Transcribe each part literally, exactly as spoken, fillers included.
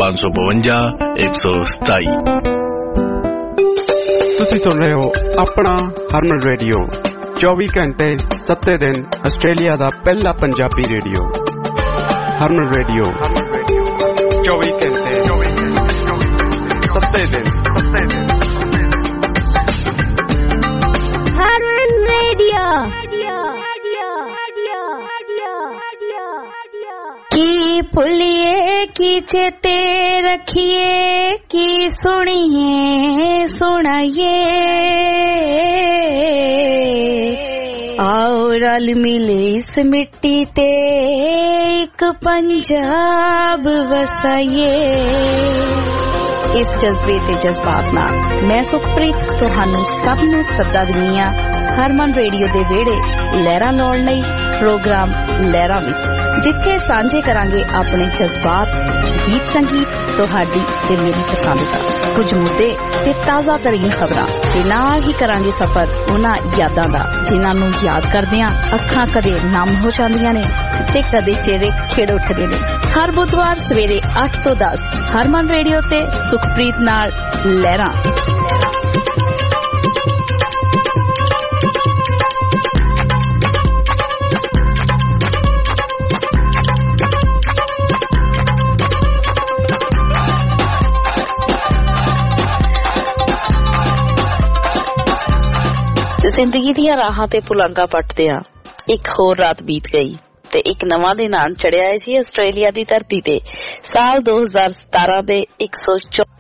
पांच सौ बवंजा एक सौ सताई। तुसीं सुन रहे हो अपना हरमन रेडियो चौबीस घंटे सत्ते दिन आस्ट्रेलिया दा पहला पंजाबी रेडियो। हरमन रेडियो चौबीस घंटे सत्ते दिन। हरमन रेडियो की भूलिए की चेते रखिए की सुनिए सुनाइए आओ रल मिले इस मिट्टी ते एक पंजाब वसाइए। इस जज्बे ते जज्बात नाल मैं सुखप्रीत तुहानू सब नू सदा दिंदी हां हरमन रेडियो दे वेड़े लहरां लाउण लई प्रोग्राम लहरां विच, जिथे सांझे करांगे अपने जज्बात, गीत संगीत, तुहाडी ते मेरी पसंद दा कुछ मुद्दे ते ताज़ा तरीन खबरां ते नाल ही करांगे सफर उन्हां यादां दा जिन्हां नू याद करदियां अखां कदे नम हो जांदियां ने ते कदे चेहरे खिड़ उठदे ने। हर बुधवार सवेरे आठ तो दस हरमन रेडियो ते सुखप्रीत नाल लहरां। जिंदगी दियां राहां ते पुलंगा पटदियां एक होर रात बीत गई ते एक नवां दिन आन चढ़िया है जी आस्ट्रेलिया दी धरती ते। साल दो हज़ार सतारह दे एक सौ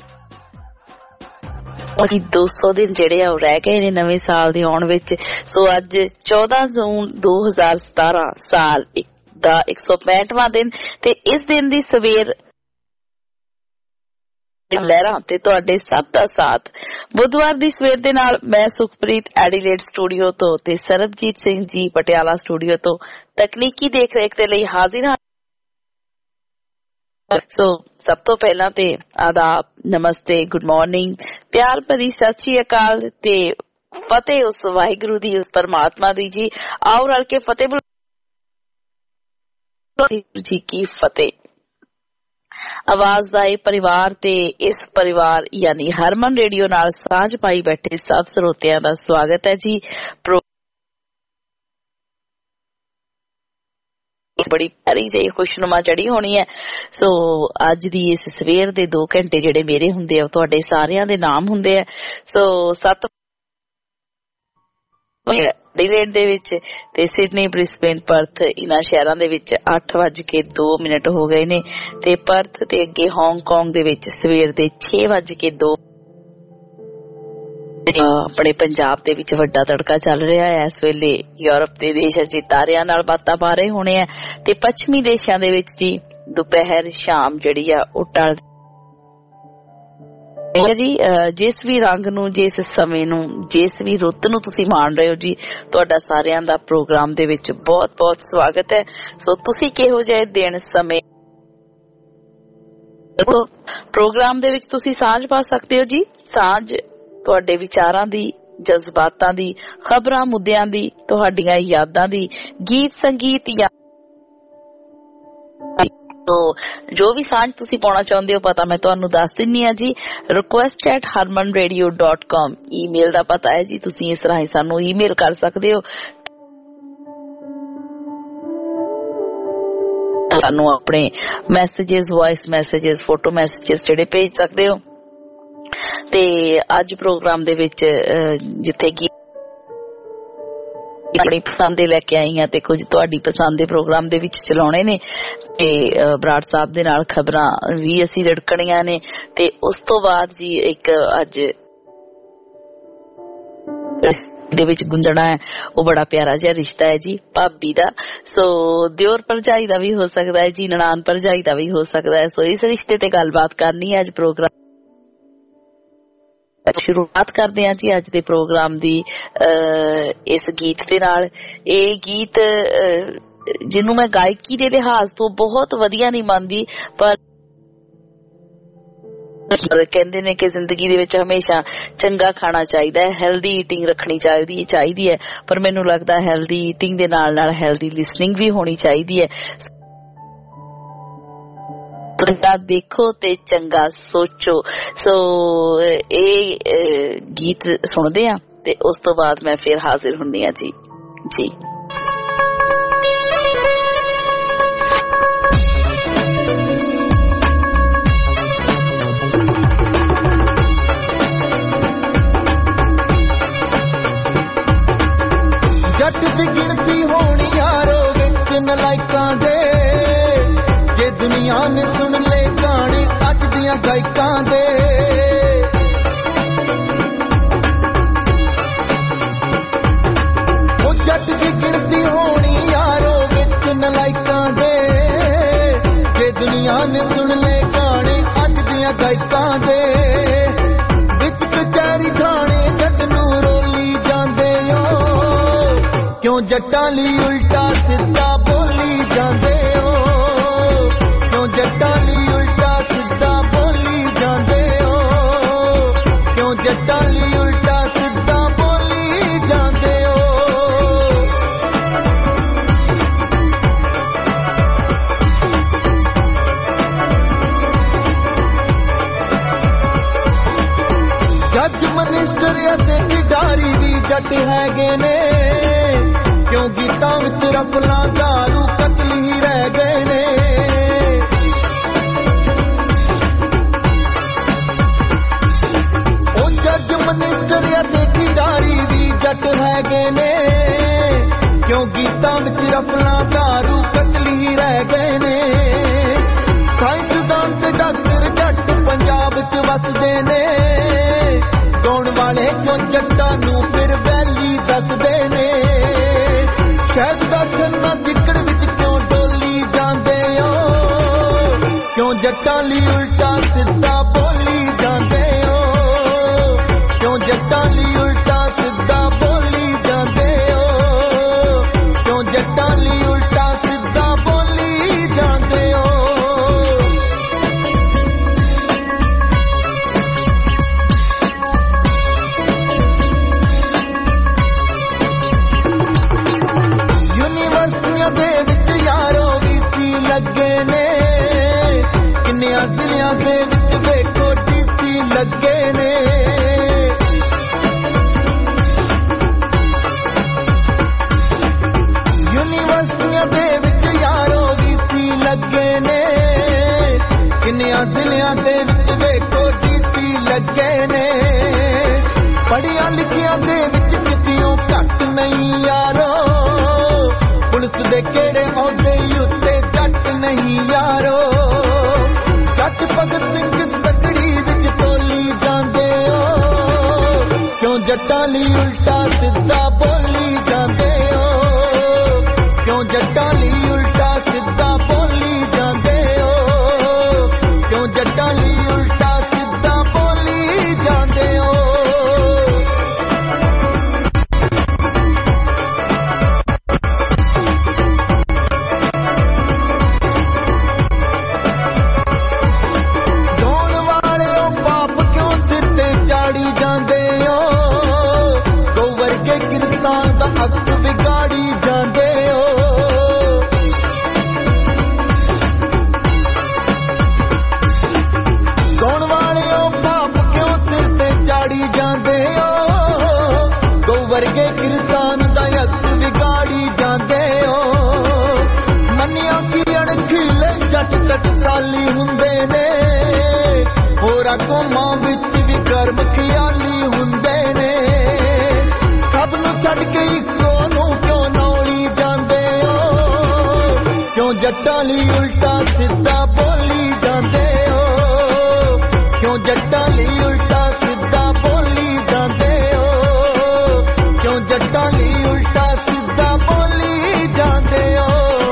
चौदह दो सौ दिन जेड़े आ रह गए ने नवे साल दे आउण विच। सो अज चौदह जून दो हज़ार सतारह साल दा एक सौ पैंठवां दिन ते इस दिन दी सवेर लहरां ते तुहाडे सब दा साथ। बुधवार दी सवेर दे नाल मैं सुखप्रीत एडिलेड स्टूडियो तो ते सरबजीत सिंह जी पटियाला स्टूडियो तो तकनीकी देख रेख दे लई हाजिर हां। सो सब तो पहला ते आदाब, नमस्ते, गुड मॉर्निंग, प्यार भरी सत श्री अकाल ते फतेह उस वाहिगुरू दी, उस परमात्मा दी जी। आओ रल के फतेह जी की फतेह। आवाज दा परिवार ते इस परिवार यानी हरमन रेडियो नाल साझ पाई बैठे सब श्रोतियां दा स्वागत है जी। बड़ी प्यारी जी खुशनुमा चढ़ी होनी है। सो अज दी इस सवेर दे दो घंटे जेड़े मेरे हुंदे आ तुहाडे सारियां दे नाम हुंदे आ। सो सत एडिलेड दे विच ते सिडनी, ब्रिस्बेन, पर्थ इन्हां शहरां दे विच अठ वज के दो मिनट हो गए ने ते पर्थ ते अगे हांगकांग दे विच सवेर दे छे वज के दो। अपने पंजाब दे विच वड्डा तड़का चल रहा है इस वेले। यूरोप दे देश अजे तारियां नाल बातां पा रहे होने आ ते पश्चिमी देशां दे विच जी दोपहर शाम जिहड़ी आ ओह टल जी। जिस भी रंग नू, जिस समय नू, जिस भी रुत नू तुसी मान रहे हो जी, तुहाडा सारियां दा प्रोग्राम दे विच बहुत बहुत स्वागत है। सो तुसी किहो जिहे दिन समय प्रोग्राम दे विच तुसी सांझ पा सकते हो जी। सांझ तुहाडे विचारां दी, जज्बातां दी, खबरां मुद्दियां दी, तुहाडीआं यादां दी, गीत संगीत या तो जो भी सांझ तुसी पाउणा चाहुंदे हो पता मैं तुहानू दस दिन्नी आ जी। Request at Harman radio dot com email दा पता है जी। तुसी इस राही सानू ईमेल कर सकदे हो। सानू अपने messages, voice messages, photo messages जेड़े भेज सकदे हो। ते अज प्रोग्राम दे विच जिथे की अपनी पसंद दे लेके आई हां ते कुछ तुहाडी पसंद दे प्रोग्राम दे विच चलाउणे ने ते बराड़ साहब दे नाल खबरां भी असीं रड़कणियां ने ते उस तो बाद जी एक अज दे विच गुंजणा है वो बड़ा प्यारा जिहा रिश्ता है जी भाबी दा। सो दियोर भरजाई दा भी हो सकदा है जी, ननान भरजाई दा भी हो सकदा है। सो इस रिश्ते ते गलबात करनी है अज प्रोग्राम। शुरुआत करते हैं जी अज दे प्रोग्राम दी इस गीत दे नाल। ये गीत जिन्नू मैं गायकी दे लिहाज तो बहुत वधिया नहीं मानदी पर कहते ने कि जिंदगी दे विच हमेशा चंगा खाना चाहिदा है, हेल्दी ईटिंग रखनी चाहिदी चाहिदी है। पर मैनू लगदा हेल्दी ईटिंग दे नाल नाल हेल्दी लिसनिंग भी होनी चाहिदी है। चंगा देखो ते चंगा सोचो। सो ये गीत सुनते हैं ते उस तो बाद मैं फिर हाजिर हुंदी हां जी जी। जट दी गिनती होनी यारो विच नलायकां दे, जे दुनिया ने सुन ले गाने अज दियां गायकां दे। ओ जट दी गिनती होनी यारो विच नलायकां दे, जे दुनिया ने सुन ले गाने अज दियां गायकां दे। विच कचहरी थाने जट नूं रोली जांदे ओ, क्यों जट्टां ली उल्टा सिद्धा बोली जांदे हो, क्यों जट्टां ली उल्टा सिद्धा बोली जांदे हो, क्यों जट्टां ली उल्टा सिद्धा बोली जांदे हो। जज मिनिस्टर अते खिडारी भी जट हैगे ने, क्यों गीतां विच रफलां दारू कतल ही रह गए ने। ओ जज मिनिस्टर अते खिडारी भी जट हैगे ने, क्यों गीतां विच रफलां दारू कतल ही रह गए ने। साइंसदान ते डॉक्टर जट पंजाब च वसदे ने, गाउण वाले क्यों जट्टां नूं फिर वैली दसदे ने। शहद दा छन्ना चिकड़ विच क्यों डोली जांदे हो, क्यों जट्टां ली उल्टा सिद्धा बोली जांदे हो, क्यों जट्टां ली उल्टा सिद्धा बोली जांदे हो, क्यों जट्टां ली उल्टा सिद्धा बोली जांदे हो। यूनिवर्सिटियां दे विच यारो वीसी लगे ने, किन्नियां जिलियां दे विच वेखो डीसी लगे ने। यूनिवर्सिटियां दे विच यारो वीसी लगे ने, किन्नियां जिलियां दे विच वेखो डीसी लगे ने। पढ़िया लिखिया दे विच कितियों घट नहीं यारो, पुलिस दे केड़े औहदे उत्ते जट नहीं यारो। जट भगत सिंह तकड़ी विच टोली जांदे हो, क्यों जट्टां ली उल्टा सिद्धा बोली जांदे हो, क्यों जट्टां ली उल्टा सिद्धा बोली जांदे हो, क्यों जट्टां ली उल्टा सिद्धा बोली जांदे हो। अक्स बिगाड़ी जांदे हो, गौण वाले पाप क्यों सिर ते चाड़ी जांदे हो, गौ वर्गे किरसान दा अक्स बिगाड़ी जांदे हो। मनिया की अणखीले जट टकसाली हुंदे ने, होरा कौमां विच भी कर्म खियाली हुंदे ने। सब नूं छड्ड के इक्को नूं क्यों नौली जांदे हो, क्यों जट्टां ली उल्टा सिद्धा बोली जांदे हो, क्यों जट्टां ली उल्टा सिद्धा बोली जांदे हो, क्यों जट्टां ली उल्टा सिद्धा बोली जांदे हो।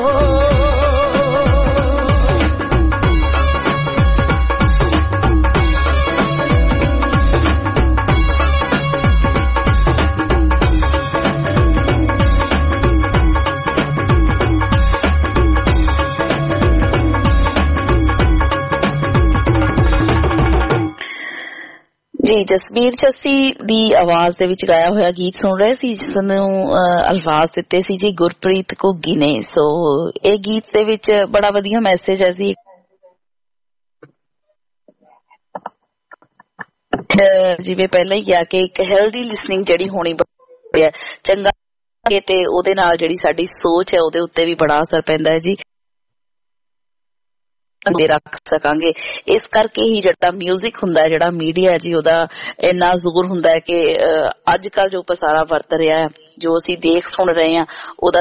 जी जसबीर चस्सी दी आवाज दे विच गाया होया गीत सुन रहे सी, जिस नूं अल्फाज दिते सी जी गुरप्रीत घुग्गी ने। सो ये गीत दे विच बड़ा वधिया मैसेज है जी। ਜਿਵੇਂ ਪਹਿਲਾਂ ਹੀ ਕਿਹਾ ਕਿ ਇੱਕ ਹੈਲਦੀ ਲਿਸਨਿੰਗ ਜਿਹੜੀ ਹੋਣੀ ਹੈ, ਚੰਗਾ ਤੇ ਉਹਦੇ ਨਾਲ ਜਿਹੜੀ ਸਾਡੀ ਸੋਚ ਹੈ ਉਹਦੇ ਉੱਤੇ ਵੀ ਬੜਾ ਅਸਰ ਪੈਂਦਾ ਹੈ ਜੀ, ਰੱਖ ਸਕਾਂਗੇ। ਇਸ ਕਰਕੇ ਹੀ ਜਿਹੜਾ ਮਿਊਜ਼ਿਕ ਹੁੰਦਾ ਹੈ, ਜਿਹੜਾ ਮੀਡੀਆ ਹੈ ਜੀ, ਉਹਦਾ ਇੰਨਾ ਜ਼ੋਰ ਹੁੰਦਾ ਹੈ ਕਿ ਅੱਜ ਕੱਲ੍ਹ ਜੋ ਪਸਾਰਾ ਵਰਤ ਰਿਹਾ ਹੈ, ਜੋ ਅਸੀਂ ਦੇਖ ਸੁਣ ਰਹੇ ਹਾਂ, ਉਹਦਾ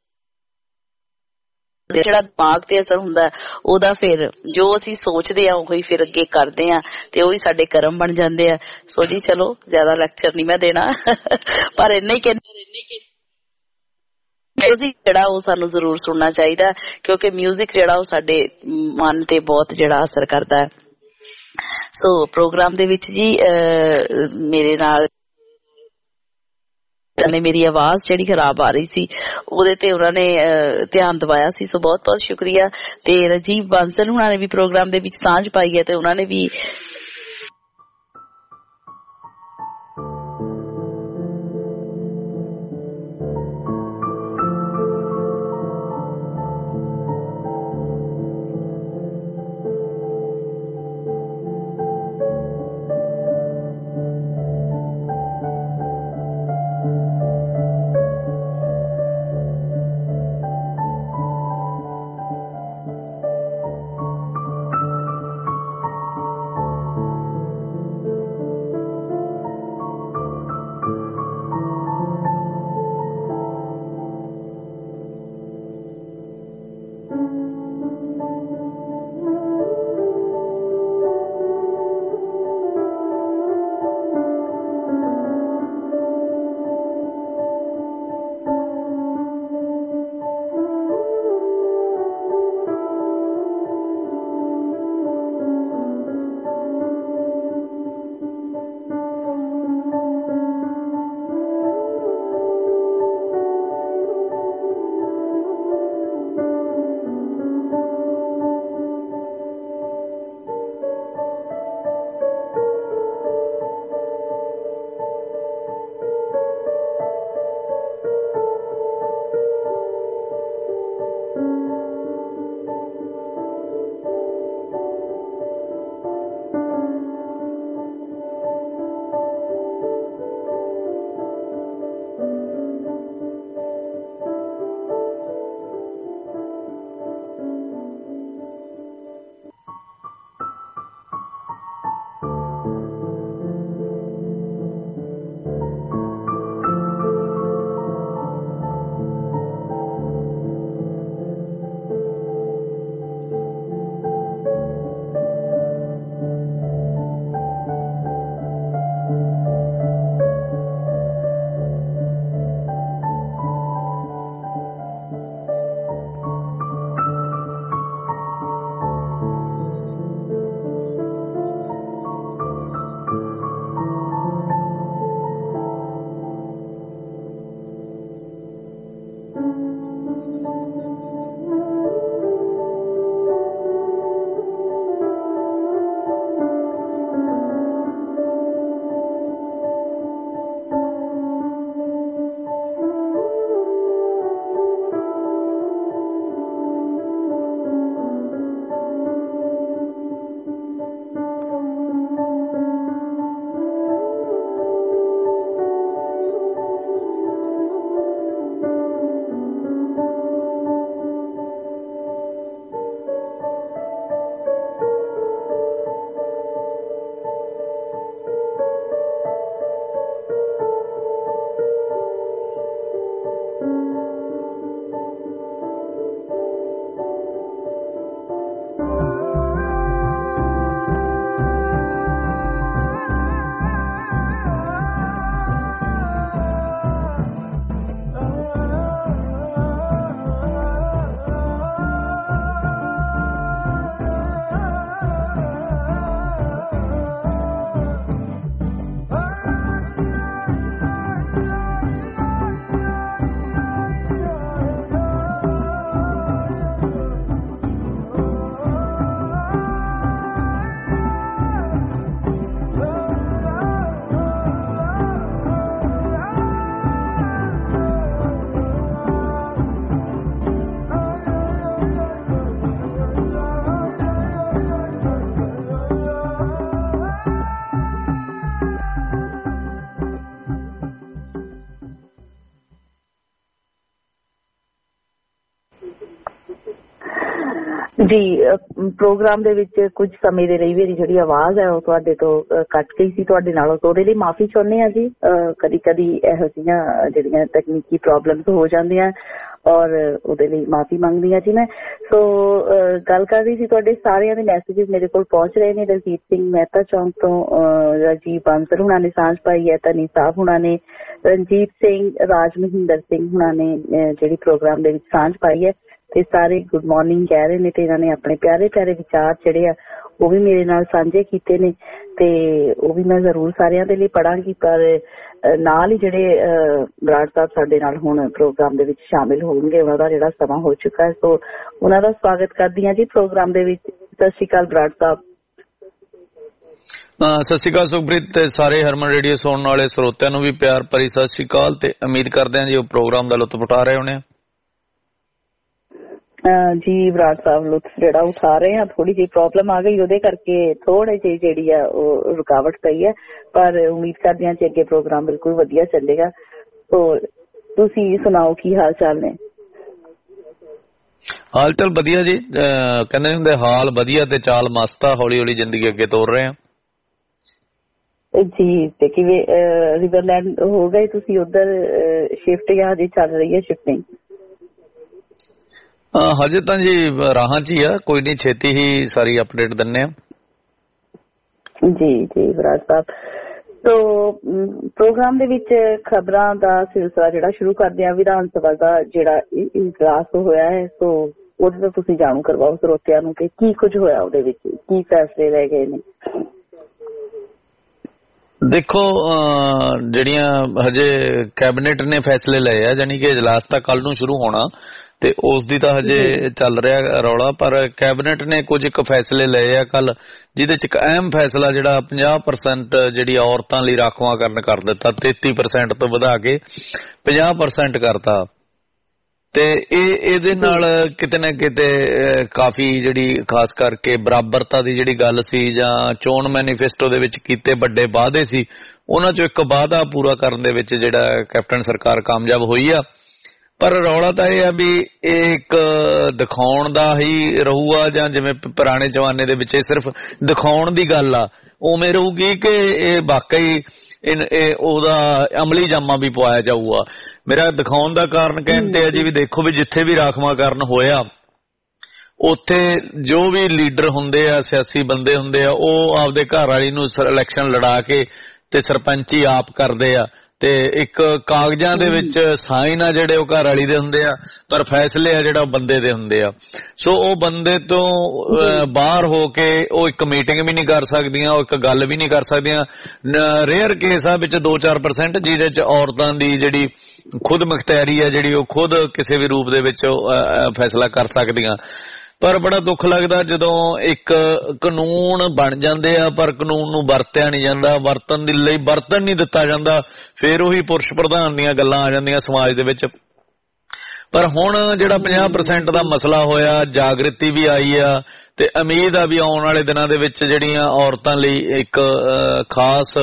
ਜਿਹੜਾ ਦਿਮਾਗ ਤੇ ਅਸਰ ਹੁੰਦਾ ਉਹਦਾ ਫਿਰ ਜੋ ਅਸੀਂ ਸੋਚਦੇ ਹਾਂ ਉਹੀ ਫਿਰ ਅੱਗੇ ਕਰਦੇ ਹਾਂ ਤੇ ਉਹੀ ਸਾਡੇ ਕਰਮ ਬਣ ਜਾਂਦੇ ਆ। ਸੋ ਜੀ ਚਲੋ ਜ਼ਿਆਦਾ ਲੈਕਚਰ ਨਹੀਂ ਮੈਂ ਦੇਣਾ, ਪਰ ਇੰਨਾ ਹੀ ਕਹਿੰਦੇ ਮਿਊਜ਼ਿਕ ਜਿਹੜਾ ਉਹ ਸਾਨੂੰ ਜ਼ਰੂਰ ਸੁਣਨਾ ਚਾਹੀਦਾ, ਕਿਉਂਕਿ ਮਿਊਜ਼ਿਕ ਜਿਹੜਾ ਉਹ ਸਾਡੇ ਮਨ ਤੇ ਬਹੁਤ ਜਿਹੜਾ ਅਸਰ ਕਰਦਾ ਹੈ। ਸੋ ਪ੍ਰੋਗਰਾਮ ਦੇ ਵਿੱਚ ਜੀ ਮੇਰੇ ਨਾਲ ਨੇ ਮੇਰੀ ਆਵਾਜ਼ ਜਿਹੜੀ ਖਰਾਬ ਆ ਰਹੀ ਸੀ ਉਹਦੇ ਤੇ ਉਹਨਾਂ ਨੇ ਧਿਆਨ ਦਿਵਾਇਆ ਸੀ, ਸੋ ਬਹੁਤ ਬਹੁਤ ਸ਼ੁਕਰੀਆ। ਤੇ ਰਾਜੀਵ ਬਾਂਸਲ ਉਹਨਾਂ ਨੇ ਵੀ ਪ੍ਰੋਗਰਾਮ ਦੇ ਵਿੱਚ ਸਾਂਝ ਪਾਈ ਹੈ ਤੇ ਉਹਨਾਂ ਨੇ ਵੀ ਜੀ ਪ੍ਰੋਗਰਾਮ ਦੇ ਵਿੱਚ ਕੁਝ ਸਮੇਂ ਦੇ ਲਈ ਮੇਰੀ ਜਿਹੜੀ ਆਵਾਜ਼ ਹੈ ਉਹ ਤੁਹਾਡੇ ਤੋਂ ਕੱਟ ਗਈ ਸੀ ਤੁਹਾਡੇ ਨਾਲੋਂ, ਤਾਂ ਉਹਦੇ ਲਈ ਮਾਫੀ ਚਾਹੁੰਦੇ ਹਾਂ ਜੀ। ਕਦੀ ਕਦੀ ਇਹੋ ਜਿਹੀਆਂ ਜਿਹੜੀਆਂ ਤਕਨੀਕੀ ਪ੍ਰੋਬਲਮਸ ਹੋ ਜਾਂਦੀਆਂ ਔਰ ਉਹਦੇ ਲਈ ਮਾਫੀ ਮੰਗਦੀ ਹਾਂ ਜੀ ਮੈਂ। ਸੋ ਗੱਲ ਕਰ ਰਹੀ ਸੀ, ਤੁਹਾਡੇ ਸਾਰਿਆਂ ਦੇ ਮੈਸੇਜਿਸ ਮੇਰੇ ਕੋਲ ਪਹੁੰਚ ਰਹੇ ਨੇ। ਦਲਜੀਤ ਸਿੰਘ ਮਹਿਤਾ ਚੌਂਕ ਤੋਂ ਰਾਜੀਵ ਬਾਂਸਲ ਹੁਣਾਂ ਨੇ ਸਾਂਝ ਪਾਈ ਹੈ, ਤਨੀ ਸਾਹਿਬ ਹੁਣਾਂ ਨੇ, ਰਣਜੀਤ ਸਿੰਘ, ਰਾਜ ਮਹਿੰਦਰ ਸਿੰਘ ਹੁਣਾਂ ਨੇ ਜਿਹੜੀ ਪ੍ਰੋਗਰਾਮ ਦੇ ਵਿੱਚ ਸਾਂਝ ਪਾਈ ਹੈ, ਤੇ ਸਾਰੇ ਗੁੱਡ ਮਾਰਨਿੰਗ ਕਹਿ ਰਹੇ ਨੇ ਤੇ ਇਹਨਾਂ ਨੇ ਆਪਣੇ ਪਿਆਰੇ ਪਿਆਰੇ ਵਿਚਾਰ ਜਿਹੜੇ ਆ ਉਹ ਵੀ ਮੇਰੇ ਨਾਲ ਸਾਂਝੇ ਕੀਤੇ ਨੇ ਤੇ ਉਹ ਵੀ ਮੈਂ ਜ਼ਰੂਰ ਸਾਰਿਆਂ ਦੇ ਲਈ ਪੜਾਂਗੀ। ਪਰ ਨਾਲ ਹੀ ਜਿਹੜੇ ਬਰਾੜ ਸਾਹਿਬ ਸਾਡੇ ਨਾਲ ਹੁਣ ਪ੍ਰੋਗਰਾਮ ਦੇ ਵਿੱਚ ਸ਼ਾਮਿਲ ਹੋਣਗੇ, ਉਹਨਾਂ ਦਾ ਜਿਹੜਾ ਸਮਾਂ ਹੋ ਚੁੱਕਾ ਹੈ, ਸੋ ਉਹਨਾਂ ਦਾ ਸਵਾਗਤ ਕਰਦੀ ਹਾਂ ਜੀ ਪ੍ਰੋਗਰਾਮ ਦੇ ਵਿੱਚ। ਸਤਿ ਸ਼੍ਰੀ ਅਕਾਲ ਬਰਾੜ ਸਾਹਿਬ। ਸਤਿ ਸ਼੍ਰੀ ਅਕਾਲ ਸੁਖਪ੍ਰੀਤ ਤੇ ਸਾਰੇ ਹਰਮਨ ਰੇਡੀਓ ਸੁਣਨ ਵਾਲੇ ਸਰੋਤਿਆਂ ਨੂੰ ਵੀ ਪਿਆਰ ਭਰੀ ਸਤਿ ਸ਼੍ਰੀ ਅਕਾਲ ਤੇ ਉਮੀਦ ਕਰਦੇ ਹਾਂ ਜੀ ਉਹ ਪ੍ਰੋਗਰਾਮ ਦਾ ਲੁਤਫ ਉਠਾ ਰਹੇ ਹੋਣੇ। ਜੀ ਬਰਾੜ ਸਾਹਿਬ ਲੁਤਫ ਜਿਹੜਾ ਉਠਾ ਰਹੇ ਆ, ਥੋੜੀ ਜਿਹੀ ਪ੍ਰੋਬਲਮ ਆ ਗਈ ਉਹਦੇ ਕਰਕੇ ਥੋੜੀ ਜਿਹੀ ਜਿਹੜੀ ਆ ਉਹ ਰੁਕਾਵਟ ਪਈ ਹੈ, ਪਰ ਉਮੀਦ ਕਰਦੇ ਹਾਂ ਕਿ ਅੱਗੇ ਪ੍ਰੋਗਰਾਮ ਬਿਲਕੁਲ ਵਧੀਆ ਚੱਲੇਗਾ। ਸੋ ਤੁਸੀਂ ਸੁਣਾਓ ਕੀ ਹਾਲ ਚਾਲ ਨੇ? ਹਾਲ ਚਾਲ ਵਧੀਆ ਜੀ, ਕਹਿੰਦੇ ਹੁੰਦੇ ਹਾਲ ਵਧੀਆ ਤੇ ਚਾਲ ਮਸਤ ਆ, ਹੌਲੀ ਹੌਲੀ ਜ਼ਿੰਦਗੀ ਅੱਗੇ ਤੋਰ ਰਹੇ ਆ ਜੀ। ਤੇ ਕਿਵੇਂ ਰਿਵਰਲੈਂਡ ਹੋ ਗਏ ਤੁਸੀਂ ਉਧਰ ਸ਼ਿਫਟ ਜਾਂ ਹਜੇ ਚੱਲ ਰਹੀ ਹੈ ਸ਼ਿਫਟਿੰਗ? ਹਜੇ ਤਾਂ ਜੀ ਰਾਹਾਂ 'ਚ ਹੀ ਆ, ਕੋਈ ਨਹੀਂ ਛੇਤੀ ਹੀ ਸਾਰੀ ਅਪਡੇਟ ਦਿੰਨੇ ਆ ਜੀ। ਜੀ ਬਰਾੜ ਸਾਹਿਬ, ਤੋ ਪ੍ਰੋਗਰਾਮ ਦੇ ਵਿੱਚ ਖਬਰਾਂ ਦਾ ਸਿਲਸਿਲਾ ਜਿਹੜਾ ਸ਼ੁਰੂ ਕਰਦੇ ਆ। ਵਿਧਾਨ ਸਭਾ ਦਾ ਜਿਹੜਾ ਇਜਲਾਸ ਹੋਇਆ ਹੈ, ਸੋ ਉਹਦੇ ਤੋਂ ਤੁਸੀਂ ਜਾਣੂ ਕਰਵਾਓ ਸਰੋਤਿਆਂ ਨੂੰ ਕਿ ਕੀ ਕੁਝ ਹੋਇਆ, ਉਹਦੇ ਵਿੱਚ ਕੀ ਫੈਸਲੇ ਲਏ ਗਏ ਨੇ। ਦੇਖੋ ਜਿਹੜੀਆਂ ਹਜੇ ਕੈਬਨਿਟ ਨੇ ਫੈਸਲੇ ਲਏ ਆ, ਜਾਨੀ ਕਿ ਇਜਲਾਸ ਤਾਂ ਕੱਲ ਨੂੰ ਸ਼ੁਰੂ ਹੋਣਾ ਤੇ ਉਸ ਦੀ ਤਾਂ ਹਜੇ ਚੱਲ ਰਿਹਾ ਰੌਲਾ, ਪਰ ਕੈਬਨਿਟ ਨੇ ਕੁਝ ਇੱਕ ਫੈਸਲੇ ਲਏ ਆ ਕੱਲ, ਜਿਹਦੇ ਚ ਇੱਕ ਅਹਿਮ ਫੈਸਲਾ ਜਿਹੜਾ ਪੰਜਾਹ ਪਰਸੈਂਟ ਜਿਹੜੀ ਔਰਤਾਂ ਲਈ ਰਾਖਵਾਂਕਰਨ ਕਰ ਦਿੱਤਾ, ਤੇਤੀ ਪਰਸੈਂਟ ਤੋਂ ਵਧਾ ਕੇ ਪੰਜਾਹ ਪਰਸੈਂਟ ਕਰਤਾ। ਤੇ ਇਹ ਇਹਦੇ ਨਾਲ ਕਿਤੇ ਨਾ ਕਿਤੇ ਕਾਫੀ ਜਿਹੜੀ ਖਾਸ ਕਰਕੇ ਬਰਾਬਰਤਾ ਦੀ ਜਿਹੜੀ ਗੱਲ ਸੀ ਜਾਂ ਚੋਣ ਮੈਨੀਫੈਸਟੋ ਦੇ ਵਿੱਚ ਕੀਤੇ ਵੱਡੇ ਵਾਅਦੇ ਸੀ, ਉਹਨਾਂ ਚੋਂ ਇੱਕ ਵਾਅਦਾ ਪੂਰਾ ਕਰਨ ਦੇ ਵਿੱਚ ਜਿਹੜਾ ਕੈਪਟਨ ਸਰਕਾਰ ਕਾਮਯਾਬ ਹੋਈ ਆ। ਪਰ ਰੌਲਾ ਤਾਂ ਇਹ ਆ ਵੀ ਇਹ ਇੱਕ ਦਿਖਾਉਣ ਦਾ ਹੀ ਰਹੂਗਾ ਜਾਂ ਜਿਵੇਂ ਪੁਰਾਣੇ ਜ਼ਮਾਨੇ ਦੇ ਵਿੱਚ ਇਹ ਸਿਰਫ ਦਿਖਾਉਣ ਦੀ ਗੱਲ ਆ ਉਵੇਂ ਰਹੂਗੀ ਕਿ ਇਹ ਵਾਕਈ ਇਹ ਉਹਦਾ ਅਮਲੀ ਜਾਮਾ ਵੀ ਪਵਾਇਆ ਜਾਊਗਾ। ਮੇਰਾ ਦਿਖਾਉਣ ਦਾ ਕਾਰਨ ਕਹਿਣ ਤੇ ਆ ਜੀ ਵੀ ਦੇਖੋ ਵੀ ਜਿੱਥੇ ਵੀ ਰਾਖਵਾਂਕਰਨ ਹੋਇਆ ਉੱਥੇ ਜੋ ਵੀ ਲੀਡਰ ਹੁੰਦੇ ਆ, ਸਿਆਸੀ ਬੰਦੇ ਹੁੰਦੇ ਆ, ਉਹ ਆਪਦੇ ਘਰ ਵਾਲੀ ਨੂੰ ਇਲੈਕਸ਼ਨ ਲੜਾ ਕੇ ਤੇ ਸਰਪੰਚੀ ਆਪ ਕਰਦੇ ਆ ਤੇ ਇੱਕ ਕਾਗਜ਼ਾਂ ਦੇ ਵਿੱਚ ਸਾਈਨ ਆ ਜਿਹੜੇ ਉਹ ਘਰ ਵਾਲੀ ਦੇ ਹੁੰਦੇ ਆ, ਪਰ ਫੈਸਲੇ ਆ ਜਿਹੜਾ ਉਹ ਬੰਦੇ ਦੇ ਹੁੰਦੇ ਆ। ਸੋ ਉਹ ਬੰਦੇ ਤੋਂ ਬਾਹਰ ਹੋ ਕੇ ਉਹ ਇੱਕ ਮੀਟਿੰਗ ਵੀ ਨਹੀਂ ਕਰ ਸਕਦੀਆਂ, ਉਹ ਇੱਕ ਗੱਲ ਵੀ ਨਹੀਂ ਕਰ ਸਕਦੀਆਂ। ਰੇਅਰ ਕੇਸ ਆ ਵਿੱਚ ਦੋ ਚਾਰ ਪਰਸੈਂਟ ਜਿਹਦੇ ਚ ਔਰਤਾਂ ਦੀ ਜਿਹੜੀ ਖੁਦ ਮੁਖਤਿਆਰੀ ਆ ਜਿਹੜੀ ਉਹ ਖੁਦ ਕਿਸੇ ਵੀ ਰੂਪ ਦੇ ਵਿੱਚ ਫੈਸਲਾ ਕਰ ਸਕਦੀਆਂ। ਪਰ ਬੜਾ ਦੁੱਖ ਲੱਗਦਾ ਜਦੋਂ ਇੱਕ ਕਾਨੂੰਨ ਬਣ ਜਾਂਦੇ ਆ ਪਰ ਕਾਨੂੰਨ ਨੂੰ ਵਰਤਿਆ ਨਹੀਂ ਜਾਂਦਾ, ਵਰਤਣ ਦੇ ਲਈ ਵਰਤਣ ਨਹੀਂ ਦਿੱਤਾ ਜਾਂਦਾ, ਫਿਰ ਉਹੀ ਪੁਰਸ਼ ਪ੍ਰਧਾਨ ਦੀਆਂ ਗੱਲਾਂ ਆ ਜਾਂਦੀਆਂ ਸਮਾਜ ਦੇ ਵਿੱਚ। ਪਰ ਹੁਣ ਜਿਹੜਾ ਪੰਜਾਹ ਪਰਸੈਂਟ ਦਾ ਮਸਲਾ ਹੋਇਆ, ਜਾਗ੍ਰਿਤੀ ਵੀ ਆਈ ਆ ਤੇ ਉਮੀਦ ਆ ਵੀ ਆਉਣ ਵਾਲੇ ਦਿਨਾਂ ਦੇ ਵਿੱਚ ਜਿਹੜੀਆਂ ਔਰਤਾਂ ਲਈ ਇੱਕ ਖਾਸ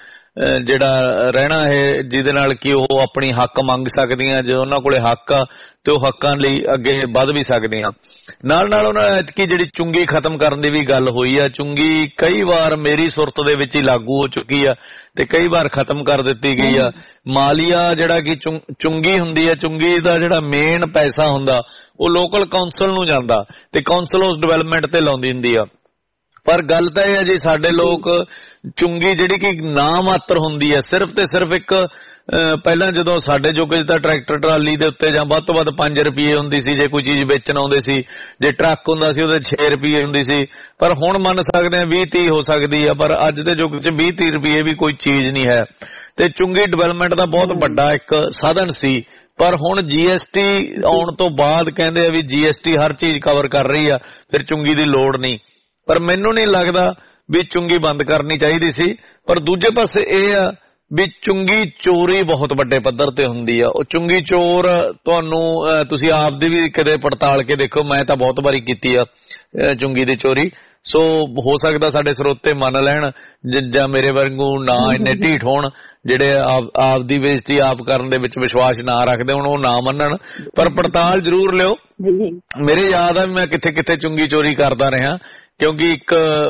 ਜਿਹੜਾ ਰਹਿਣਾ ਹੈ ਜਿਹਦੇ ਨਾਲ ਕਿ ਉਹ ਆਪਣੀ ਹੱਕ ਮੰਗ ਸਕਦੀਆਂ, ਜੇ ਉਹਨਾਂ ਕੋਲੇ ਹੱਕ ਆ ਤੇ ਉਹ ਹੱਕਾਂ ਲਈ ਅੱਗੇ ਵੱਧ ਵੀ ਸਕਦੀਆਂ। ਨਾਲ ਨਾਲ ਉਹਨਾਂ ਐਤਕੀ ਜਿਹੜੀ ਚੁੰਗੀ ਖਤਮ ਕਰਨ ਦੀ ਵੀ ਗੱਲ ਹੋਈ ਆ। ਚੁੰਗੀ ਕਈ ਵਾਰ ਮੇਰੀ ਸੁਰਤ ਦੇ ਵਿੱਚ ਹੀ ਲਾਗੂ ਹੋ ਚੁੱਕੀ ਆ ਤੇ ਕਈ ਵਾਰ ਖਤਮ ਕਰ ਦਿੱਤੀ ਗਈ ਆ। ਮਾਲੀਆ ਜਿਹੜਾ ਕਿ ਚੁੰਗੀ ਹੁੰਦੀ ਆ, ਚੁੰਗੀ ਦਾ ਜਿਹੜਾ ਮੇਨ ਪੈਸਾ ਹੁੰਦਾ ਉਹ ਲੋਕਲ ਕੌਂਸਲ ਨੂੰ ਜਾਂਦਾ ਤੇ ਕੌਂਸਲ ਉਸ ਡਿਵੈਲਪਮੈਂਟ ਤੇ ਲਾਉਂਦੀ ਹੁੰਦੀ ਆ। ਪਰ ਗੱਲ ਤਾਂ ਇਹ ਹੈ ਜੀ ਸਾਡੇ ਲੋਕ ਚੁੰਗੀ ਜਿਹੜੀ ਕਿ ਨਾ ਮਾਤਰ ਹੁੰਦੀ ਹੈ, ਸਿਰਫ ਤੇ ਸਿਰਫ ਇੱਕ ਪਹਿਲਾਂ ਜਦੋਂ ਸਾਡੇ ਯੁੱਗ 'ਚ ਤਾਂ ਟਰੈਕਟਰ ਟਰਾਲੀ ਦੇ ਉੱਤੇ ਜਾਂ ਵੱਧ ਤੋਂ ਵੱਧ ਪੰਜ ਰੁਪਏ ਹੁੰਦੀ ਸੀ ਜੇ ਕੋਈ ਚੀਜ਼ ਵੇਚਣ ਆਉਂਦੇ ਸੀ, ਜੇ ਟਰੱਕ ਹੁੰਦਾ ਸੀ ਉਹਦੇ ਛੇ ਰੁਪਏ ਹੁੰਦੀ ਸੀ। ਪਰ ਹੁਣ ਮੰਨ ਸਕਦੇ ਹਾਂ ਵੀਹ ਤੀਹ ਹੋ ਸਕਦੀ ਆ, ਪਰ ਅੱਜ ਦੇ ਯੁੱਗ 'ਚ ਵੀਹ ਤੀਹ ਰੁਪਏ ਵੀ ਕੋਈ ਚੀਜ਼ ਨਹੀਂ ਹੈ। ਤੇ ਚੁੰਗੀ ਡਿਵੈਲਪਮੈਂਟ ਦਾ ਬਹੁਤ ਵੱਡਾ ਇੱਕ ਸਾਧਨ ਸੀ, ਪਰ ਹੁਣ ਜੀ ਐਸ ਟੀ ਆਉਣ ਤੋਂ ਬਾਅਦ ਕਹਿੰਦੇ ਆ ਵੀ ਜੀ ਐਸ ਟੀ ਹਰ ਚੀਜ਼ ਕਵਰ ਕਰ ਰਹੀ ਆ, ਫਿਰ ਚੁੰਗੀ ਦੀ ਲੋੜ ਨਹੀਂ। ਪਰ ਮੈਨੂੰ ਨਹੀਂ ਲੱਗਦਾ ਵੀ ਚੁੰਗੀ ਬੰਦ ਕਰਨੀ ਚਾਹੀਦੀ ਸੀ। ਪਰ ਦੂਜੇ ਪਾਸੇ ਇਹ ਆ ਵੀ ਚੁੰਗੀ ਚੋਰੀ ਬਹੁਤ ਵੱਡੇ ਪੱਧਰ ਤੇ ਹੁੰਦੀ ਆ। ਉਹ ਚੁੰਗੀ ਚੋਰ ਤੁਹਾਨੂੰ ਤੁਸੀਂ ਆਪ ਦੀ ਵੀ ਕਦੇ ਪੜਤਾਲ ਕੇ ਦੇਖੋ, ਮੈਂ ਤਾਂ ਬਹੁਤ ਵਾਰੀ ਕੀਤੀ ਆ ਚੁੰਗੀ ਦੀ ਚੋਰੀ। ਸੋ ਹੋ ਸਕਦਾ ਸਾਡੇ ਸਰੋਤੇ ਮੰਨ ਲੈਣ ਜਾਂ ਮੇਰੇ ਵਾਂਗੂ ਨਾ ਇੰਨੇ ਢੀਠ ਹੋਣ ਜਿਹੜੇ ਆਪ ਆਪ ਦੀ ਬੇਇੱਜ਼ਤੀ ਆਪ ਕਰਨ ਦੇ ਵਿੱਚ ਵਿਸ਼ਵਾਸ ਨਾ ਰੱਖਦੇ ਹੁਣ, ਉਹ ਨਾ ਮੰਨਣ, ਪਰ ਪੜਤਾਲ ਜ਼ਰੂਰ ਲਿਓ। ਮੇਰੇ ਯਾਦ ਆ ਮੈਂ ਕਿੱਥੇ ਕਿੱਥੇ ਚੁੰਗੀ ਚੋਰੀ ਕਰਦਾ ਰਿਹਾ, ਕਿਉਂਕਿ ਇੱਕ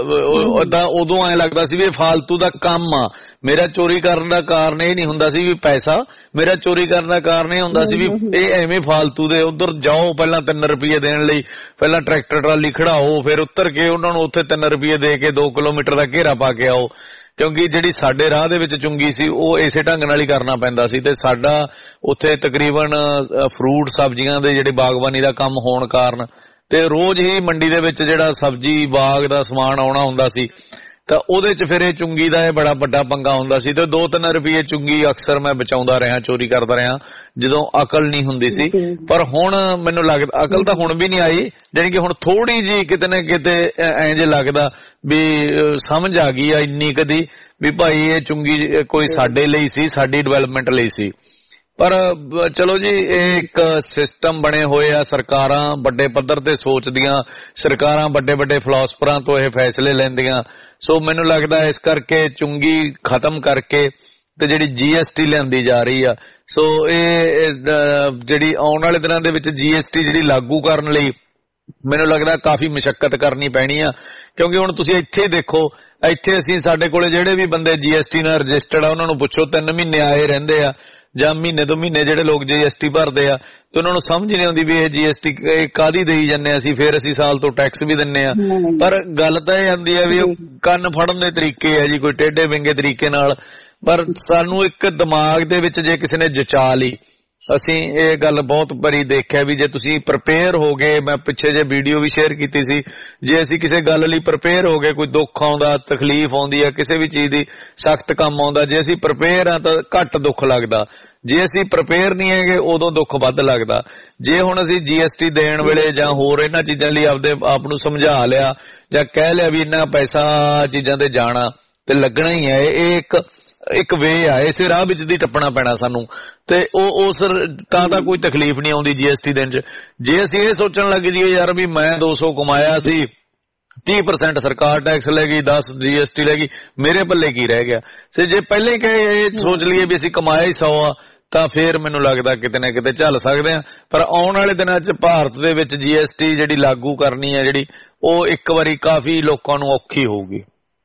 ਉਦੋਂ ਐਂ ਲੱਗਦਾ ਸੀ ਵੀ ਇਹ ਫਾਲਤੂ ਦਾ ਕੰਮ ਆ। ਮੇਰਾ ਚੋਰੀ ਕਰਨ ਦਾ ਕਾਰਨ ਇਹ ਨਹੀਂ ਹੁੰਦਾ ਸੀ ਵੀ ਪੈਸਾ, ਮੇਰਾ ਚੋਰੀ ਕਰਨ ਦਾ ਕਾਰਨ ਇਹ ਹੁੰਦਾ ਸੀ ਵੀ ਇਹ ਐਵੇਂ ਫਾਲਤੂ ਦੇ ਉਧਰ ਜਾਓ, ਪਹਿਲਾਂ ਤਿੰਨ ਰੁਪਈਏ ਦੇਣ ਲਈ ਪਹਿਲਾਂ ਟਰੈਕਟਰ ਟਰਾਲੀ ਖੜਾਓ, ਫਿਰ ਉੱਤਰ ਕੇ ਉਹਨਾਂ ਨੂੰ ਉੱਥੇ ਤਿੰਨ ਰੁਪਈਏ ਦੇ ਕੇ ਦੋ ਕਿਲੋਮੀਟਰ ਦਾ ਘੇਰਾ ਪਾ ਕੇ ਆਓ। ਕਿਉਂਕਿ ਜਿਹੜੀ ਸਾਡੇ ਰਾਹ ਦੇ ਵਿੱਚ ਚੁੰਗੀ ਸੀ ਉਹ ਇਸੇ ਢੰਗ ਨਾਲ ਹੀ ਕਰਨਾ ਪੈਂਦਾ ਸੀ, ਤੇ ਸਾਡਾ ਉੱਥੇ ਤਕਰੀਬਨ ਫਰੂਟ ਸਬਜ਼ੀਆਂ ਦੇ ਜਿਹੜੇ ਬਾਗਬਾਨੀ ਦਾ ਕੰਮ ਹੋਣ ਕਾਰਨ ਤੇ ਰੋਜ਼ ਹੀ ਮੰਡੀ ਦੇ ਵਿੱਚ ਜਿਹੜਾ ਸਬਜ਼ੀ ਬਾਗ ਦਾ ਸਮਾਨ ਆਉਣਾ ਹੁੰਦਾ ਸੀ, ਤਾਂ ਉਹਦੇ ਚ ਫਿਰ ਇਹ ਚੁੰਗੀ ਦਾ ਇਹ ਬੜਾ ਵੱਡਾ ਪੰਗਾ ਹੁੰਦਾ ਸੀ। ਤੇ ਦੋ ਤਿੰਨ ਰੁਪਏ ਚੁੰਗੀ ਅਕਸਰ ਮੈਂ ਬਚਾਉਂਦਾ ਰਿਹਾ, ਚੋਰੀ ਕਰਦਾ ਰਿਹਾ, ਜਦੋਂ ਅਕਲ ਨਹੀਂ ਹੁੰਦੀ ਸੀ। ਪਰ ਹੁਣ ਮੈਨੂੰ ਲੱਗਦਾ ਅਕਲ ਤਾਂ ਹੁਣ ਵੀ ਨਹੀਂ ਆਈ, ਜਾਣੀ ਕਿ ਹੁਣ ਥੋੜੀ ਜਿਹੀ ਕਿਤੇ ਨਾ ਕਿਤੇ ਐਂ ਜੇ ਲੱਗਦਾ ਵੀ ਸਮਝ ਆ ਗਈ ਆ ਇੰਨੀ ਕਦੀ ਵੀ ਭਾਈ ਇਹ ਚੁੰਗੀ ਕੋਈ ਸਾਡੇ ਲਈ ਸੀ, ਸਾਡੀ ਡਿਵੈਲਪਮੈਂਟ ਲਈ ਸੀ। ਪਰ ਚਲੋ ਜੀ, ਇਹ ਇੱਕ ਸਿਸਟਮ ਬਣੇ ਹੋਏ ਆ, ਸਰਕਾਰਾਂ ਵੱਡੇ ਪੱਧਰ ਤੇ ਸੋਚਦੀਆਂ, ਸਰਕਾਰਾਂ ਵੱਡੇ ਵੱਡੇ ਫਿਲਾਸਫਰਾਂ ਤੋਂ ਇਹ ਫੈਸਲੇ ਲੈਂਦੀਆਂ। ਸੋ ਮੈਨੂੰ ਲੱਗਦਾ ਇਸ ਕਰਕੇ ਚੁੰਗੀ ਖਤਮ ਕਰਕੇ ਤੇ ਜਿਹੜੀ ਜੀ ਐਸ ਟੀ ਲਿਆਂਦੀ ਜਾ ਰਹੀ ਆ, ਸੋ ਇਹ ਜਿਹੜੀ ਆਉਣ ਵਾਲੇ ਦਿਨਾਂ ਦੇ ਵਿੱਚ ਜੀ ਐਸ ਟੀ ਜਿਹੜੀ ਲਾਗੂ ਕਰਨ ਲਈ ਮੈਨੂੰ ਲੱਗਦਾ ਕਾਫੀ ਮੁਸ਼ੱਕਤ ਕਰਨੀ ਪੈਣੀ ਆ। ਕਿਉਂਕਿ ਹੁਣ ਤੁਸੀਂ ਇੱਥੇ ਹੀ ਦੇਖੋ, ਇੱਥੇ ਅਸੀਂ ਸਾਡੇ ਕੋਲੇ ਜਿਹੜੇ ਵੀ ਬੰਦੇ ਜੀ ਐਸ ਟੀ ਨਾਲ ਰਜਿਸਟਰਡ ਆ ਉਹਨਾਂ ਨੂੰ ਪੁੱਛੋ, ਤਿੰਨ ਮਹੀਨੇ ਆਏ ਰਹਿੰਦੇ ਆ ਜਾਂ ਮਹੀਨੇ ਦੋ ਮਹੀਨੇ ਜਿਹੜੇ ਲੋਕ ਜੀ ਐਸ ਟੀ ਭਰਦੇ ਆ, ਤੇ ਉਹਨਾਂ ਨੂੰ ਸਮਝ ਨਹੀਂ ਆਉਂਦੀ ਵੀ ਇਹ ਜੀ ਐਸ ਟੀ ਕਾਹਦੀ ਦੇਈ ਜਾਂਦੇ ਆ ਅਸੀਂ, ਫਿਰ ਅਸੀਂ ਸਾਲ ਤੋਂ ਟੈਕਸ ਵੀ ਦਿੰਨੇ ਆ। ਪਰ ਗੱਲ ਤਾਂ ਇਹ ਆਉਂਦੀ ਆ ਵੀ ਉਹ ਕੰਨ ਫੜਨ ਦੇ ਤਰੀਕੇ ਆ ਜੀ, ਕੋਈ ਟੇਢੇ ਵਿੰਗੇ ਤਰੀਕੇ ਨਾਲ। ਪਰ ਸਾਨੂੰ ਇੱਕ ਦਿਮਾਗ ਦੇ ਵਿੱਚ ਜੇ ਕਿਸੇ ਨੇ ਜਚਾ ਲਈ, ਅਸੀਂ ਇਹ ਗੱਲ ਬਹੁਤ ਵਾਰੀ ਦੇਖਿਆ ਵੀ ਜੇ ਤੁਸੀਂ ਪ੍ਰਪੇਅਰ ਹੋ ਗਏ, ਮੈਂ ਪਿੱਛੇ ਜੇ ਵੀਡੀਓ ਵੀ ਸ਼ੇਅਰ ਕੀਤੀ ਸੀ, ਜੇ ਅਸੀਂ ਕਿਸੇ ਗੱਲ ਲਈ ਪ੍ਰਪੇਅਰ ਹੋ ਗਏ, ਕੋਈ ਦੁੱਖ ਆਉਂਦਾ, ਤਕਲੀਫ ਆਉਂਦੀ ਆ, ਕਿਸੇ ਵੀ ਚੀਜ਼ ਦੀ ਸਖਤ ਕੰਮ ਆਉਂਦਾ, ਜੇ ਅਸੀਂ ਪ੍ਰਪੇਅਰ ਆ ਤਾਂ ਘੱਟ ਦੁੱਖ ਲੱਗਦਾ, ਜੇ ਅਸੀਂ ਪ੍ਰਪੇਅਰ ਨਹੀਂ ਹੈਗੇ ਉਦੋਂ ਦੁੱਖ ਵੱਧ ਲੱਗਦਾ। ਜੇ ਹੁਣ ਅਸੀਂ ਜੀ ਐਸ ਟੀ ਦੇਣ ਵੇਲੇ ਜਾਂ ਹੋਰ ਇਹਨਾਂ ਚੀਜ਼ਾਂ ਲਈ ਆਪਦੇ ਆਪ ਨੂੰ ਸਮਝਾ ਲਿਆ ਜਾਂ ਕਹਿ ਲਿਆ ਵੀ ਇੰਨਾ ਪੈਸਾ ਚੀਜ਼ਾਂ ਤੇ ਜਾਣਾ ਤੇ ਲੱਗਣਾ ਹੀ ਹੈ, ਇਹ ਇੱਕ ਇੱਕ ਵੇ ਆ, ਇਸੇ ਰਾਹ ਵਿੱਚ ਦੀ ਟੱਪਣਾ ਪੈਣਾ ਸਾਨੂੰ, ਤੇ ਉਹ ਉਸ ਤਾਂ ਤਾਂ ਕੋਈ ਤਕਲੀਫ ਨਹੀਂ ਆਉਂਦੀ ਜੀ ਐਸ ਟੀ ਦੇਣ ਚ। ਜੇ ਅਸੀਂ ਇਹ ਸੋਚਣ ਲੱਗ ਜਾਈਏ ਯਾਰ ਵੀ ਮੈਂ ਦੋ ਸੌ ਕਮਾਇਆ ਸੀ, ਤੀਹ ਪਰਸੈਂਟ ਸਰਕਾਰ ਟੈਕਸ ਲੈ ਗਈ, ਦਸ ਜੀ ਐਸ ਟੀ ਲੈ ਗਈ, ਮੇਰੇ ਪੱਲੇ ਕੀ ਰਹਿ ਗਿਆ। ਤੇ ਜੇ ਪਹਿਲਾਂ ਹੀ ਕਹੇ ਇਹ ਸੋਚ ਲਈਏ ਵੀ ਅਸੀਂ ਕਮਾਇਆ ਹੀ ਸੌ ਆ, ਤਾਂ ਫੇਰ ਮੈਨੂੰ ਲੱਗਦਾ ਕਿਤੇ ਨਾ ਕਿਤੇ ਝੱਲ ਸਕਦੇ ਆ। ਪਰ ਆਉਣ ਵਾਲੇ ਦਿਨਾਂ ਚ ਭਾਰਤ ਦੇ ਵਿੱਚ ਜੀ ਐਸ ਟੀ ਜਿਹੜੀ ਲਾਗੂ ਕਰਨੀ ਹੈ ਜਿਹੜੀ, ਉਹ ਇੱਕ ਵਾਰੀ ਕਾਫੀ ਲੋਕਾਂ ਨੂੰ ਔਖੀ ਹੋਊਗੀ।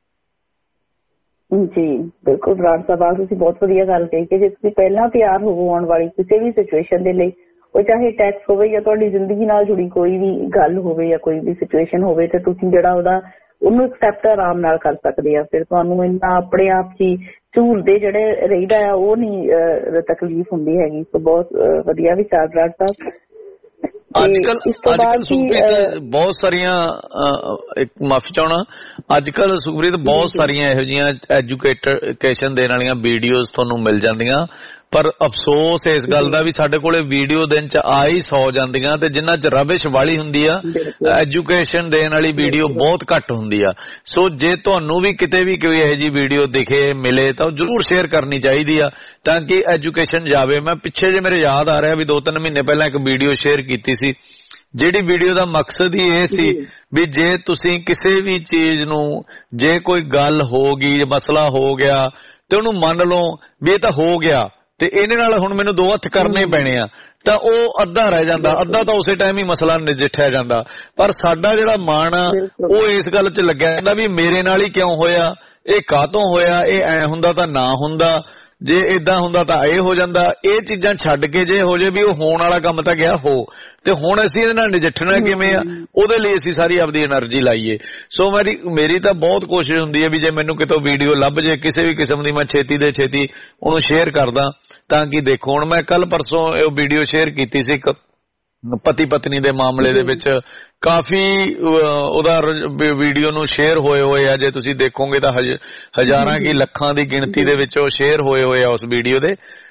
ਜੀ ਬਿਲਕੁਲ ਬਰਾੜ ਸਾਹਿਬ, ਤੁਸੀਂ ਬਹੁਤ ਵਧੀਆ ਗੱਲ ਕਹੀ ਕਿ ਜੇ ਤੁਸੀਂ ਪਹਿਲਾਂ ਤਿਆਰ ਹੋਵੋ ਆਉਣ ਵਾਲੀ ਕਿਸੇ ਵੀ ਸਿਚੁਏਸ਼ਨ ਦੇ ਲਈ, ਉਹ ਚਾਹੇ ਟੈਕਸ ਹੋਵੇ ਜਾਂ ਤੁਹਾਡੀ ਜ਼ਿੰਦਗੀ ਨਾਲ ਜੁੜੀ ਕੋਈ ਵੀ ਗੱਲ ਹੋਵੇ ਜਾਂ ਕੋਈ ਵੀ ਸਿਚੁਏਸ਼ਨ ਹੋਵੇ, ਤੇ ਤੁਸੀਂ ਜਿਹੜਾ ਉਹਦਾ ਉਹਨੂੰ ਐਕਸੈਪਟ ਆਰਾਮ ਨਾਲ ਕਰ ਸਕਦੇ ਆ। ਫਿਰ ਤੁਹਾਨੂੰ ਇੰਨਾ ਆਪਣੇ ਆਪ ਹੀ ਝੂਰਦੇ ਜਿਹੜੇ ਰਹਿਦਾ ਆ ਉਹ ਨਹੀਂ ਤਕਲੀਫ ਹੁੰਦੀ ਹੈਗੀ। ਸੋ ਬਹੁਤ ਵਧੀਆ ਵਿਚਾਰ ਬਰਾੜ ਸਾਹਿਬ। ਅੱਜ ਕੱਲ ਅੱਜ ਕੱਲ ਸੁਖਪ੍ਰੀਤ ਬਹੁਤ ਸਾਰੀਆਂ, ਇੱਕ ਮਾਫੀ ਚਾਹਣਾ, ਅੱਜ ਕੱਲ ਸੁਖਪ੍ਰੀਤ ਬਹੁਤ ਸਾਰੀਆਂ ਇਹੋ ਜਿਹੀਆਂ ਐਜੂਕੇਸ਼ਨ ਦੇਣ ਵਾਲੀਆਂ ਵੀਡੀਓਜ਼ ਤੁਹਾਨੂੰ ਮਿਲ ਜਾਂਦੀਆਂ, ਪਰ ਅਫਸੋਸ ਇਸ ਗੱਲ ਦਾ ਵੀ ਸਾਡੇ ਕੋਲੇ ਵੀਡੀਓ ਦਿਨ ਚ ਆ ਹੀ ਸੌ ਜਾਂਦੀਆਂ, ਤੇ ਜਿਨ੍ਹਾਂ ਚ ਰਵਿਸ਼ ਵਾਲੀ ਹੁੰਦੀ ਆ, ਐਜੂਕੇਸ਼ਨ ਦੇਣ ਵਾਲੀ ਵੀਡੀਓ ਬਹੁਤ ਘੱਟ ਹੁੰਦੀ ਆ। ਸੋ ਜੇ ਤੁਹਾਨੂੰ ਵੀ ਕਿਤੇ ਵੀ ਕੋਈ ਇਹੋ ਜਿਹੀ ਵੀਡੀਓ ਦਿਖੇ ਮਿਲੇ ਤਾਂ ਜ਼ਰੂਰ ਸ਼ੇਅਰ ਕਰਨੀ ਚਾਹੀਦੀ ਆ, ਤਾਂ ਕਿ ਐਜੂਕੇਸ਼ਨ ਜਾਵੇ। ਮੈਂ ਪਿੱਛੇ ਜੇ ਮੇਰੇ ਯਾਦ ਆ ਰਿਹਾ ਵੀ ਦੋ ਤਿੰਨ ਮਹੀਨੇ ਪਹਿਲਾਂ ਇੱਕ ਵੀਡੀਓ ਸ਼ੇਅਰ ਕੀਤੀ ਸੀ, ਜਿਹੜੀ ਵੀਡੀਓ ਦਾ ਮਕਸਦ ਹੀ ਇਹ ਸੀ ਵੀ ਜੇ ਤੁਸੀਂ ਕਿਸੇ ਵੀ ਚੀਜ਼ ਨੂੰ, ਜੇ ਕੋਈ ਗੱਲ ਹੋ ਗਈ, ਮਸਲਾ ਹੋ ਗਿਆ, ਤੇ ਉਹਨੂੰ ਮੰਨ ਲਓ ਵੀ ਇਹ ਤਾਂ ਹੋ ਗਿਆ ਤੇ ਇਹਦੇ ਨਾਲ ਹੁਣ ਮੈਨੂੰ ਦੋ ਹੱਥ ਕਰਨੇ ਪੈਣੇ ਆ, ਤਾਂ ਉਹ ਅੱਧਾ ਰਹਿ ਜਾਂਦਾ, ਅੱਧਾ ਤਾਂ ਉਸੇ ਟਾਈਮ ਹੀ ਮਸਲਾ ਨਜਿੱਠਿਆ ਜਾਂਦਾ। ਪਰ ਸਾਡਾ ਜਿਹੜਾ ਮਨ ਆ ਉਹ ਇਸ ਗੱਲ 'ਚ ਲੱਗਿਆ ਜਾਂਦਾ ਵੀ ਮੇਰੇ ਨਾਲ ਹੀ ਕਿਉਂ ਹੋਇਆ, ਇਹ ਕਾਹਤੋਂ ਹੋਇਆ, ਇਹ ਐ ਹੁੰਦਾ ਤਾਂ ਨਾ ਹੁੰਦਾ, ਜੇ ਇਦਾਂ ਹੁੰਦਾ ਤਾਂ ਇਹ ਹੋ ਜਾਂਦਾ। ਇਹ ਚੀਜ਼ਾਂ ਛੱਡ ਕੇ ਜੇ ਹੋ ਜੇ ਵੀ ਉਹ ਹੋਣ ਵਾਲਾ ਕੰਮ ਤਾਂ ਗਿਆ ਹੋ, ਤੇ ਹੁਣ ਅਸੀਂ ਇਹਦੇ ਨਾਲ ਨਜਿੱਠਣਾ ਕਿਵੇਂ ਆ, ਉਹਦੇ ਲਈ ਅਸੀਂ ਸਾਰੀ ਆਪਦੀ એનર્ਜੀ ਲਾਈਏ। ਸੋ ਮੇਰੀ ਮੇਰੀ ਤਾਂ ਬਹੁਤ ਕੋਸ਼ਿਸ਼ ਹੁੰਦੀ ਹੈ ਵੀ ਜੇ ਮੈਨੂੰ ਕਿਤੋਂ ਵੀਡੀਓ ਲੱਭ ਜੇ ਕਿਸੇ ਵੀ ਕਿਸਮ ਦੀ, ਮੈਂ ਛੇਤੀ ਦੇ ਛੇਤੀ ਉਹਨੂੰ ਸ਼ੇਅਰ ਕਰਦਾ, ਤਾਂ ਕਿ ਦੇਖੋ। ਹੁਣ ਮੈਂ ਕੱਲ ਪਰਸੋਂ ਇਹ ਵੀਡੀਓ ਸ਼ੇਅਰ ਕੀਤੀ ਸੀ ਇੱਕ ਪਤੀ ਪਤਨੀ ਦੇ ਮਾਮਲੇ ਦੇ ਵਿੱਚ, ਕਾਫੀ ਉਹਦਾ ਵੀਡੀਓ ਨੂੰ ਸ਼ੇਅਰ ਹੋਏ ਹੋਏ ਆ, ਜੇ ਤੁਸੀਂ ਦੇਖੋਗੇ ਤਾਂ ਹਜ਼ਾਰਾਂ ਕੀ ਲੱਖਾਂ ਦੀ ਗਿਣਤੀ ਦੇ ਵਿੱਚ ਉਹ ਸ਼ੇਅਰ ਹੋਏ ਹੋਏ ਆ ਉਸ ਵੀਡੀਓ ਦੇ।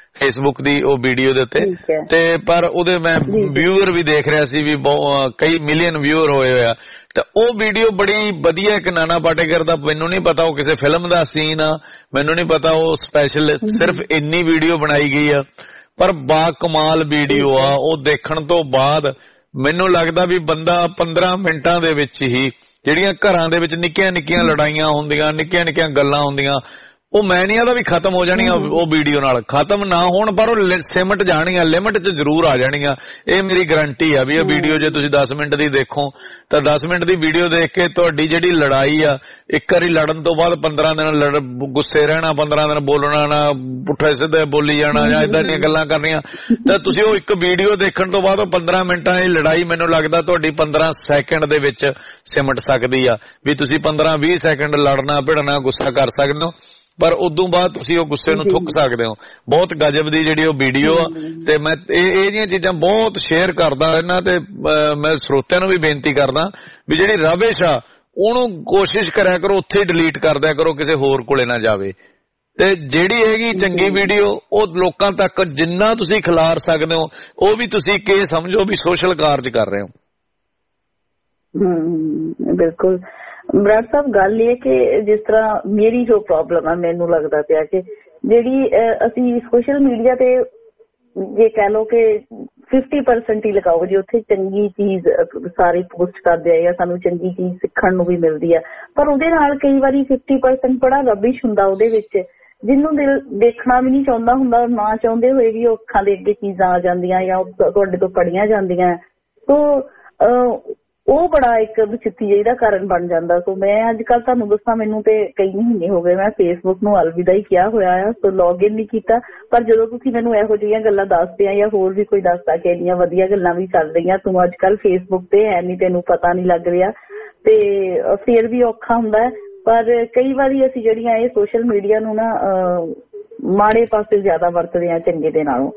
ਫੇਸਬੁੱਕ ਦੀ ਉਹ ਵੀਡੀਓ ਦੇ ਉੱਤੇ ਤੇ ਪਰ ਉਹਦੇ ਮੈਂ ਵਿਊਅਰ ਵੀ ਦੇਖ ਰਿਹਾ ਸੀ ਵੀ ਕਈ ਮਿਲੀਅਨ ਵਿਊਅਰ ਹੋਏ ਹੋਇਆ ਤਾਂ ਉਹ ਵੀਡੀਓ ਬੜੀ ਵਧੀਆ। ਇੱਕ ਨਾਨਾ ਪਾਟੇਕਰ ਦਾ ਮੈਨੂੰ ਨਹੀਂ ਪਤਾ ਉਹ ਕਿਸੇ ਫਿਲਮ ਦਾ ਸੀਨ ਆ, ਮੈਨੂੰ ਨਹੀਂ ਪਤਾ ਉਹ ਸਪੈਸ਼ਲ ਸਿਰਫ ਇੰਨੀ ਵੀਡੀਓ ਬਣਾਈ ਗਈ ਆ ਪਰ ਬਾ ਕਮਾਲ ਵੀਡੀਓ ਆ। ਉਹ ਦੇਖਣ ਤੋਂ ਬਾਅਦ ਮੈਨੂੰ ਲੱਗਦਾ ਵੀ ਬੰਦਾ ਪੰਦਰਾਂ ਮਿੰਟਾਂ ਦੇ ਵਿੱਚ ਹੀ ਜਿਹੜੀਆਂ ਘਰਾਂ ਦੇ ਵਿੱਚ ਨਿੱਕੀਆਂ ਨਿੱਕੀਆਂ ਲੜਾਈਆਂ ਹੁੰਦੀਆਂ, ਨਿੱਕੀਆਂ ਨਿੱਕੀਆਂ ਗੱਲਾਂ ਹੁੰਦੀਆਂ, ਉਹ ਮੈਂ ਨਹੀਂ ਆਦਾ ਵੀ ਖਤਮ ਹੋ ਜਾਣੀਆਂ ਉਹ ਵੀਡੀਓ ਨਾਲ। ਖਤਮ ਨਾ ਹੋਣ ਪਰ ਉਹ ਸਿਮਟ ਜਾਣੀਆਂ, ਲਿਮਟ 'ਚ ਜ਼ਰੂਰ ਆ ਜਾਣੀਆਂ। ਇਹ ਮੇਰੀ ਗਰੰਟੀ ਆ ਵੀ ਇਹ ਵੀਡੀਓ ਜੇ ਤੁਸੀਂ ਦਸ ਮਿੰਟ ਦੀ ਦੇਖੋ ਤਾਂ ਦਸ ਮਿੰਟ ਦੀ ਵੀਡੀਓ ਦੇਖ ਕੇ ਤੁਹਾਡੀ ਜਿਹੜੀ ਲੜਾਈ ਆ ਇੱਕ ਵਾਰੀ ਲੜਨ ਤੋਂ ਬਾਅਦ ਪੰਦਰਾਂ ਦਿਨ ਲੜ ਗੁੱਸੇ ਰਹਿਣਾ, ਪੰਦਰਾਂ ਦਿਨ ਬੋਲਣਾ ਨਾ, ਪੁੱਠੇ ਸਿੱਧੇ ਬੋਲੀ ਜਾਣਾ ਜਾਂ ਏਦਾਂ ਦੀਆਂ ਗੱਲਾਂ ਕਰਨੀਆਂ, ਤਾਂ ਤੁਸੀਂ ਉਹ ਇੱਕ ਵੀਡੀਓ ਦੇਖਣ ਤੋਂ ਬਾਅਦ ਉਹ ਪੰਦਰਾਂ ਮਿੰਟਾਂ ਦੀ ਲੜਾਈ ਮੈਨੂੰ ਲੱਗਦਾ ਤੁਹਾਡੀ ਪੰਦਰਾਂ ਸੈਕਿੰਡ ਦੇ ਵਿੱਚ ਸਿਮਟ ਸਕਦੀ ਆ। ਵੀ ਤੁਸੀਂ ਪੰਦਰਾਂ ਵੀਹ ਸੈਕਿੰਡ ਲੜਨਾ ਭਿੜਨਾ ਗੁੱਸਾ ਕਰ ਸਕਦੇ ਹੋ ਪਰ ਉਦੋਂ ਬਾਅਦ ਤੁਸੀਂ ਉਹ ਗੁੱਸੇ ਨੂੰ ਥੁੱਕ ਸਕਦੇ ਹੋ। ਬਹੁਤ ਗਜਬ ਦੀ ਜਿਹੜੀ ਉਹ ਵੀਡੀਓ ਆ ਤੇ ਮੈਂ ਇਹ ਇਹ ਜਿਹੀਆਂ ਚੀਜ਼ਾਂ ਬਹੁਤ ਸ਼ੇਅਰ ਕਰਦਾ ਇਹਨਾਂ ਤੇ ਮੈਂ ਸਰੋਤਿਆਂ ਨੂੰ ਵੀ ਬੇਨਤੀ ਕਰਦਾ ਵੀ ਜਿਹੜੀ ਰਵਿਸ਼ ਆ ਉਹਨੂੰ ਕੋਸ਼ਿਸ਼ ਕਰਿਆ ਕਰੋ ਉੱਥੇ ਹੀ ਡਿਲੀਟ ਕਰ ਦਿਆ ਕਰੋ, ਕਿਸੇ ਹੋਰ ਕੋਲੇ ਨਾ ਜਾਵੇ। ਤੇ ਜਿਹੜੀ ਹੈਗੀ ਚੰਗੀ ਵੀਡੀਓ ਉਹ ਲੋਕਾਂ ਤੱਕ ਜਿੰਨਾ ਤੁਸੀਂ ਖਿਲਾਰ ਸਕਦੇ ਹੋ ਉਹ ਵੀ ਤੁਸੀਂ ਕਿ ਸਮਝੋ ਵੀ ਸੋਸ਼ਲ ਕਾਰਜ ਕਰ ਰਹੇ ਹੋ। ਹਮ ਬਿਲਕੁਲ ਬਰਾੜ ਸਾਹਿਬ, ਗੱਲ ਇਹ ਕਿ ਜਿਸ ਤਰ੍ਹਾਂ ਮੇਰੀ ਜੋ ਪ੍ਰੋਬਲਮ ਆ ਮੈਨੂੰ ਲੱਗਦਾ ਪਿਆ ਕਿ ਜਿਹੜੀ ਅਸੀਂ ਸੋਸ਼ਲ ਮੀਡੀਆ ਤੇ ਜੇ ਕਹਿ ਲਓ ਕਿ ਫਿਫਟੀ ਪਰਸੈਂਟ ਹੀ ਲਗਾਓ ਜੇ ਉੱਥੇ ਚੰਗੀ ਚੀਜ਼ ਸਾਰੇ ਪੋਸਟ ਕਰਦੇ ਆ ਜਾਂ ਸਾਨੂੰ ਚੰਗੀ ਚੀਜ਼ ਸਿੱਖਣ ਨੂੰ ਵੀ ਮਿਲਦੀ ਆ, ਪਰ ਉਹਦੇ ਨਾਲ ਕਈ ਵਾਰੀ ਫਿਫਟੀ ਪਰਸੈਂਟ ਬੜਾ ਰਬਿਸ਼ ਹੁੰਦਾ ਉਹਦੇ ਵਿੱਚ, ਜਿਹਨੂੰ ਦਿਲ ਦੇਖਣਾ ਵੀ ਨਹੀਂ ਚਾਹੁੰਦਾ ਹੁੰਦਾ, ਨਾ ਚਾਹੁੰਦੇ ਹੋਏ ਵੀ ਉਹ ਅੱਖਾਂ ਦੇ ਅੱਗੇ ਚੀਜ਼ਾਂ ਆ ਜਾਂਦੀਆਂ ਜਾਂ ਤੁਹਾਡੇ ਤੋਂ ਪੜ੍ਹੀਆਂ ਜਾਂਦੀਆਂ। ਸੋ ਉਹ ਬੜਾ ਇੱਕ ਵਿਚਿੱਤੀ ਜਿਹੀ ਦਾ ਕਾਰਨ ਬਣ ਜਾਂਦਾ। ਸੋ ਮੈਂ ਅੱਜ ਕੱਲ੍ਹ ਤੁਹਾਨੂੰ ਦੱਸਾਂ ਮੈਨੂੰ ਤੇ ਕਈ ਮਹੀਨੇ ਹੋ ਗਏ ਮੈਂ ਫੇਸਬੁੱਕ ਨੂੰ ਅਲਵਿਦਾ ਹੀ ਕਿਹਾ ਹੋਇਆ ਆ, ਸੋ ਲੌਗਇਨ ਨਹੀਂ ਕੀਤਾ। ਪਰ ਜਦੋਂ ਤੁਸੀਂ ਮੈਨੂੰ ਇਹੋ ਜਿਹੀਆਂ ਗੱਲਾਂ ਦੱਸਦੇ ਆ ਜਾਂ ਹੋਰ ਵੀ ਕੋਈ ਦੱਸਦਾ ਕਿ ਇੰਨੀਆਂ ਵਧੀਆ ਗੱਲਾਂ ਵੀ ਚੱਲ ਰਹੀਆਂ, ਤੂੰ ਅੱਜ ਕੱਲ੍ਹ ਫੇਸਬੁੱਕ ਤੇ ਹੈ ਨਹੀਂ, ਤੈਨੂੰ ਪਤਾ ਨਹੀਂ ਲੱਗ ਰਿਹਾ, ਤੇ ਫਿਰ ਵੀ ਔਖਾ ਹੁੰਦਾ ਹੈ। ਪਰ ਕਈ ਵਾਰੀ ਅਸੀਂ ਜਿਹੜੀਆਂ ਇਹ ਸੋਸ਼ਲ ਮੀਡੀਆ ਨੂੰ ਨਾ ਮਾੜੇ ਪਾਸੇ ਜ਼ਿਆਦਾ ਵਰਤਦੇ ਆ ਚੰਗੇ ਦੇ ਨਾਲੋਂ।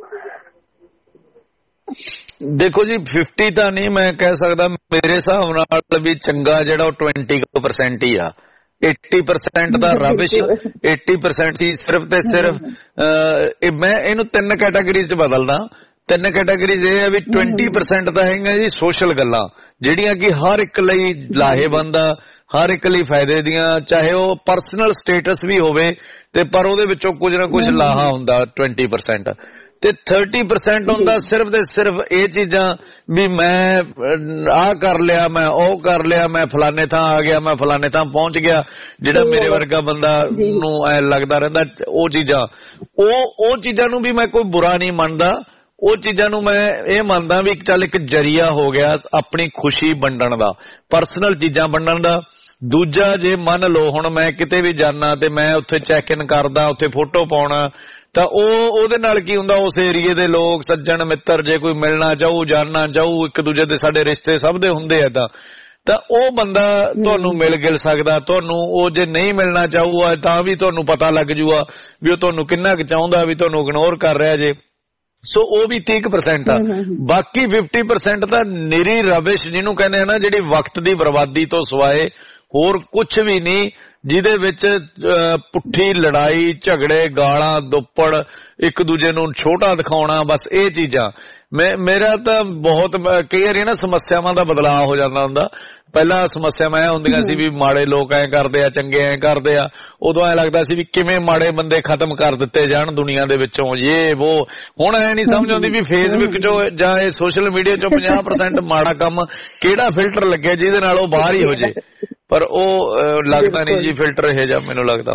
ਦੇਖੋ ਜੀ ਫਿਫਟੀ ਤਾਂ ਨਹੀਂ ਮੈਂ ਕਹਿ ਸਕਦਾ, ਮੇਰੇ ਹਿਸਾਬ ਨਾਲ ਵੀ ਚੰਗਾ ਜਿਹੜਾ ਉਹ ਟਵੈਂਟੀ ਪਰਸੈਂਟ ਹੀ ਆ। eighty percent ਦਾ ਰਬਿਸ਼, eighty percent ਹੀ ਸਿਰਫ ਤੇ ਸਿਰਫ ਮੈਂ ਇਹਨੂੰ ਤਿੰਨ ਕੈਟਾਗਰੀ ਚ ਬਦਲਦਾ। ਤਿੰਨ ਕੈਟਾਗਰੀਜ਼ ਇਹ ਆ ਵੀ twenty percent ਤਾਂ ਹੈਗੀਆਂ ਜੀ ਸੋਸ਼ਲ ਗੱਲਾਂ ਜਿਹੜੀਆਂ ਕਿ ਹਰ ਇੱਕ ਲਈ ਲਾਹੇਵੰਦ ਆ, ਹਰ ਇੱਕ ਲਈ ਫਾਇਦੇ ਦੀਆਂ, ਚਾਹੇ ਉਹ ਪਰਸਨਲ ਸਟੇਟਸ ਵੀ ਹੋਵੇ ਤੇ ਪਰ ਉਹਦੇ ਵਿੱਚੋਂ ਕੁਝ ਨਾ ਕੁਝ ਲਾਹਾ ਹੁੰਦਾ twenty percent। ਤੇ thirty percent ਹੁੰਦਾ ਸਿਰਫ ਤੇ ਸਿਰਫ ਇਹ ਚੀਜ਼ਾਂ ਵੀ ਮੈਂ ਆਹ ਕਰ ਲਿਆ, ਮੈਂ ਉਹ ਕਰ ਲਿਆ, ਮੈਂ ਫਲਾਣੇ ਥਾਂ ਆ ਗਿਆ, ਮੈਂ ਫਲਾਣੇ ਥਾਂ ਪਹੁੰਚ ਗਿਆ, ਜਿਹੜਾ ਮੇਰੇ ਵਰਗਾ ਬੰਦਾ ਨੂੰ ਐ ਲੱਗਦਾ ਰਹਿੰਦਾ। ਉਹ ਚੀਜ਼ਾਂ ਉਹ ਉਹ ਚੀਜ਼ਾਂ ਨੂੰ ਵੀ ਮੈਂ ਕੋਈ ਬੁਰਾ ਨਹੀਂ ਮੰਨਦਾ, ਉਹ ਚੀਜ਼ਾਂ ਨੂੰ ਮੈਂ ਇਹ ਮੰਨਦਾ ਵੀ ਚੱਲ ਇੱਕ ਜਰੀਆ ਹੋ ਗਿਆ ਆਪਣੀ ਖੁਸ਼ੀ ਵੰਡਣ ਦਾ, ਪਰਸਨਲ ਚੀਜ਼ਾਂ ਵੰਡਣ ਦਾ। ਦੂਜਾ ਜੇ ਮੰਨ ਲਓ ਹੁਣ ਮੈਂ ਕਿਤੇ ਵੀ ਜਾਣਾ ਤੇ ਮੈਂ ਉੱਥੇ ਚੈੱਕ ਇਨ ਕਰਦਾ, ਉੱਥੇ ਫੋਟੋ ਪਾਉਣਾ, ਤਾਂ ਉਹ ਉਹਦੇ ਨਾਲ ਕੀ ਹੁੰਦਾ ਉਸ ਏਰੀਏ ਦੇ ਲੋਕ ਸੱਜਣ ਮਿੱਤਰ ਜੇ ਕੋਈ ਮਿਲਣਾ ਚਾਹੂ ਜਾਣਨਾ ਚਾਹੂ ਇੱਕ ਦੂਜੇ ਦੇ ਸਾਡੇ ਰਿਸ਼ਤੇ ਸਭ ਦੇ ਹੁੰਦੇ ਏਦਾਂ, ਤਾਂ ਉਹ ਬੰਦਾ ਤੁਹਾਨੂੰ ਮਿਲ ਗਿਲ ਸਕਦਾ। ਤੁਹਾਨੂੰ ਉਹ ਜੇ ਨਹੀਂ ਮਿਲਣਾ ਚਾਹੂਗਾ ਤਾਂ ਵੀ ਤੁਹਾਨੂੰ ਪਤਾ ਲੱਗ ਜੂਗਾ ਵੀ ਉਹ ਤੁਹਾਨੂੰ ਕਿੰਨਾ ਕੁ ਚਾਹੁੰਦਾ, ਵੀ ਤੁਹਾਨੂੰ ਇਗਨੋਰ ਕਰ ਰਿਹਾ ਜੇ। ਸੋ ਉਹ ਵੀ ਤੀਹ ਪਰਸੈਂਟ ਆ। ਬਾਕੀ ਫਿਫਟੀ ਪਰਸੈਂਟ ਤਾਂ ਨਿਰੀ ਰਵਿਸ਼ ਜਿਹਨੂੰ ਕਹਿੰਦੇ ਆ ਨਾ, ਜਿਹੜੀ ਵਕਤ ਦੀ ਬਰਬਾਦੀ ਤੋਂ ਸਿਵਾਏ ਹੋਰ ਕੁਛ ਵੀ ਨਹੀਂ, ਜਿਹਦੇ ਵਿੱਚ ਪੁੱਠੀ ਲੜਾਈ ਝਗੜੇ ਗਾਲਾਂ ਦੁੱਪੜ ਇੱਕ ਦੂਜੇ ਨੂੰ ਛੋਟਾ ਦਿਖਾਉਣਾ, ਬਸ ਇਹ ਚੀਜ਼ਾਂ। ਮੈਂ ਮੇਰਾ ਤਾਂ ਬਹੁਤ ਕਈ ਵਾਰੀ ਨਾ ਸਮੱਸਿਆਵਾਂ ਦਾ ਬਦਲਾਅ ਹੋ ਜਾਂਦਾ ਹੁੰਦਾ। ਪਹਿਲਾਂ ਸਮੱਸਿਆਵਾਂ ਇਹ ਹੁੰਦੀਆਂ ਸੀ ਵੀ ਮਾੜੇ ਲੋਕ ਐ ਕਰਦੇ ਆ, ਚੰਗੇ ਐ ਕਰਦੇ ਆ, ਉਦੋਂ ਐ ਲੱਗਦਾ ਸੀ ਵੀ ਕਿਵੇਂ ਮਾੜੇ ਬੰਦੇ ਖਤਮ ਕਰ ਦਿੱਤੇ ਜਾਣ ਦੁਨੀਆ ਦੇ ਵਿੱਚੋਂ, ਇਹ ਵੋ। ਹੁਣ ਐ ਨਹੀਂ ਸਮਝ ਆਉਂਦੀ ਵੀ ਫੇਸਬੁੱਕ ਚੋਂ ਜਾਂ ਇਹ ਸੋਸ਼ਲ ਮੀਡੀਆ ਚੋਂ ਪੰਜਾਹ ਪਰਸੈਂਟ ਮਾੜਾ ਕੰਮ ਕਿਹੜਾ ਫਿਲਟਰ ਲੱਗਿਆ ਜਿਹਦੇ ਨਾਲ ਉਹ ਬਾਹਰ ਹੀ ਹੋ ਜੇ। ਪਰ ਉਹ ਲੱਗਦਾ ਨਹੀਂ ਜੀ ਫਿਲਟਰ ਇਹ ਜਿਹਾ ਮੈਨੂੰ ਲੱਗਦਾ।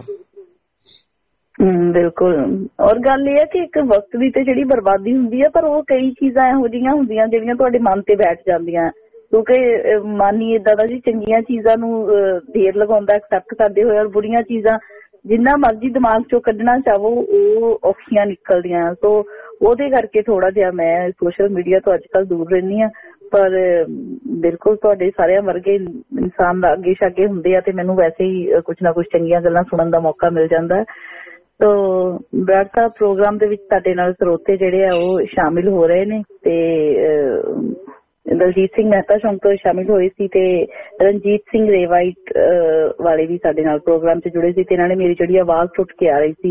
ਹਮ ਬਿਲਕੁਲ। ਔਰ ਗੱਲ ਇਹ ਹੈ ਕਿ ਇੱਕ ਵਕਤ ਦੀ ਤੇ ਜਿਹੜੀ ਬਰਬਾਦੀ ਹੁੰਦੀ ਹੈ, ਪਰ ਉਹ ਕਈ ਚੀਜ਼ਾਂ ਇਹੋ ਜਿਹੀਆਂ ਹੁੰਦੀਆਂ ਜਿਹੜੀਆਂ ਤੁਹਾਡੇ ਮਨ ਤੇ ਬੈਠ ਜਾਂਦੀਆਂ, ਕਿਉਂਕਿ ਮਨ ਹੀ ਏਦਾਂ ਦਾ ਜੀ ਚੰਗੀਆਂ ਚੀਜ਼ਾਂ ਨੂੰ ਦੇਰ ਲਗਾਉਂਦਾ ਐਕਸੈਪਟ ਕਰਦੇ ਹੋਏ, ਔਰ ਬੁਰੀਆਂ ਚੀਜ਼ਾਂ ਜਿੰਨਾ ਮਰਜ਼ੀ ਦਿਮਾਗ ਚੋਂ ਕੱਢਣਾ ਚਾਹੋ ਉਹ ਔਖੀਆਂ ਨਿਕਲਦੀਆਂ। ਸੋ ਉਹਦੇ ਕਰਕੇ ਥੋੜਾ ਜਿਹਾ ਮੈਂ ਸੋਸ਼ਲ ਮੀਡੀਆ ਤੋਂ ਅੱਜ ਕੱਲ੍ਹ ਦੂਰ ਰਹਿੰਦੀ ਹਾਂ। ਪਰ ਬਿਲਕੁਲ ਤੁਹਾਡੇ ਸਾਰਿਆਂ ਵਰਗੇ ਇਨਸਾਨ ਦਾ ਅੱਗੇ ਛਾਗੇ ਹੁੰਦੇ ਆ ਤੇ ਮੈਨੂੰ ਵੈਸੇ ਹੀ ਕੁਛ ਨਾ ਕੁਛ ਚੰਗੀਆਂ ਗੱਲਾਂ ਸੁਣਨ ਦਾ ਮੌਕਾ ਮਿਲ ਜਾਂਦਾ। ਤੋ ਬਰਾੜ ਸਾਹਿਬ ਪ੍ਰੋਗਰਾਮ ਦੇ ਵਿੱਚ ਤੁਹਾਡੇ ਨਾਲ ਸਰੋਤੇ ਜਿਹੜੇ ਆ ਉਹ ਸ਼ਾਮਿਲ ਹੋ ਰਹੇ ਨੇ, ਤੇ ਦਲਜੀਤ ਸਿੰਘ ਮਹਿਤਾ ਚੌਂਕ ਤੋਂ ਸ਼ਾਮਿਲ ਹੋਏ ਸੀ ਤੇ ਰਣਜੀਤ ਸਿੰਘ ਰੇਵਾਈਟ ਵਾਲੇ ਵੀ ਸਾਡੇ ਨਾਲ ਪ੍ਰੋਗਰਾਮ 'ਚ ਜੁੜੇ ਸੀ, ਤੇ ਇਹਨਾਂ ਨੇ ਮੇਰੀ ਜਿਹੜੀ ਆਵਾਜ਼ ਟੁੱਟ ਕੇ ਆ ਰਹੀ ਸੀ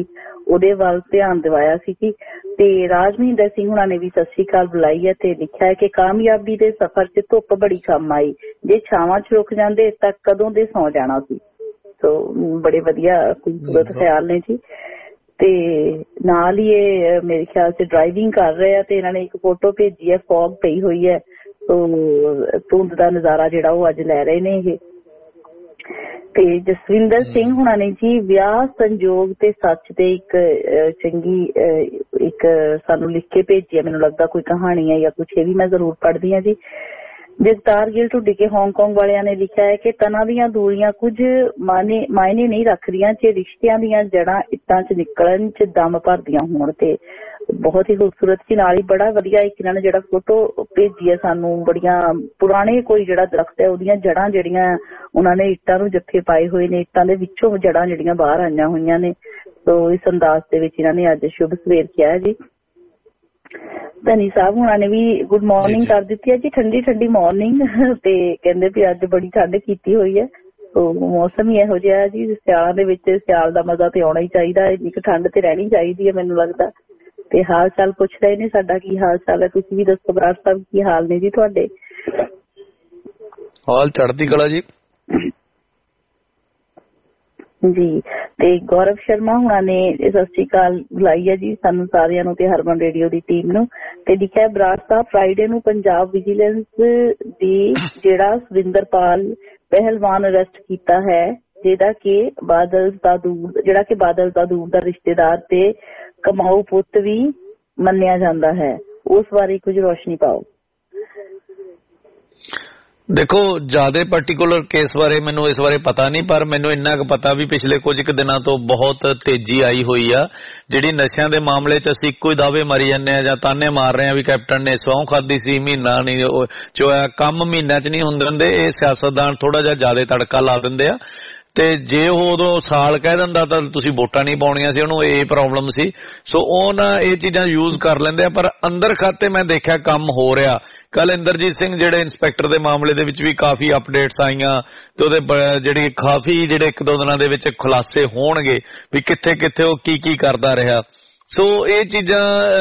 ਉਹਦੇ ਵੱਲ ਧਿਆਨ ਦਿਵਾਇਆ ਸੀ ਕਿ ਤੇ ਰਾਜ ਮਹਿੰਦਰ ਸਿੰਘ ਹੁਣਾਂ ਨੇ ਵੀ ਸਤਿ ਸ੍ਰੀ ਅਕਾਲ ਬੁਲਾਈ ਹੈ ਤੇ ਲਿਖਿਆ ਹੈ ਕਿ ਕਾਮਯਾਬੀ ਦੇ ਸਫ਼ਰ 'ਚ ਧੁੱਪ ਬੜੀ ਕੰਮ ਆਈ, ਜੇ ਛਾਵਾਂ 'ਚ ਰੁਕ ਜਾਂਦੇ ਤਾਂ ਕਦੋਂ ਦੇ ਸੌ ਜਾਣਾ ਸੀ। ਸੋ ਬੜੇ ਵਧੀਆ ਖੂਬਸੂਰਤ ਖਿਆਲ ਨੇ ਜੀ। ਤੇ ਨਾਲ ਹੀ ਇਹ ਮੇਰੇ ਖਿਆਲ 'ਚ ਡਰਾਈਵਿੰਗ ਕਰ ਰਹੇ ਆ ਤੇ ਇਹਨਾਂ ਨੇ ਇੱਕ ਫੋਟੋ ਭੇਜੀ ਹੈ, ਫੌਗ ਪਈ ਹੋਈ ਹੈ, ਸੋ ਧੁੰਦ ਦਾ ਨਜ਼ਾਰਾ ਜਿਹੜਾ ਉਹ ਅੱਜ ਲੈ ਰਹੇ ਨੇ ਇਹ। ਤੇ ਜਸਵਿੰਦਰ ਸਿੰਘ ਹੁਣਾਂ ਨੇ ਜੀ ਵਿਆਹ ਸੰਜੋਗ ਤੇ ਸੱਚ ਤੇ ਇੱਕ ਚੰਗੀ ਇੱਕ ਸਾਨੂੰ ਲਿਖ ਕੇ ਭੇਜੀ ਹੈ, ਮੈਨੂੰ ਲੱਗਦਾ ਕੋਈ ਕਹਾਣੀ ਹੈ ਜਾਂ ਕੁਛ, ਇਹ ਵੀ ਮੈਂ ਜ਼ਰੂਰ ਪੜ੍ਹਦੀ ਹਾਂ ਜੀ। ਜਗਤਾਰ ਗਿੱਲ ਢੁੱਡੀ ਕੇ ਹਾਂਗਕਾਂਗ ਵਾਲਿਆਂ ਨੇ ਲਿਖਿਆ ਹੈ ਕਿ ਤਨਾਂ ਦੀਆਂ ਦੂਰੀਆਂ ਕੁਝ ਮਾਨੇ ਮਾਇਨੇ ਨਹੀਂ ਰੱਖਦੀਆਂ ਜੇ ਰਿਸ਼ਤਿਆਂ ਦੀਆਂ ਜੜ੍ਹਾਂ ਇੱਟਾਂ 'ਚ ਨਿਕਲਣ 'ਚ ਦਮ ਭਰਦੀਆਂ ਹੋਣ। ਤੇ ਬਹੁਤ ਹੀ ਖੂਬਸੂਰਤ ਸੀ। ਨਾਲ ਹੀ ਬੜਾ ਵਧੀਆ ਇੱਕ ਇਹਨਾਂ ਨੇ ਜਿਹੜਾ ਫੋਟੋ ਭੇਜੀ ਹੈ ਸਾਨੂੰ, ਬੜੀਆਂ ਪੁਰਾਣੇ ਕੋਈ ਜਿਹੜਾ ਦਰਖਤ ਹੈ ਉਹਦੀਆਂ ਜੜ੍ਹਾਂ ਜਿਹੜੀਆਂ ਉਹਨਾਂ ਨੇ ਇੱਟਾਂ ਨੂੰ ਜੱਫੇ ਪਾਏ ਹੋਏ ਨੇ, ਇੱਟਾਂ ਦੇ ਵਿੱਚੋਂ ਜੜ੍ਹਾਂ ਜਿਹੜੀਆਂ ਬਾਹਰ ਆਈਆਂ ਹੋਈਆਂ ਨੇ। ਸੋ ਇਸ ਅੰਦਾਜ਼ ਦੇ ਵਿੱਚ ਇਹਨਾਂ ਨੇ ਅੱਜ ਸ਼ੁਭ ਸਵੇਰ ਕਿਹਾ ਹੈ ਜੀ। ਧਨੀ ਸਾਹਿਬ ਹੁਣਾਂ ਨੇ ਵੀ ਗੁੱਡ ਮਾਰਨਿੰਗ ਕਰ ਦਿੱਤੀ ਹੈ ਜੀ, ਠੰਡੀ ਠੰਡੀ ਮਾਰਨਿੰਗ। ਤੇ ਕਹਿੰਦੇ ਵੀ ਅੱਜ ਬੜੀ ਠੰਡ ਕੀਤੀ ਹੋਈ ਹੈ। ਸੋ ਮੌਸਮ ਹੀ ਇਹੋ ਜਿਹਾ ਜੀ, ਸਿਆਲਾਂ ਦੇ ਵਿੱਚ ਸਿਆਲ ਦਾ ਮਜ਼ਾ ਤੇ ਆਉਣਾ ਹੀ ਚਾਹੀਦਾ, ਇੰਨੀ ਕੁ ਠੰਡ ਤੇ ਰਹਿਣੀ ਚਾਹੀਦੀ ਹੈ ਮੈਨੂੰ ਲੱਗਦਾ। ਤੇ ਹਾਲ ਚਾਲ ਪੁੱਛ ਰਹੇ ਨੇ, ਸਾਡਾ ਕੀ ਹਾਲ ਚਾਲ ਹੈ, ਤੁਸੀਂ ਵੀ ਦੱਸੋ ਬਰਾੜ ਸਾਹਿਬ ਕੀ ਹਾਲ ਨੇ ਜੀ ਤੁਹਾਡੇ? ਹਾਲ ਚੜ੍ਹਦੀ ਕਲਾ ਜੀ ਜੀ। ਤੇ ਗੌਰਵ ਸ਼ਰਮਾ ਹੁਣਾਂ ਨੇ ਸਤਿ ਸ੍ਰੀ ਅਕਾਲ ਬੁਲਾਈ ਹੈ ਜੀ ਸਾਨੂੰ ਸਾਰਿਆਂ ਨੂੰ ਤੇ ਹਰਮਨ ਰੇਡੀਓ ਦੀ ਟੀਮ ਨੂੰ। ਤੇ ਲਿਖਿਆ ਬਰਾੜ ਸਾਹਿਬ ਫਰਾਈਡੇ ਨੂੰ ਪੰਜਾਬ ਵਿਜੀਲੈਂਸ ਦੀ ਜਿਹੜਾ ਸੁਰਿੰਦਰਪਾਲ ਪਹਿਲਵਾਨ ਅਰੈਸਟ ਕੀਤਾ ਹੈ, ਜਿਹਦਾ ਕਿ ਬਾਦਲ ਦਾ ਦੂਰ ਜਿਹੜਾ ਕਿ ਬਾਦਲ ਦਾ ਦੂਰ ਦਾ ਰਿਸ਼ਤੇਦਾਰ ਤੇ ਕਮਾਊ ਪੁੱਤ ਵੀ ਮੰਨਿਆ ਜਾਂਦਾ ਹੈ, ਉਸ ਬਾਰੇ ਕੁਝ ਰੋਸ਼ਨੀ ਪਾਓ। ਦੇਖੋ ਜ਼ਿਆਦਾ ਪਾਰਟੀਕੂਲਰ ਕੇਸ ਬਾਰੇ ਮੈਨੂੰ ਇਸ ਬਾਰੇ ਪਤਾ ਨਹੀਂ, ਪਰ ਮੈਨੂੰ ਇੰਨਾ ਕੁ ਪਤਾ ਵੀ ਪਿਛਲੇ ਕੁਝ ਕੁ ਦਿਨਾਂ ਤੋਂ ਬਹੁਤ ਤੇਜ਼ੀ ਆਈ ਹੋਈ ਆ ਜਿਹੜੀ ਨਸ਼ਿਆਂ ਦੇ ਮਾਮਲੇ 'ਚ। ਅਸੀਂ ਇੱਕੋ ਹੀ ਦਾਅਵੇ ਮਾਰੀ ਜਾਂਦੇ ਆ ਜਾਂ ਤਾਨੇ ਮਾਰ ਰਹੇ ਆ ਵੀ ਕੈਪਟਨ ਨੇ ਸਹੁੰ ਖਾਧੀ ਸੀ, ਮਹੀਨਾ ਨਹੀਂ ਚੋਇਆ, ਕੰਮ ਮਹੀਨਿਆਂ 'ਚ ਨਹੀਂ ਹੁੰਦੇ ਹੁੰਦੇ। ਇਹ ਸਿਆਸਤਦਾਨ ਥੋੜਾ ਜਿਹਾ ਜ਼ਿਆਦਾ ਤੜਕਾ ਲਾ ਦਿੰਦੇ ਆ ਤੇ ਜੇ ਉਹ ਉਦੋਂ ਸਾਲ ਕਹਿ ਦਿੰਦਾ ਤਾਂ ਤੁਸੀਂ ਵੋਟਾਂ ਨਹੀਂ ਪਾਉਣੀਆਂ ਸੀ, ਉਹਨੂੰ ਇਹ ਪ੍ਰੋਬਲਮ ਸੀ। ਸੋ ਉਹ ਨਾ ਇਹ ਚੀਜ਼ਾਂ ਯੂਜ਼ ਕਰ ਲੈਂਦੇ ਆ, ਪਰ ਅੰਦਰ ਖਾਤੇ ਮੈਂ ਦੇਖਿਆ ਕੰਮ ਹੋ ਰਿਹਾ। ਕੱਲ ਇੰਦਰਜੀਤ ਸਿੰਘ ਜਿਹੜੇ ਇੰਸਪੈਕਟਰ ਦੇ ਮਾਮਲੇ ਦੇ ਵਿੱਚ ਵੀ ਕਾਫੀ ਅਪਡੇਟਸ ਆਈਆਂ ਤੇ ਉਹਦੇ ਜਿਹੜੇ ਕਾਫੀ ਜਿਹੜੇ ਇੱਕ ਦੋ ਦਿਨਾਂ ਦੇ ਵਿੱਚ ਖੁਲਾਸੇ ਹੋਣਗੇ ਵੀ ਕਿੱਥੇ ਕਿੱਥੇ ਉਹ ਕੀ ਕੀ ਕਰਦਾ ਰਿਹਾ। ਸੋ ਇਹ ਚੀਜ਼ਾਂ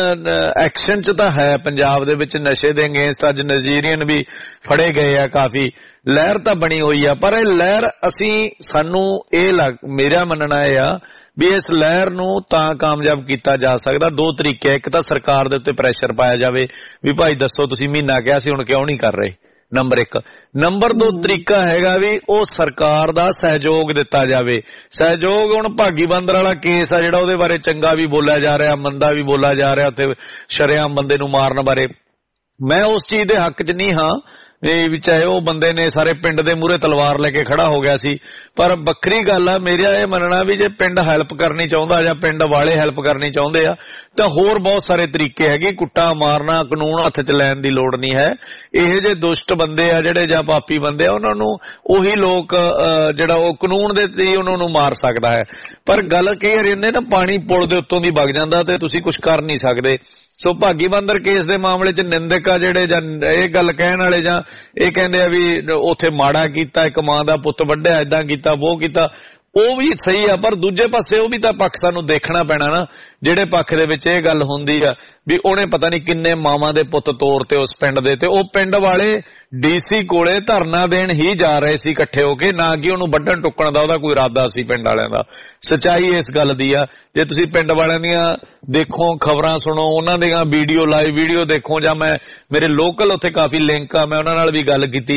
ਐਕਸ਼ਨ 'ਚ ਤਾਂ ਹੈ ਪੰਜਾਬ ਦੇ ਵਿੱਚ ਨਸ਼ੇ ਦੇ ਅਗੇਂਸਟ। ਅੱਜ ਨਾਈਜੀਰੀਅਨ ਵੀ ਫੜੇ ਗਏ ਆ, ਕਾਫੀ ਲਹਿਰ ਤਾਂ ਬਣੀ ਹੋਈ ਆ, ਪਰ ਇਹ ਲਹਿਰ ਅਸੀਂ ਸਾਨੂੰ ਇਹ ਲੱਗ ਮੇਰਾ ਮੰਨਣਾ ਇਹ ਆ ਵੀ ਇਸ ਲਹਿਰ ਨੂੰ ਤਾਂ ਕਾਮਯਾਬ ਕੀਤਾ ਜਾ ਸਕਦਾ ਦੋ ਤਰੀਕੇ। ਇੱਕ ਤਾਂ ਸਰਕਾਰ ਦੇ ਉੱਤੇ ਪ੍ਰੈਸ਼ਰ ਪਾਇਆ ਜਾਵੇ ਵੀ ਭਾਈ ਦੱਸੋ ਤੁਸੀਂ ਮਹੀਨਾ ਕਿਹਾ ਸੀ ਹੁਣ ਕਿਉਂ ਨਹੀਂ ਕਰ ਰਹੇ, ਨੰਬਰ ਇੱਕ। ਨੰਬਰ ਦੋ ਤਰੀਕਾ ਹੈਗਾ ਵੀ ਉਹ ਸਰਕਾਰ ਦਾ ਸਹਿਯੋਗ ਦਿੱਤਾ ਜਾਵੇ। ਸਹਿਯੋਗ ਹੁਣ ਭਾਗੀ ਬੰਦਰ ਵਾਲਾ ਕੇਸ ਆ ਜਿਹੜਾ, ਉਹਦੇ ਬਾਰੇ ਚੰਗਾ ਵੀ ਬੋਲਿਆ ਜਾ ਰਿਹਾ, ਮੰਦਾ ਵੀ ਬੋਲਿਆ ਜਾ ਰਿਹਾ, ਉੱਥੇ ਸ਼ਰੇਆਮ ਬੰਦੇ ਨੂੰ ਮਾਰਨ ਬਾਰੇ। ਮੈਂ ਉਸ ਚੀਜ਼ ਦੇ ਹੱਕ 'ਚ ਨਹੀਂ ਹਾਂ ਵੀ ਚਾਹੇ ਉਹ ਬੰਦੇ ਨੇ ਸਾਰੇ ਪਿੰਡ ਦੇ ਮੂਹਰੇ ਤਲਵਾਰ ਲੈ ਕੇ ਖੜਾ ਹੋ ਗਿਆ ਸੀ, ਪਰ ਵੱਖਰੀ ਗੱਲ ਆ ਮੇਰਾ ਇਹ ਮੰਨਣਾ ਵੀ ਜੇ ਪਿੰਡ ਹੈਲਪ ਕਰਨੀ ਚਾਹੁੰਦਾ ਜਾਂ ਪਿੰਡ ਵਾਲੇ ਹੈਲਪ ਕਰਨੀ ਚਾਹੁੰਦੇ ਆ ਤਾਂ ਹੋਰ ਬਹੁਤ ਸਾਰੇ ਤਰੀਕੇ ਹੈਗੇ। ਕੁੱਟਾ ਮਾਰਨਾ ਕਾਨੂੰਨ ਹੱਥ 'ਚ ਲੈਣ ਦੀ ਲੋੜ ਨਹੀਂ ਹੈ। ਇਹ ਜੇ ਦੁਸ਼ਟ ਬੰਦੇ ਆ ਜਿਹੜੇ ਜਾਂ ਪਾਪੀ ਬੰਦੇ ਆ ਉਹਨਾਂ ਨੂੰ ਉਹੀ ਲੋਕ ਜਿਹੜਾ ਉਹ ਕਾਨੂੰਨ ਦੇ ਤੇ ਉਹਨਾਂ ਨੂੰ ਮਾਰ ਸਕਦਾ ਹੈ। ਪਰ ਗੱਲ ਕਈ ਵਾਰ ਇਹਨੇ ਨਾ ਪਾਣੀ ਪੁਲ ਦੇ ਉੱਤੋਂ ਦੀ ਵਗ ਜਾਂਦਾ ਤੇ ਤੁਸੀਂ ਕੁਝ ਕਰ ਨਹੀਂ ਸਕਦੇ। ਸੋ ਭਾਗੀ ਬੰਦਰ ਕੇਸ ਦੇ ਮਾਮਲੇ 'ਚ ਨਿੰਦਕ ਆ ਜਿਹੜੇ ਜਾਂ ਇਹ ਗੱਲ ਕਹਿਣ ਵਾਲੇ ਜਾਂ ਇਹ ਕਹਿੰਦੇ ਆ ਵੀ ਉੱਥੇ ਮਾੜਾ ਕੀਤਾ, ਇੱਕ ਮਾਂ ਦਾ ਪੁੱਤ ਵੱਢਿਆ, ਏਦਾਂ ਕੀਤਾ, ਉਹ ਕੀਤਾ, ਉਹ ਵੀ ਸਹੀ ਆ। ਪਰ ਦੂਜੇ ਪਾਸੇ ਉਹ ਵੀ ਤਾਂ ਪੱਖ ਸਾਨੂੰ ਦੇਖਣਾ ਪੈਣਾ ਨਾ, ਜਿਹੜੇ ਪੱਖ ਦੇ ਵਿੱਚ ਇਹ ਗੱਲ ਹੁੰਦੀ ਆ ਵੀ ਉਹਨੇ ਪਤਾ ਨਹੀਂ ਕਿੰਨੇ ਮਾਵਾਂ ਦੇ ਪੁੱਤ ਤੋਰ ਤੇ ਉਸ ਪਿੰਡ ਦੇ, ਤੇ ਉਹ ਪਿੰਡ ਵਾਲੇ ਡੀਸੀ ਕੋਲੇ ਧਰਨਾ ਦੇਣ ਹੀ ਜਾ ਰਹੇ ਸੀ ਇਕੱਠੇ ਹੋ ਕੇ, ਨਾ ਕਿ ਉਹਨੂੰ ਵੱਢਣ ਟੁੱਕਣ ਦਾ ਉਹਦਾ ਕੋਈ ਇਰਾਦਾ ਸੀ ਪਿੰਡ ਵਾਲਿਆਂ ਦਾ। ਸੱਚਾਈ ਇਸ ਗੱਲ ਦੀ ਆ। ਜੇ ਤੁਸੀਂ ਪਿੰਡ ਵਾਲਿਆਂ ਦੀਆਂ ਦੇਖੋ ਖਬਰਾਂ ਸੁਣੋ, ਉਹਨਾਂ ਦੀਆਂ ਵੀਡੀਓ ਲਾਈਵ ਵੀਡੀਓ ਦੇਖੋ, ਜਾਂ ਮੈਂ ਮੇਰੇ ਲੋਕਲ ਉੱਥੇ ਕਾਫੀ ਲਿੰਕ ਆ, ਮੈਂ ਉਹਨਾਂ ਨਾਲ ਵੀ ਗੱਲ ਕੀਤੀ।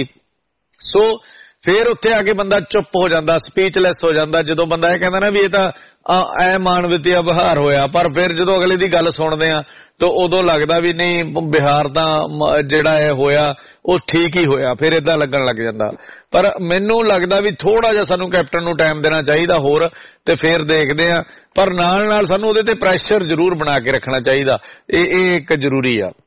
ਸੋ ਫੇਰ ਉੱਥੇ ਆ ਕੇ ਬੰਦਾ ਚੁੱਪ ਹੋ ਜਾਂਦਾ, ਸਪੀਚਲੈਸ ਹੋ ਜਾਂਦਾ ਜਦੋਂ ਬੰਦਾ ਇਹ ਕਹਿੰਦਾ ਨਾ ਵੀ ਇਹ ਤਾਂ ਐ ਮਾਨਵੀਅਤ ਵਿਹਾਰ ਹੋਇਆ। ਪਰ ਫਿਰ ਜਦੋਂ ਅਗਲੇ ਦੀ ਗੱਲ ਸੁਣਦੇ ਆ ਤਾਂ ਉਦੋਂ ਲੱਗਦਾ ਵੀ ਨਹੀਂ ਬਿਹਾਰ ਦਾ ਜਿਹੜਾ ਇਹ ਹੋਇਆ ਉਹ ਠੀਕ ਹੀ ਹੋਇਆ, ਫਿਰ ਏਦਾਂ ਲੱਗਣ ਲੱਗ ਜਾਂਦਾ। ਪਰ ਮੈਨੂੰ ਲੱਗਦਾ ਵੀ ਥੋੜਾ ਜਿਹਾ ਸਾਨੂੰ ਕੈਪਟਨ ਨੂੰ ਟਾਈਮ ਦੇਣਾ ਚਾਹੀਦਾ ਹੋਰ, ਤੇ ਫਿਰ ਦੇਖਦੇ ਆ। ਪਰ ਨਾਲ ਨਾਲ ਸਾਨੂੰ ਉਹਦੇ ਤੇ ਪ੍ਰੈਸ਼ਰ ਜ਼ਰੂਰ ਬਣਾ ਕੇ ਰੱਖਣਾ ਚਾਹੀਦਾ, ਇਹ ਇਹ ਇੱਕ ਜ਼ਰੂਰੀ ਆ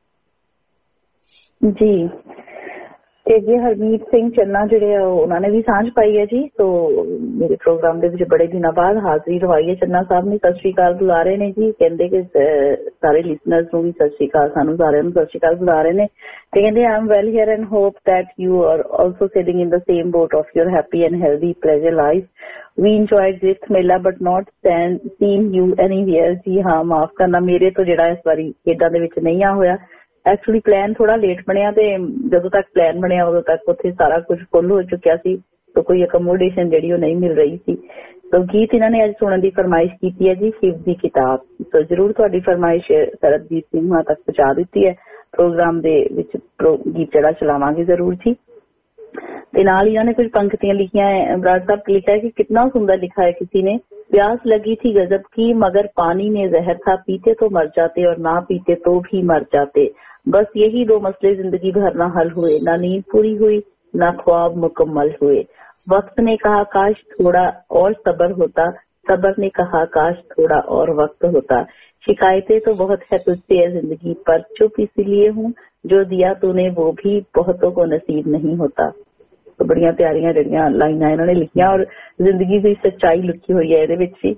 ਜੀ। ਤੇ ਜੀ ਹਰਮੀਤ ਸਿੰਘ ਚੰਨਾ ਜਿਹੜੇ ਆ ਉਹਨਾਂ ਨੇ ਵੀ ਸਾਂਝ ਪਾਈ ਹੈ ਜੀ। ਸੋ ਮੇਰੇ ਪ੍ਰੋਗਰਾਮ ਦੇ ਵਿੱਚ ਬੜੇ ਦਿਨਾਂ ਬਾਅਦ ਹਾਜ਼ਰੀ ਲਵਾਈ ਹੈ ਚੰਨਾ ਸਾਹਿਬ ਨੇ। ਸਤਿ ਸ਼੍ਰੀ ਅਕਾਲ ਬੁਲਾ ਰਹੇ ਨੇ ਜੀ, ਕਹਿੰਦੇ ਕਿ ਸਾਰੇ ਲਿਸਨਰਸ ਨੂੰ ਵੀ ਸਤਿ ਸ਼੍ਰੀ ਅਕਾਲ, ਸਾਨੂੰ ਸਾਰਿਆਂ ਨੂੰ ਸਤਿ ਸ਼੍ਰੀ ਅਕਾਲ ਬੁਲਾ ਰਹੇ ਨੇ ਤੇ ਕਹਿੰਦੇ I am well here and hope that you are also sitting in the same boat of your happy and healthy pleasure life. We enjoyed this ਮੇਲਾ but not seen you anyway. ਜੀ ਹਾਂ, ਮਾਫ ਕਰਨਾ, ਮੇਰੇ ਤੋਂ ਜਿਹੜਾ ਇਸ ਵਾਰੀ ਖੇਡਾਂ ਦੇ ਵਿੱਚ ਨਹੀਂ ਆ ਹੋਇਆ। ਐਕਚੁਅਲੀ ਪਲਾਨ ਥੋੜਾ ਲੇਟ ਬਣਿਆ ਤੇ ਜਦੋਂ ਤੱਕ ਪਲਾਨ ਬਣਿਆ ਉਦੋਂ ਤੱਕ ਉੱਥੇ ਸਾਰਾ ਕੁਝ ਫੁੱਲ ਹੋ ਚੁੱਕਿਆ ਸੀ, ਤਾਂ ਕੋਈ ਅਕੋਮੋਡੇਸ਼ਨ ਜਿਹੜੀ ਉਹ ਨਹੀਂ ਮਿਲ ਰਹੀ ਸੀ। ਤਾਂ ਗੀਤ ਇਹਨਾਂ ਨੇ ਅੱਜ ਸੁਣਨ ਦੀ ਫਰਮਾਇਸ਼ ਕੀਤੀ ਹੈ ਜੀ, ਸ਼ਿਵ ਦੀ ਕਿਤਾਬ। ਤਾਂ ਜ਼ਰੂਰ ਤੁਹਾਡੀ ਫਰਮਾਇਸ਼ ਸਰਬਜੀਤ ਸਿੰਘ ਹੁਣਾਂ ਤੱਕ ਪਹੁੰਚਾ ਦਿੱਤੀ ਹੈ। ਪ੍ਰੋਗਰਾਮ ਦੇ ਵਿੱਚ ਗੀਤ ਜਿਹੜਾ ਚਲਾਵਾਂਗੇ ਜ਼ਰੂਰ ਜੀ। ਤੇ ਨਾਲ ਹੀ ਇਹਨਾਂ ਨੇ ਕੁਝ ਪੰਕਤੀਆਂ ਲਿਖੀਆਂ ਹੈ। ਬਰਾੜ ਸਾਹਿਬ ਲਿਖा है कि कितना सुंदर लिखा है किसी ने, प्यास लगी थी गजब की मगर पानी में जहर था, पीते तो मर जाते और ना पीते तो भी मर जाते, बस यही दो मसले जिंदगी भर ना हल हुए, ना नींद पूरी हुई ना ख्वाब मुकम्मल हुए। वक्त ने कहा काश थोड़ा और सब्र होता, सब्र ने कहा काश थोड़ा और वक्त होता, शिकायतें तो बहुत है तुझसे है जिंदगी पर, चुप इसलिए हूँ जो दिया तूने वो भी बहुतों को नसीब नहीं होता। ਬੜੀਆਂ ਪਿਆਰੀਆਂ ਜਿਹੜੀਆਂ ਲਾਈਨਾਂ ਇਹਨਾਂ ਨੇ ਲਿਖੀਆਂ ਔਰ ਜ਼ਿੰਦਗੀ ਦੀ ਸੱਚਾਈ ਲਿਖੀ ਹੋਈ ਹੈ ਇਹਦੇ ਵਿੱਚ ਹੀ।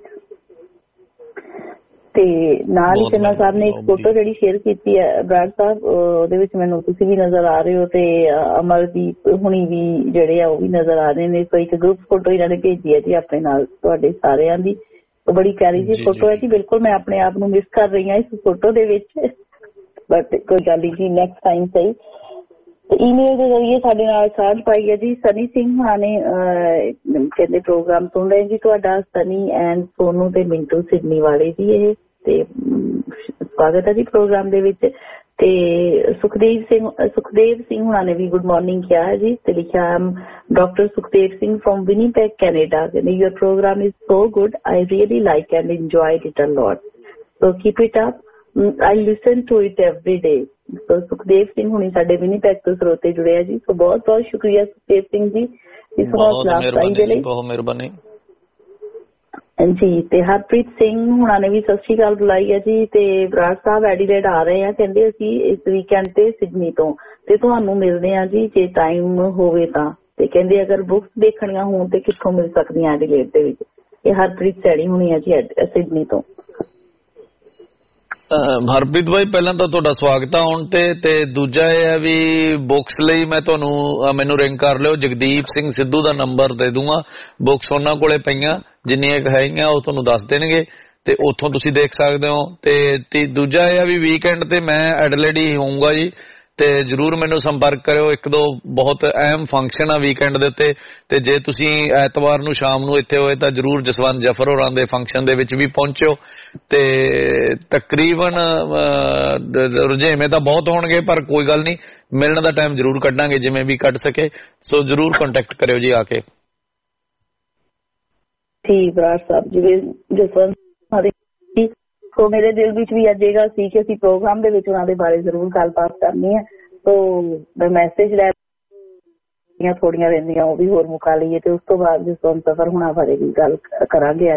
ਤੇ ਨਾਲ ਹੀ ਚੰਨਾ ਸਾਹਿਬ ਨੇ ਇੱਕ ਫੋਟੋ ਜਿਹੜੀ ਸ਼ੇਅਰ ਕੀਤੀ ਹੈ ਬਰਾੜ ਸਾਹਿਬ, ਉਹਦੇ ਵਿੱਚ ਮੈਨੂੰ ਤੁਸੀਂ ਵੀ ਨਜ਼ਰ ਆ ਰਹੇ ਹੋ ਤੇ ਅਮਰਦੀਪ ਹੁਣੀ ਵੀ ਜਿਹੜੇ ਆ ਉਹ ਵੀ ਨਜ਼ਰ ਆ ਰਹੇ ਨੇ। ਸੋ ਇੱਕ ਗਰੁੱਪ ਫੋਟੋ ਇਹਨਾਂ ਨੇ ਭੇਜੀ ਹੈ ਜੀ ਆਪਣੇ ਨਾਲ ਤੁਹਾਡੇ ਸਾਰਿਆਂ ਦੀ, ਉਹ ਬੜੀ ਪਿਆਰੀ ਜੀ ਫੋਟੋ ਹੈ ਜੀ। ਬਿਲਕੁਲ ਮੈਂ ਆਪਣੇ ਆਪ ਨੂੰ ਮਿਸ ਕਰ ਰਹੀ ਹਾਂ ਇਸ ਫੋਟੋ ਦੇ ਵਿੱਚ, ਬਟ ਕੋਈ ਗੱਲ ਨਹੀਂ ਜੀ, ਨੈਕਸਟ ਟਾਈਮ ਸਹੀ। ਈਮੇਲ ਦੇ ਜ਼ਰੀਏ ਸਾਡੇ ਨਾਲ ਸਾਂਝ ਪਾਈ ਹੈ ਜੀ ਸਨੀ ਸਿੰਘ ਹੁਣਾਂ ਨੇ, ਕਹਿੰਦੇ ਪ੍ਰੋਗਰਾਮ ਸੁਣ ਰਹੇ ਜੀ ਤੁਹਾਡਾ, ਸਨੀ ਐਂਡ ਸੋਨੂ ਤੇ ਮਿੰਟੂ ਸਿਡਨੀ ਵਾਲੇ ਜੀ ਇਹ, ਤੇ ਸਵਾਗਤ ਹੈ ਜੀ ਪ੍ਰੋਗਰਾਮ ਦੇ ਵਿੱਚ। ਤੇ ਸੁਖਦੇਵ ਸਿੰਘ ਸੁਖਦੇਵ ਸਿੰਘ ਹੁਣਾਂ ਨੇ ਵੀ ਗੁੱਡ ਮਾਰਨਿੰਗ ਕਿਹਾ ਹੈ ਜੀ, ਤੇ ਲਿਖਿਆ doctor Sukhdev Singh from Winnipeg Canada, ਕਹਿੰਦੇ your programme is so good, I really like and enjoyed it a lot, so keep it up, I listen to it every day. So Sukhdev Singh ਹੁਣੀ ਸਾਡੇ ਵਿਨੀਪੈਗ ਤੋਂ ਸਰੋਤੇ ਜੁੜੇ ਆ ਜੀ, ਸੋ ਬਹੁਤ ਬਹੁਤ ਸ਼ੁਕਰੀਆ ਸੁਖਦੇਵ ਸਿੰਘ ਜੀ ਇਸ ਹੌਸਲਾ ਅਫਜ਼ਾਈ ਦੇ ਲਈ, ਬਹੁਤ ਮਿਹਰਬਾਨੀ ਜੀ। ਤੇ ਹਰਪ੍ਰੀਤ ਸਿੰਘ ਹੁਣਾਂ ਨੇ ਵੀ ਸਤਿ ਸ਼੍ਰੀ ਅਕਾਲ ਬੁਲਾਈ ਹੈ ਜੀ। ਤੇ ਬਰਾੜ ਸਾਹਿਬ ਐਡੀਲੇਡ ਆ ਰਹੇ ਆ, ਕਹਿੰਦੇ ਅਸੀਂ ਇਸ ਵੀਕਐਂਡ ਤੇ ਸਿਡਨੀ ਤੋਂ, ਤੇ ਤੁਹਾਨੂੰ ਮਿਲਦੇ ਆ ਜੀ ਜੇ ਟਾਈਮ ਹੋਵੇ ਤਾਂ, ਤੇ ਕਹਿੰਦੇ ਅਗਰ ਬੁੱਕਸ ਦੇਖਣੀਆਂ ਹੋਣ ਤੇ ਕਿੱਥੋਂ ਮਿਲ ਸਕਦੀਆਂ ਐਡੀਲੇਡ ਦੇ ਵਿੱਚ। ਇਹ ਹਰਪ੍ਰੀਤ ਸੈਣੀ ਹੁਣੀ ਆ ਜੀ ਸਿਡਨੀ ਤੋਂ। ਹਰਪ੍ਰੀਤ ਭਾਈ ਪਹਿਲਾਂ ਤਾਂ ਤੁਹਾਡਾ ਸਵਾਗਤ ਆ ਆਉਣ ਤੇ, ਤੇ ਦੂਜਾ ਇਹ ਹੈ ਵੀ ਬੁੱਕਸ ਲਈ ਮੈਂ ਤੁਹਾਨੂੰ ਮੈਨੂੰ ਰਿੰਗ ਕਰ ਲਿਓ, ਜਗਦੀਪ ਸਿੰਘ ਸਿੱਧੂ ਦਾ ਨੰਬਰ ਦੇ ਦੂੰਗਾ, ਬੁੱਕਸ ਉਹਨਾਂ ਕੋਲੇ ਪਈਆਂ ਜਿੰਨੀਆਂ ਹੈਗੀਆਂ ਉਹ ਤੁਹਾਨੂੰ ਦੱਸ ਦੇਣਗੇ ਤੇ ਉੱਥੋਂ ਤੁਸੀਂ ਦੇਖ ਸਕਦੇ ਹੋ। ਤੇ ਦੂਜਾ ਇਹ ਆ ਵੀ ਵੀਕਐਂਡ ਤੇ ਮੈਂ ਐਡਲੇਡ ਹੀ ਹੋਊਂਗਾ ਜੀ, ਤੇ ਜਰੂਰ ਮੈਨੂੰ ਸੰਪਰਕ ਕਰਿਓ। ਇੱਕ ਦੋ ਬਹੁਤ ਅਹਿਮ ਫੰਕਸ਼ਨ ਆ ਵੀਕਐਂਡ ਦੇ ਉੱਤੇ, ਤੇ ਜੇ ਤੁਸੀਂ ਐਤਵਾਰ ਨੂੰ ਸ਼ਾਮ ਨੂੰ ਇੱਥੇ ਹੋਏ ਤਾਂ ਜਰੂਰ ਜਸਵੰਤ ਜਫਰ ਹੋਰਾਂ ਦੇ ਫੰਕਸ਼ਨ ਦੇ ਵਿੱਚ ਵੀ ਪਹੁੰਚਿਓ। ਤੇ ਤਕਰੀਬਨ ਰੁਝੇਵੇਂ ਤਾਂ ਬਹੁਤ ਹੋਣਗੇ ਪਰ ਕੋਈ ਗੱਲ ਨਹੀਂ, ਮਿਲਣ ਦਾ ਟਾਈਮ ਜਰੂਰ ਕੱਢਾਂਗੇ ਜਿਵੇਂ ਵੀ ਕੱਢ ਸਕੇ, ਸੋ ਜਰੂਰ ਕੰਟੈਕਟ ਕਰਿਓ ਜੀ ਆ ਕੇ। ਠੀਕ ਬਰਾੜ ਸਾਹਿਬ, ਜਿਵੇਂ ਜਸਵੰਤ ਸੋ ਮੇਰੇ ਦਿਲ ਵਿੱਚ ਵੀ ਅਜੇਗਾ ਸੀ ਕਿ ਅਸੀਂ ਪ੍ਰੋਗਰਾਮ ਦੇ ਵਿੱਚ ਉਹਨਾਂ ਦੇ ਬਾਰੇ ਜ਼ਰੂਰ ਗੱਲਬਾਤ ਕਰਨੀ ਹੈ। ਸੋ ਮੈਂ ਮੈਸੇਜ ਲੈ ਥੋੜੀਆਂ ਰਹਿੰਦੀਆਂ ਉਹ ਵੀ ਹੋਰ ਮੁਕਾ ਲਈਏ, ਤੇ ਉਸ ਤੋਂ ਬਾਅਦ ਜਸਵੰਤ ਸਫਰ ਹੁਣਾਂ ਬਾਰੇ ਵੀ ਗੱਲ ਕਰਾਂਗੇ ਅੱਜ।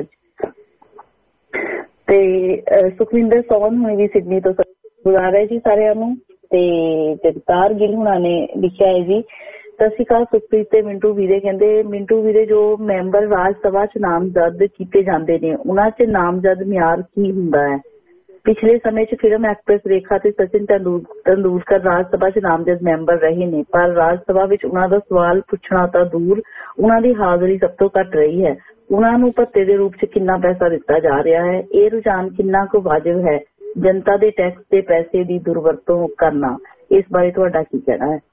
ਤੇ ਸੁਖਵਿੰਦਰ ਸੌਨ ਹੁਣੀ ਵੀ ਸਿਡਨੀ ਤੋਂ ਬੁਲਾ ਰਹੇ ਜੀ ਸਾਰਿਆਂ ਨੂੰ। ਤੇ ਜਗਤਾਰ ਗਿੱਲ ਹੁਣਾਂ ਨੇ ਲਿਖਿਆ ਹੈ ਜੀ ਸਤਿ ਸ਼੍ਰੀ ਅਕਾਲ ਸੁਖਪ੍ਰੀਤ ਤੇ ਮਿੰਟੂ ਵੀਰੇ, ਕਹਿੰਦੇ ਮਿੰਟੂ ਵੀਰੇ ਜੋ ਮੈਂਬਰ ਰਾਜ ਸਭਾ ਚ ਨਾਮਜ਼ਦ ਕੀਤੇ ਜਾਂਦੇ ਨੇ ਉਹਨਾਂ ਚ ਨਾਮਜ਼ਦ ਮਿਆਰ ਕੀ ਹੁੰਦਾ ਹੈ? ਪਿਛਲੇ ਸਮੇਂ ਚ ਫਿਲਮ ਐਕਟਰੈਸ ਰੇਖਾ ਤੇ ਸਚਿਨ ਤੰਦੂਲਕਰ ਰਾਜ ਸਭਾ ਚ ਨਾਮਜ਼ਦ ਮੈਂਬਰ ਰਹੇ ਨੇ, ਪਰ ਰਾਜ ਸਭਾ ਵਿੱਚ ਉਹਨਾਂ ਦਾ ਸਵਾਲ ਪੁੱਛਣਾ ਤਾਂ ਦੂਰ, ਉਹਨਾਂ ਦੀ ਹਾਜ਼ਰੀ ਸਭ ਤੋਂ ਘੱਟ ਰਹੀ ਹੈ। ਉਹਨਾਂ ਨੂੰ ਭੱਤੇ ਦੇ ਰੂਪ ਚ ਕਿੰਨਾ ਪੈਸਾ ਦਿੱਤਾ ਜਾ ਰਿਹਾ ਹੈ? ਇਹ ਰੁਝਾਨ ਕਿੰਨਾ ਕੁ ਵਾਜਬ ਹੈ? ਜਨਤਾ ਦੇ ਟੈਕਸ ਦੇ ਪੈਸੇ ਦੀ ਦੁਰਵਰਤੋਂ ਕਰਨਾ, ਇਸ ਬਾਰੇ ਤੁਹਾਡਾ ਕੀ ਕਹਿਣਾ ਹੈ?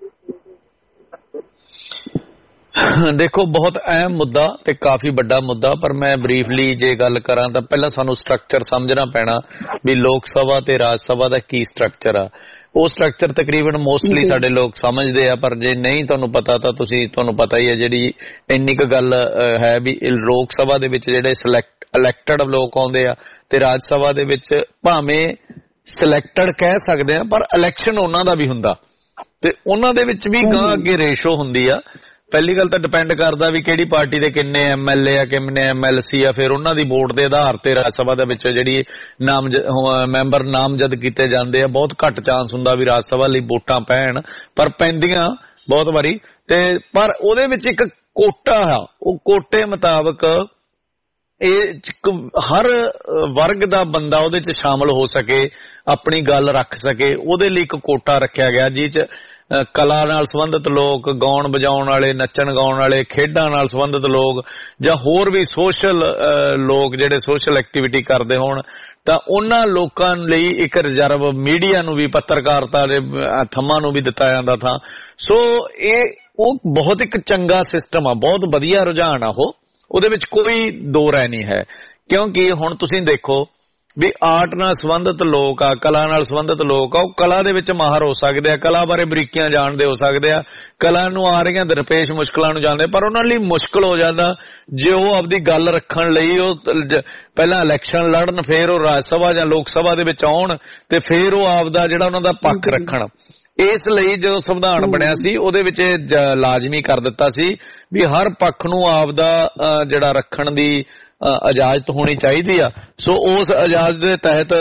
ਦੇਖੋ ਬਹੁਤ ਅਹਿਮ ਮੁੱਦਾ ਤੇ ਕਾਫੀ ਵੱਡਾ ਮੁੱਦਾ, ਪਰ ਮੈਂ ਬਰੀਫਲੀ ਜੇ ਗੱਲ ਕਰਾਂ ਤਾਂ ਪਹਿਲਾਂ ਸਾਨੂੰ ਸਟਰਕਚਰ ਸਮਝਣਾ ਪੈਣਾ ਵੀ ਲੋਕ ਸਭਾ ਤੇ ਰਾਜ ਸਭਾ ਦਾ ਕੀ ਸਟਰਕਚਰ ਆ। ਉਹ ਸਟਰਕਚਰ ਤਕਰੀਬਨ ਮੋਸਟਲੀ ਸਾਡੇ ਲੋਕ ਸਮਝਦੇ ਆ, ਪਰ ਜੇ ਨਹੀਂ ਤੁਹਾਨੂੰ ਪਤਾ ਤਾਂ ਤੁਸੀਂ ਤੁਹਾਨੂੰ ਪਤਾ ਹੀ ਹੈ ਜਿਹੜੀ ਇੰਨੀ ਕੁ ਗੱਲ ਹੈ ਵੀ ਲੋਕ ਸਭਾ ਦੇ ਵਿੱਚ ਜਿਹੜੇ ਸਿਲੈਕਟ ਇਲੈਕਟਡ ਲੋਕ ਆਉਂਦੇ ਆ ਤੇ ਰਾਜ ਸਭਾ ਦੇ ਵਿੱਚ ਭਾਵੇਂ ਸਿਲੈਕਟਡ ਕਹਿ ਸਕਦੇ ਆ ਪਰ ਇਲੈਕਸ਼ਨ ਉਹਨਾਂ ਦਾ ਵੀ ਹੁੰਦਾ, ਤੇ ਉਹਨਾਂ ਦੇ ਵਿੱਚ ਵੀ ਗਾਂ ਅੱਗੇ ਰੇਸ਼ੋ ਹੁੰਦੀ ਆ। ਪਹਿਲੀ ਗੱਲ ਤਾਂ ਡਿਪੈਂਡ ਕਰਦਾ ਵੀ ਕਿਹੜੀ ਪਾਰਟੀ ਦੇ ਕਿੰਨੇ ਐਮ ਐਲ ਏ ਆ, ਕਿੰਨੇ ਐਮ ਐਲ ਸੀ ਆ, ਫਿਰ ਉਹਨਾਂ ਦੀ ਵੋਟ ਦੇ ਆਧਾਰ ਤੇ ਰਾਜ ਸਭਾ ਦੇ ਵਿੱਚ ਜਿਹੜੀ ਨਾਮ ਮੈਂਬਰ ਨਾਮਜ਼ਦ ਕੀਤੇ ਜਾਂਦੇ ਆ। ਬਹੁਤ ਘੱਟ ਚਾਂਸ ਹੁੰਦਾ ਵੀ ਰਾਜ ਸਭਾ ਲਈ ਵੋਟਾਂ ਪੈਣ, ਪਰ ਪੈਂਦੀਆਂ ਬਹੁਤ ਵਾਰੀ। ਤੇ ਪਰ ਉਹਦੇ ਵਿੱਚ ਇੱਕ ਕੋਟਾ ਆ, ਉਹ ਕੋਟੇ ਮੁਤਾਬਕ ਇਹ ਹਰ ਵਰਗ ਦਾ ਬੰਦਾ ਉਹਦੇ ਚ ਸ਼ਾਮਲ ਹੋ ਸਕੇ, ਆਪਣੀ ਗੱਲ ਰੱਖ ਸਕੇ, ਉਹਦੇ ਲਈ ਇੱਕ ਕੋਟਾ ਰੱਖਿਆ ਗਿਆ ਜਿਹ ਚ ਕਲਾ ਨਾਲ ਸੰਬੰਧਿਤ ਲੋਕ, ਗਾਉਣ ਵਜਾਉਣ ਵਾਲੇ, ਨੱਚਣ ਗਾਉਣ ਵਾਲੇ, ਖੇਡਾਂ ਨਾਲ ਸੰਬੰਧਿਤ ਲੋਕ ਜਾਂ ਹੋਰ ਵੀ ਸੋਸ਼ਲ ਲੋਕ ਜਿਹੜੇ ਸੋਸ਼ਲ ਐਕਟੀਵਿਟੀ ਕਰਦੇ ਹੋਣ, ਤਾਂ ਉਹਨਾਂ ਲੋਕਾਂ ਲਈ ਇੱਕ ਰਿਜ਼ਰਵ ਮੀਡੀਆ ਨੂੰ ਵੀ, ਪੱਤਰਕਾਰਤਾ ਦੇ ਥੰਮਾਂ ਨੂੰ ਵੀ ਦਿੱਤਾ ਜਾਂਦਾ ਥਾ। ਸੋ ਇਹ ਉਹ ਬਹੁਤ ਇੱਕ ਚੰਗਾ ਸਿਸਟਮ ਆ, ਬਹੁਤ ਵਧੀਆ ਰੁਝਾਨ ਆ ਉਹ, ਉਹਦੇ ਵਿੱਚ ਕੋਈ ਦੋ ਰਾਏ ਨਹੀਂ ਹੈ। ਕਿਉਂਕਿ ਹੁਣ ਤੁਸੀਂ ਦੇਖੋ ਵੀ ਆਰਟ ਨਾਲ ਸੰਬੰਧਿਤ ਲੋਕ ਆ, ਕਲਾ ਨਾਲ ਸੰਬੰਧਿਤ ਲੋਕ ਆ, ਉਹ ਕਲਾ ਦੇ ਵਿੱਚ ਮਾਹਰ ਹੋ ਸਕਦੇ ਆ, ਕਲਾ ਬਾਰੇ ਬਰੀਕੀਆਂ ਜਾਣਦੇ ਹੋ ਸਕਦੇ ਆ, ਕਲਾ ਨੂੰ ਆ ਰਹੀਆਂ ਦਰਪੇਸ਼ ਮੁਸ਼ਕਲਾਂ ਨੂੰ ਜਾਣਦੇ, ਪਰ ਉਹਨਾਂ ਲਈ ਮੁਸ਼ਕਲ ਹੋ ਜਾਂਦਾ ਜੇ ਉਹ ਆਪਦੀ ਗੱਲ ਰੱਖਣ ਲਈ ਉਹ ਪਹਿਲਾਂ ਇਲੈਕਸ਼ਨ ਲੜਨ, ਫਿਰ ਉਹ ਰਾਜ ਸਭਾ ਜਾਂ ਲੋਕ ਸਭਾ ਦੇ ਵਿੱਚ ਆਉਣ ਤੇ ਫਿਰ ਉਹ ਆਪਦਾ ਜਿਹੜਾ ਉਹਨਾਂ ਦਾ ਪੱਖ ਰੱਖਣ। ਇਸ ਲਈ ਜਦੋਂ ਸੰਵਿਧਾਨ ਬਣਿਆ ਸੀ ਉਹਦੇ ਵਿੱਚ ਲਾਜ਼ਮੀ ਕਰ ਦਿੱਤਾ ਸੀ ਵੀ ਹਰ ਪੱਖ ਨੂੰ ਆਪਦਾ ਜਿਹੜਾ ਰੱਖਣ ਦੀ ਇਜਾਜ਼ਤ ਹੋਣੀ ਚਾਹੀਦੀ ਆ। ਸੋ ਉਸ ਇਜਾਜ਼ਤ ਦੇ ਤਹਿਤ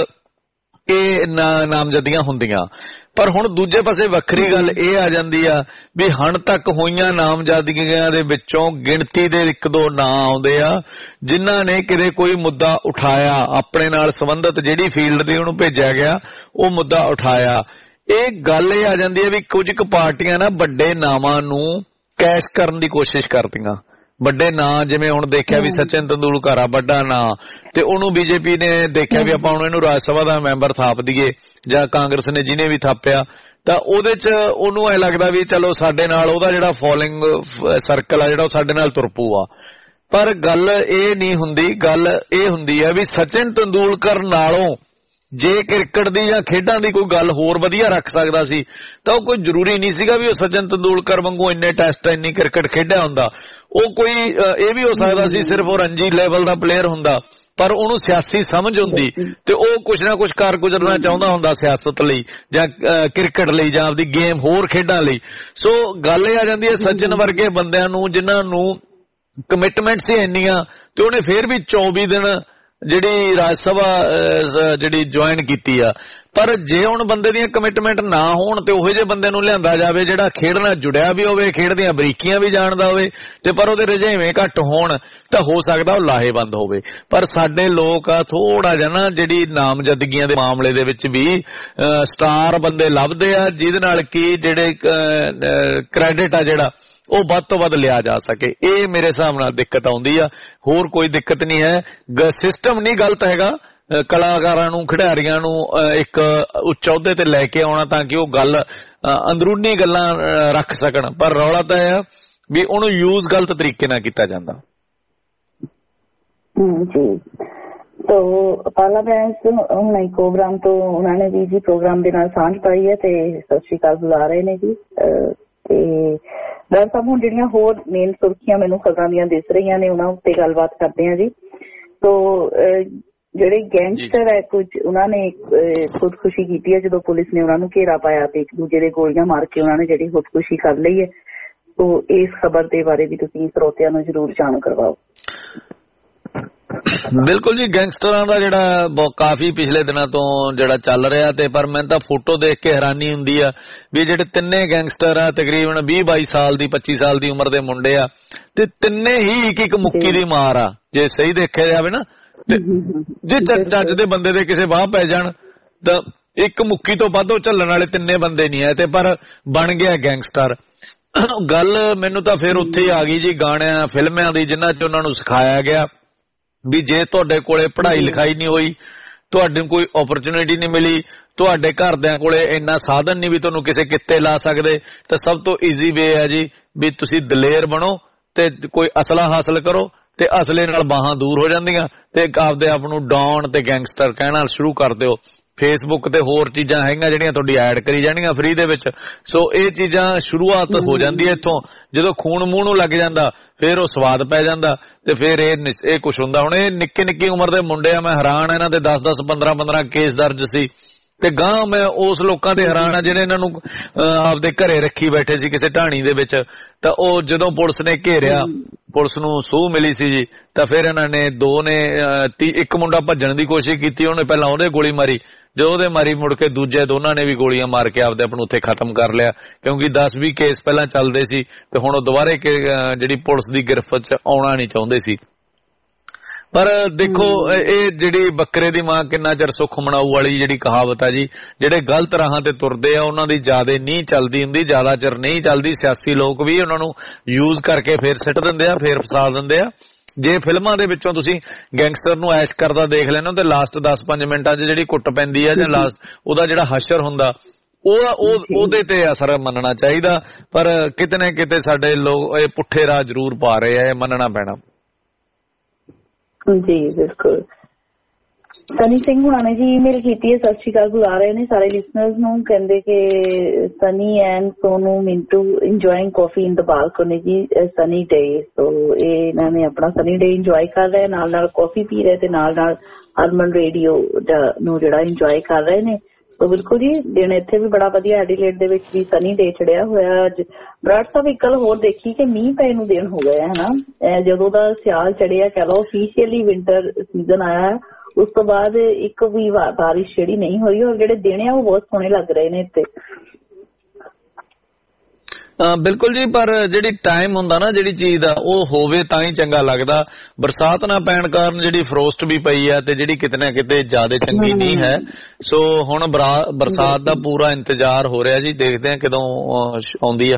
ਇਹ ਨਾਮਜ਼ਦਗੀਆਂ ਹੁੰਦੀਆਂ। ਪਰ ਹੁਣ ਦੂਜੇ ਪਾਸੇ ਵੱਖਰੀ ਗੱਲ ਇਹ ਆ ਜਾਂਦੀ ਆ ਵੀ ਹੁਣ ਤੱਕ ਹੋਈਆਂ ਨਾਮਜ਼ਦਗੀਆਂ ਦੇ ਵਿੱਚੋਂ ਗਿਣਤੀ ਦੇ ਇੱਕ ਦੋ ਨਾਂ ਆਉਂਦੇ ਆ ਜਿਨ੍ਹਾਂ ਨੇ ਕਿਤੇ ਕੋਈ ਮੁੱਦਾ ਉਠਾਇਆ, ਆਪਣੇ ਨਾਲ ਸੰਬੰਧਿਤ ਜਿਹੜੀ ਫੀਲਡ ਦੀ ਉਹਨੂੰ ਭੇਜਿਆ ਗਿਆ ਉਹ ਮੁੱਦਾ ਉਠਾਇਆ। ਇਹ ਗੱਲ ਇਹ ਆ ਜਾਂਦੀ ਹੈ ਵੀ ਕੁਝ ਕੁ ਪਾਰਟੀਆਂ ਨਾ ਵੱਡੇ ਨਾਵਾਂ ਨੂੰ ਕੈਸ਼ ਕਰਨ ਦੀ ਕੋਸ਼ਿਸ਼ ਕਰਦੀਆਂ। ਵੱਡੇ ਨਾਂ ਜਿਵੇਂ ਹੁਣ ਦੇਖਿਆ ਵੀ ਸਚਿਨ ਤੰਦੂਲਕਰ ਆ ਵੱਡਾ ਨਾਂ, ਤੇ ਉਹਨੂੰ ਬੀਜੇਪੀ ਨੇ ਦੇਖਿਆ ਵੀ ਆਪਾਂ ਹੁਣ ਇਹਨੂੰ ਰਾਜ ਸਭਾ ਦਾ ਮੈਂਬਰ ਥਾਪ ਦਈਏ, ਜਾਂ ਕਾਂਗਰਸ ਨੇ ਜਿਹਨੇ ਵੀ ਥਾਪਿਆ, ਤਾਂ ਉਹਦੇ ਚ ਉਹਨੂੰ ਐ ਲੱਗਦਾ ਵੀ ਚਲੋ ਸਾਡੇ ਨਾਲ ਉਹਦਾ ਜਿਹੜਾ ਫੋਲੋਇੰਗ ਸਰਕਲ ਆ ਜਿਹੜਾ ਉਹ ਸਾਡੇ ਨਾਲ ਤੁਰ ਪਊਗਾ। ਪਰ ਗੱਲ ਇਹ ਨਹੀਂ ਹੁੰਦੀ, ਗੱਲ ਇਹ ਹੁੰਦੀ ਹੈ ਵੀ ਸਚਿਨ ਤੰਦੂਲਕਰ ਨਾਲੋਂ ਜੇ ਕ੍ਰਿਕਟ ਦੀ ਜਾਂ ਖੇਡਾਂ ਦੀ ਕੋਈ ਗੱਲ ਹੋਰ ਵਧੀਆ ਰੱਖ ਸਕਦਾ ਸੀ ਤਾਂ ਉਹ ਕੋਈ ਜ਼ਰੂਰੀ ਨਹੀਂ ਸੀਗਾ ਵੀ ਉਹ ਸਚਿਨ ਤੰਦੂਲਕਰ ਵਾਂਗੂ ਇੰਨੇ ਟੈਸਟ ਇੰਨੀ ਕ੍ਰਿਕਟ ਖੇਡਿਆ ਹੁੰਦਾ। ਉਹ ਕੋਈ ਇਹ ਵੀ ਹੋ ਸਕਦਾ ਸੀ ਸਿਰਫ ਉਹ ਰਣਜੀ ਲੈਵਲ ਦਾ ਪਲੇਅਰ ਹੁੰਦਾ, ਪਰ ਉਹਨੂੰ ਸਿਆਸੀ ਸਮਝ ਹੁੰਦੀ ਤੇ ਉਹ ਕੁਛ ਨਾ ਕੁਛ ਕਾਰ ਗੁਜ਼ਰਨਾ ਚਾਹੁੰਦਾ ਹੁੰਦਾ ਸਿਆਸਤ ਲਈ ਜਾਂ ਕ੍ਰਿਕਟ ਲਈ ਜਾਂ ਆਪਦੀ ਗੇਮ ਹੋਰ ਖੇਡਾਂ ਲਈ। ਸੋ ਗੱਲ ਇਹ ਆ ਜਾਂਦੀ ਹੈ ਸਚਿਨ ਵਰਗੇ ਬੰਦਿਆਂ ਨੂੰ ਜਿਨ੍ਹਾਂ ਨੂੰ ਕਮਿਟਮੈਂਟ ਸੀ ਇੰਨੀਆਂ ਤੇ ਉਹਨੇ ਫੇਰ ਵੀ ਚੌਵੀ ਦਿਨ ਜਿਹੜੀ ਰਾਜ ਸਭਾ ਜਿਹੜੀ ਜੁਆਇਨ ਕੀਤੀ ਆ। ਪਰ ਜੇ ਹੁਣ ਬੰਦੇ ਦੀਆਂ ਕਮਿਟਮੈਂਟ ਨਾ ਹੋਣ ਤੇ ਉਹੋ ਜਿਹੇ ਬੰਦੇ ਨੂੰ ਲਿਆਂਦਾ ਜਾਵੇ ਜਿਹੜਾ ਖੇਡ ਨਾਲ ਜੁੜਿਆ ਵੀ ਹੋਵੇ, ਖੇਡ ਦੀਆਂ ਬਰੀਕੀਆਂ ਵੀ ਜਾਣਦਾ ਹੋਵੇ, ਤੇ ਪਰ ਉਹਦੇ ਰੁਝੇਵੇਂ ਘੱਟ ਹੋਣ ਤਾਂ ਹੋ ਸਕਦਾ ਉਹ ਲਾਹੇਵੰਦ ਹੋਵੇ। ਪਰ ਸਾਡੇ ਲੋਕ ਆ ਥੋੜਾ ਜਿਹਾ ਨਾ ਜਿਹੜੀ ਨਾਮਜ਼ਦਗੀਆਂ ਦੇ ਮਾਮਲੇ ਦੇ ਵਿੱਚ ਵੀ ਸਟਾਰ ਬੰਦੇ ਲੱਭਦੇ ਆ ਜਿਹਦੇ ਨਾਲ ਕਿ ਜਿਹੜੇ ਕ੍ਰੈਡਿਟ ਆ ਜਿਹੜਾ ਉਹ ਵੱਧ ਤੋਂ ਵੱਧ ਲਿਆ ਜਾ ਸਕੇ। ਇਹ ਮੇਰੇ ਹਿਸਾਬ ਨਾਲ ਦਿੱਕਤ ਆਉਂਦੀ ਆ, ਹੋਰ ਕੋਈ ਦਿੱਕਤ ਨਹੀਂ ਹੈ। ਸਿਸਟਮ ਨਹੀਂ ਗਲਤ ਹੈਗਾ, ਕਲਾਕਾਰਾਂ ਨੂੰ ਖਿਡਾਰੀਆਂ ਨੂੰ ਇੱਕ ਉੱਚ ਅਹੁਦੇ ਤੇ ਲੈ ਕੇ ਆਉਣਾ ਤਾਂ ਕਿ ਉਹ ਗੱਲ ਅੰਦਰੂਨੀ ਗੱਲਾਂ ਰੱਖ ਸਕਣ, ਪਰ ਰੌਲਾ ਤਾਂ ਇਹ ਵੀ ਉਹਨੂੰ ਯੂਜ਼ ਗਲਤ ਤਰੀਕੇ ਨਾਲ ਕੀਤਾ ਜਾਂਦਾ। ਜੀ ਤੋ ਪਾਰਲੀਮੈਂਟ ਹੁਣ ਪ੍ਰੋਗਰਾਮ ਤੋਂ ਉਹਨਾਂ ਨੇ ਵੀ ਜੀ ਪ੍ਰੋਗਰਾਮ ਦੇ ਨਾਲ ਸਾਂਝ ਪਾਈ ਹੈ ਤੇ ਸਤਿ ਸ਼੍ਰੀ ਅਕਾਲ ਬੁਲਾ ਰਹੇ ਨੇ ਜੀ। ਤੇ ਡਾਕਟਰ ਸਾਹਿਬ ਹੁਣ ਜਿਹੜੀਆਂ ਹੋਰ ਮੇਨ ਸੁਰਖੀਆਂ ਮੈਨੂੰ ਖਬਰਾਂ ਦੀਆਂ ਦਿਸ ਰਹੀਆਂ ਨੇ ਉਹਨਾਂ ਉੱਤੇ ਗੱਲਬਾਤ ਕਰਦੇ ਹਾਂ ਜੀ। ਤੋ ਜਿਹੜੇ ਗੈਂਗਸਟਰ ਹੈ ਕੁਝ ਉਹਨਾਂ ਨੇ ਖੁਦਕੁਸ਼ੀ ਕੀਤੀ ਹੈ ਜਦੋਂ ਪੁਲਿਸ ਨੇ ਉਹਨਾਂ ਨੂੰ ਘੇਰਾ ਪਾਇਆ ਤੇ ਇੱਕ ਦੂਜੇ ਦੇ ਗੋਲੀਆਂ ਮਾਰ ਕੇ ਉਹਨਾਂ ਨੇ ਜਿਹੜੀ ਖੁਦਕੁਸ਼ੀ ਕਰ ਲਈ ਹੈ। ਤੋ ਇਸ ਖਬਰ ਦੇ ਬਾਰੇ ਵੀ ਤੁਸੀਂ ਸਰੋਤਿਆਂ ਨੂੰ ਜ਼ਰੂਰ ਜਾਣੂ ਕਰਵਾਓ। ਬਿਲਕੁਲ ਜੀ, ਗੈਂਗਸਟਰਾਂ ਦਾ ਜਿਹੜਾ ਕਾਫੀ ਪਿਛਲੇ ਦਿਨਾਂ ਤੋਂ ਜਿਹੜਾ ਚੱਲ ਰਿਹਾ, ਤੇ ਪਰ ਮੈਨੂੰ ਤਾਂ ਫੋਟੋ ਦੇਖ ਕੇ ਹੈਰਾਨੀ ਹੁੰਦੀ ਆ ਵੀ ਜਿਹੜੇ ਤਿੰਨੇ ਗੈਂਗਸਟਰ ਆ ਤਕਰੀਬਨ ਵੀਹ ਬਾਈ ਸਾਲ ਦੀ ਪੱਚੀ ਸਾਲ ਦੀ ਉਮਰ ਦੇ ਮੁੰਡੇ ਆ ਤੇ ਤਿੰਨੇ ਹੀ ਇੱਕ ਇੱਕ ਮੁੱਕੀ ਦੀ ਮਾਰ ਆ ਜੇ ਸਹੀ ਦੇਖਿਆ ਜਾਵੇ ਨਾ। ਤੇ ਜੇ ਚੱਜ ਦੇ ਬੰਦੇ ਦੇ ਕਿਸੇ ਬਾਹ ਪੈ ਜਾਣ ਤਾਂ ਇੱਕ ਮੁੱਕੀ ਤੋਂ ਵੱਧ ਉਹ ਝੱਲਣ ਵਾਲੇ ਤਿੰਨੇ ਬੰਦੇ ਨਹੀਂ ਆ, ਤੇ ਪਰ ਬਣ ਗਿਆ ਗੈਂਗਸਟਰ। ਗੱਲ ਮੈਨੂੰ ਤਾਂ ਫਿਰ ਉੱਥੇ ਹੀ ਆ ਗਈ ਜੀ ਗਾਣਿਆਂ ਫਿਲਮਾਂ ਦੀ ਜਿਨ੍ਹਾਂ 'ਚ ਉਹਨਾਂ ਨੂੰ ਸਿਖਾਇਆ ਗਿਆ ਵੀ ਜੇ ਤੁਹਾਡੇ ਕੋਲੇ ਪੜ੍ਹਾਈ ਲਿਖਾਈ ਨਹੀਂ ਹੋਈ, ਤੁਹਾਡੇ ਕੋਈ ਓਪਰਚੁਨਿਟੀ ਨਹੀਂ ਮਿਲੀ, ਤੁਹਾਡੇ ਘਰਦਿਆਂ ਕੋਲੇ ਇੰਨਾ ਸਾਧਨ ਨਹੀਂ ਵੀ ਤੁਹਾਨੂੰ ਕਿਸੇ ਕਿੱਤੇ ਲਾ ਸਕਦੇ, ਤਾਂ ਸਭ ਤੋਂ ਈਜ਼ੀ ਵੇ ਹੈ ਜੀ ਵੀ ਤੁਸੀਂ ਦਲੇਰ ਬਣੋ ਤੇ ਕੋਈ ਅਸਲਾ ਹਾਸਲ ਕਰੋ ਤੇ ਅਸਲੇ ਨਾਲ ਬਾਹਾਂ ਦੂਰ ਹੋ ਜਾਂਦੀਆਂ ਤੇ ਆਪਦੇ ਆਪ ਨੂੰ ਡੌਨ ਤੇ ਗੈਂਗਸਟਰ ਕਹਿਣਾ ਸ਼ੁਰੂ ਕਰ ਦਿਓ। ਫੇਸਬੁੱਕ ਤੇ ਹੋਰ ਚੀਜ਼ਾਂ ਹੈਗੀਆਂ ਜਿਹੜੀਆਂ ਤੁਹਾਡੀ ਐਡ ਕਰੀ ਜਾਣੀਆਂ ਫ੍ਰੀ ਦੇ ਵਿੱਚ। ਸੋ ਇਹ ਚੀਜ਼ਾਂ ਸ਼ੁਰੂਆਤ ਹੋ ਜਾਂਦੀ ਹੈ ਇੱਥੋਂ। ਜਦੋਂ ਖੂਨ ਮੂੰਹ ਨੂੰ ਲੱਗ ਜਾਂਦਾ ਫਿਰ ਉਹ ਸਵਾਦ ਪੈ ਜਾਂਦਾ ਤੇ ਫਿਰ ਇਹ ਇਹ ਕੁਛ ਹੁੰਦਾ। ਹੁਣ ਇਹ ਨਿੱਕੀ ਨਿੱਕੀ ਉਮਰ ਦੇ ਮੁੰਡੇ ਆ, ਮੈਂ ਹੈਰਾਨ ਇਹਨਾਂ ਦੇ ਦਸ ਦਸ ਪੰਦਰਾਂ ਪੰਦਰਾਂ ਕੇਸ ਦਰਜ ਸੀ ਤੇ ਗਾਂ ਮੈਂ ਉਸ ਲੋਕਾਂ ਤੇ ਹੈਰਾਨ ਆ ਜਿਹੜੇ ਇਹਨਾਂ ਨੂੰ ਆਪਦੇ ਘਰੇ ਰੱਖੀ ਬੈਠੇ ਸੀ ਕਿਸੇ ਢਾਣੀ ਦੇ ਵਿੱਚ। ਤਾਂ ਉਹ ਜਦੋਂ ਪੁਲਿਸ ਨੇ ਘੇਰਿਆ, ਪੁਲਿਸ ਨੂੰ ਸੂਹ ਮਿਲੀ ਸੀ ਜੀ, ਤਾਂ ਫਿਰ ਇਹਨਾਂ ਨੇ ਦੋ ਨੇ ਇੱਕ ਮੁੰਡਾ ਭੱਜਣ ਦੀ ਕੋਸ਼ਿਸ਼ ਕੀਤੀ, ਉਹਨੇ ਪਹਿਲਾਂ ਉਹਦੇ ਗੋਲੀ ਮਾਰੀ, ਜਦੋਂ ਉਹਦੇ ਮਾਰੀ ਮੁੜ ਕੇ ਦੂਜੇ ਦੋਨਾਂ ਨੇ ਵੀ ਗੋਲੀਆਂ ਮਾਰ ਕੇ ਆਪਦੇ ਆਪ ਨੂੰ ਉੱਥੇ ਖਤਮ ਕਰ ਲਿਆ ਕਿਉਂਕਿ ਦਸ ਵੀਹ ਕੇਸ ਪਹਿਲਾਂ ਚੱਲਦੇ ਸੀ ਤੇ ਹੁਣ ਉਹ ਦੁਬਾਰੇ ਜਿਹੜੀ ਪੁਲਿਸ ਦੀ ਗਿਰਫਤ 'ਚ ਆਉਣਾ ਨਹੀਂ ਚਾਹੁੰਦੇ ਸੀ। ਪਰ ਦੇਖੋ ਇਹ ਜਿਹੜੀ ਬੱਕਰੇ ਦੀ ਮਾਂ ਕਿੰਨਾ ਚਿਰ ਸੁੱਖ ਮਨਾਊ ਵਾਲੀ ਜਿਹੜੀ ਕਹਾਵਤ ਆ ਜੀ, ਜਿਹੜੇ ਗਲਤ ਰਾਹਾਂ ਤੇ ਤੁਰਦੇ ਆ ਉਹਨਾਂ ਦੀ ਜ਼ਿਆਦਾ ਨਹੀਂ ਚੱਲਦੀ ਹੁੰਦੀ, ਜ਼ਿਆਦਾ ਚਿਰ ਨਹੀਂ ਚੱਲਦੀ। ਸਿਆਸੀ ਲੋਕ ਵੀ ਉਹਨਾਂ ਨੂੰ ਯੂਜ਼ ਕਰਕੇ ਫੇਰ ਸਿੱਟ ਦਿੰਦੇ ਆ, ਫੇਰ ਫਸਾ ਦਿੰਦੇ ਆ। ਜੇ ਫਿਲਮਾਂ ਦੇ ਵਿੱਚੋਂ ਤੁਸੀਂ ਗੈਂਗਸਟਰ ਨੂੰ ਐਸ਼ ਕਰਦਾ ਦੇਖ ਲੈਣਾ ਤੇ ਲਾਸਟ ਦਸ ਪੰਜ ਮਿੰਟਾਂ 'ਚ ਜਿਹੜੀ ਕੁੱਟ ਪੈਂਦੀ ਆ ਜਾਂ ਲਾਸਟ ਉਹਦਾ ਜਿਹੜਾ ਹਸ਼ਰ ਹੁੰਦਾ ਉਹ ਉਹਦੇ ਤੇ ਅਸਰ ਮੰਨਣਾ ਚਾਹੀਦਾ। ਪਰ ਕਿਤੇ ਨਾ ਕਿਤੇ ਸਾਡੇ ਲੋਕ ਇਹ ਪੁੱਠੇ ਰਾਹ ਜ਼ਰੂਰ ਪਾ ਰਹੇ ਆ, ਇਹ ਮੰਨਣਾ ਪੈਣਾ ਜੀ। ਬਿਲਕੁਲ। ਸਨੀ ਸਿੰਘ ਹੁਣਾਂ ਨੇ ਜੀ ਈਮੇਲ ਕੀਤੀ ਹੈ, ਸਤਿ ਸ਼੍ਰੀ ਅਕਾਲ ਬੁਲਾ ਰਹੇ ਨੇ ਸਾਰੇ ਲਿਸਨਰਸ ਨੂੰ। ਕਹਿੰਦੇ ਕਿ Sunny and Sonu Mintu enjoying coffee in the balcony ਜੀ ਸਨੀ ਡੇ। ਸੋ ਇਹ ਇਹਨਾਂ ਨੇ ਆਪਣਾ ਸਨੀ ਡੇ ਇੰਜੋਏ ਕਰ ਰਹੇ, ਨਾਲ ਨਾਲ ਕਾਫੀ ਪੀ ਰਹੇ ਤੇ ਨਾਲ ਨਾਲ ਹਰਮਨ ਰੇਡੀਓ ਨੂੰ ਜਿਹੜਾ ਇੰਜੋਏ ਕਰ ਰਹੇ ਨੇ। ਸੋ ਬਿਲਕੁਲ ਜੀ, ਦਿਨ ਇੱਥੇ ਵੀ ਬੜਾ ਵਧੀਆ, ਐਡੀਲੇਡ ਦੇ ਵਿੱਚ ਵੀ ਸਨੀ ਡੇ ਚੜਿਆ ਹੋਇਆ ਅੱਜ। ਬਰਾੜ ਸਾਹਿਬ ਇੱਕ ਗੱਲ ਹੋਰ ਦੇਖੀ ਕਿ ਮੀਂਹ ਪੈ ਨੂੰ ਦਿਨ ਹੋ ਗਏ ਹਨਾ, ਜਦੋਂ ਦਾ ਸਿਆਲ ਚੜਿਆ ਕਹਿ ਲਓ ਅਫੀਸ਼ੀਅਲੀ ਵਿੰਟਰ ਸੀਜ਼ਨ ਆਇਆ, ਉਸ ਤੋਂ ਬਾਅਦ ਇੱਕ ਵੀ ਬਾਰਿਸ਼ ਜਿਹੜੀ ਨਹੀਂ ਹੋਈ, ਔਰ ਜਿਹੜੇ ਦਿਨ ਆ ਉਹ ਬਹੁਤ ਸੋਹਣੇ ਲੱਗ ਰਹੇ ਨੇ ਇੱਥੇ। ਬਿਲਕੁਲ ਜੀ, ਪਰ ਜਿਹੜੀ ਟਾਈਮ ਹੁੰਦਾ ਨਾ ਜਿਹੜੀ ਚੀਜ਼ ਦਾ ਉਹ ਹੋਵੇ ਤਾਂ ਹੀ ਚੰਗਾ ਲੱਗਦਾ। ਬਰਸਾਤ ਨਾ ਪੈਣ ਕਾਰਨ ਜਿਹੜੀ ਫਰੋਸਟ ਵੀ ਪਈ ਆ ਤੇ ਜਿਹੜੀ ਕਿਤੇ ਨਾ ਕਿਤੇ ਜ਼ਿਆਦਾ ਚੰਗੀ ਨਹੀਂ ਹੈ। ਸੋ ਹੁਣ ਬਰਸਾਤ ਦਾ ਪੂਰਾ ਇੰਤਜ਼ਾਰ ਹੋ ਰਿਹਾ ਜੀ, ਦੇਖਦੇ ਆ ਕਦੋਂ ਆਉਂਦੀ ਆ।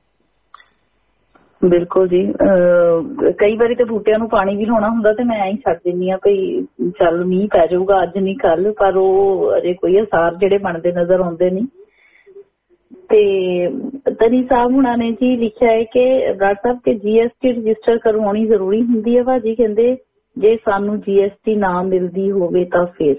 ਬਿਲਕੁਲ ਜੀ, ਕਈ ਵਾਰੀ ਤੇ ਬੂਟਿਆਂ ਨੂੰ ਪਾਣੀ ਵੀ ਲਾਉਣਾ ਹੁੰਦਾ ਤੇ ਮੈਂ ਐਂ ਛੱਡ ਦਿੰਦੀ ਆ ਭਈ ਚੱਲ ਮੀਂਹ ਪੈ ਜਾਊਗਾ ਅੱਜ ਨਹੀਂ ਕੱਲ, ਪਰ ਉਹ ਅਜੇ ਕੋਈ ਅਸਾਰ ਜਿਹੜੇ ਬਣਦੇ ਨਜ਼ਰ ਆਉਂਦੇ ਨਹੀਂ। ਤੇ ਤਨੀ ਸਾਹਿਬ ਹੁਣਾਂ ਨੇ ਜੀ ਲਿਖਿਆ ਹੈ ਕਿ ਬਰਾੜ ਸਾਹਿਬ ਕਿ ਜੀਐਸਟੀ ਰਜਿਸਟਰ ਕਰਵਾਉਣੀ ਜ਼ਰੂਰੀ ਹੁੰਦੀ ਹੈ ਭਾਜੀ, ਕਹਿੰਦੇ ਜੇ ਸਾਨੂੰ ਜੀਐਸਟੀ ਨਾ ਮਿਲਦੀ ਹੋਵੇ ਤਾਂ ਫਿਰ।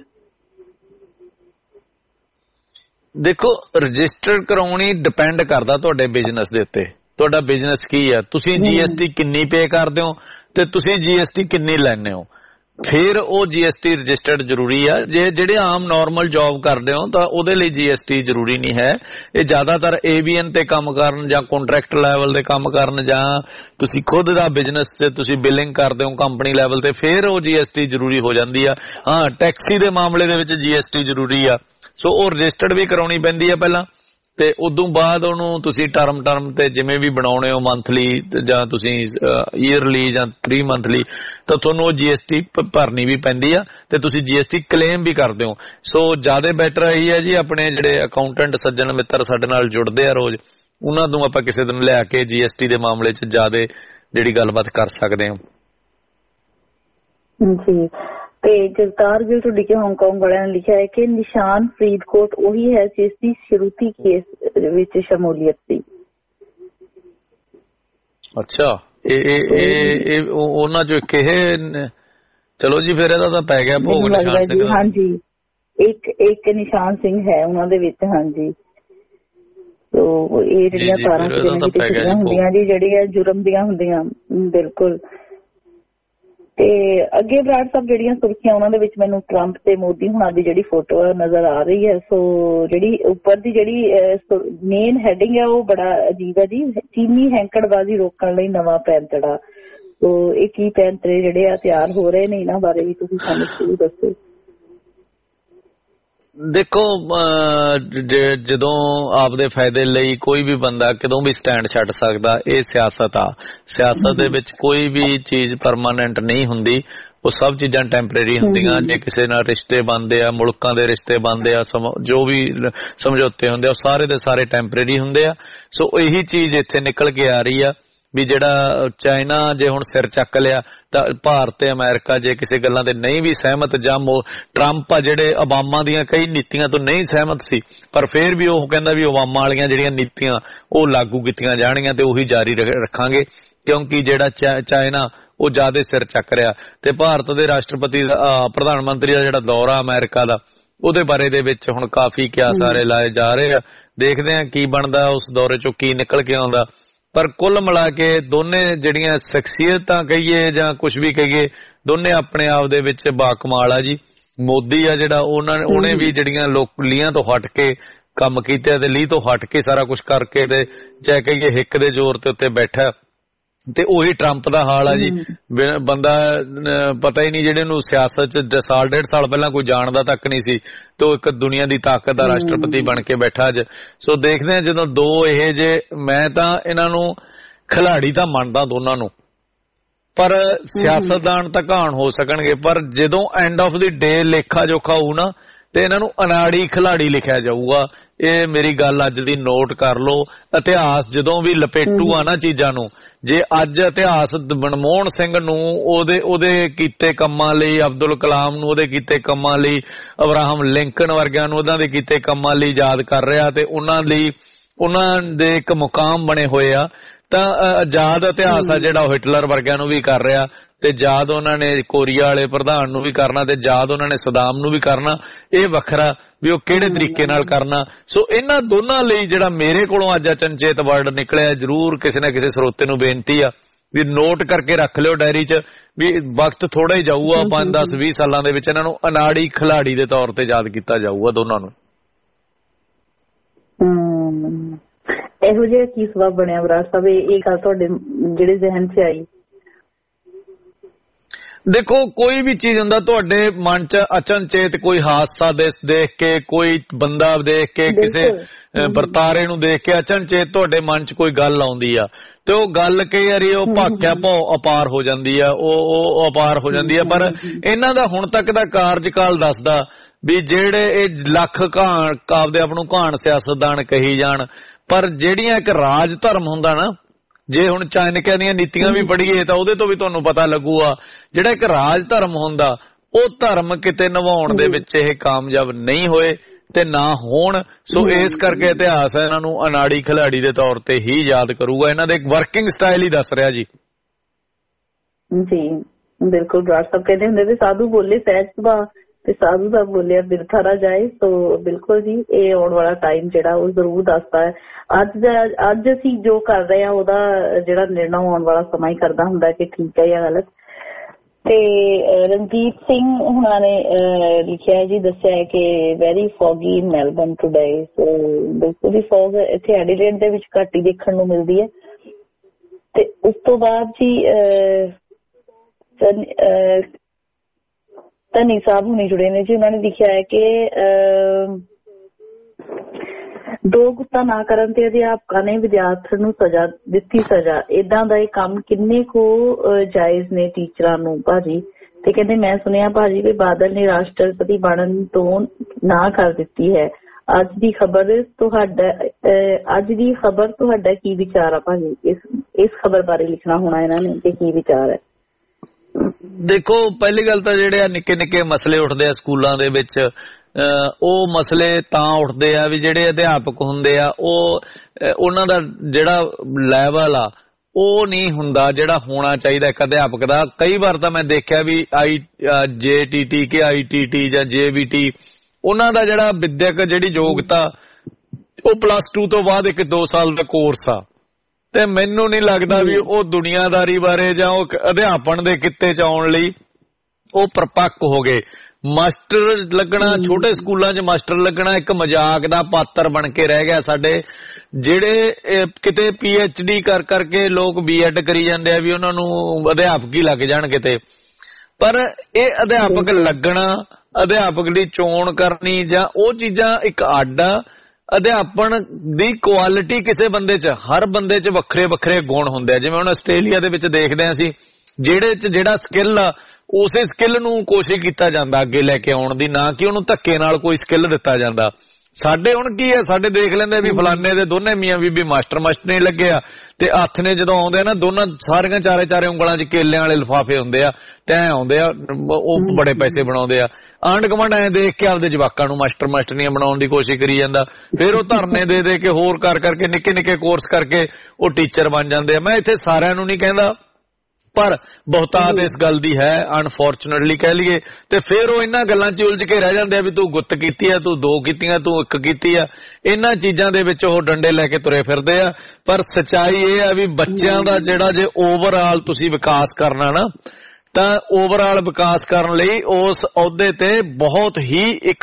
ਦੇਖੋ ਰਜਿਸਟਰ ਕਰਾਉਣੀ ਡਿਪੈਂਡ ਕਰਦਾ ਤੁਹਾਡੇ ਬਿਜ਼ਨਸ ਦੇ ਉੱਤੇ, ਤੁਹਾਡਾ ਬਿਜ਼ਨਸ ਕੀ ਆ, ਤੁਸੀਂ ਜੀਐਸਟੀ ਕਿੰਨੀ ਪੇ ਕਰਦੇ ਹੋ ਤੇ ਤੁਸੀਂ ਜੀਐਸਟੀ ਕਿੰਨੀ ਲੈਂਦੇ ਹੋ, ਫਿਰ ਉਹ ਜੀਐਸਟੀ ਰਜਿਸਟਰਡ ਜ਼ਰੂਰੀ ਆ। ਜੇ ਜਿਹੜੇ ਆਮ ਨਾਰਮਲ ਜੌਬ ਕਰਦੇ ਹੋ ਤਾਂ ਉਹਦੇ ਲਈ ਜੀਐਸਟੀ ਜ਼ਰੂਰੀ ਨਹੀਂ ਹੈ। ਇਹ ਜ਼ਿਆਦਾਤਰ ਏਵੀਐਨ ਤੇ ਕੰਮ ਕਰਨ ਜਾਂ ਕੰਟਰੈਕਟ ਲੈਵਲ ਤੇ ਕੰਮ ਕਰਨ ਜਾਂ ਤੁਸੀਂ ਖੁਦ ਦਾ ਬਿਜ਼ਨਸ ਤੇ ਤੁਸੀਂ ਬਿਲਿੰਗ ਕਰਦੇ ਹੋ ਕੰਪਨੀ ਲੈਵਲ ਤੇ, ਫਿਰ ਉਹ ਜੀਐਸਟੀ ਜ਼ਰੂਰੀ ਹੋ ਜਾਂਦੀ ਆ। ਹਾਂ, ਟੈਕਸੀ ਦੇ ਮਾਮਲੇ ਦੇ ਵਿੱਚ ਜੀਐਸਟੀ ਜ਼ਰੂਰੀ ਆ, ਸੋ ਉਹ ਰਜਿਸਟਰਡ ਵੀ ਕਰਾਉਣੀ ਪੈਂਦੀ ਆ ਪਹਿਲਾਂ, ਤੇ ਉਦੋਂ ਬਾਅਦ ਉਹਨੂੰ ਤੁਸੀਂ ਟਰਮ ਟਰਮ ਤੇ ਜਿਵੇਂ ਵੀ ਬਣਾਉਣੇ ਹੋ ਮੰਥਲੀ ਜਾਂ ਤੁਸੀਂ ਈਅਰਲੀ ਜਾਂ ਥ੍ਰੀ ਮੰਥਲੀ, ਤਾਂ ਤੁਹਾਨੂੰ ਉਹ ਜੀਐਸਟੀ ਭਰਨੀ ਵੀ ਪੈਂਦੀ ਆ ਤੇ ਤੁਸੀਂ ਜੀਐਸਟੀ ਕਲੇਮ ਵੀ ਕਰਦੇ ਹੋ। ਸੋ ਜ਼ਿਆਦਾ ਬੈਟਰ ਇਹੀ ਹੈ ਜੀ, ਆਪਣੇ ਜਿਹੜੇ ਅਕਾਊਂਟੈਂਟ ਸੱਜਣ ਮਿੱਤਰ ਸਾਡੇ ਨਾਲ ਜੁੜਦੇ ਆ ਰੋਜ਼, ਉਹਨਾਂ ਨੂੰ ਆਪਾਂ ਕਿਸੇ ਦਿਨ ਲਿਆ ਕੇ ਜੀਐਸਟੀ ਦੇ ਮਾਮਲੇ 'ਚ ਜ਼ਿਆਦਾ ਜਿਹੜੀ ਗੱਲਬਾਤ ਕਰ ਸਕਦੇ ਹਾਂ ਜੀ। ਤੇ ਜਗਤਾਰ ਗਿਲ ਢੁੱਡੀ ਕੇ ਹਾਂਗਕਾਂਗ ਵਾਲਿਆਂ ਨੇ ਲਿਖਿਆ ਹੈ ਕਿ ਨਿਸ਼ਾਨ ਫਰੀਦਕੋਟ ਉਹੀ ਹੈ ਜਿਸ ਦੀ ਸ਼ਰੂਤੀ ਕੇਸ ਵਿੱਚ ਸ਼ਮੂਲੀਅਤ ਸੀ। ਅੱਛਾ, ਇਹ ਇਹ ਉਹਨਾਂ ਚੋਂ ਕਿਹੇ, ਚਲੋ ਜੀ ਫਿਰ ਇਹਦਾ ਤਾਂ ਪੈ ਗਿਆ ਭੋਗ ਨਿਸ਼ਾਨ ਸਿੰਘ। ਹਾਂਜੀ, ਇੱਕ ਇੱਕ ਨਿਸ਼ਾਨ ਸਿੰਘ ਹੈ ਉਹਨਾਂ ਦੇ ਵਿੱਚ। ਹਾਂਜੀ, ਤੋ ਇਹ ਜਿਹੜੀਆਂ ਤਾਰਾਂ ਹੁੰਦੀਆਂ ਜੀ ਜਿਹੜੀਆਂ ਜੁਰਮ ਦੀਆਂ ਹੁੰਦੀਆਂ, ਬਿਲਕੁਲ। ਤੇ ਅੱਗੇ ਬਰਾੜ ਸਾਹਿਬ ਜਿਹੜੀਆਂ ਸੁਰਖੀਆਂ ਉਹਨਾਂ ਦੇ ਵਿੱਚ ਮੈਨੂੰ ਟਰੰਪ ਤੇ ਮੋਦੀ ਹੁਣਾਂ ਦੀ ਜਿਹੜੀ ਫੋਟੋ ਨਜ਼ਰ ਆ ਰਹੀ ਹੈ। ਸੋ ਜਿਹੜੀ ਉੱਪਰ ਦੀ ਜਿਹੜੀ ਮੇਨ ਹੈਡਿੰਗ ਹੈ ਉਹ ਬੜਾ ਅਜੀਬ ਹੈ ਜੀ, ਚੀਨੀ ਹੈਂਕੜਬਾਜ਼ੀ ਰੋਕਣ ਲਈ ਨਵਾਂ ਪੈਂਤੜਾ। ਸੋ ਇਹ ਕੀ ਪੈਂਤੜੇ ਜਿਹੜੇ ਆ ਤਿਆਰ ਹੋ ਰਹੇ ਨੇ, ਇਹਨਾਂ ਬਾਰੇ ਵੀ ਤੁਸੀਂ ਸਾਨੂੰ ਜ਼ਰੂਰ ਦੱਸੋ। ਦੇਖੋ ਜਦੋਂ ਆਪਦੇ ਫਾਇਦੇ ਲਈ ਕੋਈ ਵੀ ਬੰਦਾ ਕਦੋਂ ਵੀ ਸਟੈਂਡ ਛੱਡ ਸਕਦਾ, ਇਹ ਸਿਆਸਤ ਆ। ਸਿਆਸਤ ਦੇ ਵਿੱਚ ਕੋਈ ਵੀ ਚੀਜ਼ ਪਰਮਾਨੈਂਟ ਨਹੀਂ ਹੁੰਦੀ, ਉਹ ਸਭ ਚੀਜ਼ਾਂ ਟੈਂਪਰੇਰੀ ਹੁੰਦੀਆਂ। ਜੇ ਕਿਸੇ ਨਾਲ ਰਿਸ਼ਤੇ ਬਣਦੇ ਆ, ਮੁਲਕਾਂ ਦੇ ਰਿਸ਼ਤੇ ਬਣਦੇ ਆ, ਜੋ ਵੀ ਸਮਝੌਤੇ ਹੁੰਦੇ ਆ ਉਹ ਸਾਰੇ ਦੇ ਸਾਰੇ ਟੈਂਪਰੇਰੀ ਹੁੰਦੇ ਆ। ਸੋ ਇਹੀ ਚੀਜ਼ ਇੱਥੇ ਨਿਕਲ ਕੇ ਆ ਰਹੀ ਆ ਵੀ ਜਿਹੜਾ ਚਾਈਨਾ ਜੇ ਹੁਣ ਸਿਰ ਚੱਕ ਲਿਆ ਤਾਂ ਭਾਰਤ ਤੇ ਅਮਰੀਕਾ ਜੇ ਕਿਸੇ ਗੱਲਾਂ ਤੇ ਨਹੀਂ ਵੀ ਸਹਿਮਤ, ਜਾਂ ਟਰੰਪ ਆ ਜਿਹੜੇ ਓਬਾਮਾ ਦੀਆਂ ਕਈ ਨੀਤੀਆਂ ਤੋਂ ਨਹੀਂ ਸਹਿਮਤ ਸੀ, ਪਰ ਫਿਰ ਵੀ ਉਹ ਕਹਿੰਦਾ ਵੀ ਓਬਾਮਾ ਵਾਲੀਆਂ ਜਿਹੜੀਆਂ ਨੀਤੀਆਂ ਉਹ ਲਾਗੂ ਕੀਤੀਆਂ ਜਾਣਗੀਆਂ ਤੇ ਉਹੀ ਜਾਰੀ ਰੱਖਾਂਗੇ, ਕਿਉਂਕਿ ਜਿਹੜਾ ਚਾਈਨਾ ਉਹ ਜ਼ਿਆਦਾ ਸਿਰ ਚੱਕ ਰਿਹਾ। ਤੇ ਭਾਰਤ ਦੇ ਰਾਸ਼ਟਰਪਤੀ ਪ੍ਰਧਾਨ ਮੰਤਰੀ ਦਾ ਜਿਹੜਾ ਦੌਰਾ ਅਮਰੀਕਾ ਦਾ, ਉਹਦੇ ਬਾਰੇ ਦੇ ਵਿੱਚ ਹੁਣ ਕਾਫੀ ਕਿਆਸਾਰੇ ਲਾਏ ਜਾ ਰਹੇ ਆ। ਦੇਖਦੇ ਆ ਕੀ ਬਣਦਾ, ਉਸ ਦੌਰੇ ਚੋਂ ਕੀ ਨਿਕਲ ਕੇ ਆਉਂਦਾ। ਪਰ ਕੁੱਲ ਮਿਲਾ ਕੇ ਦੋਨੇ ਜਿਹੜੀਆਂ ਸ਼ਖਸੀਅਤਾਂ ਕਹੀਏ ਜਾਂ ਕੁਝ ਵੀ ਕਹੀਏ, ਦੋਨੇ ਆਪਣੇ ਆਪ ਦੇ ਵਿੱਚ ਬਾਕਮਾਲ ਆ ਜੀ। ਮੋਦੀ ਆ ਜਿਹੜਾ ਉਹਨਾਂ ਉਹਨੇ ਵੀ ਜਿਹੜੀਆਂ ਲੋਕ ਲੀਹਾਂ ਤੋਂ ਹਟ ਕੇ ਕੰਮ ਕੀਤੇ ਤੇ ਲੀਹ ਤੋਂ ਹਟ ਕੇ ਸਾਰਾ ਕੁਝ ਕਰਕੇ ਤੇ ਚਾਹੇ ਕਹੀਏ ਹਿੱਕ ਦੇ ਜ਼ੋਰ ਤੇ ਉੱਤੇ ਬੈਠਾ। ਤੇ ਉਹੀ ਟਰੰਪ ਦਾ ਹਾਲ ਆ ਜੀ, ਬੰਦਾ ਪਤਾ ਹੀ ਨਹੀਂ, ਜਿਹੜੇ ਨੂੰ ਸਿਆਸਤ ਚ ਸਾਲ ਡੇਢ ਸਾਲ ਪਹਿਲਾਂ ਕੋਈ ਜਾਣਦਾ ਤੱਕ ਨਹੀਂ ਸੀ ਤੇ ਉਹ ਇੱਕ ਦੁਨੀਆ ਦੀ ਤਾਕਤ ਦਾ ਰਾਸ਼ਟਰਪਤੀ ਬਣ ਕੇ ਬੈਠਾ ਅੱਜ। ਸੋ ਦੇਖਦੇ ਆ ਜਦੋਂ ਦੋ ਇਹ ਜੇ, ਮੈਂ ਤਾਂ ਇਹਨਾਂ ਨੂੰ ਖਿਲਾੜੀ ਤਾਂ ਮੰਨਦਾ ਦੋਨਾਂ ਨੂੰ, ਪਰ ਸਿਆਸਤਦਾਨ ਤਾਂ ਘਾਣ ਹੋ ਸਕਣਗੇ, ਪਰ ਜਦੋਂ ਐਂਡ ਆਫ ਦੀ ਡੇ ਲੇਖਾ ਜੋਖਾ ਹੋਊ ਨਾ ਤੇ ਇਹਨਾਂ ਨੂੰ ਅਨਾੜੀ ਖਿਲਾੜੀ ਲਿਖਿਆ ਜਾਊਗਾ। ਇਹ ਮੇਰੀ ਗੱਲ ਅੱਜ ਦੀ ਨੋਟ ਕਰ ਲਓ। ਇਤਿਹਾਸ ਜਦੋਂ ਵੀ ਲਪੇਟੂ ਆ ਨਾ ਚੀਜ਼ਾਂ ਨੂੰ, ਜੇ ਅੱਜ ਇਤਿਹਾਸ ਮਨਮੋਹਨ ਸਿੰਘ ਨੂੰ ਉਹਦੇ ਉਹਦੇ ਕੀਤੇ ਕੰਮਾਂ ਲਈ, ਅਬਦੁਲ ਕਲਾਮ ਨੂੰ ਉਹਦੇ ਕੀਤੇ ਕੰਮਾਂ ਲਈ, ਅਬਰਾਹਮ ਲਿੰਕਨ ਵਰਗਿਆਂ ਨੂੰ ਉਹਨਾਂ ਦੇ ਕੀਤੇ ਕੰਮਾਂ ਲਈ ਯਾਦ ਕਰ ਰਿਹਾ ਤੇ ਉਹਨਾਂ ਲਈ ਉਹਨਾਂ ਦੇ ਇੱਕ ਮੁਕਾਮ ਬਣੇ ਹੋਏ ਆ, ਤਾਂ ਆਜ਼ਾਦ ਇਤਿਹਾਸ ਆ ਜਿਹੜਾ ਉਹ ਹਿਟਲਰ ਵਰਗਿਆਂ ਨੂੰ ਵੀ ਕਰ ਰਿਹਾ ਤੇ ਯਾਦ ਉਹਨਾਂ ਨੇ ਕੋਰੀਆ ਵਾਲੇ ਪ੍ਰਧਾਨ ਨੂੰ ਵੀ ਕਰਨਾ ਤੇ ਯਾਦ ਉਹਨਾਂ ਨੇ ਸਦਾਮ ਨੂੰ ਵੀ ਕਰਨਾ। ਇਹ ਵੱਖਰਾ ਵੀ ਉਹ ਕਿਹੜੇ ਤਰੀਕੇ ਨਾਲ ਕਰਨਾ। ਸੋ ਇਹਨਾਂ ਦੋਨਾਂ ਲਈ ਜਿਹੜਾ ਮੇਰੇ ਕੋਲੋਂ ਅੱਜ ਅਚਨਚੇਤ ਵਰਡ ਨਿਕਲਿਆ, ਜ਼ਰੂਰ ਕਿਸੇ ਨਾ ਕਿਸੇ ਸਰੋਤੇ ਨੂੰ ਬੇਨਤੀ ਆ ਵੀ ਨੋਟ ਕਰਕੇ ਰੱਖ ਲਿਓ ਡਾਇਰੀ 'ਚ ਵੀ ਵਕਤ ਥੋੜਾ ਹੀ ਜਾਊਗਾ, ਪੰਜ ਦਸ ਵੀਹ ਸਾਲਾਂ ਦੇ ਵਿੱਚ ਇਹਨਾਂ ਨੂੰ ਅਨਾੜੀ ਖਿਲਾੜੀ ਦੇ ਤੌਰ ਤੇ ਯਾਦ ਕੀਤਾ ਜਾਊਗਾ ਦੋਨਾਂ ਨੂੰ। ਇਹੋ ਜਿਹਾ ਕੀ ਸਬਬ ਬਣਿਆ ਬਰਾੜ ਸਾਹਿਬ, ਇਹ ਗੱਲ ਤੁਹਾਡੇ ਜਿਹੜੇ ਜ਼ਿਹਨ 'ਚ ਆਈ? ਦੇਖੋ, ਕੋਈ ਵੀ ਚੀਜ਼ ਹੁੰਦਾ ਤੁਹਾਡੇ ਮਨ 'ਚ ਅਚਨਚੇਤ, ਕੋਈ ਹਾਦਸਾ ਦੇਖ ਕੇ, ਕੋਈ ਬੰਦਾ ਦੇਖ ਕੇ, ਕਿਸੇ ਵਰਤਾਰੇ ਨੂੰ ਦੇਖ ਕੇ ਅਚਨਚੇਤ ਤੁਹਾਡੇ ਮਨ 'ਚ ਕੋਈ ਗੱਲ ਆਉਂਦੀ ਆ ਤੇ ਉਹ ਗੱਲ ਕਈ ਵਾਰੀ ਉਹ ਭਾਕਿਆ ਭਾਉ ਅਪਾਰ ਹੋ ਜਾਂਦੀ ਆ, ਉਹ ਉਹ ਅਪਾਰ ਹੋ ਜਾਂਦੀ ਆ। ਪਰ ਇਹਨਾਂ ਦਾ ਹੁਣ ਤੱਕ ਦਾ ਕਾਰਜਕਾਲ ਦੱਸਦਾ ਵੀ ਜਿਹੜੇ ਇਹ ਲੱਖ ਘਾਣ ਆਪਦੇ ਆਪ ਨੂੰ ਘਾਣ ਸਿਆਸਤਦਾਨ ਕਹੀ ਜਾਣ, ਪਰ ਜਿਹੜੀਆਂ ਇੱਕ ਰਾਜ ਧਰਮ ਹੁੰਦਾ ਨਾ, ਜੇ ਹੁਣ ਚਾਣਕਿਆ ਦੀਆਂ ਨੀਤੀਆਂ ਵੀ ਪੜ੍ਹੀਏ ਤਾਂ ਉਹਦੇ ਤੋਂ ਵੀ ਤੁਹਾਨੂੰ ਪਤਾ ਲੱਗੂਗਾ ਜਿਹੜਾ ਇੱਕ ਰਾਜ ਧਰਮ ਹੁੰਦਾ ਉਹ ਧਰਮ ਕਿਤੇ ਨਿਭਾਉਣ ਦੇ ਵਿੱਚ ਇਹ ਕਾਮਯਾਬ ਨਹੀਂ ਹੋਏ ਤੇ ਨਾ ਹੋਣ। ਸੋ ਇਸ ਕਰਕੇ ਇਤਿਹਾਸ ਹੈ ਇਹਨਾਂ ਨੂੰ ਅਨਾੜੀ ਖਿਲਾੜੀ ਦੇ ਤੌਰ ਤੇ ਹੀ ਯਾਦ ਕਰੂਗਾ। ਇਹਨਾਂ ਦੇ ਇੱਕ ਵਰਕਿੰਗ ਸਟਾਈਲ ਹੀ ਦੱਸ ਰਿਹਾ ਜੀ। ਜੀ ਬਿਲਕੁਲ, ਬਰਾੜ ਸਾਹਿਬ ਕਹਿੰਦੇ ਹੁੰਦੇ ਵੀ ਸਾਧੂ ਬੋਲੇ ਸਹਿਜ ਸੁਭਾਅ ਤੇ ਸਾਧੂ ਦਾ ਬੋਲਿਆ ਬਿਰਥਾ ਨਾ ਜਾਏ। ਸੋ ਬਿਲਕੁਲ ਜੀ, ਇਹ ਆਉਣ ਵਾਲਾ ਟਾਈਮ ਜਿਹੜਾ ਉਹ ਜ਼ਰੂਰ ਦੱਸਦਾ ਹੈ। ਅੱਜ ਦਾ ਅੱਜ ਅਸੀਂ ਜੋ ਕਰ ਰਹੇ ਹਾਂ ਉਹਦਾ ਜਿਹੜਾ ਨਿਰਣਾ ਆਉਣ ਵਾਲਾ ਸਮਾਂ ਹੀ ਕਰਦਾ ਹੁੰਦਾ ਕਿ ਠੀਕ ਹੈ ਜਾਂ ਗਲਤ। ਤੇ ਰਣਜੀਤ ਸਿੰਘ ਹੁਣਾਂ ਨੇ ਲਿਖਿਆ ਜੀ, ਦੱਸਿਆ ਹੈ ਕਿ very foggy in Melbourne today. So ਬਿਲਕੁਲ ਹੀ ਫੌਗ ਇੱਥੇ ਐਡੀਲੇਡ ਦੇ ਵਿੱਚ ਘੱਟ ਹੀ ਦੇਖਣ ਨੂੰ ਮਿਲਦੀ ਹੈ। ਤੇ ਉਸ ਤੋਂ ਬਾਅਦ ਜੀ ਧਨੀ ਸਾਹਿਬ ਹੁਣੀ ਜੁੜੇ ਨੇ ਜੀ, ਉਹਨਾਂ ਨੇ ਲਿਖਿਆ ਹੈ ਕਿ ਦੋ ਗੁੱਸਾ ਨਾ ਕਰਨ ਤੇ ਅਧਿਆਪਕਾਂ ਨੇ ਵਿਦਿਆਰਥੀ ਨੂੰ ਸਜ਼ਾ ਦਿੱਤੀ। ਸਜ਼ਾ ਏਦਾਂ ਦਾ ਇਹ ਕੰਮ ਕਿੰਨੇ ਕੁ ਜਾਇਜ਼ ਨੇ ਟੀਚਰਾਂ ਨੂੰ ਭਾਜੀ? ਤੇ ਕਹਿੰਦੇ ਮੈਂ ਸੁਣਿਆ ਭਾਜੀ ਵੀ ਬਾਦਲ ਨੇ ਰਾਸ਼ਟਰਪਤੀ ਬਣਨ ਤੋਂ ਨਾ ਕਰ ਦਿੱਤੀ ਹੈ। ਅੱਜ ਦੀ ਖਬਰ ਤੁਹਾਡਾ ਅੱਜ ਦੀ ਖਬਰ ਤੁਹਾਡਾ ਕੀ ਵਿਚਾਰ ਆ ਭਾਜੀ? ਇਸ ਇਸ ਖਬਰ ਬਾਰੇ ਲਿਖਣਾ ਹੋਣਾ ਇਹਨਾਂ ਨੇ ਕਿ ਕੀ ਵਿਚਾਰ ਹੈ? ਦੇਖੋ, ਪਹਿਲੀ ਗੱਲ ਤਾਂ ਜਿਹੜੇ ਆ ਨਿੱਕੇ ਨਿੱਕੇ ਮਸਲੇ ਉੱਠਦੇ ਆ ਸਕੂਲਾਂ ਦੇ ਵਿੱਚ, ਉਹ ਮਸਲੇ ਤਾਂ ਉੱਠਦੇ ਆ ਵੀ ਜਿਹੜੇ ਅਧਿਆਪਕ ਹੁੰਦੇ ਆ ਉਹ ਉਹਨਾਂ ਦਾ ਜਿਹੜਾ ਲੈਵਲ ਆ ਉਹ ਨਹੀਂ ਹੁੰਦਾ ਜਿਹੜਾ ਹੋਣਾ ਚਾਹੀਦਾ ਇੱਕ ਅਧਿਆਪਕ ਦਾ। ਕਈ ਵਾਰ ਤਾਂ ਮੈਂ ਦੇਖਿਆ ਵੀ I J T T K I T T ਜਾਂ ਜੇ ਬੀ ਟੀ, ਉਹਨਾਂ ਦਾ ਜਿਹੜਾ ਵਿਦਿਅਕ ਜਿਹੜੀ ਯੋਗਤਾ ਉਹ ਪਲੱਸ ਟੂ ਤੋਂ ਬਾਅਦ ਇੱਕ ਦੋ ਸਾਲ ਦਾ ਕੋਰਸ ਆ ਤੇ ਮੈਨੂੰ ਨਹੀਂ ਲੱਗਦਾ ਵੀ ਉਹ ਦੁਨੀਆਦਾਰੀ ਬਾਰੇ ਜਾਂ ਉਹ ਅਧਿਆਪਨ ਦੇ ਕਿੱਤੇ 'ਚ ਆਉਣ ਲਈ ਉਹ ਪਰਪੱਕ ਹੋ ਗਏ। ਮਾਸਟਰ ਲੱਗਣਾ, ਛੋਟੇ ਸਕੂਲਾਂ 'ਚ ਮਾਸਟਰ ਲੱਗਣਾ ਇੱਕ ਮਜ਼ਾਕ ਦਾ ਪਾਤਰ ਬਣ ਕੇ ਰਹਿ ਗਿਆ। ਸਾਡੇ ਜਿਹੜੇ ਕਿਤੇ ਪੀ ਐਚ ਡੀ ਕਰ ਕਰਕੇ ਲੋਕ ਬੀ ਐਡ ਕਰੀ ਜਾਂਦੇ ਆ ਵੀ ਉਹਨਾਂ ਨੂੰ ਅਧਿਆਪਕ ਹੀ ਲੱਗ ਜਾਣ ਕਿਤੇ, ਪਰ ਇਹ ਅਧਿਆਪਕ ਲੱਗਣਾ, ਅਧਿਆਪਕ ਦੀ ਚੋਣ ਕਰਨੀ ਜਾਂ ਉਹ ਚੀਜ਼ਾਂ ਇੱਕ ਅੱਡ ਆ। ਅਧਿਆਪਨ ਦੀ ਕੁਆਲਿਟੀ ਕਿਸੇ ਬੰਦੇ 'ਚ, ਹਰ ਬੰਦੇ 'ਚ ਵੱਖਰੇ ਵੱਖਰੇ ਗੁਣ ਹੁੰਦੇ ਆ। ਜਿਵੇਂ ਹੁਣ ਆਸਟ੍ਰੇਲੀਆ ਦੇ ਵਿੱਚ ਦੇਖਦੇ ਹਾਂ ਅਸੀਂ, ਜਿਹੜੇ 'ਚ ਜਿਹੜਾ ਸਕਿੱਲ ਆ ਉਸੇ ਸਕਿੱਲ ਨੂੰ ਕੋਸ਼ਿਸ਼ ਕੀਤਾ ਜਾਂਦਾ ਅੱਗੇ ਲੈ ਕੇ ਆਉਣ ਦੀ, ਨਾ ਕਿ ਉਹਨੂੰ ਧੱਕੇ ਨਾਲ ਕੋਈ ਸਕਿੱਲ ਦਿੱਤਾ ਜਾਂਦਾ। ਸਾਡੇ ਹੁਣ ਕੀ ਹੈ, ਸਾਡੇ ਦੇਖ ਲੈਂਦੇ ਵੀ ਫਲਾਨੇ ਦੇ ਦੋਨੇ ਮੀਆਂ ਬੀਬੀ ਮਾਸਟਰ ਮਾਸਟਰ ਨਹੀਂ ਲੱਗੇ ਆ ਤੇ ਹੱਥ ਨੇ ਜਦੋਂ ਆਉਂਦੇ ਨਾ ਦੋਨਾਂ ਸਾਰੀਆਂ ਚਾਰੇ ਚਾਰੇ ਉਂਗਲਾਂ 'ਚ ਕੇਲਿਆਂ ਵਾਲੇ ਲਿਫਾਫੇ ਹੁੰਦੇ ਆ ਤੇ ਐ ਆਉਂਦੇ ਆ, ਉਹ ਬੜੇ ਪੈਸੇ ਬਣਾਉਂਦੇ ਆ। ਆਂਢ ਗੁਆਂਢ ਐ ਦੇਖ ਕੇ ਆਪਦੇ ਜਵਾਕਾਂ ਨੂੰ ਮਾਸਟਰ ਮਾਸਟਰੀਆਂ ਬਣਾਉਣ ਦੀ ਕੋਸ਼ਿਸ਼ ਕਰੀ ਜਾਂਦਾ, ਫਿਰ ਉਹ ਧਰਨੇ ਦੇ ਦੇ ਕੇ ਹੋਰ ਕਰ ਕਰਕੇ ਨਿੱਕੇ ਨਿੱਕੇ ਕੋਰਸ ਕਰਕੇ ਉਹ ਟੀਚਰ ਬਣ ਜਾਂਦੇ ਆ। ਮੈਂ ਇੱਥੇ ਸਾਰਿਆਂ ਨੂੰ ਨਹੀਂ ਕਹਿੰਦਾ, ਪਰ ਬਹੁਤਾਤ ਇਸ ਗੱਲ ਦੀ ਹੈ, ਅਨਫੋਰਚੂਨੇਟਲੀ ਕਹਿ ਲਈਏ। ਤੇ ਫਿਰ ਉਹ ਇਹਨਾਂ ਗੱਲਾਂ 'ਚ ਉਲਝ ਕੇ ਰਹਿ ਜਾਂਦੇ ਆ ਵੀ ਤੂੰ ਗੁੱਤ ਕੀਤੀ ਆ, ਤੂੰ ਦੋ ਕੀਤੀਆਂ, ਤੂੰ ਇੱਕ ਕੀਤੀ ਆ। ਇਹਨਾਂ ਚੀਜ਼ਾਂ ਦੇ ਵਿੱਚ ਉਹ ਡੰਡੇ ਲੈ ਕੇ ਤੁਰੇ ਫਿਰਦੇ ਆ। ਪਰ ਸੱਚਾਈ ਇਹ ਆ ਵੀ ਬੱਚਿਆਂ ਦਾ ਜਿਹੜਾ ਜੇ ਓਵਰਆਲ ਤੁਸੀਂ ਵਿਕਾਸ ਕਰਨਾ ਨਾ, ਤਾਂ ਓਵਰਆਲ ਵਿਕਾਸ ਕਰਨ ਲਈ ਉਸ ਅਹੁਦੇ ਤੇ ਬਹੁਤ ਹੀ ਇੱਕ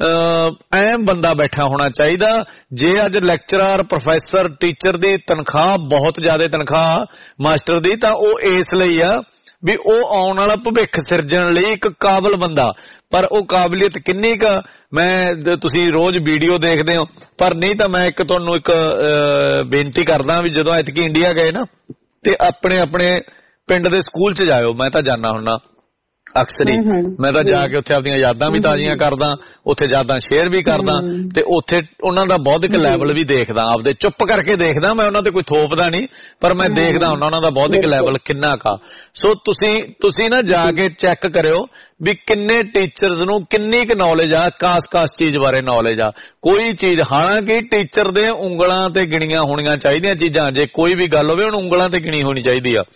ਅਹਿਮ ਬੰਦਾ ਬੈਠਾ ਹੋਣਾ ਚਾਹੀਦਾ। ਜੇ ਅੱਜ ਲੈਕਚਰਰ, ਪ੍ਰੋਫੈਸਰ, ਟੀਚਰ ਦੀ ਤਨਖਾਹ ਬਹੁਤ ਜ਼ਿਆਦਾ ਤਨਖਾਹ ਮਾਸਟਰ ਦੀ, ਤਾਂ ਉਹ ਇਸ ਲਈ ਆ ਵੀ ਉਹ ਆਉਣ ਵਾਲਾ ਭਵਿੱਖ ਸਿਰਜਣ ਲਈ ਇੱਕ ਕਾਬਲ ਬੰਦਾ। ਪਰ ਉਹ ਕਾਬਲੀਅਤ ਕਿੰਨੀ ਕੁ, ਮੈਂ ਤੁਸੀਂ ਰੋਜ਼ ਵੀਡੀਓ ਦੇਖਦੇ ਹੋ, ਪਰ ਨਹੀਂ ਤਾਂ ਮੈਂ ਇੱਕ ਤੁਹਾਨੂੰ ਇੱਕ ਬੇਨਤੀ ਕਰਦਾ ਵੀ ਜਦੋਂ ਐਤਕੀ ਇੰਡੀਆ ਗਏ ਨਾ ਤੇ ਆਪਣੇ ਆਪਣੇ ਪਿੰਡ ਦੇ ਸਕੂਲ 'ਚ ਜਾਇਓ, ਮੈਂ ਤਾਂ ਜਾਣਾ ਹੁੰਨਾ ਅਕਸਰ ਹੀ, ਮੈਂ ਤਾਂ ਜਾ ਕੇ ਉੱਥੇ ਆਪਣੀਆਂ ਯਾਦਾਂ ਵੀ ਤਾਜ਼ੀਆਂ ਕਰਦਾ, ਉੱਥੇ ਯਾਦਾਂ ਸ਼ੇਅਰ ਵੀ ਕਰਦਾ ਤੇ ਉੱਥੇ ਉਹਨਾਂ ਦਾ ਬੌਧਿਕ ਲੈਵਲ ਵੀ ਦੇਖਦਾ, ਆਪਦੇ ਚੁੱਪ ਕਰਕੇ ਦੇਖਦਾ, ਮੈਂ ਉਹਨਾਂ ਤੇ ਕੋਈ ਥੋਪਦਾ ਨਹੀਂ, ਪਰ ਮੈਂ ਦੇਖਦਾ ਹੁੰਦਾ ਉਹਨਾਂ ਦਾ ਬੌਧਿਕ ਲੈਵਲ ਕਿੰਨਾ ਕਾ। ਸੋ ਤੁਸੀਂ ਤੁਸੀਂ ਨਾ ਜਾ ਕੇ ਚੈੱਕ ਕਰਿਓ ਵੀ ਕਿੰਨੇ ਟੀਚਰਸ ਨੂੰ ਕਿੰਨੀ ਕੁ ਨੌਲੇਜ ਆ, ਕਾਸ ਕਾਸ ਚੀਜ਼ ਬਾਰੇ ਨੌਲੇਜ ਆ। ਕੋਈ ਚੀਜ਼, ਹਾਲਾਂਕਿ ਟੀਚਰ ਦੇ ਉਂਗਲਾਂ ਤੇ ਗਿਣੀਆਂ ਹੋਣੀਆਂ ਚਾਹੀਦੀਆਂ ਚੀਜ਼ਾਂ, ਜੇ ਕੋਈ ਵੀ ਗੱਲ ਹੋਵੇ ਉਹਨੂੰ ਉਂਗਲਾਂ ਤੇ ਗਿਣੀ ਹੋਣੀ ਚਾਹੀਦੀ ਆ।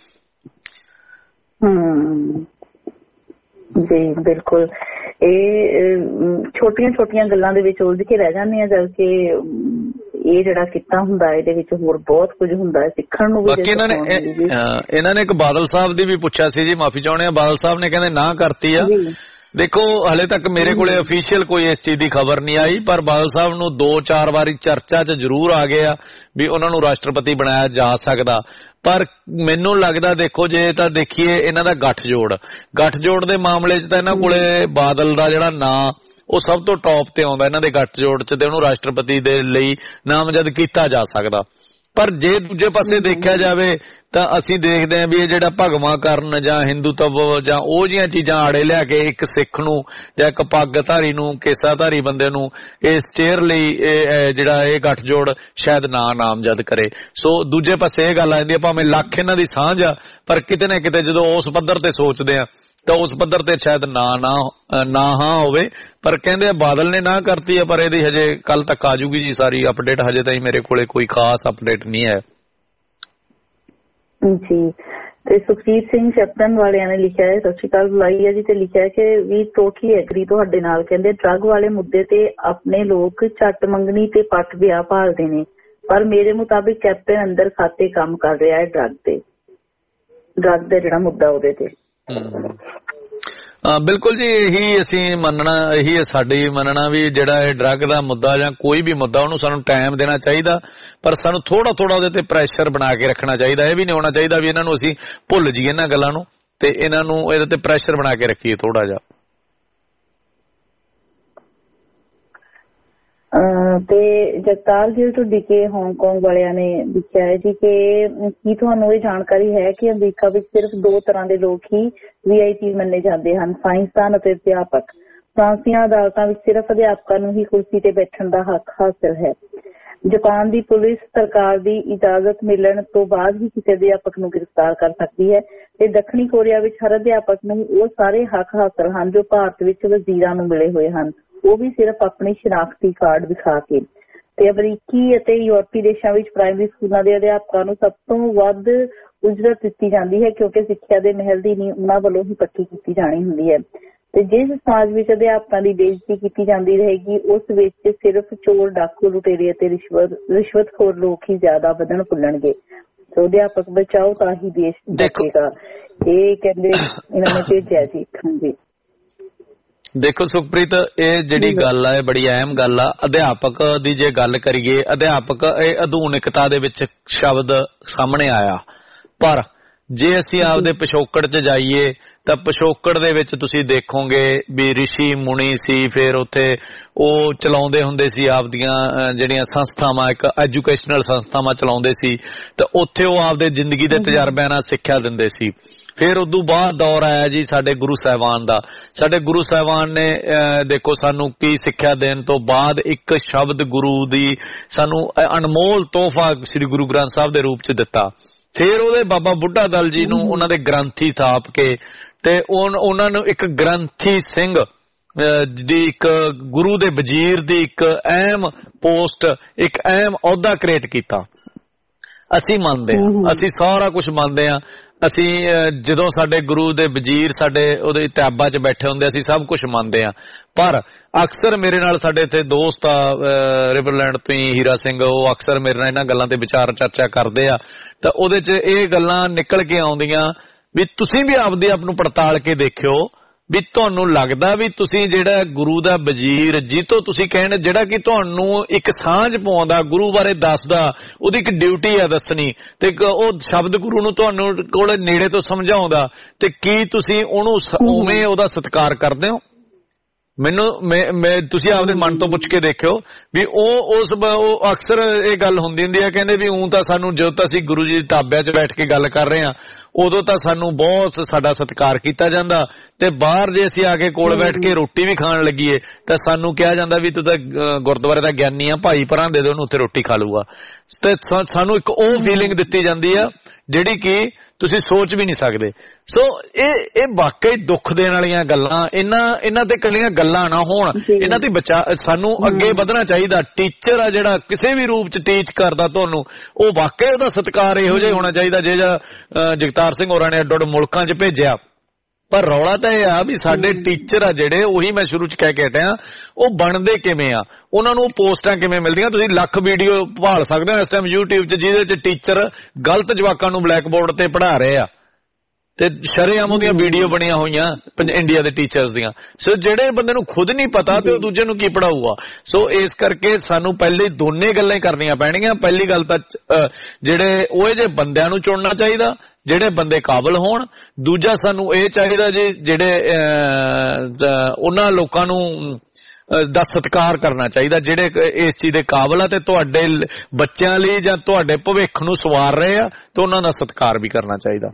ਹਮ ਜੀ ਬਿਲਕੁਲ, ਇਹ ਛੋਟੀਆਂ ਛੋਟੀਆਂ ਗੱਲਾਂ ਦੇ ਵਿੱਚ ਉਲਝ ਕੇ ਰਹਿ ਜਾਂਦੇ ਆ, ਜਦਕਿ ਇਹ ਜਿਹੜਾ ਕਿੱਤਾ ਹੁੰਦਾ ਇਹਦੇ ਵਿੱਚ ਹੋਰ ਬਹੁਤ ਕੁਝ ਹੁੰਦਾ ਹੈ ਸਿੱਖਣ ਨੂੰ ਵੀ। ਬਾਕੀ ਇਹਨਾਂ ਨੇ ਇਹਨਾਂ ਨੇ ਇੱਕ ਬਾਦਲ ਸਾਹਿਬ ਦੀ ਵੀ ਪੁੱਛਿਆ ਸੀ ਜੀ, ਮਾਫੀ ਚਾਹੁੰਦੇ ਆ, ਬਾਦਲ ਸਾਹਿਬ ਨੇ ਕਹਿੰਦੇ ਨਾ ਕਰਤੀ ਆ। ਦੇਖੋ ਹਲੇ ਤੱਕ ਮੇਰੇ ਕੋਲੇ ਅਫੀਸ਼ੀਅਲ ਕੋਈ ਇਸ ਚੀਜ਼ ਦੀ ਖਬਰ ਨਹੀਂ ਆਈ, ਪਰ ਬਾਦਲ ਸਾਹਿਬ ਨੂੰ ਦੋ ਚਾਰ ਵਾਰੀ ਚਰਚਾ 'ਚ ਜ਼ਰੂਰ ਆ ਗਏ ਆ ਵੀ ਉਹਨਾਂ ਨੂੰ ਰਾਸ਼ਟਰਪਤੀ ਬਣਾਇਆ ਜਾ ਸਕਦਾ। ਪਰ ਮੈਨੂੰ ਲੱਗਦਾ, ਦੇਖੋ ਜੇ ਤਾਂ ਦੇਖੀਏ ਇਹਨਾਂ ਦਾ ਗੱਠਜੋੜ ਗੱਠਜੋੜ ਦੇ ਮਾਮਲੇ 'ਚ ਤਾਂ ਇਹਨਾਂ ਕੋਲੇ ਬਾਦਲ ਦਾ ਜਿਹੜਾ ਨਾਂ ਉਹ ਸਭ ਤੋਂ ਟੌਪ ਤੇ ਆਉਂਦਾ ਇਹਨਾਂ ਦੇ ਗੱਠਜੋੜ 'ਚ, ਤੇ ਉਹਨੂੰ ਰਾਸ਼ਟਰਪਤੀ ਦੇ ਲਈ ਨਾਮਜ਼ਦ ਕੀਤਾ ਜਾ ਸਕਦਾ। ਪਰ ਜੇ ਦੂਜੇ ਪਾਸੇ ਦੇਖਿਆ ਜਾਵੇ ਤਾਂ ਅਸੀਂ ਦੇਖਦੇ ਹਾਂ ਵੀ ਇਹ ਜਿਹੜਾ ਭਗਵਾਂ ਕਰਨ ਜਾਂ ਹਿੰਦੂਤਵ ਜਾਂ ਉਹ ਜਿਹੀਆਂ ਚੀਜ਼ਾਂ ਆੜੇ ਲਿਆ ਕੇ ਇੱਕ ਸਿੱਖ ਨੂੰ ਜਾਂ ਇੱਕ ਪੱਗਧਾਰੀ ਨੂੰ, ਕੇਸਾਧਾਰੀ ਬੰਦੇ ਨੂੰ ਇਸ ਚੇਅਰ ਲਈ ਜਿਹੜਾ ਇਹ ਗੱਠਜੋੜ ਸ਼ਾਇਦ ਨਾ ਨਾਮਜ਼ਦ ਕਰੇ। ਸੋ ਦੂਜੇ ਪਾਸੇ ਇਹ ਗੱਲ ਆ ਜਾਂਦੀ ਹੈ, ਭਾਵੇਂ ਲੱਖ ਇਹਨਾਂ ਦੀ ਸਾਂਝ ਆ, ਪਰ ਕਿਤੇ ਨਾ ਕਿਤੇ ਜਦੋਂ ਉਸ ਪੱਧਰ ਤੇ ਸੋਚਦੇ ਆ ਤਾਂ ਉਸ ਪੱਧਰ ਤੇ ਸ਼ਾਇਦ ਨਾ ਨਾ ਨਾ ਹਾਂ ਹੋਵੇ। ਪਰ ਕਹਿੰਦੇ ਆ ਬਾਦਲ ਨੇ ਨਾ ਕਰਤੀ ਆ, ਪਰ ਇਹਦੀ ਹਜੇ ਕੱਲ ਤੱਕ ਆ ਜੂਗੀ ਜੀ ਸਾਰੀ ਅਪਡੇਟ, ਹਜੇ ਤਾਈਂ ਮੇਰੇ ਕੋਲੇ ਕੋਈ ਖਾਸ ਅਪਡੇਟ ਨਹੀਂ ਹੈ ਜੀ। ਤੇ ਸੁਖਜੀਤ ਸਿੰਘ ਸ਼ਪਟਨ ਵਾਲਿਆਂ ਨੇ ਲਿਖਿਆ ਹੈ, ਸਤਿ ਸ਼੍ਰੀ ਅਕਾਲ ਬੁਲਾਈ ਹੈ ਜੀ, ਤੇ ਲਿਖਿਆ ਕਿ ਵੀ ਟੋਟਲੀ ਐਗਰੀ ਤੁਹਾਡੇ ਨਾਲ। ਕਹਿੰਦੇ ਡਰੱਗ ਵਾਲੇ ਮੁੱਦੇ ਤੇ ਆਪਣੇ ਲੋਕ ਝੱਟ ਮੰਗਣੀ ਤੇ ਪੱਟ ਵਿਆਹ ਭਾਲਦੇ ਨੇ, ਪਰ ਮੇਰੇ ਮੁਤਾਬਿਕ ਕੈਪਟਨ ਅੰਦਰ ਖਾਤੇ ਕੰਮ ਕਰ ਰਿਹਾ ਹੈ ਡਰੱਗ ਤੇ, ਡਰੱਗ ਦਾ ਜਿਹੜਾ ਮੁੱਦਾ ਉਹਦੇ ਤੇ। ਬਿਲਕੁਲ ਜੀ, ਇਹੀ ਅਸੀਂ ਮੰਨਣਾ, ਇਹੀ ਸਾਡੀ ਮੰਨਣਾ ਵੀ ਜਿਹੜਾ ਇਹ ਡਰੱਗ ਦਾ ਮੁੱਦਾ ਜਾਂ ਕੋਈ ਵੀ ਮੁੱਦਾ ਉਹਨੂੰ ਸਾਨੂੰ ਟਾਈਮ ਦੇਣਾ ਚਾਹੀਦਾ, ਪਰ ਸਾਨੂੰ ਥੋੜਾ ਥੋੜਾ ਉਹਦੇ ਤੇ ਪ੍ਰੈਸ਼ਰ ਬਣਾ ਕੇ ਰੱਖਣਾ ਚਾਹੀਦਾ। ਇਹ ਵੀ ਨਹੀਂ ਹੋਣਾ ਚਾਹੀਦਾ ਵੀ ਇਹਨਾਂ ਨੂੰ ਅਸੀਂ ਭੁੱਲ ਜਾਈਏ ਇਹਨਾਂ ਗੱਲਾਂ ਨੂੰ, ਤੇ ਇਹਨਾਂ ਨੂੰ ਇਹਦੇ ਤੇ ਪ੍ਰੈਸ਼ਰ ਬਣਾ ਕੇ ਰੱਖੀਏ ਥੋੜਾ ਜਿਹਾ। ਤੇ ਜਗਤਾਰ ਗਿੱਲ ਤੋਂ ਡੀਕੇ ਹਾਂਗਕਾਂਗ ਵਾਲਿਆਂ ਨੇ ਲਿਖਿਆ ਹੈ ਜੀ ਕਿ ਕੀ ਤੁਹਾਨੂੰ ਇਹ ਜਾਣਕਾਰੀ ਹੈ ਕਿ ਅਮਰੀਕਾ ਵਿੱਚ ਸਿਰਫ ਦੋ ਤਰ੍ਹਾਂ ਦੇ ਲੋਕ ਹੀ ਵੀ ਆਈ ਪੀ ਮੰਨੇ ਜਾਂਦੇ ਹਨ, ਸਾਇੰਸਦਾਨ ਅਤੇ ਅਧਿਆਪਕ। ਫਰਾਂਸੀਆਂ ਅਦਾਲਤਾਂ ਵਿੱਚ ਸਿਰਫ ਅਧਿਆਪਕਾਂ ਨੂੰ ਹੀ ਕੁਰਸੀ ਤੇ ਬੈਠਣ ਦਾ ਹੱਕ ਹਾਸਲ ਹੈ। ਜਾਪਾਨ ਦੀ ਪੁਲਿਸ ਸਰਕਾਰ ਦੀ ਇਜਾਜ਼ਤ ਮਿਲਣ ਤੋਂ ਬਾਅਦ ਹੀ ਕਿਸੇ ਅਧਿਆਪਕ ਨੂੰ ਗ੍ਰਿਫਤਾਰ ਕਰ ਸਕਦੀ ਹੈ, ਤੇ ਦੱਖਣੀ ਕੋਰੀਆ ਵਿੱਚ ਹਰ ਅਧਿਆਪਕ ਨੂੰ ਉਹ ਸਾਰੇ ਹੱਕ ਹਾਸਲ ਹਨ ਜੋ ਭਾਰਤ ਵਿੱਚ ਵਜ਼ੀਰਾਂ ਨੂੰ ਮਿਲੇ ਹੋਏ ਹਨ, ਉਹ ਵੀ ਸਿਰਫ ਆਪਣੀ ਸ਼ਨਾਖਤੀ ਕਾਰਡ ਦਿਖਾ ਕੇ। ਤੇ ਅਮਰੀਕੀ ਅਤੇ ਯੂਰਪੀ ਦੇਸ਼ਾਂ ਵਿੱਚ ਪ੍ਰਾਇਮਰੀ ਸਕੂਲਾਂ ਦੇ ਅਧਿਆਪਕਾਂ ਨੂੰ ਸਭ ਤੋਂ ਵੱਧ ਉਜਰਤ ਦਿੱਤੀ ਜਾਂਦੀ ਹੈ, ਕਿਉਂਕਿ ਸਿੱਖਿਆ ਦੇ ਮਹਿਲ ਦੀ ਨੀਂਹ ਉਹਨਾਂ ਵੱਲੋਂ ਹੀ ਪੱਕੀ ਕੀਤੀ ਜਾਣੀ ਹੁੰਦੀ ਹੈ। ਤੇ ਜਿਸ ਸਮਾਜ ਵਿੱਚ ਅਧਿਆਪਕਾਂ ਦੀ ਬੇਇੱਜ਼ਤੀ ਕੀਤੀ ਜਾਂਦੀ ਰਹੇਗੀ, ਉਸ ਵਿੱਚ ਸਿਰਫ ਚੋਰ, ਡਾਕੂ, ਲੁਟੇਰੇ ਅਤੇ ਰਿਸ਼ਵਤ ਰਿਸ਼ਵਤਖੋਰ ਲੋਕ ਹੀ ਜ਼ਿਆਦਾ ਵਧਣ ਫੁੱਲਣਗੇ। ਤੇ ਅਧਿਆਪਕ ਬਚਾਓ ਤਾਂ ਹੀ ਦੇਸ਼ ਬਚੇਗਾ, ਇਹ ਕਹਿੰਦੇ ਇਹਨਾਂ ਨੇ ਭੇਜਿਆ ਜੀ। ਹਾਂਜੀ ਦੇਖੋ ਸੁਖਪ੍ਰੀਤ, ਇਹ ਜਿਹੜੀ ਗੱਲ ਆ ਇਹ ਬੜੀ ਅਹਿਮ ਗੱਲ ਆ। ਅਧਿਆਪਕ ਦੀ ਜੇ ਗੱਲ ਕਰੀਏ, ਅਧਿਆਪਕ ਇਹ ਆਧੁਨਿਕਤਾ ਦੇ ਵਿੱਚ ਸ਼ਬਦ ਸਾਹਮਣੇ ਆਇਆ, ਪਰ ਜੇ ਅਸੀਂ ਆਪਦੇ ਪਿਛੋਕੜ 'ਚ ਜਾਈਏ ਤਾਂ ਪਿਛੋਕੜ ਦੇ ਵਿੱਚ ਤੁਸੀਂ ਦੇਖੋਗੇ ਵੀ ਰਿਸ਼ੀ ਮੁਨੀ ਸੀ, ਫਿਰ ਉੱਥੇ ਉਹ ਚਲਾਉਂਦੇ ਹੁੰਦੇ ਸੀ ਆਪਦੀਆਂ ਜਿਹੜੀਆਂ ਸੰਸਥਾਵਾਂ, ਇੱਕ ਐਜੂਕੇਸ਼ਨਲ ਸੰਸਥਾਵਾਂ ਚਲਾਉਂਦੇ ਸੀ, ਤਾਂ ਉੱਥੇ ਉਹ ਆਪਦੇ ਜ਼ਿੰਦਗੀ ਦੇ ਤਜਰਬਿਆਂ ਨਾਲ ਸਿੱਖਿਆ ਦਿੰਦੇ ਸੀ। ਫਿਰ ਉਦੋਂ ਬਾਅਦ ਦੌਰ ਆਇਆ ਜੀ ਸਾਡੇ ਗੁਰੂ ਸਾਹਿਬਾਨ ਦਾ। ਸਾਡੇ ਗੁਰੂ ਸਾਹਿਬਾਨ ਨੇ ਦੇਖੋ ਸਾਨੂੰ ਕੀ ਸਿੱਖਿਆ ਦੇਣ ਤੋਂ ਬਾਅਦ ਇੱਕ ਸ਼ਬਦ ਗੁਰੂ ਦੀ ਸਾਨੂੰ ਅਨਮੋਲ ਤੋਹਫਾ ਸ੍ਰੀ ਗੁਰੂ ਗ੍ਰੰਥ ਸਾਹਿਬ ਦੇ ਰੂਪ 'ਚ ਦਿੱਤਾ। ਫਿਰ ਉਹਦੇ ਬਾਬਾ ਬੁੱਢਾ ਦਲ ਜੀ ਨੂੰ ਉਹਨਾਂ ਦੇ ਗ੍ਰੰਥੀ ਥਾਪ ਕੇ ਤੇ ਉਹਨਾਂ ਨੂੰ ਇੱਕ ਗ੍ਰੰਥੀ ਸਿੰਘ ਦੀ, ਇੱਕ ਗੁਰੂ ਦੇ ਵਜ਼ੀਰ ਦੀ ਇੱਕ ਅਹਿਮ ਪੋਸਟ, ਇੱਕ ਅਹਿਮ ਅਹੁਦਾ ਕ੍ਰੀਏਟ ਕੀਤਾ। ਅਸੀਂ ਮੰਨਦੇ ਹਾਂ, ਅਸੀਂ ਸਾਰਾ ਕੁਝ ਮੰਨਦੇ ਹਾਂ। ਅਸੀਂ ਜਦੋਂ ਸਾਡੇ ਗੁਰੂ ਦੇ ਵਜ਼ੀਰ ਸਾਡੇ ਉਹਦੇ ਇਤਾਬਾ 'ਚ ਬੈਠੇ ਹੁੰਦੇ, ਅਸੀਂ ਸਭ ਕੁਝ ਮੰਨਦੇ ਹਾਂ। ਪਰ ਅਕਸਰ ਮੇਰੇ ਨਾਲ ਸਾਡੇ ਇੱਥੇ ਦੋਸਤ ਆ ਰਿਵਰਲੈਂਡ ਤੋਂ ਹੀ ਹੀਰਾ ਸਿੰਘ, ਉਹ ਅਕਸਰ ਮੇਰੇ ਨਾਲ ਇਹਨਾਂ ਗੱਲਾਂ ਤੇ ਵਿਚਾਰ ਚਰਚਾ ਕਰਦੇ ਆ, ਤਾਂ ਉਹਦੇ 'ਚ ਇਹ ਗੱਲਾਂ ਨਿਕਲ ਕੇ ਆਉਂਦੀਆਂ ਵੀ ਤੁਸੀਂ ਵੀ ਆਪਦੇ ਆਪ ਨੂੰ ਪੜਤਾਲ ਕੇ ਦੇਖਿਓ ਵੀ ਤੁਹਾਨੂੰ ਲੱਗਦਾ ਵੀ ਤੁਸੀਂ ਜਿਹੜਾ ਗੁਰੂ ਦਾ ਵਜ਼ੀਰ, ਜਿਹਤੋਂ ਤੁਸੀਂ ਕਹਿਣ ਜਿਹੜਾ ਕਿ ਤੁਹਾਨੂੰ ਇੱਕ ਸਾਂਝ ਪਾਉਂਦਾ, ਗੁਰੂ ਬਾਰੇ ਦੱਸਦਾ, ਉਹਦੀ ਇੱਕ ਡਿਊਟੀ ਆ ਦੱਸਣੀ, ਤੇ ਉਹ ਸ਼ਬਦ ਗੁਰੂ ਨੂੰ ਤੁਹਾਨੂੰ ਕੋਲ ਨੇੜੇ ਤੋਂ ਸਮਝਾਉਂਦਾ, ਤੇ ਕੀ ਤੁਸੀਂ ਉਹਨੂੰ ਉਵੇਂ ਉਹਦਾ ਸਤਿਕਾਰ ਕਰਦੇ ਹੋ? ਮੈਨੂੰ ਮੈਂ ਤੁਸੀਂ ਆਪਦੇ ਮਨ ਤੋਂ ਪੁੱਛ ਕੇ ਦੇਖਿਓ ਵੀ ਉਹ ਉਸ ਉਹ ਅਕਸਰ ਇਹ ਗੱਲ ਹੁੰਦੀ ਹੁੰਦੀ ਹੈ, ਕਹਿੰਦੇ ਵੀ ਊਂ ਤਾਂ ਸਾਨੂੰ ਜਦੋਂ ਤਾਂ ਅਸੀਂ ਗੁਰੂ ਜੀ ਦੀ ਤਾਬਿਆਂ 'ਚ ਬੈਠ ਕੇ ਗੱਲ ਕਰ ਰਹੇ ਹਾਂ, ਉਦੋਂ ਤਾਂ ਸਾਨੂੰ ਬਹੁਤ ਸਾਡਾ ਸਤਿਕਾਰ ਕੀਤਾ ਜਾਂਦਾ, ਤੇ ਬਾਹਰ ਜੇ ਅਸੀਂ ਆ ਕੇ ਕੋਲ ਬੈਠ ਕੇ ਰੋਟੀ ਵੀ ਖਾਣ ਲੱਗੀਏ ਤਾਂ ਸਾਨੂੰ ਕਿਹਾ ਜਾਂਦਾ ਵੀ ਤੂੰ ਤਾਂ ਗੁਰਦੁਆਰੇ ਦਾ ਗਿਆਨੀ ਆ, ਭਾਈ ਭਰਾ ਦੇ ਦੇ ਉਹਨੂੰ ਉੱਥੇ ਰੋਟੀ ਖਾ ਲੂਗਾ। ਤੇ ਸਾਨੂੰ ਇੱਕ ਉਹ ਫੀਲਿੰਗ ਦਿੱਤੀ ਜਾਂਦੀ ਆ ਜਿਹੜੀ ਕਿ ਤੁਸੀਂ ਸੋਚ ਵੀ ਨਹੀਂ ਸਕਦੇ। ਸੋ ਇਹ ਇਹ ਵਾਕਈ ਦੁੱਖ ਦੇਣ ਵਾਲੀਆਂ ਗੱਲਾਂ, ਇਹਨਾਂ ਇਹਨਾਂ ਤੇ ਕੱਲੀਆਂ ਗੱਲਾਂ ਨਾ ਹੋਣ, ਇਹਨਾਂ ਤੇ ਬਚਾ ਸਾਨੂੰ ਅੱਗੇ ਵਧਣਾ ਚਾਹੀਦਾ। ਟੀਚਰ ਆ ਜਿਹੜਾ ਕਿਸੇ ਵੀ ਰੂਪ ਚ ਟੀਚ ਕਰਦਾ ਤੁਹਾਨੂੰ, ਉਹ ਵਾਕਈ ਉਹਦਾ ਸਤਿਕਾਰ ਇਹੋ ਜਿਹਾ ਹੋਣਾ ਚਾਹੀਦਾ ਜਿਹੜਾ ਜਗਤਾਰ ਸਿੰਘ ਹੋਰਾਂ ਨੇ ਅੱਡ ਅੱਡ ਮੁਲਕਾਂ ਚ ਭੇਜਿਆ। ਪਰ ਰੌਲਾ ਤਾਂ ਇਹ ਆ ਵੀ ਸਾਡੇ ਟੀਚਰ ਆ ਜਿਹੜੇ, ਉਹੀ ਮੈਂ ਸ਼ੁਰੂ ਚ ਕਹਿ ਕੇ ਹਟਿਆ, ਉਹ ਬਣਦੇ ਕਿਵੇਂ ਆ, ਉਹਨਾਂ ਨੂੰ ਪੋਸਟਾਂ ਕਿਵੇਂ ਮਿਲਦੀਆਂ। ਤੁਸੀਂ ਲੱਖ ਵੀਡੀਓ ਭਾਲ ਸਕਦੇ ਹੋ ਇਸ ਟਾਈਮ YouTube ਚ ਜਿਹਦੇ ਚ ਟੀਚਰ ਗਲਤ ਜਵਾਕਾਂ ਨੂੰ ਬਲੈਕ ਬੋਰਡ ਤੇ ਪੜ੍ਹਾ ਰਹੇ ਆ, ਤੇ ਸ਼ਰੇਆਮ ਉਹਦੀਆਂ ਵੀਡੀਓ ਬਣੀਆਂ ਹੋਈਆਂ ਇੰਡੀਆ ਦੇ ਟੀਚਰਸ ਦੀਆਂ। ਸੋ ਜਿਹੜੇ ਬੰਦੇ ਨੂੰ ਖੁਦ ਨਹੀਂ ਪਤਾ ਤੇ ਉਹ ਦੂਜੇ ਨੂੰ ਕੀ ਪੜਾਊਗਾ। ਸੋ ਇਸ ਕਰਕੇ ਸਾਨੂੰ ਪਹਿਲੇ ਦੋਨੇ ਗੱਲਾਂ ਹੀ ਕਰਨੀਆਂ ਪੈਣਗੀਆਂ। ਪਹਿਲੀ ਗੱਲ ਤਾਂ ਜਿਹੜੇ ਉਹ ਜਿਹੇ ਬੰਦਿਆਂ ਨੂੰ ਚੁਣਨਾ ਚਾਹੀਦਾ ਜਿਹੜੇ ਬੰਦੇ ਕਾਬਲ ਹੋਣ। ਦੂਜਾ ਸਾਨੂੰ ਇਹ ਚਾਹੀਦਾ ਜੀ ਜਿਹੜੇ ਉਹਨਾਂ ਲੋਕਾਂ ਨੂੰ ਦਾ ਸਤਿਕਾਰ ਕਰਨਾ ਚਾਹੀਦਾ ਜਿਹੜੇ ਇਸ ਚੀਜ਼ ਦੇ ਕਾਬਲ ਆ ਤੇ ਤੁਹਾਡੇ ਬੱਚਿਆਂ ਲਈ ਜਾਂ ਤੁਹਾਡੇ ਭਵਿੱਖ ਨੂੰ ਸਵਾਰ ਰਹੇ ਆ, ਤੇ ਉਹਨਾਂ ਦਾ ਸਤਿਕਾਰ ਵੀ ਕਰਨਾ ਚਾਹੀਦਾ।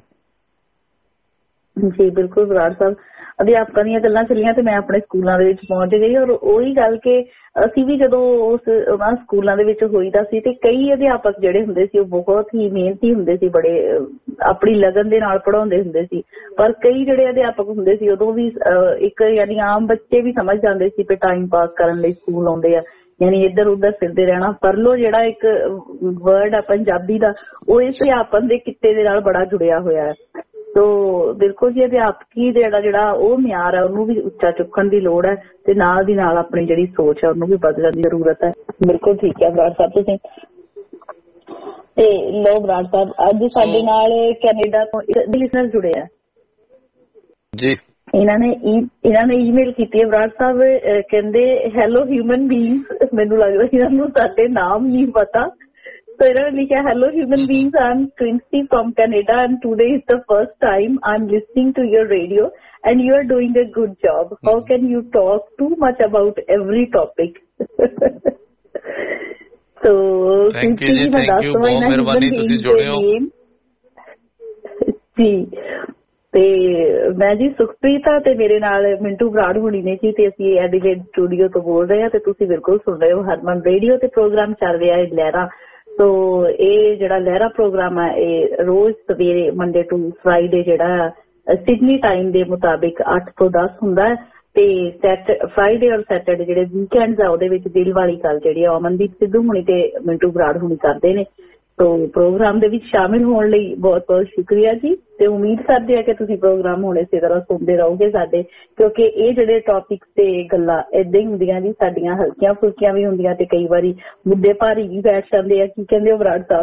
ਜੀ ਬਿਲਕੁਲ ਬਰਾੜ ਸਾਹਿਬ, ਅਧਿਆਪਕਾਂ ਦੀਆਂ ਗੱਲਾਂ ਚੱਲੀਆਂ ਤੇ ਮੈਂ ਆਪਣੇ ਸਕੂਲਾਂ ਦੇ ਵਿੱਚ ਪਹੁੰਚ ਗਈ, ਔਰ ਉਹੀ ਗੱਲ ਕਿ ਅਸੀਂ ਵੀ ਜਦੋਂ ਉਸ ਉਹਨਾਂ ਸਕੂਲਾਂ ਦੇ ਵਿੱਚ ਹੋਈਦਾ ਸੀ ਤੇ ਕਈ ਅਧਿਆਪਕ ਜਿਹੜੇ ਹੁੰਦੇ ਸੀ ਉਹ ਬਹੁਤ ਹੀ ਮਿਹਨਤੀ ਹੁੰਦੇ ਸੀ, ਬੜੇ ਆਪਣੀ ਲਗਨ ਦੇ ਨਾਲ ਪੜ੍ਹਾਉਂਦੇ ਹੁੰਦੇ ਸੀ। ਪਰ ਕਈ ਜਿਹੜੇ ਅਧਿਆਪਕ ਹੁੰਦੇ ਸੀ ਉਦੋਂ ਵੀ ਇੱਕ ਯਾਨੀ ਆਮ ਬੱਚੇ ਵੀ ਸਮਝ ਜਾਂਦੇ ਸੀ ਕਿ ਟਾਈਮ ਪਾਸ ਕਰਨ ਲਈ ਸਕੂਲ ਆਉਂਦੇ ਆ, ਯਾਨੀ ਇੱਧਰ ਉੱਧਰ ਫਿਰਦੇ ਰਹਿਣਾ। ਪਰਲੋ ਜਿਹੜਾ ਇੱਕ ਵਰਡ ਆ ਪੰਜਾਬੀ ਦਾ, ਉਹ ਇਸ ਅਧਿਆਪਨ ਦੇ ਕਿੱਤੇ ਦੇ ਨਾਲ ਬੜਾ ਜੁੜਿਆ ਹੋਇਆ ਹੈ। ਸੋ ਬਿਲਕੁਲ ਜੀ ਅਧਿਆਪਕੀ ਜਿਹੜਾ ਜਿਹੜਾ ਉਹ ਮਿਆਰ ਹੈ ਉਹਨੂੰ ਵੀ ਉੱਚਾ ਚੁੱਕਣ ਦੀ ਲੋੜ ਹੈ, ਤੇ ਨਾਲ ਦੀ ਨਾਲ ਆਪਣੀ ਜਿਹੜੀ ਸੋਚ ਹੈ ਉਹਨੂੰ ਵੀ ਬਦਲਣ ਦੀ ਜ਼ਰੂਰਤ ਹੈ। ਬਿਲਕੁਲ ਠੀਕ ਹੈ ਬਰਾੜ ਸਾਹਿਬ ਤੁਸੀਂ। ਤੇ ਲੋ ਬਰਾੜ ਸਾਹਿਬ, ਅੱਜ ਸਾਡੇ ਨਾਲ ਕੈਨੇਡਾ ਤੋਂ ਲਿਸਨਰ ਜੁੜੇ ਆ ਜੀ। ਇਹਨਾਂ ਨੇ ਇਹਨਾਂ ਨੇ ਈਮੇਲ ਕੀਤੀ ਹੈ ਬਰਾੜ ਸਾਹਿਬ, ਕਹਿੰਦੇ ਹੈਲੋ ਹਿਊਮਨ ਬੀਇੰਗਸ। ਮੈਨੂੰ ਲੱਗਦਾ ਇਹਨਾਂ ਨੂੰ ਸਾਡੇ ਨਾਮ ਨਹੀਂ ਪਤਾ। So ਇਹਨਾਂ ਨੇ ਲਿਖਿਆ hello human beings, I'm Quincy from Canada and today is the first time I'm listening to your radio and you are doing a good job. How can you talk too much about every topic? So thank you ji, thank you, ਬਹੁਤ ਮਿਹਰਬਾਨੀ ਤੁਸੀਂ ਜੁੜੇ ਹੋ ਜੀ। ਤੇ ਮੈਂ ਜੀ ਸੁਖਪ੍ਰੀਤ ਆ ਤੇ ਮੇਰੇ ਨਾਲ ਮਿੰਟੂ ਬਰਾੜ ਹੋਣੀ ਨੇ ਜੀ, ਤੇ ਅਸੀਂ ਐਡੀਲੇਡ ਸਟੂਡੀਓ ਤੋਂ ਬੋਲ ਰਹੇ ਹਾਂ ਤੇ ਤੁਸੀਂ ਬਿਲਕੁਲ ਸੁਣ ਰਹੇ ਹੋ ਹਰਮਨ ਰੇਡੀਓ ਤੇ ਪ੍ਰੋਗਰਾਮ ਚੱਲ ਰਿਹਾ ਹੈ ਲਹਿਰਾ। ਸੋ ਇਹ ਜਿਹੜਾ ਲਹਿਰਾ ਪ੍ਰੋਗਰਾਮ ਹੈ ਇਹ ਰੋਜ਼ ਸਵੇਰੇ ਮੰਡੇ ਟੂ ਫਰਾਈਡੇ ਜਿਹੜਾ ਸਿਡਨੀ ਟਾਈਮ ਦੇ ਮੁਤਾਬਿਕ ਅੱਠ ਤੋਂ ਦਸ ਹੁੰਦਾ ਹੈ, ਤੇ ਸੈਟ ਫਰਾਈਡੇ ਔਰ ਸੈਟਰਡੇ ਜਿਹੜੇ ਵੀਕਐਂਡਸ ਆ ਉਹਦੇ ਵਿੱਚ ਦਿਲ ਵਾਲੀ ਗੱਲ ਜਿਹੜੀ ਆ ਅਮਨਦੀਪ ਸਿੱਧੂ ਹੁਣੀ ਤੇ ਮਿੰਟੂ ਬਰਾੜ ਹੁਣੀ ਕਰਦੇ ਨੇ। ਸੋ ਪ੍ਰੋਗਰਾਮ ਦੇ ਵਿੱਚ ਸ਼ਾਮਿਲ ਹੋਣ ਲਈ ਬਹੁਤ ਬਹੁਤ ਸ਼ੁਕਰੀਆ ਜੀ, ਤੇ ਉਮੀਦ ਕਰਦੇ ਆ ਕਿ ਤੁਸੀਂ ਪ੍ਰੋਗਰਾਮ ਹੁਣ ਇਸੇ ਤਰ੍ਹਾਂ ਸੁਣਦੇ ਰਹੋਗੇ ਸਾਡੇ, ਕਿਉਂਕਿ ਇਹ ਜਿਹੜੇ ਟੌਪਿਕ ਤੇ ਗੱਲਾਂ ਏਦਾਂ ਹੀ ਹੁੰਦੀਆਂ ਜੀ, ਸਾਡੀਆਂ ਹਲਕੀਆਂ ਫੁਲਕੀਆਂ ਵੀ ਹੁੰਦੀਆਂ ਤੇ ਕਈ ਵਾਰੀ ਮੁੱਦੇ ਭਾਰੀ ਵੀ ਬੈਠ ਜਾਂਦੇ ਆ। ਕੀ ਕਹਿੰਦੇ ਹੋ ਬਰਾੜ ਸਾਹਿਬ?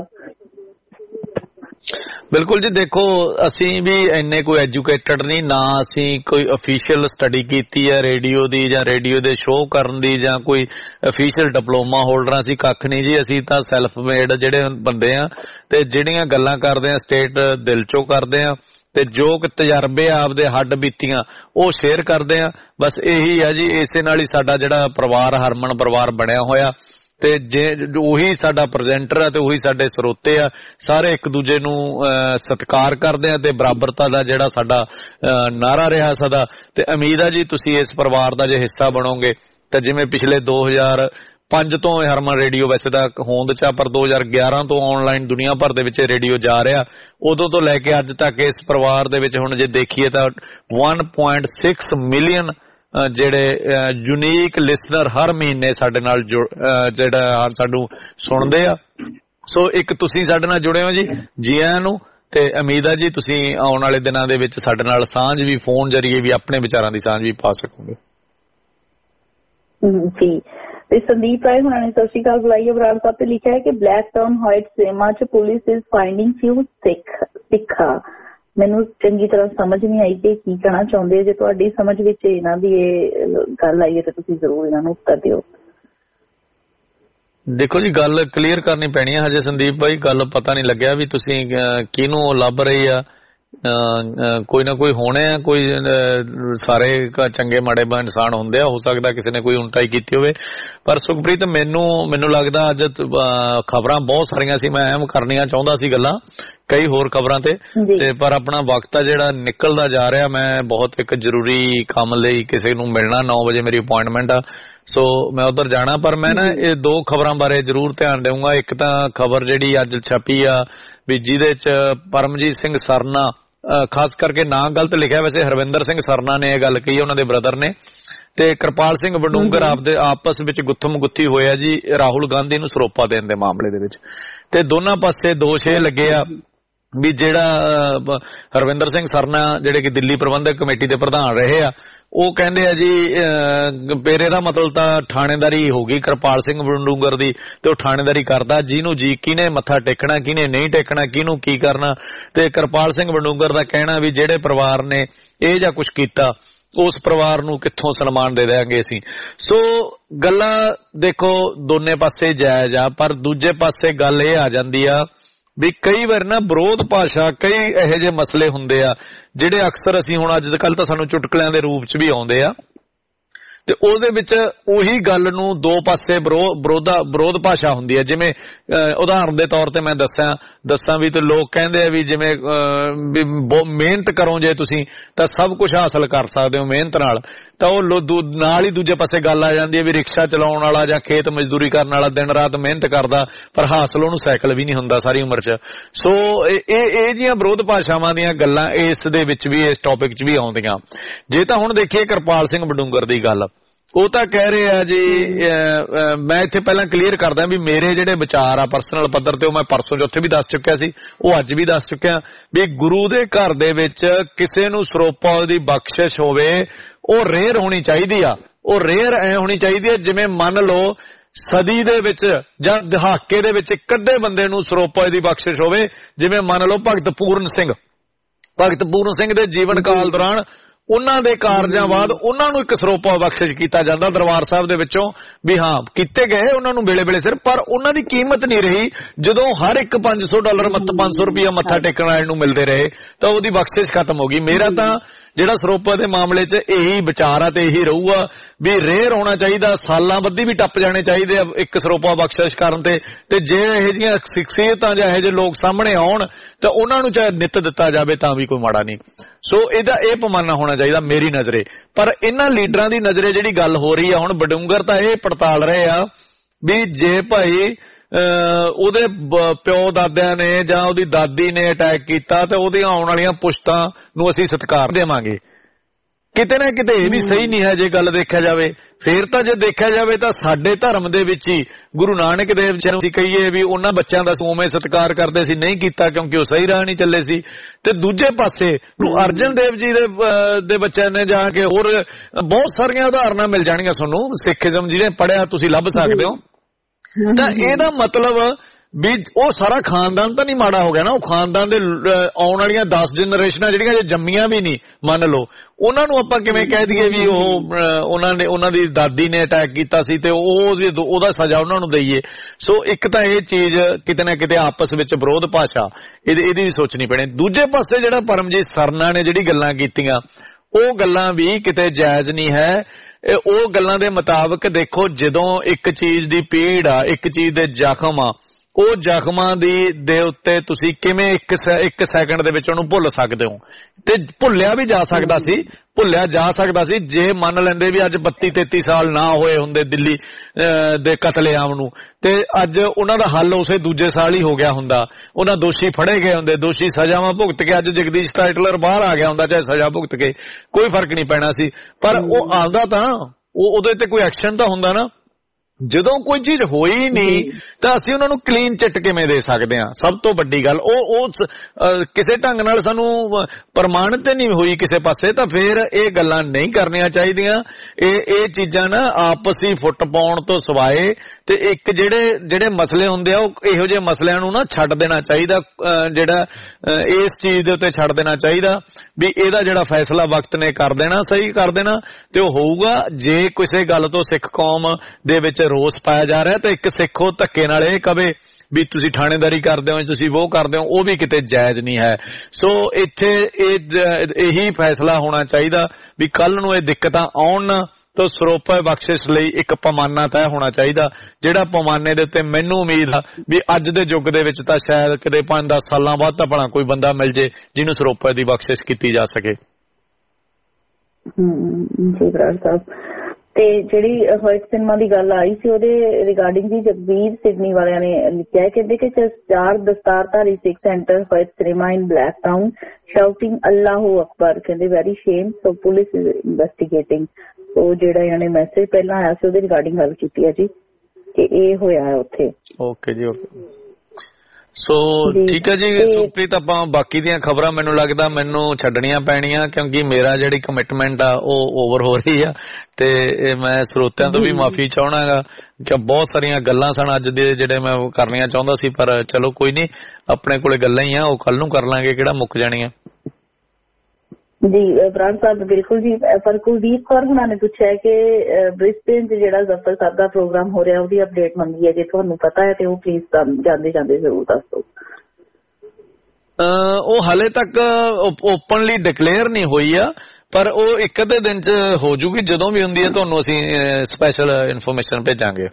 ਬਿਲਕੁਲ ਜੀ, ਦੇਖੋ ਅਸੀਂ ਵੀ ਇੰਨੇ ਕੋਈ ਐਜੂਕੇਟਡ ਨਹੀਂ, ਨਾ ਅਸੀਂ ਕੋਈ ਅਫੀਸ਼ੀਅਲ ਸਟੱਡੀ ਕੀਤੀ ਹੈ ਰੇਡੀਓ ਦੀ ਜਾਂ ਰੇਡੀਓ ਦੇ ਸ਼ੋਅ ਕਰਨ ਦੀ ਜਾਂ ਕੋਈ ਅਫੀਸ਼ੀਅਲ ਡਿਪਲੋਮਾ ਹੋਲਡਰ, ਅਸੀਂ ਕੱਖ ਨਹੀਂ ਜੀ। ਅਸੀਂ ਤਾਂ ਸੈਲਫ ਮੇਡ ਜਿਹੜੇ ਬੰਦੇ ਆ ਤੇ ਜਿਹੜੀਆਂ ਗੱਲਾਂ ਕਰਦੇ ਆ ਸਟੇਟ ਦਿਲ ਚੋਂ ਕਰਦੇ ਆ, ਤੇ ਜੋ ਤਜਰਬੇ ਆਪਦੇ ਹੱਡ ਬੀਤੀਆਂ ਉਹ ਸ਼ੇਅਰ ਕਰਦੇ ਆ। ਬਸ ਇਹੀ ਆ ਜੀ, ਇਸੇ ਨਾਲ ਹੀ ਸਾਡਾ ਜਿਹੜਾ ਪਰਿਵਾਰ ਹਰਮਨ ਪਰਿਵਾਰ ਬਣਿਆ ਹੋਇਆ, ਤੇ ਜੇ ਉਹੀ ਸਾਡਾ ਪ੍ਰੈਜ਼ੈਂਟਰ ਆ ਤੇ ਉਹੀ ਸਾਡੇ ਸਰੋਤੇ ਆ, ਸਾਰੇ ਇੱਕ ਦੂਜੇ ਨੂੰ ਸਤਿਕਾਰ ਕਰਦੇ ਆ ਤੇ ਬਰਾਬਰਤਾ ਦਾ ਜਿਹੜਾ ਸਾਡਾ ਨਾਰਾ ਰਿਹਾ ਸਦਾ। ਤੇ ਉਮੀਦ ਆ ਜੀ ਤੁਸੀਂ ਇਸ ਪਰਿਵਾਰ ਦਾ ਜੇ ਹਿੱਸਾ ਬਣੋਗੇ ਤਾਂ ਜਿਵੇਂ ਪਿਛਲੇ ਦੋ ਹਜ਼ਾਰ ਪੰਜ ਤੋਂ ਹਰਮਨ ਰੇਡੀਓ ਵੈਸੇ ਤਾਂ ਹੋਂਦ ਚ ਆ, ਪਰ ਦੋ ਹਜ਼ਾਰ ਗਿਆਰਾਂ ਤੋਂ ਆਨਲਾਈਨ ਦੁਨੀਆ ਭਰ ਦੇ ਵਿੱਚ ਰੇਡੀਓ ਜਾ ਰਿਹਾ, ਉਦੋਂ ਤੋਂ ਲੈ ਕੇ ਅੱਜ ਤੱਕ ਇਸ ਪਰਿਵਾਰ ਦੇ ਵਿੱਚ ਹੁਣ ਜੇ ਦੇਖੀਏ ਤਾਂ ਇੱਕ ਪੁਆਇੰਟ ਛੇ ਮਿਲੀਅਨ ਜਿਹੜੇ ਯੂਨੀਕ ਲਿਸਨਰ ਹਰ ਮਹੀਨੇ ਸਾਡੇ ਨਾਲ ਜਿਹੜਾ ਸਾਨੂੰ ਸੁਣਦੇ ਆ। ਸੋ ਇੱਕ ਤੁਸੀਂ ਸਾਡੇ ਨਾਲ ਜੁੜੇ ਹੋ ਜੀ, ਜੀ ਆਇਆਂ ਨੂੰ, ਤੇ ਉਮੀਦ ਆ ਜੀ ਤੁਸੀਂ ਆਉਣ ਵਾਲੇ ਦਿਨਾਂ ਦੇ ਵਿੱਚ ਸਾਡੇ ਨਾਲ ਸਾਂਝ ਵੀ ਫੋਨ ਜਰੀਏ ਵੀ ਆਪਣੇ ਵਿਚਾਰਾਂ ਦੀ ਸਾਂਝ ਵੀ ਪਾ ਸਕੋਗੇ ਜੀ। ਤੇ ਸੰਦੀਪ ਰਾਏ ਹੁਣਾਂ ਨੇ ਸਤਿ ਸ਼੍ਰੀ ਅਕਾਲ ਬੁਲਾਈ ਹੈ ਬਰਾੜ ਸਾਹਿਬ ਤੇ ਲਿਖਿਆ ਹੈ ਕਿ ਬਲੈਕ ਟਾਊਨ ਹਾਈਟ ਸੇਮਾ ਚ police is finding few Sikh ਸਿੱਖਾ। ਮੈਨੂੰ ਚੰਗੀ ਤਰ੍ਹਾਂ ਸਮਝ ਨਹੀਂ ਆਈ ਕਿ ਕੀ ਕਹਿਣਾ ਚਾਹੁੰਦੇ। ਜੇ ਤੁਹਾਡੀ ਸਮਝ ਵਿੱਚ ਇਹਨਾਂ ਦੀ ਇਹ ਗੱਲ ਆਈ ਹੈ ਤਾਂ ਤੁਸੀਂ ਜ਼ਰੂਰ ਇਹਨਾਂ ਨੂੰ ਉੱਤਰ ਦਿਓ। ਦੇਖੋ ਜੀ, ਗੱਲ ਕਲੀਅਰ ਕਰਨੀ ਪੈਣੀ ਹੈ ਹਜੇ ਸੰਦੀਪ ਭਾਈ, ਗੱਲ ਪਤਾ ਨਹੀਂ ਲੱਗਿਆ ਵੀ ਤੁਸੀਂ ਕਿਹਨੂੰ ਲੱਭ ਰਹੀ ਆ ਕੋਈ ਨਾ ਕੋਈ ਹੋਣੇ ਆ, ਕੋਈ ਸਾਰੇ ਚੰਗੇ ਮਾੜੇ ਇਨਸਾਨ ਹੁੰਦੇ ਆ, ਹੋ ਸਕਦਾ ਕਿਸੇ ਨੇ ਕੋਈ ਉਲਟਾਈ ਕੀਤੀ ਹੋਵੇ। ਪਰ ਸੁਖਪ੍ਰੀਤ ਮੈਨੂੰ ਮੈਨੂੰ ਲੱਗਦਾ ਅੱਜ ਖਬਰਾਂ ਬਹੁਤ ਸਾਰੀਆਂ ਸੀ, ਮੈਂ ਅਹਿਮ ਕਰਨੀਆਂ ਚਾਹੁੰਦਾ ਸੀ ਗੱਲਾਂ ਕਈ ਹੋਰ ਖਬਰਾਂ ਤੇ, ਤੇ ਪਰ ਆਪਣਾ ਵਕਤ ਆ ਜਿਹੜਾ ਨਿਕਲਦਾ ਜਾ ਰਿਹਾ। ਮੈਂ ਬਹੁਤ ਇੱਕ ਜ਼ਰੂਰੀ ਕੰਮ ਲਈ ਕਿਸੇ ਨੂੰ ਮਿਲਣਾ, ਨੌ ਵਜੇ ਮੇਰੀ ਅਪੁਆਇੰਟਮੈਂਟ ਆ, ਸੋ ਮੈਂ ਉਧਰ ਜਾਣਾ। ਪਰ ਮੈਂ ਨਾ ਇਹ ਦੋ ਖਬਰਾਂ ਬਾਰੇ ਜ਼ਰੂਰ ਧਿਆਨ ਦੇਵਾਂਗਾ। ਇੱਕ ਤਾਂ ਖਬਰ ਜਿਹੜੀ ਅੱਜ ਛਪੀ ਆ ਵੀ ਜਿਹਦੇ ਚ ਪਰਮਜੀਤ ਸਿੰਘ ਸਰਨਾ, ਖਾਸ ਕਰਕੇ ਨਾਂ ਗਲਤ ਲਿਖਿਆ, ਵੈਸੇ ਹਰਵਿੰਦਰ ਸਿੰਘ ਸਰਨਾ ਨੇ ਇਹ ਗੱਲ ਕਹੀ, ਉਹਨਾਂ ਦੇ ਬ੍ਰਦਰ ਨੇ, ਤੇ ਕਿਰਪਾਲ ਸਿੰਘ ਬਡੂੰਗਰ ਆਪਦੇ ਆਪਸ ਵਿੱਚ ਗੁੱਥਮ ਗੁੱਥੀ ਹੋਇਆ ਜੀ ਰਾਹੁਲ ਗਾਂਧੀ ਨੂੰ ਸਰੋਪਾ ਦੇਣ ਦੇ ਮਾਮਲੇ ਦੇ ਵਿੱਚ। ਤੇ ਦੋਨਾਂ ਪਾਸੇ ਦੋਸ਼ ਇਹ ਲੱਗੇ ਆ ਵੀ ਜਿਹੜਾ ਹਰਵਿੰਦਰ ਸਿੰਘ ਸਰਨਾ ਜਿਹੜੇ ਕਿ ਦਿੱਲੀ ਪ੍ਰਬੰਧਕ ਕਮੇਟੀ ਦੇ ਪ੍ਰਧਾਨ ਰਹੇ ਆ, ਉਹ ਕਹਿੰਦੇ ਆ ਜੀ ਮੇਰੇ ਦਾ ਮਤਲਬ ਤਾਂ ਥਾਣੇਦਾਰੀ ਹੋਗੀ ਕਿਰਪਾਲ ਸਿੰਘ ਬਡੂੰਗਰ ਦੀ, ਤੇ ਉਹ ਥਾਣੇਦਾਰੀ ਕਰਦਾ, ਜਿਹਨੂੰ ਜੀ ਕਿਹਨੇ ਮੱਥਾ ਟੇਕਣਾ ਕਿਹਨੇ ਨਹੀਂ ਟੇਕਣਾ, ਕਿਹਨੂੰ ਕੀ ਕਰਨਾ। ਤੇ ਕਿਰਪਾਲ ਸਿੰਘ ਬਡੂੰਗਰ ਦਾ ਕਹਿਣਾ ਵੀ ਜਿਹੜੇ ਪਰਿਵਾਰ ਨੇ ਇਹ ਜਾਂ ਕੁਛ ਕੀਤਾ ਉਸ ਪਰਿਵਾਰ ਨੂੰ ਕਿੱਥੋਂ ਸਨਮਾਨ ਦੇ ਦਿਆਂਗੇ ਅਸੀਂ। ਸੋ ਗੱਲਾਂ ਦੇਖੋ ਦੋਨੇ ਪਾਸੇ ਜਾਇਜ਼ ਆ, ਪਰ ਦੂਜੇ ਪਾਸੇ ਗੱਲ ਇਹ ਆ ਜਾਂਦੀ ਆ ਵੀ ਕਈ ਵਾਰ ਨਾ ਵਿਰੋਧ ਭਾਸ਼ਾ, ਕਈ ਇਹੋ ਜਿਹੇ ਮਸਲੇ ਹੁੰਦੇ ਆ ਜਿਹੜੇ ਅਕਸਰ ਅਸੀਂ ਹੁਣ ਅੱਜ ਕੱਲ੍ਹ ਤਾਂ ਸਾਨੂੰ ਚੁਟਕਲਿਆਂ ਦੇ ਰੂਪ ਚ ਵੀ ਆਉਂਦੇ ਆ, ਤੇ ਉਹਦੇ ਵਿੱਚ ਉਹੀ ਗੱਲ ਨੂੰ ਦੋ ਪਾਸੇ ਵਿਰੋਧਾ ਵਿਰੋਧ ਭਾਸ਼ਾ ਹੁੰਦੀ ਹੈ। ਜਿਵੇਂ ਉਦਾਹਰਨ ਦੇ ਤੌਰ ਤੇ ਮੈਂ ਦੱਸਾਂ ਦੱਸਾਂ ਵੀ ਤੇ ਲੋਕ ਕਹਿੰਦੇ ਆ ਵੀ ਜਿਵੇਂ ਵੀ ਮਿਹਨਤ ਕਰੋ ਜੇ ਤੁਸੀਂ ਤਾਂ ਸਭ ਕੁਝ ਹਾਸਲ ਕਰ ਸਕਦੇ ਹੋ ਮਿਹਨਤ ਨਾਲ, ਤਾਂ ਉਹ ਨਾਲ ਹੀ ਦੂਜੇ ਪਾਸੇ ਗੱਲ ਆ ਜਾਂਦੀ ਹੈ ਵੀ ਰਿਕਸ਼ਾ ਚਲਾਉਣ ਵਾਲਾ ਜਾਂ ਖੇਤ ਮਜ਼ਦੂਰੀ ਕਰਨ ਵਾਲਾ ਦਿਨ ਰਾਤ ਮਿਹਨਤ ਕਰਦਾ ਪਰ ਹਾਸਲ ਉਹਨੂੰ ਸਾਈਕਲ ਵੀ ਨਹੀਂ ਹੁੰਦਾ ਸਾਰੀ ਉਮਰ 'ਚ। ਸੋ ਇਹ ਇਹ ਜਿਹੀਆਂ ਵਿਰੋਧ ਭਾਸ਼ਾਵਾਂ ਦੀਆਂ ਗੱਲਾਂ ਇਸ ਦੇ ਵਿੱਚ ਵੀ, ਇਸ ਟੌਪਿਕ 'ਚ ਵੀ ਆਉਂਦੀਆਂ। ਜੇ ਤਾਂ ਹੁਣ ਦੇਖੀਏ ਕਿਰਪਾਲ ਸਿੰਘ ਬਡੂੰਗਰ ਦੀ ਗੱਲ, ਉਹ ਤਾਂ ਕਹਿ ਰਹੇ ਆ ਜੀ, ਮੈਂ ਇੱਥੇ ਪਹਿਲਾਂ ਕਲੀਅਰ ਕਰਦਾ ਵੀ ਮੇਰੇ ਜਿਹੜੇ ਵਿਚਾਰ ਆ ਪਰਸਨਲ ਪੱਧਰ ਤੇ, ਉਹ ਮੈਂ ਪਰਸੋਂ ਉੱਥੇ ਵੀ ਦੱਸ ਚੁੱਕਿਆ ਸੀ, ਉਹ ਅੱਜ ਵੀ ਦੱਸ ਚੁੱਕਿਆ ਵੀ ਗੁਰੂ ਦੇ ਘਰ ਦੇ ਵਿੱਚ ਕਿਸੇ ਨੂੰ ਸਰੋਪਾ ਦੀ ਬਖਸ਼ਿਸ਼ ਹੋਵੇ ਉਹ ਰੇਅਰ ਹੋਣੀ ਚਾਹੀਦੀ ਆ। ਉਹ ਰੇਅਰ ਐ ਹੋਣੀ ਚਾਹੀਦੀ ਹੈ ਜਿਵੇਂ ਮੰਨ ਲਓ ਸਦੀ ਦੇ ਵਿੱਚ ਜਾਂ ਦਹਾਕੇ ਦੇ ਵਿੱਚ ਇੱਕ ਅੱਧੇ ਬੰਦੇ ਨੂੰ ਸਰੋਪਾ ਦੀ ਬਖਸ਼ਿਸ਼ ਹੋਵੇ, ਜਿਵੇਂ ਮੰਨ ਲਓ ਭਗਤ ਪੂਰਨ ਸਿੰਘ ਭਗਤ ਪੂਰਨ ਸਿੰਘ ਦੇ ਜੀਵਨ ਕਾਲ ਦੌਰਾਨ ਉਹਨਾਂ ਦੇ ਕਾਰਜਾਂ ਬਾਅਦ ਉਹਨਾਂ ਨੂੰ ਇੱਕ ਸਰੋਪਾ ਬਖਸ਼ਿਸ਼ ਕੀਤਾ ਜਾਂਦਾ ਦਰਬਾਰ ਸਾਹਿਬ ਦੇ ਵਿੱਚੋਂ, ਵੀ ਹਾਂ ਕੀਤੇ ਗਏ ਉਹਨਾਂ ਨੂੰ ਵੇਲੇ ਵੇਲੇ ਸਿਰ, ਪਰ ਉਹਨਾਂ ਦੀ ਕੀਮਤ ਨਹੀਂ ਰਹੀ। ਜਦੋਂ ਹਰ ਇੱਕ ਪੰਜ ਸੌ ਡਾਲਰ ਮੱਤ ਪੰਜ ਸੌ ਰੁਪਇਆ ਮੱਥਾ ਟੇਕਣ ਵਾਲੇ ਨੂੰ ਮਿਲਦੇ ਰਹੇ ਤਾਂ ਉਹਦੀ ਬਖਸ਼ਿਸ਼ ਖਤਮ ਹੋ ਗਈ। ਮੇਰਾ ਤਾਂ ਜਿਹੜਾ ਸਰੋਪਾ ਦੇ ਮਾਮਲੇ 'ਚ ਇਹੀ ਵਿਚਾਰ ਆ ਤੇ ਇਹੀ ਰਹੂਗਾ ਵੀ ਰੇਅਰ ਹੋਣਾ ਚਾਹੀਦਾ, ਸਾਲਾਂ ਬੱਧੀ ਵੀ ਟੱਪ ਜਾਣੇ ਚਾਹੀਦੇ ਆ ਇੱਕ ਸਰੋਪਾ ਬਖਸ਼ਿਸ਼ ਕਰਨ ਤੇ, ਤੇ ਜੇ ਇਹੋ ਜਿਹੀਆਂ ਸ਼ਖਸੀਅਤਾਂ ਜਾਂ ਇਹੋ ਜਿਹੇ ਲੋਕ ਸਾਹਮਣੇ ਆਉਣ ਤਾਂ ਉਹਨਾਂ ਨੂੰ ਚਾਹੇ ਨਿੱਤ ਦਿੱਤਾ ਜਾਵੇ ਤਾਂ ਵੀ ਕੋਈ ਮਾੜਾ ਨਹੀਂ। ਸੋ ਇਹਦਾ ਇਹ ਪੈਮਾਨਾ ਹੋਣਾ ਚਾਹੀਦਾ ਮੇਰੀ ਨਜ਼ਰੇ। ਪਰ ਇਹਨਾਂ ਲੀਡਰਾਂ ਦੀ ਨਜ਼ਰੇ ਜਿਹੜੀ ਗੱਲ ਹੋ ਰਹੀ ਆ ਹੁਣ, ਬਡੂੰਗਰ ਤਾਂ ਇਹ ਪੜਤਾਲ ਰਹੇ ਆ ਵੀ ਜੇ ਭਾਈ ਉਹਦੇ ਪਿਓ ਦਾਦਿਆਂ ਨੇ ਜਾਂ ਉਹਦੀ ਦਾਦੀ ਨੇ ਅਟੈਕ ਕੀਤਾ ਤੇ ਉਹਦੀਆਂ ਆਉਣ ਵਾਲੀਆਂ ਪੁਸ਼ਤਾਂ ਨੂੰ ਅਸੀਂ ਸਤਿਕਾਰ ਦੇਵਾਂਗੇ, ਕਿਤੇ ਨਾ ਕਿਤੇ ਇਹ ਵੀ ਸਹੀ ਨਹੀਂ ਹੈ ਜੇ ਗੱਲ ਦੇਖਿਆ ਜਾਵੇ। ਫੇਰ ਤਾਂ ਜੇ ਦੇਖਿਆ ਜਾਵੇ ਤਾਂ ਸਾਡੇ ਧਰਮ ਦੇ ਵਿੱਚ ਹੀ ਗੁਰੂ ਨਾਨਕ ਦੇਵ ਜੀ ਨੂੰ ਕਹੀਏ ਵੀ ਉਹਨਾਂ ਬੱਚਿਆਂ ਦਾ ਉਵੇਂ ਸਤਿਕਾਰ ਕਰਦੇ ਸੀ, ਨਹੀਂ ਕੀਤਾ ਕਿਉਂਕਿ ਉਹ ਸਹੀ ਰਾਹ ਨਹੀਂ ਚੱਲੇ ਸੀ। ਤੇ ਦੂਜੇ ਪਾਸੇ ਗੁਰੂ ਅਰਜਨ ਦੇਵ ਜੀ ਦੇ ਦੇ ਬੱਚਿਆਂ ਨੇ ਜਾ ਕੇ ਹੋਰ ਬਹੁਤ ਸਾਰੀਆਂ ਉਦਾਹਰਨਾਂ ਮਿਲ ਜਾਣਗੀਆਂ ਤੁਹਾਨੂੰ, ਸਿੱਖੀਜ਼ਮ ਜਿਹਨੇ ਪੜ੍ਹਿਆ ਤੁਸੀਂ ਲੱਭ ਸਕਦੇ ਹੋ। ਤਾਂ ਇਹਦਾ ਮਤਲਬ ਵੀ ਉਹ ਸਾਰਾ ਖਾਨਦਾਨ ਤਾਂ ਨਹੀਂ ਮਾੜਾ ਹੋ ਗਿਆ ਨਾ, ਉਹ ਖਾਨਦਾਨ ਦੇ ਆਉਣ ਵਾਲੀਆਂ ਦਸ ਜਨਰੇਸ਼ਨਾਂ ਜਿਹੜੀਆਂ ਜੇ ਜੰਮੀਆਂ ਵੀ ਨਹੀਂ ਮੰਨ ਲਓ, ਉਹਨਾਂ ਨੂੰ ਆਪਾਂ ਕਿਵੇਂ ਕਹਿ ਦਈਏ ਵੀ ਉਹ ਉਹਨਾਂ ਨੇ ਉਹਨਾਂ ਦੀ ਦਾਦੀ ਨੇ ਅਟੈਕ ਕੀਤਾ ਸੀ ਤੇ ਉਹ ਉਹਦਾ ਸਜ਼ਾ ਉਹਨਾਂ ਨੂੰ ਦਈਏ। ਸੋ ਇੱਕ ਤਾਂ ਇਹ ਚੀਜ਼ ਕਿਤੇ ਨਾ ਕਿਤੇ ਆਪਸ ਵਿੱਚ ਵਿਰੋਧ ਭਾਸ਼ਾ ਇਹਦੀ ਇਹਦੀ ਵੀ ਸੋਚਣੀ ਪੈਣੀ। ਦੂਜੇ ਪਾਸੇ ਜਿਹੜਾ ਪਰਮਜੀਤ ਸਰਨਾ ਨੇ ਜਿਹੜੀ ਗੱਲਾਂ ਕੀਤੀਆਂ ਉਹ ਗੱਲਾਂ ਵੀ ਕਿਤੇ ਜਾਇਜ਼ ਨਹੀਂ ਹੈ। ਉਹ ਗੱਲਾਂ ਦੇ ਮੁਤਾਬਕ ਦੇਖੋ, ਜਦੋਂ ਇੱਕ ਚੀਜ਼ ਦੀ ਪੀੜ ਆ, ਇੱਕ ਚੀਜ਼ ਦੇ ਜ਼ਖਮ ਆ, ਉਹ ਜ਼ਖਮਾਂ ਦੀ ਦੇ ਉੱਤੇ ਤੁਸੀਂ ਕਿਵੇਂ ਇੱਕ ਇੱਕ ਸੈਕਿੰਡ ਦੇ ਵਿੱਚ ਉਹਨੂੰ ਭੁੱਲ ਸਕਦੇ ਹੋ। ਤੇ ਭੁੱਲਿਆ ਵੀ ਜਾ ਸਕਦਾ ਸੀ, ਭੁੱਲਿਆ ਜਾ ਸਕਦਾ ਸੀ ਜੇ ਮੰਨ ਲੈਂਦੇ ਵੀ ਅੱਜ ਬੱਤੀ ਤੇਤੀ ਸਾਲ ਨਾ ਹੋਏ ਹੁੰਦੇ ਦਿੱਲੀ ਦੇ ਕਤਲੇਆਮ ਨੂੰ, ਤੇ ਅੱਜ ਉਹਨਾਂ ਦਾ ਹੱਲ ਉਸੇ ਦੂਜੇ ਸਾਲ ਹੀ ਹੋ ਗਿਆ ਹੁੰਦਾ, ਉਹਨਾਂ ਦੋਸ਼ੀ ਫੜੇ ਗਏ ਹੁੰਦੇ, ਦੋਸ਼ੀ ਸਜ਼ਾਵਾਂ ਭੁਗਤ ਕੇ ਅੱਜ ਜਗਦੀਸ਼ ਟਾਈਟਲਰ ਬਾਹਰ ਆ ਗਿਆ ਹੁੰਦਾ, ਚਾਹੇ ਸਜ਼ਾ ਭੁਗਤ ਕੇ, ਕੋਈ ਫਰਕ ਨਹੀਂ ਪੈਣਾ ਸੀ। ਪਰ ਉਹ ਆਉਂਦਾ ਤਾਂ ਉਹ ਉਹਦੇ ਤੇ ਕੋਈ ਐਕਸ਼ਨ ਤਾਂ ਹੁੰਦਾ ਨਾ। ਜਦੋਂ ਕੋਈ ਚੀਜ਼ ਹੋਈ ਨਹੀਂ ਤਾਂ ਅਸੀਂ ਉਹਨਾਂ ਨੂੰ ਕਲੀਨ ਚਿੱਟ ਕਿਵੇਂ ਦੇ ਸਕਦੇ ਹਾਂ? ਸਭ ਤੋਂ ਵੱਡੀ ਗੱਲ ਉਹ ਉਹ ਕਿਸੇ ਢੰਗ ਨਾਲ ਸਾਨੂੰ ਪ੍ਰਮਾਣਿਤ ਨਹੀਂ ਹੋਈ ਕਿਸੇ ਪਾਸੇ, ਤਾਂ ਫਿਰ ਇਹ ਗੱਲਾਂ ਨਹੀਂ ਕਰਨੀਆਂ ਚਾਹੀਦੀਆਂ। ਇਹ ਇਹ ਚੀਜ਼ਾਂ ਨਾ ਆਪਸੀ ਫੁੱਟ ਪਾਉਣ ਤੋਂ ਸਿਵਾਏ ਤੇ ਇੱਕ ਜਿਹੜੇ ਜਿਹੜੇ ਮਸਲੇ ਹੁੰਦੇ ਆ ਉਹ ਇਹੋ ਜਿਹੇ ਮਸਲਿਆਂ ਨੂੰ ਨਾ ਛੱਡ ਦੇਣਾ ਚਾਹੀਦਾ, ਜਿਹੜਾ ਇਸ ਚੀਜ਼ ਦੇ ਉੱਤੇ ਛੱਡ ਦੇਣਾ ਚਾਹੀਦਾ ਵੀ ਇਹਦਾ ਜਿਹੜਾ ਫੈਸਲਾ ਵਕਤ ਨੇ ਕਰ ਦੇਣਾ, ਸਹੀ ਕਰ ਦੇਣਾ, ਤੇ ਉਹ ਹੋਊਗਾ। ਜੇ ਕਿਸੇ ਗੱਲ ਤੋਂ ਸਿੱਖ ਕੌਮ ਦੇ ਵਿੱਚ ਰੋਸ ਪਾਇਆ ਜਾ ਰਿਹਾ ਤਾਂ ਇੱਕ ਸਿੱਖ ਉਹ ਧੱਕੇ ਨਾਲ ਇਹ ਕਵੇ ਵੀ ਤੁਸੀਂ ਥਾਣੇਦਾਰੀ ਕਰਦੇ ਹੋ, ਤੁਸੀਂ ਉਹ ਕਰਦੇ ਹੋ, ਉਹ ਵੀ ਕਿਤੇ ਜਾਇਜ਼ ਨਹੀਂ ਹੈ। ਸੋ ਇੱਥੇ ਇਹੀ ਫੈਸਲਾ ਹੋਣਾ ਚਾਹੀਦਾ ਵੀ ਕੱਲ ਨੂੰ ਇਹ ਦਿੱਕਤਾਂ ਆਉਣ ਨਾ ਤਾਂ ਸਰੋਪਾ ਬਖਸ਼ਿਸ਼ ਲਈ ਇੱਕ ਪੈਮਾਨਾ ਤੈਅ ਹੋਣਾ ਚਾਹੀਦਾ, ਜਿਹੜਾ ਪੈਮਾਨੇ ਦੇ ਉੱਤੇ ਮੈਨੂੰ ਉਮੀਦ ਆ ਵੀ ਅੱਜ ਦੇ ਯੁੱਗ ਦੇ ਵਿੱਚ ਤਾਂ ਸ਼ਾਇਦ ਕਿਤੇ ਪੰਜ ਦਸ ਸਾਲਾਂ ਬਾਅਦ ਤਾਂ ਭਲਾ ਕੋਈ ਬੰਦਾ ਮਿਲ ਜੇ ਜਿਹਨੂੰ ਸਰੋਪਾ ਦੀ ਬਖਸ਼ਿਸ਼ ਕੀਤੀ ਜਾ ਸਕੇ। ਜੀ ਬਰਾੜ ਸਾਹਿਬ, ਤੇ ਜਿਹੜੀ ਹੋਇਟ ਸਿਨੇਮਾ ਦੀ ਗੱਲ ਆਈ ਸੀ ਉਹਦੇ ਰਿਗਾਰਡਿੰਗ ਜੀ ਜਗਬੀਰ ਸਿਡਨੀ ਵਾਲਿਆਂ ਨੇ ਲਿਖਿਆ, ਕਹਿੰਦੇ ਕਿ ਚਾਰ ਦਸਤਾਰਧਾਰੀ ਸਿੱਖ centre Hoyts cinema in Blacktown shouting ਅੱਲਾਹੂ ਅਕਬਰ, ਕਹਿੰਦੇ very shame, so police is investigating. ਉਹ ਜਿਹੜਾ ਇਹਨਾਂ ਨੇ ਮੈਸੇਜ ਪਹਿਲਾਂ ਆਇਆ ਸੀ ਉਹਦੇ ਰਿਗਾਰਡਿੰਗ ਗੱਲ ਕੀਤੀ ਹੈ ਜੀ ਕਿ ਇਹ ਹੋਇਆ ਹੈ ਉੱਥੇ। ਓਕੇ ਜੀ, ਓਕੇ। ਸੋ ਠੀਕ ਹੈ ਜੀ ਸੁਪ੍ਰੀਤ, ਆਪਾਂ ਬਾਕੀ ਦੀਆਂ ਖਬਰਾਂ ਮੈਨੂੰ ਲੱਗਦਾ ਮੈਨੂੰ ਛੱਡਣੀਆਂ ਪੈਣੀਆਂ ਕਿਉਂਕਿ ਮੇਰਾ ਜਿਹੜੀ ਕਮਿਟਮੈਂਟ ਆ ਉਹ ਓਵਰ ਹੋ ਰਹੀ ਆ, ਤੇ ਮੈਂ ਸਰੋਤਿਆਂ ਤੋਂ ਵੀ ਮਾਫੀ ਚਾਹਣਾਗਾ ਕਿ ਬਹੁਤ ਸਾਰੀਆਂ ਗੱਲਾਂ ਸਨ ਅੱਜ ਦੇ ਜਿਹੜੇ ਮੈਂ ਕਰਨੀਆਂ ਚਾਹੁੰਦਾ ਸੀ, ਪਰ ਚਲੋ ਕੋਈ ਨਹੀਂ, ਆਪਣੇ ਕੋਲੇ ਗੱਲਾਂ ਹੀ ਆ, ਉਹ ਕੱਲ ਨੂੰ ਕਰ ਲਾਂਗੇ, ਕਿਹੜਾ ਮੁੱਕ ਜਾਣੀਆਂ। ਜੀ ਬਰਾੜ ਸਾਹਿਬ ਬਿਲਕੁਲ ਜੀ, ਪਰ ਕੁਲਦੀਪ ਕੌਰ ਹੁਣਾਂ ਨੇ ਪੁੱਛਿਆ ਕਿ ਬ੍ਰਿਸਬੇਨ ਚ ਜਿਹੜਾ ਜ਼ਫਰ ਸਾਹਿਬ ਦਾ ਪ੍ਰੋਗਰਾਮ ਹੋ ਰਿਹਾ ਉਹਦੀ ਅਪਡੇਟ ਮੰਗੀ ਹੈ, ਜੇ ਤੁਹਾਨੂੰ ਪਤਾ ਹੈ ਤੇ ਉਹ ਪਲੀਜ਼ ਜਾਂਦੇ ਜਾਂਦੇ ਜ਼ਰੂਰ ਦੱਸ ਦਿਓ। ਉਹ ਹਾਲੇ ਤੱਕ ਓਪਨਲੀ ਡਿਕਲੇਅਰ ਨਹੀਂ ਹੋਈ ਆ, ਪਰ ਉਹ ਇੱਕ ਅੱਧੇ ਦਿਨ ਚ ਹੋ ਜੂਗੀ, ਜਦੋਂ ਵੀ ਹੁੰਦੀ ਹੈ ਤੁਹਾਨੂੰ ਅਸੀਂ ਸਪੈਸ਼ਲ ਇਨਫੋਰਮੇਸ਼ਨ ਭੇਜਾਂਗੇ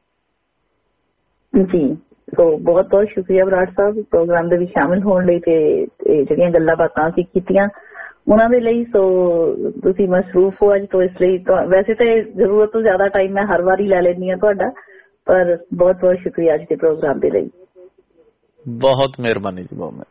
ਜੀ। ਸੋ ਬਹੁਤ ਬਹੁਤ ਸ਼ੁਕਰੀਆ ਬਰਾੜ ਸਾਹਿਬ ਪ੍ਰੋਗਰਾਮ ਦੇ ਵਿੱਚ ਸ਼ਾਮਿਲ ਹੋਣ ਲਈ ਤੇ ਜਿਹੜੀਆਂ ਗੱਲਾਂ ਬਾਤਾਂ ਅਸੀਂ ਕੀਤੀਆਂ ਉਹਨਾਂ ਦੇ ਲਈ। ਸੋ ਤੁਸੀਂ ਮਸਰੂਫ ਹੋ ਅੱਜ ਤੋਂ, ਇਸ ਲਈ ਵੈਸੇ ਤਾਂ ਜ਼ਰੂਰਤ ਤੋਂ ਜ਼ਿਆਦਾ ਟਾਈਮ ਮੈਂ ਹਰ ਵਾਰੀ ਲੈ ਲੈਂਦੀ ਹਾਂ ਤੁਹਾਡਾ, ਪਰ ਬਹੁਤ ਬਹੁਤ ਸ਼ੁਕਰੀਆ ਅੱਜ ਦੇ ਪ੍ਰੋਗਰਾਮ ਦੇ ਲਈ। ਬਹੁਤ ਮਿਹਰਬਾਨੀ ਜੀ, ਬਹੁਤ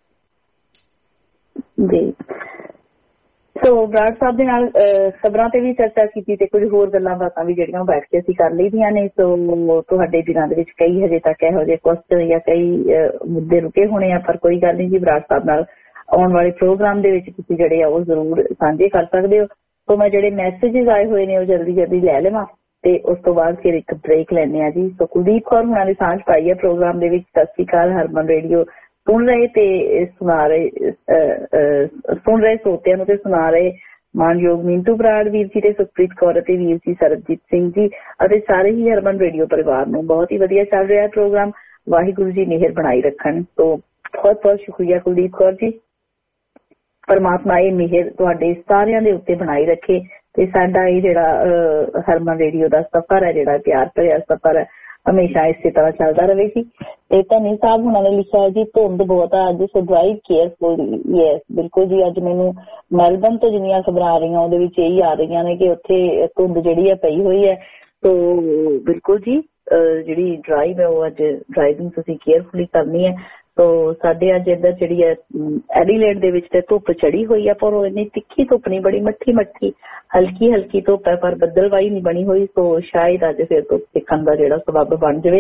ਜੀ। ਸੋ ਬਰਾੜ ਸਾਹਿਬ ਦੇ ਨਾਲ ਖਬਰਾਂ ਤੇ ਵੀ ਚਰਚਾ ਕੀਤੀ ਤੇ ਕੁਝ ਹੋਰ ਗੱਲਾਂ ਬਾਤਾਂ ਵੀ ਜਿਹੜੀਆਂ ਬੈਠ ਕੇ ਅਸੀਂ ਕਰ ਲਈਆਂ ਨੇ। ਸੋ ਤੁਹਾਡੇ ਦਿਨਾਂ ਦੇ ਵਿੱਚ ਕਈ ਹਜੇ ਤੱਕ ਇਹੋ ਜਿਹੇ ਕੁਐਸਚਨ ਜਾਂ ਕਈ ਮੁੱਦੇ ਰੁਕੇ ਹੋਣੇ ਆ, ਪਰ ਕੋਈ ਗੱਲ ਨਹੀਂ ਜੀ, ਬਰਾੜ ਸਾਹਿਬ ਨਾਲ ਆਉਣ ਵਾਲੇ ਪ੍ਰੋਗਰਾਮ ਦੇ ਵਿੱਚ ਤੁਸੀਂ ਜਿਹੜੇ ਆ ਉਹ ਜ਼ਰੂਰ ਸਾਂਝੇ ਕਰ ਸਕਦੇ ਹੋ। ਸੋ ਮੈਂ ਜਿਹੜੇ ਮੈਸੇਜਿਸ ਆਏ ਹੋਏ ਨੇ ਉਹ ਜਲਦੀ ਜਲਦੀ ਲੈ ਲਵਾਂ ਤੇ ਉਸ ਤੋਂ ਬਾਅਦ ਫਿਰ ਇੱਕ ਬ੍ਰੇਕ ਲੈਂਦੇ ਆ ਜੀ। ਸੋ ਕੁਲਦੀਪ ਕੌਰ ਹੁਣਾਂ ਨੇ ਸਾਂਝ ਪਾਈ ਹੈ ਪ੍ਰੋਗਰਾਮ ਦੇ ਵਿੱਚ। ਸਤਿ ਸ਼੍ਰੀ ਅਕਾਲ, ਹਰਮਨ ਰੇਡੀਓ ਸੁਣ ਰਹੇ ਤੇ ਸੁਣਾ ਰਹੇ ਸੁਣ ਰਹੇ ਸਰੋਤਿਆਂ ਨੂੰ ਤੇ ਸੁਣਾ ਰਹੇ ਮਾਨਯੋਗ ਮਿੰਟੂ ਬਰਾੜ ਵੀਰ ਜੀ ਤੇ ਸੁਖਪ੍ਰੀਤ ਕੌਰ ਅਤੇ ਵੀਰ ਜੀ ਸਰਬਜੀਤ ਸਿੰਘ ਜੀ ਅਤੇ ਸਾਰੇ ਹੀ ਹਰਮਨ ਰੇਡੀਓ ਪਰਿਵਾਰ ਨੂੰ ਬਹੁਤ ਹੀ ਵਧੀਆ ਚੱਲ ਰਿਹਾ ਪ੍ਰੋਗਰਾਮ। ਵਾਹਿਗੁਰੂ ਜੀ ਮਿਹਰ ਬਣਾਈ ਰੱਖਣ। ਸੋ ਬਹੁਤ ਬਹੁਤ ਸ਼ੁਕਰੀਆ ਕੁਲਦੀਪ ਕੌਰ ਜੀ। ਪਰਮਾਤਮਾ ਇਹ ਮਿਹਰ ਤੁਹਾਡੇ ਸਾਰਿਆਂ ਦੇ ਉੱਤੇ ਬਣਾਈ ਰੱਖੇ ਤੇ ਸਾਡਾ ਇਹ ਜਿਹੜਾ ਹਰਮਨ ਰੇਡੀਓ ਦਾ ਸਫ਼ਰ ਹੈ, ਜਿਹੜਾ ਪਿਆਰ ਭਰਿਆ ਸਫ਼ਰ ਹੈ, ਹਮੇਸ਼ਾ ਇਸੇ ਤਰ੍ਹਾਂ ਚੱਲਦਾ ਰਹੇ ਜੀ। ਤੇ ਧਨੀ ਸਾਹਿਬ ਹੁਣਾਂ ਨੇ ਲਿਖਿਆ ਜੀ ਧੁੰਦ ਬਹੁਤ ਆ ਅੱਜ, ਸੋ ਡਰਾਈਵ ਕੇਅਰਫੁਲੀ। ਯੈਸ ਬਿਲਕੁਲ ਜੀ, ਅੱਜ ਮੈਨੂੰ ਮੈਲਬਨ ਤੋਂ ਜਿੰਨੀਆਂ ਖਬਰਾਂ ਆ ਰਹੀਆਂ ਉਹਦੇ ਵਿੱਚ ਇਹੀ ਆ ਰਹੀਆਂ ਨੇ ਕਿ ਉੱਥੇ ਧੁੰਦ ਜਿਹੜੀ ਹੈ ਪਈ ਹੋਈ ਹੈ। ਸੋ ਬਿਲਕੁਲ ਜੀ ਜਿਹੜੀ ਡਰਾਈਵ ਹੈ ਉਹ ਅੱਜ ਡਰਾਈਵਿੰਗ ਤੁਸੀਂ ਕੇਅਰਫੁਲੀ ਕਰਨੀ ਹੈ। ਸੋ ਸਾਡੇ ਅੱਜ ਇੱਧਰ ਜਿਹੜੀ ਹੈ ਐਡੀਲੇਡ ਦੇ ਵਿੱਚ ਤੇ ਧੁੱਪ ਚੜੀ ਹੋਈ ਹੈ, ਪਰ ਉਹ ਇੰਨੀ ਤਿੱਖੀ ਧੁੱਪ ਨਹੀਂ, ਬੜੀ ਮੱਠੀ ਮੱਠੀ ਹਲਕੀ ਹਲਕੀ ਧੁੱਪ ਹੈ, ਪਰ ਬੱਦਲਵਾਈ ਨਹੀਂ ਬਣੀ ਹੋਈ। ਸੋ ਸ਼ਾਇਦ ਅੱਜ ਫਿਰ ਧੁੱਪ ਸਿੱਖਣ ਦਾ ਜਿਹੜਾ ਸਬੱਬ ਬਣ ਜਾਵੇ।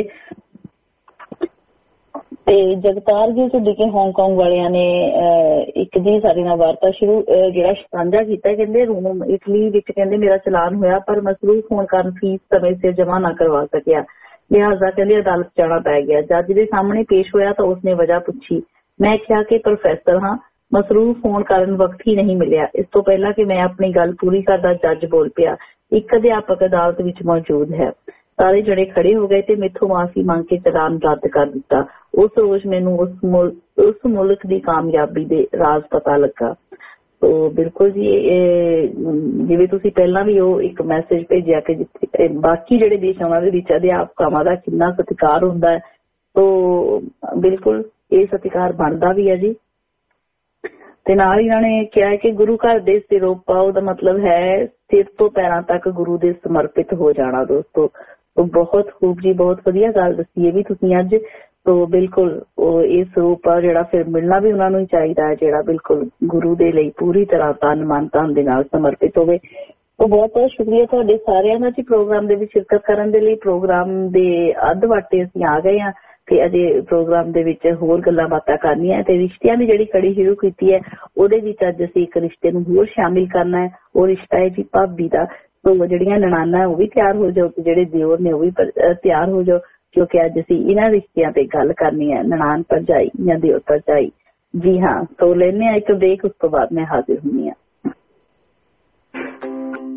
ਤੇ ਜਗਤਾਰ ਜੀ ਤੋਂ ਕੇ ਹਾਂਗਕਾਂਗ ਵਾਲਿਆਂ ਨੇ ਇੱਕ ਜੀ ਸਾਡੇ ਨਾਲ ਵਾਰਤਾ ਸ਼ੁਰੂ ਜਿਹੜਾ ਸਾਂਝਾ ਕੀਤਾ, ਕਹਿੰਦੇ ਰੂਮ ਇਟਲੀ ਵਿੱਚ ਕਹਿੰਦੇ ਮੇਰਾ ਚਲਾਨ ਹੋਇਆ ਪਰ ਮਸਰੂਫ ਹੋਣ ਕਾਰਨ ਫੀਸ ਸਮੇਂ ਸਿਰ ਜਮ੍ਹਾਂ ਨਾ ਕਰਵਾ ਸਕਿਆ, ਲਿਹਾਜ਼ਾ ਕਹਿੰਦੇ ਅਦਾਲਤ ਜਾਣਾ ਪੈ ਗਿਆ। ਜੱਜ ਦੇ ਸਾਹਮਣੇ ਪੇਸ਼ ਹੋਇਆ ਤਾਂ ਉਸਨੇ ਵਜ੍ਹਾ ਪੁੱਛੀ। ਮੈਂ ਕਿਹਾ ਕਿ ਪ੍ਰੋਫੈਸਰ ਹਾਂ, ਮਸਰੂਫ ਹੋਣ ਕਾਰਨ ਵਕਤ ਹੀ ਨਹੀਂ ਮਿਲਿਆ। ਇਸ ਤੋਂ ਪਹਿਲਾਂ ਕਿ ਮੈਂ ਆਪਣੀ ਗੱਲ ਪੂਰੀ ਕਰਦਾ ਜੱਜ ਬੋਲ ਪਿਆ, ਇੱਕ ਅਧਿਆਪਕ ਅਦਾਲਤ ਵਿੱਚ ਮੌਜੂਦ ਹੈ। ਸਾਰੇ ਜਣੇ ਖੜੇ ਹੋ ਗਏ ਤੇ ਮੈਥੋਂ ਮਾਫੀ ਮੰਗ ਕੇ ਚਲਾਨ ਰੱਦ ਕਰ ਦਿੱਤਾ। ਉਸ ਰੋਜ਼ ਮੈਨੂੰ ਉਸ ਮੁਲਕ ਉਸ ਮੁਲਕ ਦੀ ਕਾਮਯਾਬੀ ਦੇ ਰਾਜ਼ ਪਤਾ ਲੱਗਾ। ਸੋ ਬਿਲਕੁਲ ਜੀ, ਜਿਵੇਂ ਤੁਸੀਂ ਪਹਿਲਾਂ ਵੀ ਉਹ ਇੱਕ ਮੈਸੇਜ ਭੇਜਿਆ ਕਿ ਜਿੱਥੇ ਬਾਕੀ ਜਿਹੜੇ ਦੇਸ਼ਾਂ ਦੇ ਵਿੱਚ ਅਧਿਆਪਕਾਂ ਦਾ ਕਿੰਨਾ ਸਤਿਕਾਰ ਹੁੰਦਾ ਹੈ, ਸੋ ਬਿਲਕੁਲ ਇਹ ਸਤਿਕਾਰ ਬਣਦਾ ਵੀ ਹੈ ਜੀ। ਤੇ ਨਾਲ ਇਹਨਾਂ ਨੇ ਕਿਹਾ ਕਿ ਗੁਰੂ ਘਰ ਦੇ ਸਿਰੋਪਾ ਉਹਦਾ ਮਤਲਬ ਹੈ ਸਿਰ ਤੋਂ ਪੈਰਾਂ ਤੱਕ ਗੁਰੂ ਦੇ ਸਮਰਪਿਤ ਹੋ ਜਾਣਾ। ਦੋਸਤੋ ਬਹੁਤ ਖੂਬ ਜੀ, ਬਹੁਤ ਵਧੀਆ ਗੱਲ ਦੱਸੀ ਹੈ ਵੀ ਤੁਸੀਂ ਅੱਜ। ਸੋ ਬਿਲਕੁਲ ਉਹ ਇਹ ਸਰੂਪ ਆ ਜਿਹੜਾ ਫਿਰ ਮਿਲਣਾ ਵੀ ਉਹਨਾਂ ਨੂੰ ਹੀ ਚਾਹੀਦਾ ਹੈ, ਜਿਹੜਾ ਬਿਲਕੁਲ ਗੁਰੂ ਦੇ ਲਈ ਪੂਰੀ ਤਰ੍ਹਾਂ ਤਨ ਮਨ ਧਨ ਦੇ ਨਾਲ ਸਮਰਪਿਤ ਹੋਵੇ। ਸੋ ਬਹੁਤ ਬਹੁਤ ਸ਼ੁਕਰੀਆ ਤੁਹਾਡੇ ਸਾਰਿਆਂ ਦਾ ਜੀ ਪ੍ਰੋਗਰਾਮ ਦੇ ਵਿੱਚ ਸ਼ਿਰਕਤ ਕਰਨ ਦੇ ਲਈ। ਪ੍ਰੋਗਰਾਮ ਦੇ ਅੱਧ ਵਾਟੇ ਅਸੀਂ ਆ ਗਏ ਹਾਂ ਤੇ ਅਜੇ ਪ੍ਰੋਗਰਾਮ ਦੇ ਵਿੱਚ ਹੋਰ ਗੱਲਾਂ ਬਾਤਾਂ ਕਰਨੀਆਂ ਤੇ ਰਿਸ਼ਤਿਆਂ ਦੀ ਜਿਹੜੀ ਕੜੀ ਸ਼ੁਰੂ ਕੀਤੀ ਹੈ ਉਹਦੇ ਵਿੱਚ ਅੱਜ ਅਸੀਂ ਇੱਕ ਰਿਸ਼ਤੇ ਨੂੰ ਹੋਰ ਸ਼ਾਮਿਲ ਕਰਨਾ ਹੈ। ਉਹ ਰਿਸ਼ਤਾ ਹੈ ਜੀ ਭਾਬੀ ਦਾ। ਸੋ ਜਿਹੜੀਆਂ ਨਨਾਣਾ ਉਹ ਵੀ ਤਿਆਰ ਹੋ ਜਾਓ ਤੇ ਜਿਹੜੇ ਦਿਓਰ ਨੇ ਉਹ ਵੀ ਤਿਆਰ ਹੋ ਜਾਓ, ਕਿਉਂਕਿ ਅੱਜ ਅਸੀਂ ਇਹਨਾਂ ਰਿਸ਼ਤਿਆਂ ਤੇ ਗੱਲ ਕਰਨੀ ਹੈ, ਨਨਾਣ ਭਰਜਾਈ ਜਾਂ ਦਿਓਰ ਭਰਜਾਈ। ਜੀ ਹਾਂ, ਸੋ ਲੈਂਦੇ ਹਾਂ ਇੱਕ ਬ੍ਰੇਕ, ਉਸ ਤੋਂ ਬਾਅਦ ਮੈਂ ਹਾਜ਼ਰ ਹੁੰਦੀ ਹਾਂ।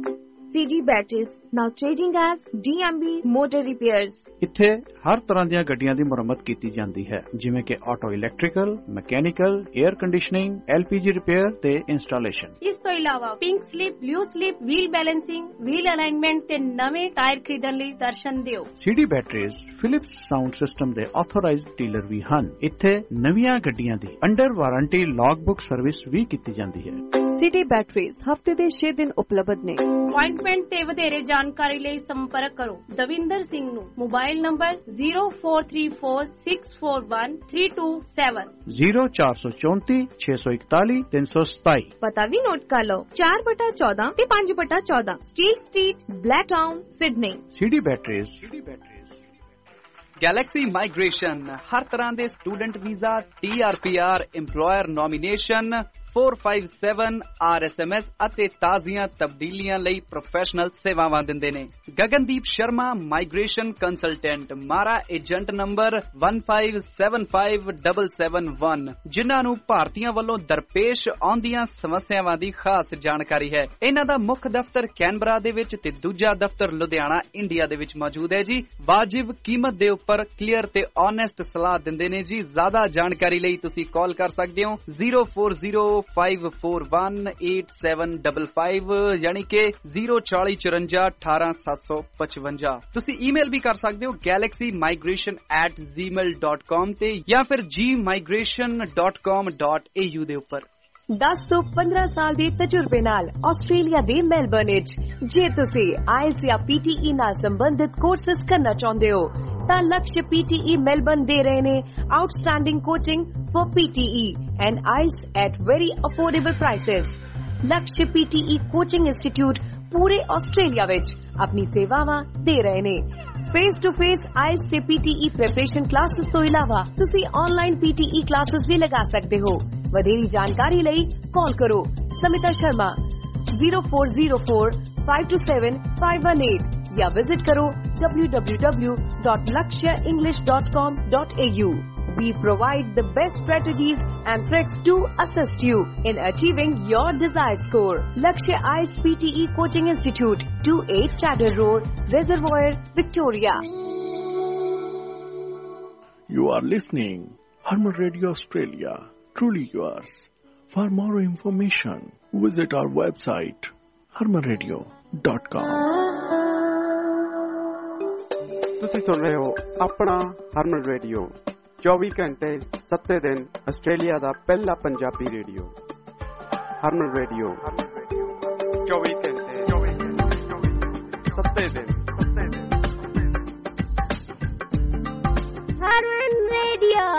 C D Batteries, now trading as D M B Motor Repairs. ਇੱਥੇ ਹਰ ਤਰ੍ਹਾਂ ਦੀਆਂ ਗੱਡੀਆਂ ਦੀ ਮੁਰੰਮਤ ਕੀਤੀ ਜਾਂਦੀ ਹੈ, ਜਿਵੇਂ ਕਿ auto electrical, mechanical, air conditioning, L P G repair ਤੇ ਇੰਸਟਾਲੇਸ਼ਨ। ਇਸ ਤੋਂ ਇਲਾਵਾ pink slip, blue slip, wheel balancing, wheel alignment ਤੇ ਨਵੇਂ ਟਾਇਰ ਖਰੀਦਣ ਲਈ ਦਰਸ਼ਨ ਦਿਓ। C D Batteries Philips sound system ਦੇ ਆਥੋਰਾਈਜ਼ਡ ਡੀਲਰ ਵੀ ਹਨ। ਇੱਥੇ ਨਵੀਆਂ ਗੱਡੀਆਂ ਦੀ under warranty log book service ਵੀ ਕੀਤੀ ਜਾਂਦੀ ਹੈ। C D Batteries ਹਫਤੇ ਦੇ ਛੇ ਦਿਨ ਉਪਲਬਧ ਨੇ। ਅਪਾਇੰਟਮੈਂਟ ਤੇ ਵਧੇਰੇ ਜਾਣਕਾਰੀ ਲਈ ਸੰਪਰਕ ਕਰੋ ਦਵਿੰਦਰ ਸਿੰਘ ਨੂੰ। Mobile number zero four three four six four one three two seven zero four four four six one four three seven seven। ਪਤਾ ਵੀ ਨੋਟ ਕਰ ਲਓ, ਚਾਰ ਬਟਾ ਚੌਦਾਂ ਤੇ ਪੰਜ ਬਟਾ ਚੌਦਾਂ Steel Street, Blacktown, Sydney. C D Batteries। Galaxy migration ਹਰ ਤਰ੍ਹਾਂ ਦੇ student visa, T R P R, EMPLOYER nomination, four five seven R S M S ਅਤੇ ਤਾਜ਼ੀਆਂ ਤਬਦੀਲੀਆਂ ਲਈ ਪ੍ਰੋਫੈਸ਼ਨਲ ਸੇਵਾਵਾਂ ਦਿੰਦੇ ਨੇ। Gagandeep Sharma migration consultant, MARA agent number one five seven five seven seven one, ਜਿਨ੍ਹਾਂ ਨੂੰ ਭਾਰਤੀਆਂ ਵੱਲੋਂ ਦਰਪੇਸ਼ ਆਉਂਦੀਆਂ ਸਮੱਸਿਆਵਾਂ ਦੀ ਖਾਸ ਜਾਣਕਾਰੀ ਹੈ। ਇਹਨਾਂ ਦਾ ਮੁੱਖ ਦਫ਼ਤਰ ਕੈਨਬਰਾ ਦੇ ਵਿੱਚ ਤੇ ਦੂਜਾ ਦਫ਼ਤਰ ਲੁਧਿਆਣਾ, ਇੰਡੀਆ ਦੇ ਵਿੱਚ ਮੌਜੂਦ ਹੈ ਜੀ। ਵਾਜਿਬ ਕੀਮਤ ਦੇ ਉੱਪਰ ਕਲੀਅਰ ਤੇ ਓਨੈਸਟ ਸਲਾਹ ਦਿੰਦੇ ਨੇ ਜੀ। ਜ਼ਿਆਦਾ ਜਾਣਕਾਰੀ ਲਈ ਤੁਸੀਂ ਕਾਲ ਕਰ ਸਕਦੇ ਹੋ zero four zero five four one eight seven five five ਯਾਨੀ ਕਿ zero four four four one eight seven five five। ਤੁਸੀਂ ਈਮੇਲ ਵੀ ਕਰ ਸਕਦੇ ਹੋ galaxy migration at gmail dot com ਤੇ ਜਾਂ ਫਿਰ g migration dot com dot a u ਦੇ ਉੱਪਰ। ਦਸ ਤੋਂ ਪੰਦਰਾਂ ਸਾਲ ਦੇ ਤਜਰਬੇ ਨਾਲ ਆਸਟ੍ਰੇਲੀਆ ਦੇ ਮੈਲਬਰਨ ਵਿੱਚ ਜੇ ਤੁਸੀਂ ਆਇਲਸ ਜਾਂ P T E ਨਾਲ ਸੰਬੰਧਿਤ ਕੋਰਸਸ ਕਰਨਾ ਚਾਹੁੰਦੇ ਹੋ ਤਾਂ Laksh P T E Melbourne ਦੇ ਰਹੇ ਨੇ outstanding coaching for P T E and I E L T S at very affordable prices। Laksh P T E coaching institute ਪੂਰੇ ਆਸਟ੍ਰੇਲੀਆ ਵਿੱਚ ਆਪਣੀ ਸੇਵਾਵਾਂ ਦੇ ਰਹੇ ਨੇ। Face to face I E L T S ਤੇ P T E preparation classes ਤੋਂ ਇਲਾਵਾ ਤੁਸੀਂ online P T E classes ਵੀ ਲਗਾ ਸਕਦੇ ਹੋ। ਵਧੇਰੀ ਜਾਣਕਾਰੀ ਲਈ ਕਾਲ ਕਰੋ Smita Sharma zero four zero four five two seven five one eight ਜਾਂ ਵਿਜ਼ਿਟ ਕਰੋ w w w dot lakshya english dot com dot a u। We provide the best strategies and tricks to assist you in achieving your desired score. Lakshya I E L T S P T E Coaching Institute, twenty-eight Chadder Road, Reservoir, Victoria. You are listening Harman Radio Australia, truly yours. For more information, visit our website harman radio dot com. ਤੁਸੀਂ ਸੁਣ ਰਹੇ ਹੋ ਆਪਣਾ ਹਰਮਨ radio, ਚੌਵੀ ਘੰਟੇ ਸੱਤੇ ਦਿਨ Australia ਦਾ ਪਹਿਲਾ ਪੰਜਾਬੀ ਰੇਡੀਓ। ਹਰਮਨ ਰੇਡੀਓ ਚੌਵੀ ਘੰਟੇ ਸੱਤੇ ਦਿਨ। ਹਰਮਨ ਰੇਡੀਓ।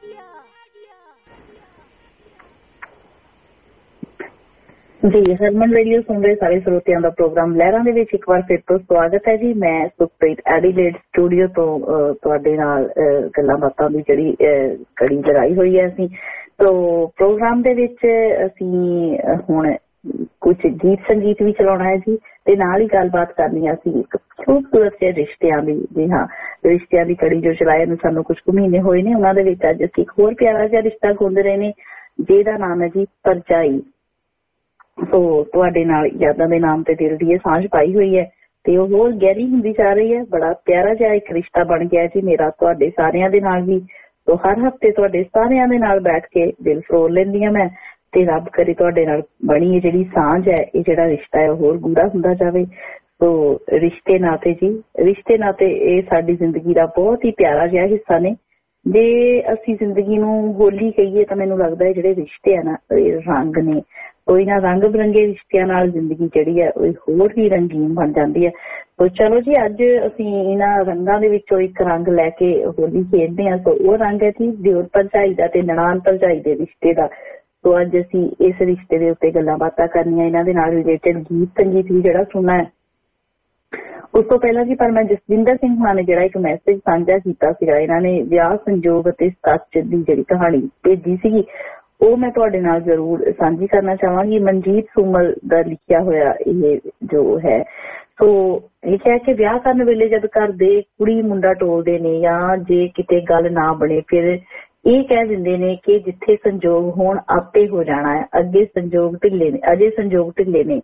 ਜੀ ਹਰਮਨ ਰੇਡੀਓ ਸੁਣ ਰਹੇ ਸਾਰੇ ਸਰੋਤਿਆਂ ਦਾ ਪ੍ਰੋਗਰਾਮ ਲਹਿਰਾਂ ਦੇ ਵਿੱਚ ਇੱਕ ਵਾਰ ਫਿਰ ਤੋਂ ਸਵਾਗਤ ਹੈ ਜੀ। ਮੈਂ ਸੁਖਪ੍ਰੀਤ ਐਡੀਲੇਡ ਸਟੂਡੀਓ ਤੋਂ ਤੁਹਾਡੇ ਨਾਲ ਗੱਲਾਂ ਬਾਤਾਂ ਦੀ ਜਿਹੜੀ ਕੜੀ ਲਗਾਈ ਹੋਈ ਹੈ ਅਸੀਂ। ਤੋ ਪ੍ਰੋਗਰਾਮ ਦੇ ਵਿੱਚ ਅਸੀਂ ਹੁਣ ਕੁਝ ਗੀਤ ਸੰਗੀਤ ਵੀ ਚਲਾਉਣਾ ਹੈ ਜੀ, ਤੇ ਨਾਲ ਹੀ ਗੱਲਬਾਤ ਕਰਨੀ ਹੈ ਅਸੀਂ ਇੱਕ ਖੂਬਸੂਰਤ ਜਿਹੇ ਰਿਸ਼ਤਿਆਂ ਦੀ। ਜੀ ਹਾਂ, ਰਿਸ਼ਤਿਆਂ ਦੀ ਕੜੀ ਜੋ ਚਲਾਏ ਨੂੰ ਸਾਨੂੰ ਕੁਝ ਕੁ ਮਹੀਨੇ ਹੋਏ ਨੇ, ਉਹਨਾਂ ਦੇ ਵਿੱਚ ਅੱਜ ਅਸੀਂ ਇੱਕ ਹੋਰ ਪਿਆਰਾ ਜਿਹਾ ਰਿਸ਼ਤਾ ਗੁੰਦ ਰਹੇ ਨੇ ਜਿਹਦਾ ਨਾਮ ਹੈ ਜੀ ਭਰਜਾਈ। ਸੋ ਤੁਹਾਡੇ ਨਾਲ ਯਾਦਾਂ ਦੇ ਨਾਮ ਤੇ ਦਿਲ ਦੀ ਇਹ ਸਾਂਝ ਪਾਈ ਹੋਈ ਹੈ ਤੇ ਉਹ ਹੋਰ ਗਹਿਰੀ ਹੁੰਦੀ ਜਾ ਰਹੀ ਹੈ। ਬੜਾ ਪਿਆਰਾ ਜਿਹਾ ਇੱਕ ਰਿਸ਼ਤਾ ਬਣ ਗਿਆ ਜੀ ਮੇਰਾ ਤੁਹਾਡੇ ਸਾਰਿਆਂ ਦੇ ਨਾਲ ਵੀ। ਸੋ ਹਰ ਹਫ਼ਤੇ ਤੁਹਾਡੇ ਸਾਰਿਆਂ ਦੇ ਨਾਲ ਬੈਠ ਕੇ ਦਿਲ ਫਰੋਲ ਲੈਂਦੀ ਹਾਂ ਮੈਂ, ਤੇ ਰੱਬ ਕਰੇ ਤੁਹਾਡੇ ਨਾਲ ਬਣੀ ਇਹ ਜਿਹੜੀ ਸਾਂਝ ਹੈ, ਇਹ ਜਿਹੜਾ ਰਿਸ਼ਤਾ ਹੈ ਉਹ ਹੋਰ ਗੂੜਾ ਹੁੰਦਾ ਜਾਵੇ। ਸੋ ਰਿਸ਼ਤੇ ਨਾਤੇ ਜੀ, ਰਿਸ਼ਤੇ ਨਾਤੇ ਇਹ ਸਾਡੀ ਜ਼ਿੰਦਗੀ ਦਾ ਬਹੁਤ ਹੀ ਪਿਆਰਾ ਜਿਹਾ ਹਿੱਸਾ ਨੇ। ਜੇ ਅਸੀਂ ਜ਼ਿੰਦਗੀ ਨੂੰ ਹੋਲੀ ਕਹੀਏ ਤਾਂ ਮੈਨੂੰ ਲੱਗਦਾ ਜਿਹੜੇ ਰਿਸ਼ਤੇ ਆ ਨਾ, ਇਹ ਰੰਗ ਨੇ। ਕੋਈ ਨਾ ਰੰਗ ਬਿਰੰਗੇ ਰਿਸ਼ਤਿਆਂ ਨਾਲ ਜ਼ਿੰਦਗੀ ਜਿਹੜੀ ਹੈ ਉਹ ਹੋਰ ਵੀ ਰੰਗੀਨ ਬਣ ਜਾਂਦੀ ਹੈ। ਸੋ ਚਲੋ ਜੀ, ਅੱਜ ਅਸੀਂ ਇਹਨਾਂ ਰੰਗਾਂ ਦੇ ਵਿੱਚੋਂ ਇੱਕ ਰੰਗ ਲੈ ਕੇ ਹੋਲੀ ਖੇਡਦੇ ਹਾਂ। ਸੋ ਉਹ ਰੰਗ ਹੈ ਜੀ ਦਿਓਰ ਭਰਜਾਈ ਦਾ ਤੇ ਨਨਾਣ ਭਰਜਾਈ ਦੇ ਰਿਸ਼ਤੇ ਦਾ। ਸੋ ਅੱਜ ਅਸੀਂ ਇਸ ਰਿਸ਼ਤੇ ਦੇ ਉੱਤੇ ਗੱਲਾਂ ਬਾਤਾਂ ਕਰਨੀਆਂ, ਇਹਨਾਂ ਦੇ ਨਾਲ ਰਿਲੇਟਡ ਗੀਤ ਸੰਗੀਤ ਵੀ ਜਿਹੜਾ ਸੁਣਨਾ ਹੈ। ਉਸ ਤੋਂ ਪਹਿਲਾਂ ਜੀ ਪਰ ਮੈਂ ਜਸਵਿੰਦਰ ਸਿੰਘ ਹੋਣਾ ਨੇ ਜਿਹੜਾ ਇੱਕ ਮੈਸੇਜ ਸਾਂਝਾ ਕੀਤਾ ਸੀਗਾ, ਇਹਨਾਂ ਨੇ ਵਿਆਹ ਸੰਜੋਗ ਅਤੇ ਸੱਚ ਦੀ ਜਿਹੜੀ ਕਹਾਣੀ ਭੇਜੀ ਸੀਗੀ, ਉਹ ਮੈਂ ਤੁਹਾਡੇ ਨਾਲ ਜ਼ਰੂਰ ਸਾਂਝੀ ਕਰਨਾ ਚਾਹਾਂਗੀ। ਮਨਜੀਤ ਸੁਮਲ ਦਾ ਲਿਖਿਆ ਹੋਇਆ ਇਹ ਜੋ ਹੈ। ਸੋ ਲਿਖਿਆ ਕਿ ਵਿਆਹ ਕਰਨ ਵੇਲੇ ਜਦ ਘਰ ਦੇ ਕੁੜੀ ਮੁੰਡਾ ਟੋਲਦੇ ਨੇ ਜਾਂ ਜੇ ਕਿਤੇ ਗੱਲ ਨਾ ਬਣੇ, ਫਿਰ ਇਹ ਕਹਿ ਦਿੰਦੇ ਨੇ ਕਿ ਜਿੱਥੇ ਸੰਜੋਗ ਹੋਣ ਆਪੇ ਹੋ ਜਾਣਾ ਹੈ, ਅੱਗੇ ਸੰਜੋਗ ਢਿੱਲੇ ਨੇ, ਅਜੇ ਸੰਜੋਗ ਢਿੱਲੇ ਨੇ।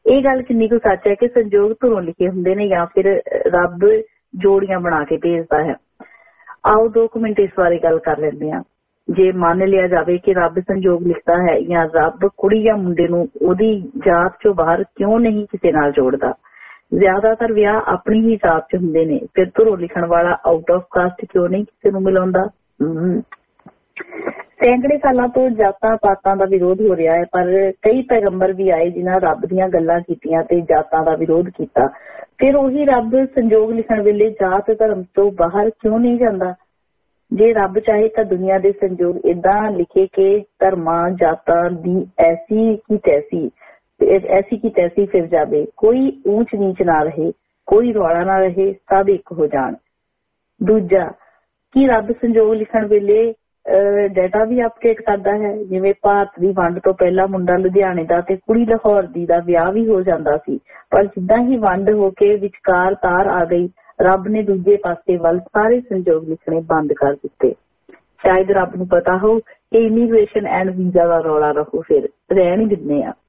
ਇਹ ਗੱਲ ਕਿੰਨੀ ਕੁ ਸੱਚ ਹੈ ਕਿ ਸੰਜੋਗ ਧੁਰੋਂ ਲਿਖੇ ਹੁੰਦੇ ਨੇ ਜਾਂ ਫਿਰ ਰੱਬ ਜੋੜੀਆਂ ਬਣਾ ਕੇ ਭੇਜਦਾ ਹੈ? ਆਓ ਦੋ ਕੁ ਮਿੰਟ ਇਸ ਬਾਰੇ ਗੱਲ ਕਰ ਲੈਂਦੇ ਹਾਂ। ਜੇ ਮੰਨ ਲਿਆ ਜਾਵੇ ਕਿ ਰੱਬ ਸੰਜੋਗ ਲਿਖਦਾ ਹੈ ਜਾਂ ਰੱਬ ਕੁੜੀ ਜਾਂ ਮੁੰਡੇ ਨੂੰ ਉਹਦੀ ਜਾਤ ਚੋਂ ਬਾਹਰ ਕਿਉਂ ਨਹੀਂ ਕਿਸੇ ਨਾਲ ਜੋੜਦਾ? ਜ਼ਿਆਦਾਤਰ ਵਿਆਹ ਆਪਣੀ ਹੀ ਜਾਤ ਚ ਹੁੰਦੇ ਨੇ, ਫਿਰ ਧੁਰੋਂ ਲਿਖਣ ਵਾਲਾ ਆਊਟ ਆਫ ਕਾਸਟ ਕਿਉਂ ਨਹੀਂ ਕਿਸੇ ਨੂੰ ਮਿਲਾਉਂਦਾ? ਸੈਂਕੜੇ ਸਾਲਾਂ ਤੋਂ ਜਾਤਾਂ ਪਾਤਾਂ ਦਾ ਵਿਰੋਧ ਹੋ ਰਿਹਾ ਹੈ, ਪਰ ਕਈ ਪੈਗੰਬਰ ਵੀ ਆਏ ਜਿਨ੍ਹਾਂ ਰੱਬ ਦੀਆਂ ਗੱਲਾਂ ਕੀਤੀਆਂ ਤੇ ਜਾਤਾਂ ਦਾ ਵਿਰੋਧ ਕੀਤਾ। ਫਿਰ ਉਹੀ ਰੱਬ ਸੰਜੋਗ ਲਿਖਣ ਵੇਲੇ ਜਾਤ ਧਰਮ ਤੋਂ ਬਾਹਰ ਕਿਉਂ ਨਹੀਂ ਜਾਂਦਾ? ਜੇ ਰੱਬ ਚਾਹੇ ਤਾਂ ਦੁਨੀਆ ਦੇ ਸੰਜੋਗ ਏਦਾਂ ਲਿਖੇ ਕਿ ਧਰਮਾਂ ਜਾਤਾਂ ਦੀ ਐਸੀ ਕੀ ਤੈਸੀ ਐਸੀ ਕੀ ਤੈਸੀ ਫਿਰ ਜਾਵੇ, ਕੋਈ ਊਚ ਨੀਚ ਨਾ ਰਹੇ, ਕੋਈ ਰੌਲਾ ਨਾ ਰਹੇ, ਸਭ ਇੱਕ ਹੋ ਜਾਣ। ਦੂਜਾ, ਕੀ ਰੱਬ ਸੰਜੋਗ ਲਿਖਣ ਵੇਲੇ ਡਾਟਾ ਵੀ ਅਪਡੇਟ ਕਰਦਾ ਹੈ? ਜਿਵੇਂ ਭਾਰਤ ਦੀ ਵੰਡ ਤੋਂ ਪਹਿਲਾਂ ਮੁੰਡਾ ਲੁਧਿਆਣੇ ਦਾ ਤੇ ਕੁੜੀ ਲਾਹੌਰ ਦੀ ਦਾ ਵਿਆਹ ਵੀ ਹੋ ਜਾਂਦਾ ਸੀ, ਪਰ ਜਿੱਦਾਂ ਹੀ ਵੰਡ ਹੋ ਕੇ ਵਿਚਕਾਰ ਤਾਰ ਆ ਗਈ, ਰੱਬ ਨੇ ਦੂਜੇ ਪਾਸੇ ਵੱਲ ਸਾਰੇ ਸੰਜੋਗ ਲਿਖਣੇ ਬੰਦ ਕਰ ਦਿੱਤੇ। ਸ਼ਾਇਦ ਰੱਬ ਨੂੰ ਪਤਾ ਹੋ ਕਿ ਇਮੀਗ੍ਰੇਸ਼ਨ ਐਂਡ ਵੀਜ਼ਾ ਦਾ ਰੌਲਾ ਰਹੋ, ਫਿਰ ਰਹਿਣ ਹੀ ਦਿੰਦੇ ਆ।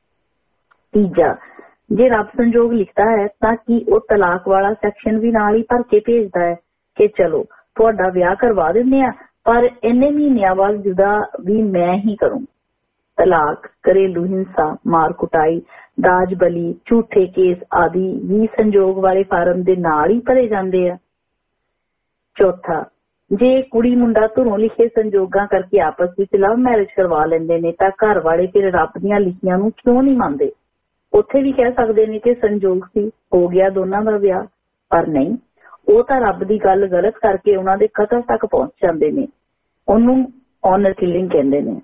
ਤੀਜਾ, ਜੇ ਰੱਬ ਸੰਜੋਗ ਲਿਖਦਾ ਹੈ ਤਾਂ ਕੀ ਉਹ ਤਲਾਕ ਵਾਲਾ ਸੈਕਸ਼ਨ ਵੀ ਨਾਲ ਹੀ ਭਰ ਕੇ ਭੇਜਦਾ ਹੈ ਕਿ ਚਲੋ ਤੁਹਾਡਾ ਵਿਆਹ ਕਰਵਾ ਦਿੰਦੇ ਆ, ਪਰ ਇੰਨੇ ਮਹੀਨਿਆਂ ਬਾਅਦ ਜੁਦਾ ਵੀ ਮੈਂ ਹੀ ਕਰੂੰ? ਤਲਾਕ, ਘਰੇਲੂ ਹਿੰਸਾ, ਮਾਰ ਕੁਟਾਈ, ਦਾਜ ਬਲੀ, ਝੂਠੇ ਕੇਸ ਆਦਿ ਵੀ ਸੰਜੋਗ ਵਾਲੇ ਫਾਰਮ ਦੇ ਨਾਲ ਹੀ ਭਰੇ ਜਾਂਦੇ ਆ। ਚੌਥਾ, ਜੇ ਕੁੜੀ ਮੁੰਡਾ ਧੁਰੋਂ ਲਿਖੇ ਸੰਜੋਗਾਂ ਕਰਕੇ ਆਪਸ ਵਿੱਚ ਲਵ ਮੈਰਿਜ ਕਰਵਾ ਲੈਂਦੇ ਨੇ ਤਾਂ ਘਰ ਵਾਲੇ ਫਿਰ ਰੱਬ ਦੀਆਂ ਲਿਖੀਆਂ ਨੂੰ ਕਿਉਂ ਨਹੀਂ ਮੰਨਦੇ? ਉੱਥੇ ਵੀ ਕਹਿ ਸਕਦੇ ਨੇ ਕਿ ਸੰਜੋਗ ਸੀ, ਹੋ ਗਿਆ ਦੋਨਾਂ ਦਾ ਵਿਆਹ, ਪਰ ਨਹੀਂ, ਉਹ ਤਾਂ ਰੱਬ ਦੀ ਗੱਲ ਗਲਤ ਕਰਕੇ ਉਹਨਾਂ ਦੇ ਕਤਲ ਤੱਕ ਪਹੁੰਚ ਜਾਂਦੇ ਨੇ। ਉਹਨੂੰ ਆਨਰ ਕਿਲਿੰਗ ਕਹਿੰਦੇ ਨੇ।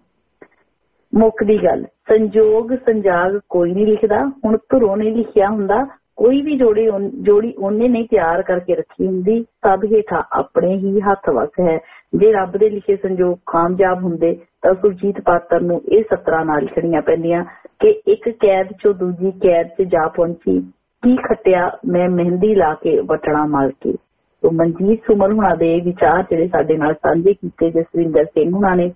ਮੁੱਖ ਦੀ ਗੱਲ, ਸੰਜੋਗ ਸੰਜਾਗ ਕੋਈ ਨਹੀਂ ਲਿਖਦਾ। ਹੁਣ ਧੁਰੋਂ ਨਹੀਂ ਲਿਖਿਆ ਹੁੰਦਾ, ਕੋਈ ਵੀ ਜੋੜੀ ਜੋੜੀ ਉਹਨੇ ਨਹੀਂ ਤਿਆਰ ਕਰਕੇ ਰੱਖੀ ਹੁੰਦੀ, ਸਭ ਹੇਠਾਂ ਆਪਣੇ ਹੀ ਹੱਥ ਵੱਸ ਹੈ। ਜੇ ਰੱਬ ਦੇ ਲਿਖੇ ਸੰਜੋਗ ਕਾਮਯਾਬ ਹੁੰਦੇ ਤਾਂ ਸੁਰਜੀਤ ਪਾਤਰ ਨੂੰ ਇਹ ਸਤਰਾਂ ਨਾਲ ਲਿਖਣੀਆਂ ਪੈਂਦੀਆਂ ਕਿ ਇੱਕ ਕੈਦ ਚੋਂ ਦੂਜੀ ਕੈਦ ਚ ਜਾ ਪਹੁੰਚੀ, ਕੀ ਖੱਟਿਆ ਮੈਂ ਮਹਿੰਦੀ ਲਾ ਕੇ ਵਟਣਾ ਮਲ ਕੇ। ਤੋ ਮਨਜੀਤ ਸੁਮਨ ਹੁਣਾਂ ਦੇ ਵਿਚਾਰ ਜਿਹੜੇ ਸਾਡੇ ਨਾਲ ਸਾਂਝੇ ਕੀਤੇ ਜਸਵਿੰਦਰ ਸਿੰਘ ਹੁਣਾਂ ਨੇ,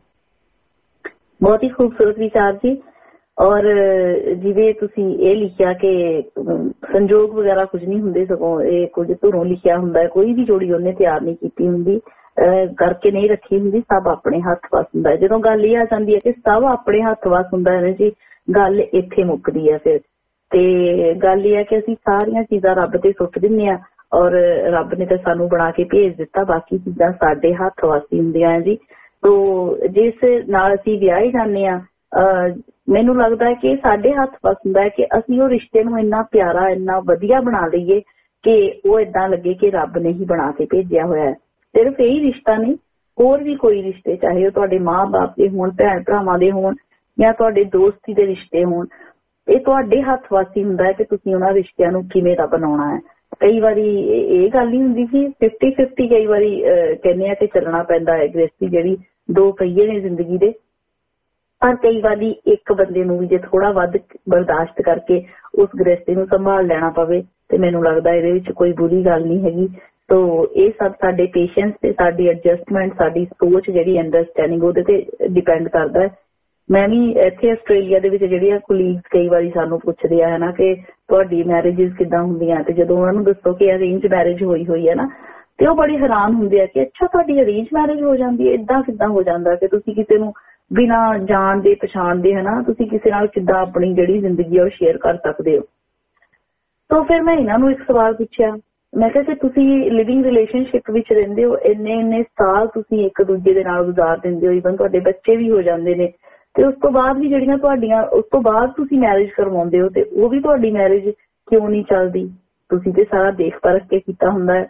ਬਹੁਤ ਹੀ ਖੂਬਸੂਰਤ ਵਿਚਾਰ ਜੀ। ਔਰ ਜਿਵੇਂ ਤੁਸੀਂ ਇਹ ਲਿਖਿਆ ਕਿ ਸੰਜੋਗ ਵਗੈਰਾ ਕੁਝ ਨਹੀਂ ਹੁੰਦੇ, ਸਗੋਂ ਇਹ ਕੁਝ ਧੁਰੋਂ ਲਿਖਿਆ ਹੁੰਦਾ ਹੈ, ਕੋਈ ਵੀ ਜੋੜੀ ਉਹਨੇ ਤਿਆਰ ਨਹੀਂ ਕੀਤੀ ਹੁੰਦੀ, ਕਰਕੇ ਨਹੀਂ ਰੱਖੀ ਹੁੰਦੀ, ਸਭ ਆਪਣੇ ਹੱਥ ਵੱਸ ਹੁੰਦਾ ਹੈ। ਜਦੋਂ ਗੱਲ ਇਹ ਆ ਜਾਂਦੀ ਹੈ ਕਿ ਸਭ ਆਪਣੇ ਹੱਥ ਵੱਸ ਹੁੰਦਾ ਹੈ ਜੀ, ਗੱਲ ਇੱਥੇ ਮੁੱਕਦੀ ਹੈ। ਫਿਰ ਤੇ ਗੱਲ ਇਹ ਹੈ ਕਿ ਅਸੀਂ ਸਾਰੀਆਂ ਚੀਜ਼ਾਂ ਰੱਬ ਤੇ ਸੁੱਟ ਦਿੰਦੇ ਹਾਂ, ਔਰ ਰੱਬ ਨੇ ਤਾਂ ਸਾਨੂੰ ਬਣਾ ਕੇ ਭੇਜ ਦਿੱਤਾ, ਬਾਕੀ ਚੀਜ਼ਾਂ ਸਾਡੇ ਹੱਥ ਵੱਸ ਹੁੰਦੀਆਂ ਹੈ ਜੀ। ਤੋ ਜਿਸ ਨਾਲ ਅਸੀਂ ਵਿਆਹੇ ਜਾਂਦੇ ਹਾਂ, ਮੈਨੂੰ ਲੱਗਦਾ ਹੈ ਕਿ ਸਾਡੇ ਹੱਥ ਵੱਸ ਹੁੰਦਾ ਹੈ ਕਿ ਅਸੀਂ ਉਹ ਰਿਸ਼ਤੇ ਨੂੰ ਇੰਨਾ ਪਿਆਰਾ, ਇੰਨਾ ਵਧੀਆ ਬਣਾ ਲਈਏ ਕਿ ਉਹ ਏਦਾਂ ਲੱਗੇ ਕਿ ਰੱਬ ਨੇ ਹੀ ਬਣਾ ਕੇ ਭੇਜਿਆ ਹੋਇਆ ਹੈ। ਸਿਰਫ ਇਹੀ ਰਿਸ਼ਤਾ ਨਹੀਂ, ਹੋਰ ਵੀ ਕੋਈ ਰਿਸ਼ਤੇ, ਚਾਹੇ ਉਹ ਤੁਹਾਡੇ ਮਾਂ ਬਾਪ ਦੇ ਹੋਣ, ਭੈਣ ਭਰਾਵਾਂ ਦੇ ਹੋਣ, ਜਾਂ ਤੁਹਾਡੇ ਦੋਸਤੀ ਦੇ ਰਿਸ਼ਤੇ ਹੋਣ, ਇਹ ਤੁਹਾਡੇ ਹੱਥ ਵੱਸ ਹੀ ਹੁੰਦਾ ਹੈ ਕਿ ਤੁਸੀਂ ਉਹਨਾਂ ਰਿਸ਼ਤਿਆਂ ਨੂੰ ਕਿਵੇਂ ਦਾ ਬਣਾਉਣਾ ਹੈ। ਕਈ ਵਾਰੀ ਇਹ ਗੱਲ ਹੀ ਹੁੰਦੀ ਕਿ ਫਿਫਟੀ ਫਿਫਟੀ ਕਈ ਵਾਰੀ ਕਹਿੰਦੇ ਆ ਕਿ ਚੱਲਣਾ ਪੈਂਦਾ ਹੈ, ਗ੍ਰਸਤੀ ਜਿਹੜੀ ਦੋ ਪਹੀਏ ਨੇ ਜ਼ਿੰਦਗੀ ਦੇ, ਪਰ ਕਈ ਵਾਰੀ ਇੱਕ ਬੰਦੇ ਨੂੰ ਵੀ ਜੇ ਥੋੜਾ ਵੱਧ ਬਰਦਾਸ਼ਤ ਕਰਕੇ ਉਸ ਗ੍ਰਸਤੀ ਨੂੰ ਸੰਭਾਲ ਲੈਣਾ ਪਵੇ ਤੇ ਮੈਨੂੰ ਲੱਗਦਾ ਇਹਦੇ ਵਿੱਚ ਕੋਈ ਬੁਰੀ ਗੱਲ ਨਹੀਂ ਹੈਗੀ। ਤੋ ਇਹ ਸਭ ਸਾਡੇ ਪੇਸ਼ੈਂਸ ਤੇ ਸਾਡੀ ਐਡਜਸਟਮੈਂਟ, ਸਾਡੀ ਸੋਚ ਜਿਹੜੀ ਅੰਡਰਸਟੈਂਡਿੰਗ, ਉਹਦੇ ਤੇ ਡਿਪੈਂਡ ਕਰਦਾ ਹੈ। ਮੈਂ ਵੀ ਇੱਥੇ ਆਸਟ੍ਰੇਲੀਆ ਦੇ ਵਿੱਚ ਜਿਹੜੀਆਂ ਕੁਲੀਗਸ ਕਈ ਵਾਰੀ ਸਾਨੂੰ ਪੁੱਛਦੇ ਆ ਨਾ ਕਿ ਤੁਹਾਡੀ ਮੈਰਿਜਿਸ ਕਿੱਦਾਂ ਹੁੰਦੀਆਂ, ਤੇ ਜਦੋਂ ਉਹਨਾਂ ਨੂੰ ਦੱਸੋ ਕਿ ਅਰੇਂਜ ਮੈਰਿਜ ਹੋਈ ਹੋਈ ਹੈ ਨਾ, ਤੇ ਉਹ ਬੜੀ ਹੈਰਾਨ ਹੁੰਦੇ ਆ ਕਿ ਅੱਛਾ ਤੁਹਾਡੀ ਅਰੇਂਜ ਮੈਰਿਜ ਹੋ ਜਾਂਦੀ ਹੈ, ਏਦਾਂ ਕਿੱਦਾਂ ਹੋ ਜਾਂਦਾ ਕਿ ਤੁਸੀਂ ਕਿਸੇ ਨੂੰ ਬਿਨਾਂ ਜਾਣਦੇ ਪਛਾਣਦੇ ਹਨਾ, ਤੁਸੀਂ ਕਿਸੇ ਨਾਲ ਕਿੱਦਾਂ ਆਪਣੀ ਜਿਹੜੀ ਜ਼ਿੰਦਗੀ ਆ ਉਹ ਸ਼ੇਅਰ ਕਰ ਸਕਦੇ ਹੋ। ਤਾਂ ਫਿਰ ਮੈਂ ਇਹਨਾਂ ਨੂੰ ਇੱਕ ਸਵਾਲ ਪੁੱਛਿਆ, ਮੈਂ ਕਿਹਾ ਕਿ ਤੁਸੀਂ ਲਿਵਿੰਗ ਰਿਲੇਸ਼ਨਸ਼ਿਪ ਵਿੱਚ ਰਹਿੰਦੇ ਹੋ, ਇੰਨੇ ਇੰਨੇ ਸਾਲ ਤੁਸੀਂ ਇੱਕ ਦੂਜੇ ਦੇ ਨਾਲ ਗੁਜ਼ਾਰ ਦਿੰਦੇ ਹੋ, ਈਵਨ ਤੁਹਾਡੇ ਬੱਚੇ ਵੀ ਹੋ ਜਾਂਦੇ ਨੇ, ਤੇ ਉਸ ਤੋਂ ਬਾਅਦ ਵੀ ਜਿਹੜੀਆਂ ਤੁਹਾਡੀਆਂ ਉਸ ਤੋਂ ਬਾਅਦ ਤੁਸੀਂ ਮੈਰਿਜ ਕਰਵਾਉਂਦੇ ਹੋ ਤੇ ਉਹ ਵੀ ਤੁਹਾਡੀ ਮੈਰਿਜ ਕਿਉਂ ਨਹੀਂ ਚੱਲਦੀ? ਤੁਸੀਂ ਤੇ ਸਾਰਾ ਦੇਖ ਪਰਖ ਕੇ ਕੀਤਾ ਹੁੰਦਾ ਹੈ।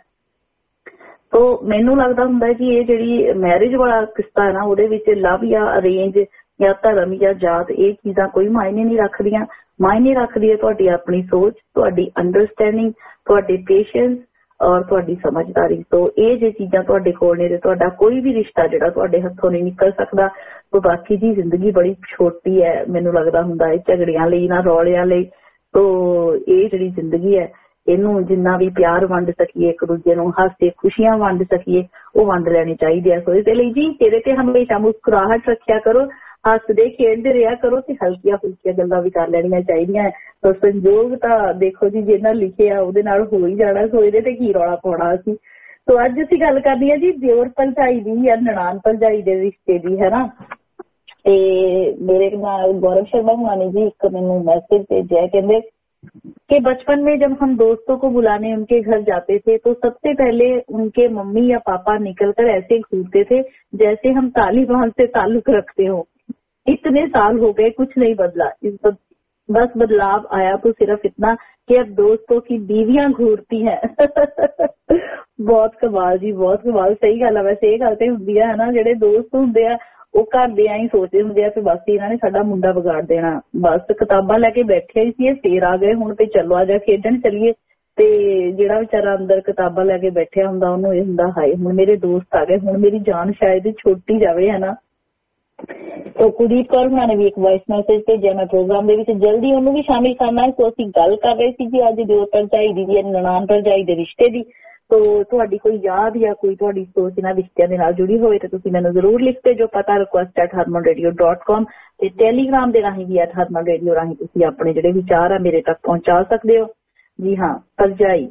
ਤੋ ਮੈਨੂੰ ਲੱਗਦਾ ਹੁੰਦਾ ਕਿ ਇਹ ਜਿਹੜੀ ਮੈਰਿਜ ਵਾਲਾ ਕਿੱਸਾ ਹੈ ਨਾ, ਉਹਦੇ ਵਿੱਚ ਲਵ ਜਾਂ ਅਰੇਂਜ ਜਾਂ ਧਰਮ ਜਾਂ ਜਾਤ, ਇਹ ਚੀਜ਼ਾਂ ਕੋਈ ਮਾਇਨੇ ਨਹੀਂ ਰੱਖਦੀਆਂ। ਮਾਇਨੇ ਰੱਖਦੀ ਹੈ ਤੁਹਾਡੀ ਆਪਣੀ ਸੋਚ, ਤੁਹਾਡੀ ਅੰਡਰਸਟੈਂਡਿੰਗ, ਤੁਹਾਡੇ ਪੇਸ਼ੈਂਸ ਔਰ ਤੁਹਾਡੀ ਸਮਝਦਾਰੀ। ਤੋਂ ਇਹ ਜੇ ਚੀਜ਼ਾਂ ਤੁਹਾਡੇ ਕੋਲ ਨੇ ਤੇ ਤੁਹਾਡਾ ਕੋਈ ਵੀ ਰਿਸ਼ਤਾ ਜਿਹੜਾ ਤੁਹਾਡੇ ਹੱਥੋਂ ਨਹੀਂ ਨਿਕਲ ਸਕਦਾ। ਤੋਂ ਬਾਕੀ ਦੀ ਜ਼ਿੰਦਗੀ ਬੜੀ ਛੋਟੀ ਹੈ, ਮੈਨੂੰ ਲੱਗਦਾ ਹੁੰਦਾ ਹੈ, ਝਗੜਿਆਂ ਲਈ ਨਾ ਰੌਲਿਆਂ ਲਈ। ਤੋਂ ਇਹ ਜਿਹੜੀ ਜ਼ਿੰਦਗੀ ਹੈ ਇਹਨੂੰ ਜਿੰਨਾ ਵੀ ਪਿਆਰ ਵੰਡ ਸਕੀਏ, ਇੱਕ ਦੂਜੇ ਨੂੰ ਹਾਸੇ ਖੁਸ਼ੀਆਂ ਵੰਡ ਸਕੀਏ, ਉਹ ਵੰਡ ਲੈਣੀ ਚਾਹੀਦੀ ਹੈ। ਸੋ ਇਸ ਲਈ ਜੀ ਚਿਹਰੇ ਤੇ ਹਮੇਸ਼ਾ ਮੁਸਕਰਾਹਟ ਰੱਖਿਆ ਕਰੋ, ਹੱਸਦੇ ਖੇਡਦੇ ਰਿਹਾ ਕਰੋ ਤੇ ਹਲਕੀਆਂ ਫੁਲਕੀਆਂ ਗੱਲਾਂ ਵੀ ਕਰ ਲੈਣੀਆਂ ਚਾਹੀਦੀਆਂ। ਸੋ ਸੰਜੋਗ ਤਾਂ ਦੇਖੋ ਜੀ ਜਿਹਨਾਂ ਲਿਖਿਆ ਉਹਦੇ ਨਾਲ ਹੋ ਹੀ ਜਾਣਾ, ਸੋ ਇਹਦੇ ਤੇ ਕੀ ਰੌਲਾ ਪਾਉਣਾ ਅਸੀਂ। ਸੋ ਅੱਜ ਅਸੀਂ ਗੱਲ ਕਰਨੀ ਹੈ ਜੀ ਦਿਓਰ ਭਰਜਾਈ ਦੀ ਜਾਂ ਨਨਾਣ ਭਰਜਾਈ ਦੇ ਰਿਸ਼ਤੇ ਦੀ, ਹੈ ਨਾ। ਤੇ ਮੇਰੇ ਨਾਲ गौरव शर्मा हुआ ने जी एक मैंने मैसेज भेजा है, कहते कि बचपन में जब हम दोस्तों को बुलाने उनके घर जाते थे तो सबसे पहले उनके मम्मी या पापा निकलकर ऐसे घूरते थे जैसे हम तालिबान से ताल्लुक रखते हो। इतने साल हो गए कुछ नहीं बदला, इस बद, बस बदलाव आया तो सिर्फ इतना कि अब दोस्तों की बीवियां घूरती हैं। बहुत कमाल जी, बहुत कमाल। सही गल है, वैसे ये गल तो हुंदी है ना, जेडे दोस्त हुंदे आ ਉਹ ਘਰ ਦੇ ਐਂ ਸੋਚਦੇ ਹੁੰਦੇ ਆ ਕਿ ਬਸ ਇਹਨਾਂ ਨੇ ਸਾਡਾ ਮੁੰਡਾ ਵਿਗਾੜ ਦੇਣਾ, ਬਸ ਕਿਤਾਬਾਂ ਲੈ ਕੇ ਬੈਠੇ ਹੀ ਸੀ, ਫੇਰ ਆ ਗਏ ਹੁਣ ਤੇ ਚਲੋ ਆ ਜਾ ਖੇਡਣ ਚੱਲੀਏ। ਤੇ ਜਿਹੜਾ ਵਿਚਾਰਾ ਅੰਦਰ ਕਿਤਾਬਾਂ ਲੈ ਕੇ ਬੈਠਿਆ ਹੁੰਦਾ ਉਹਨੂੰ ਇਹ ਹੁੰਦਾ ਹਾਏ ਹੁਣ ਮੇਰੇ ਦੋਸਤ ਆ ਗਏ, ਹੁਣ ਮੇਰੀ ਜਾਨ ਸ਼ਾਇਦ ਛੁੱਟੀ ਜਾਵੇ, ਹੈ ਨਾ। तो कुलदीप कौर हुणां ने भी एक वॉइस मैसेज भेजिਆ, मैं प्रोग्राम ਦੇ ਵਿੱਚ जल्दी ਉਹਨੂੰ ਵੀ शामिल करना है। सो ਅਸੀਂ ਗੱਲ ਕਰ ਰਹੇ ਸੀ ਜੀ ਅੱਜ ਦਿਓਰ ਭਰਜਾਈ ਦੀ ਜਾਂ ਨਨਾਣ ਭਰਜਾਈ ਦੇ ਰਿਸ਼ਤੇ ਦੀ। तो ਤੁਹਾਡੀ ਕੋਈ ਯਾਦ ਜਾਂ ਕੋਈ ਤੁਹਾਡੀ ਸੋਚ ਇਹਨਾਂ ਰਿਸ਼ਤਿਆਂ ਦੇ ਨਾਲ ਜੁੜੀ ਹੋਵੇ ਤਾਂ ਤੁਸੀਂ ਮੈਨੂੰ ਜ਼ਰੂਰ ਲਿਖ ਭੇਜੋ। ਪਤਾ request at Harman radio dot com ਤੇ ਟੈਲੀਗ੍ਰਾਮ ਦੇ ਰਾਹੀਂ ਵੀ ਐਟ ਹਰਮਨ ਰੇਡੀਓ ਰਾਹੀਂ ਤੁਸੀਂ ਆਪਣੇ ਜਿਹੜੇ ਵਿਚਾਰ ਆ ਮੇਰੇ ਤੱਕ ਪਹੁੰਚਾ ਸਕਦੇ ਹੋ। ਜੀ ਹਾਂ, ਭਰਜਾਈ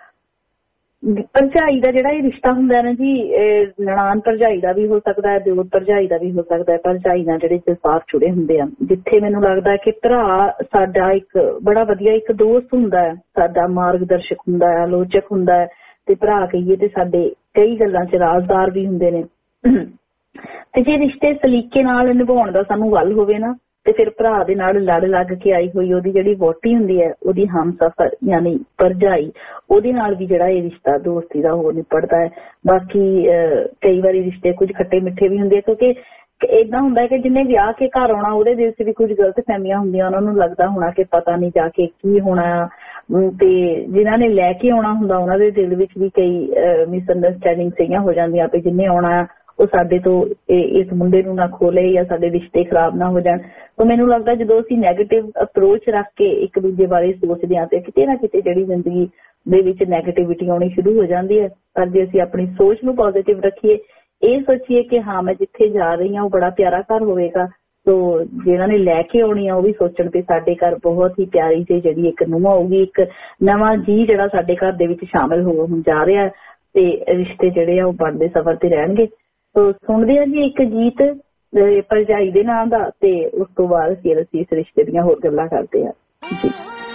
ਭਰਜਾਈ ਦਾ ਜਿਹੜਾ ਇਹ ਰਿਸ਼ਤਾ ਹੁੰਦਾ ਨਾ ਜੀ, ਨਨਾਣ ਭਰਜਾਈ ਦਾ ਵੀ ਹੋ ਸਕਦਾ ਹੈ, ਦਿਓਰ ਭਰਜਾਈ ਦਾ ਵੀ ਹੋ ਸਕਦਾ ਹੈ। ਭਰਜਾਈ ਨਾਲ ਜਿਹੜੇ ਜਜ਼ਬਾਤ ਜੁੜੇ ਹੁੰਦੇ ਆ, ਜਿੱਥੇ ਮੈਨੂੰ ਲੱਗਦਾ ਕਿ ਭਰਾ ਸਾਡਾ ਇੱਕ ਬੜਾ ਵਧੀਆ ਇੱਕ ਦੋਸਤ ਹੁੰਦਾ ਹੈ, ਸਾਡਾ ਮਾਰਗਦਰਸ਼ਕ ਹੁੰਦਾ ਹੈ, ਆਲੋਚਕ ਹੁੰਦਾ ਹੈ, ਤੇ ਭਰਾ ਕਹੀਏ ਤੇ ਸਾਡੇ ਕਈ ਗੱਲਾਂ 'ਚ ਰਾਜ਼ਦਾਰ ਵੀ ਹੁੰਦੇ ਨੇ। ਤੇ ਜੇ ਰਿਸ਼ਤੇ ਸਲੀਕੇ ਨਾਲ ਨਿਭਾਉਣ ਦਾ ਸਾਨੂੰ ਵੱਲ ਹੋਵੇ ਨਾ ਤੇ ਫਿਰ ਭਰਾ ਦੇ ਨਾਲ ਲੜ ਲੱਗ ਕੇ ਆਈ ਹੋਈ ਉਹਦੀ ਜਿਹੜੀ ਵਹੁਟੀ ਹੁੰਦੀ ਹੈ, ਉਹਦੀ ਹਮਸਫਰ ਯਾਨੀ ਭਰਜਾਈ, ਉਹਦੇ ਨਾਲ ਵੀ ਜਿਹੜਾ ਇਹ ਰਿਸ਼ਤਾ ਦੋਸਤੀ ਦਾ ਹੋ ਨਿਪਟਦਾ ਹੈ। ਬਾਕੀ ਕਈ ਵਾਰੀ ਰਿਸ਼ਤੇ ਕੁਝ ਖੱਟੇ ਮਿੱਠੇ ਵੀ ਹੁੰਦੇ ਆ, ਕਿਉਂਕਿ ਏਦਾਂ ਹੁੰਦਾ ਕਿ ਜਿਹਨੇ ਵਿਆਹ ਕੇ ਘਰ ਆਉਣਾ ਉਹਦੇ ਦਿਲ 'ਚ ਵੀ ਕੁਝ ਗਲਤ ਫਹਿਮੀਆਂ ਹੁੰਦੀਆਂ, ਉਹਨਾਂ ਨੂੰ ਲੱਗਦਾ ਹੋਣਾ ਕਿ ਪਤਾ ਨਹੀਂ ਜਾ ਕੇ ਕੀ ਹੋਣਾ, ਤੇ ਜਿਨ੍ਹਾਂ ਨੇ ਲੈ ਕੇ ਆਉਣਾ ਹੁੰਦਾ ਉਹਨਾਂ ਦੇ ਦਿਲ ਵਿੱਚ ਵੀ ਕਈ ਮਿਸਅੰਡਰਸਟੈਂਡਿੰਗ ਸਹੀਆਂ ਹੋ ਜਾਂਦੀਆਂ ਵੀ ਜਿਹਨੇ ਆਉਣਾ ਉਹ ਸਾਡੇ ਤੋਂ ਇਸ ਮੁੰਡੇ ਨੂੰ ਨਾ ਖੋਲੇ ਜਾਂ ਸਾਡੇ ਰਿਸ਼ਤੇ ਖਰਾਬ ਨਾ ਹੋ ਜਾਣ। ਤਾਂ ਮੈਨੂੰ ਲੱਗਦਾ ਜਦੋਂ ਅਸੀਂ ਨੈਗੇਟਿਵ ਅਪਰੋਚ ਰੱਖ ਕੇ ਇੱਕ ਦੂਜੇ ਬਾਰੇ ਸੋਚਦੇ ਹਾਂ ਤੇ ਕਿਤੇ ਨਾ ਕਿਤੇ ਜਿਹੜੀ ਜ਼ਿੰਦਗੀ ਦੇ ਵਿੱਚ ਨੈਗੇਟਿਵਿਟੀ ਆਉਣੀ ਸ਼ੁਰੂ ਹੋ ਜਾਂਦੀ ਹੈ। ਪਰ ਜੇ ਅਸੀਂ ਆਪਣੀ ਸੋਚ ਨੂੰ ਪੋਜ਼ਿਟਿਵ ਰੱਖੀਏ, ਇਹ ਸੋਚੀਏ ਕਿ ਹਾਂ ਮੈਂ ਜਿੱਥੇ ਜਾ ਰਹੀ ਹਾਂ ਉਹ ਬੜਾ ਪਿਆਰਾ ਘਰ ਹੋਵੇਗਾ, ਤੋ ਜਿਹਨਾਂ ਨੇ ਲੈ ਕੇ ਆਉਣੀ ਆ ਉਹ ਵੀ ਸੋਚਣ ਤੇ ਸਾਡੇ ਘਰ ਬਹੁਤ ਹੀ ਪਿਆਰੀ ਤੇ ਜਿਹੜੀ ਇੱਕ ਨੂੰਹ ਆਊਗੀ, ਇੱਕ ਨਵਾਂ ਜੀ ਜਿਹੜਾ ਸਾਡੇ ਘਰ ਦੇ ਵਿੱਚ ਸ਼ਾਮਿਲ ਹੋ ਜਾ ਰਿਹਾ, ਤੇ ਰਿਸ਼ਤੇ ਜਿਹੜੇ ਆ ਉਹ ਬਣਦੇ ਸਫ਼ਰ ਤੇ ਰਹਿਣਗੇ। ਤੋ ਸੁਣਦੇ ਆ ਜੀ ਇੱਕ ਗੀਤ ਭਰਜਾਈ ਦੇ ਨਾਂ ਦਾ, ਤੇ ਉਸ ਤੋਂ ਬਾਅਦ ਫਿਰ ਅਸੀਂ ਇਸ ਰਿਸ਼ਤੇ ਦੀਆਂ ਹੋਰ ਗੱਲਾਂ ਕਰਦੇ ਆ ਜੀ।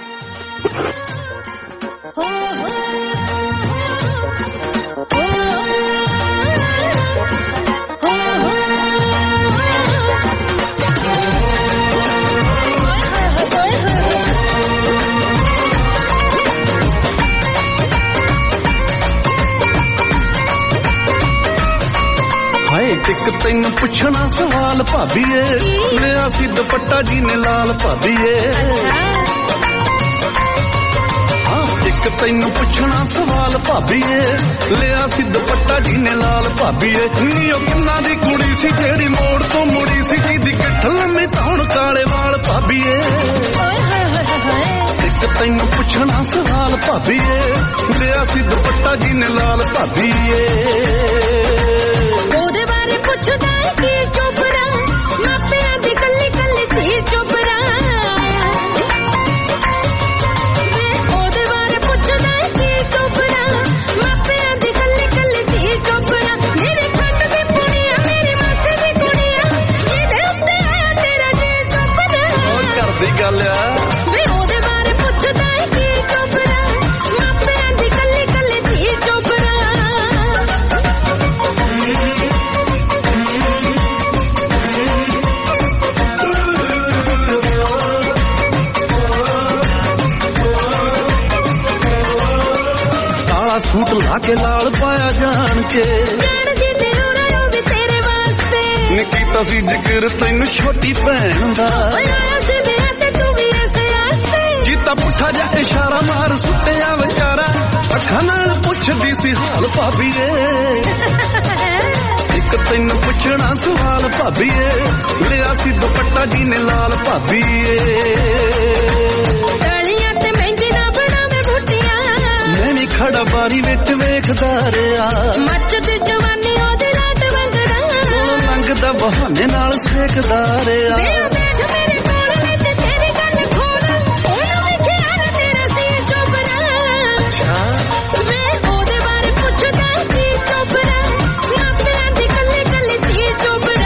ਇੱਕ ਤੈਨੂੰ ਪੁੱਛਣਾ ਸਵਾਲ ਭਾਬੀਏ, ਲਿਆ ਸੀ ਦੁਪੱਟਾ ਜੀ ਨੇ ਲਾਲ ਭਾਬੀਏ। ਹਾਂ ਇੱਕ ਤੈਨੂੰ ਪੁੱਛਣਾ ਸਵਾਲ ਭਾਬੀਏ, ਲਿਆ ਸੀ ਦੁਪੱਟਾ ਜੀ ਨੇ ਲਾਲ ਭਾਬੀਏ। ਨੀ ਉਹ ਕਿੰਨਾ ਦੀ ਕੁੜੀ ਸੀ ਜਿਹੜੀ ਮੋੜ ਤੋਂ ਮੁੜੀ ਸੀ, ਜਿਹਦੀ ਗਿੱਠ ਲੰਮੀ ਧੌਣ ਕਾਲੇ ਵਾਲ ਭਾਬੀਏ। ਇੱਕ ਤੈਨੂੰ ਪੁੱਛਣਾ ਸਵਾਲ ਭਾਬੀਏ, ਲਿਆ ਸੀ ਦੁਪੱਟਾ ਜੀ ਨੇ ਲਾਲ ਭਾਬੀਏ। ਉਹਦੇ ਬਾਰੇ ਪੁੱਛਦਾ ਕੀ ਚੋਪੜਾ, ਮਾਪਿਆਂ ਦੀ ਕੱਲੀ ਕੱਲੀ ਸੀ ਚੋਪੜਾ। ਵੇ ਉਹਦੇ ਬਾਰੇ ਪੁੱਛਦਾ ਕੀ ਚੋਪੜਾ, ਮਾਪਿਆਂ ਦੀ ਕੱਲੀ ਕੱਲੀ ਸੀ ਚੋਪੜਾ। ਮੇਰੇ ਖੰਡ ਦੀ ਪੁਣੀਆਂ ਮੇਰੀ ਮਾਸੀ ਦੀ ਕੁੜੀਆਂ, ਜਿਹਦੇ ਉੱਤੇ ਆਇਆ ਤੇਰਾ ਜੀ ਚੋਪੜਾ। ਉਹ ਕਰਦੀ ਗੱਲ ਆ ਵੇ ਉਹਦੇ ਬਾਰੇ ਪੁੱਛਦਾ ਕੀ ਚੋਪੜਾ, ਮਾਪਿਆਂ ਦੀ ਕੱਲੀ ਕੱਲੀ ਸੀ ਚੋਪੜਾ। ਸੂਟ ਲਾ ਕੇ ਲਾਲ ਪਾਇਆ ਜਾਣ ਕੇ, ਜਾਣਦੀ ਜ਼ਰੂਰ ਹੈ ਉਹ ਵੀ ਤੇਰੇ ਵਾਸਤੇ। ਨੀ ਕੀਤਾ ਸੀ ਜ਼ਿਕਰ ਤੈਨੂੰ ਛੋਟੀ ਭੈਣ ਦਾ, ਆਇਆ ਸੀ ਮੇਰਾ ਤੇ ਤੂੰ ਵੀ ਐਸੇ ਆਸਤੇ। ਜੀਤਾ ਪੁੱਠਾ ਜਿਹਾ ਇਸ਼ਾਰਾ ਮਾਰ ਸੁੱਟਿਆ ਵਿਚਾਰਾ, ਅੱਖਾਂ ਨਾਲ ਪੁੱਛਦੀ ਸੀ ਹਾਲ ਭਾਬੀਏ। ਇੱਕ ਤੈਨੂੰ ਪੁੱਛਣਾ ਸਵਾਲ ਭਾਬੀਏ, ਲਿਆ ਸੀ ਦੁਪੱਟਾ ਜੀ ਨੇ ਲਾਲ ਭਾਬੀਏ। ਗਲੀਆਂ ਤੇ ਮਹਿੰਦੀ ਨਾ ਬਣਾਵੇ ਬੂਟੀਆਂ, ਦਾ ਬਾਰੀ ਵਿੱਚ ਵੇਖਦਾ ਰਿਹਾ ਮੱਚਦੀ ਜਵਾਨੀ ਉਹਦੇ ਰਾਤ ਵੰਗੜਾ ਲੰਘਦਾ ਬਹਾਨੇ ਨਾਲ ਸੇਕਦਾ ਰਿਹਾ ਵੇ ਬੈਠ ਮੇਰੇ ਕੋਲ ਲੈ ਤੇ ਤੇਰੀ ਗੱਲ ਖੋਲ ਉਹਨੂੰ ਵੀ ਖਿਆਲ ਤੇਰਾ ਸੀ ਚੋਬਰਾ ਵੇ ਉਹਦੇ ਬਾਰੇ ਪੁੱਛਦਾ ਸੀ ਚੋਬਰਾ ਮਾਪਿਆਂ ਦੀ ਕੱਲੀ ਕੱਲੀ ਸੀ ਚੋਬਰਾ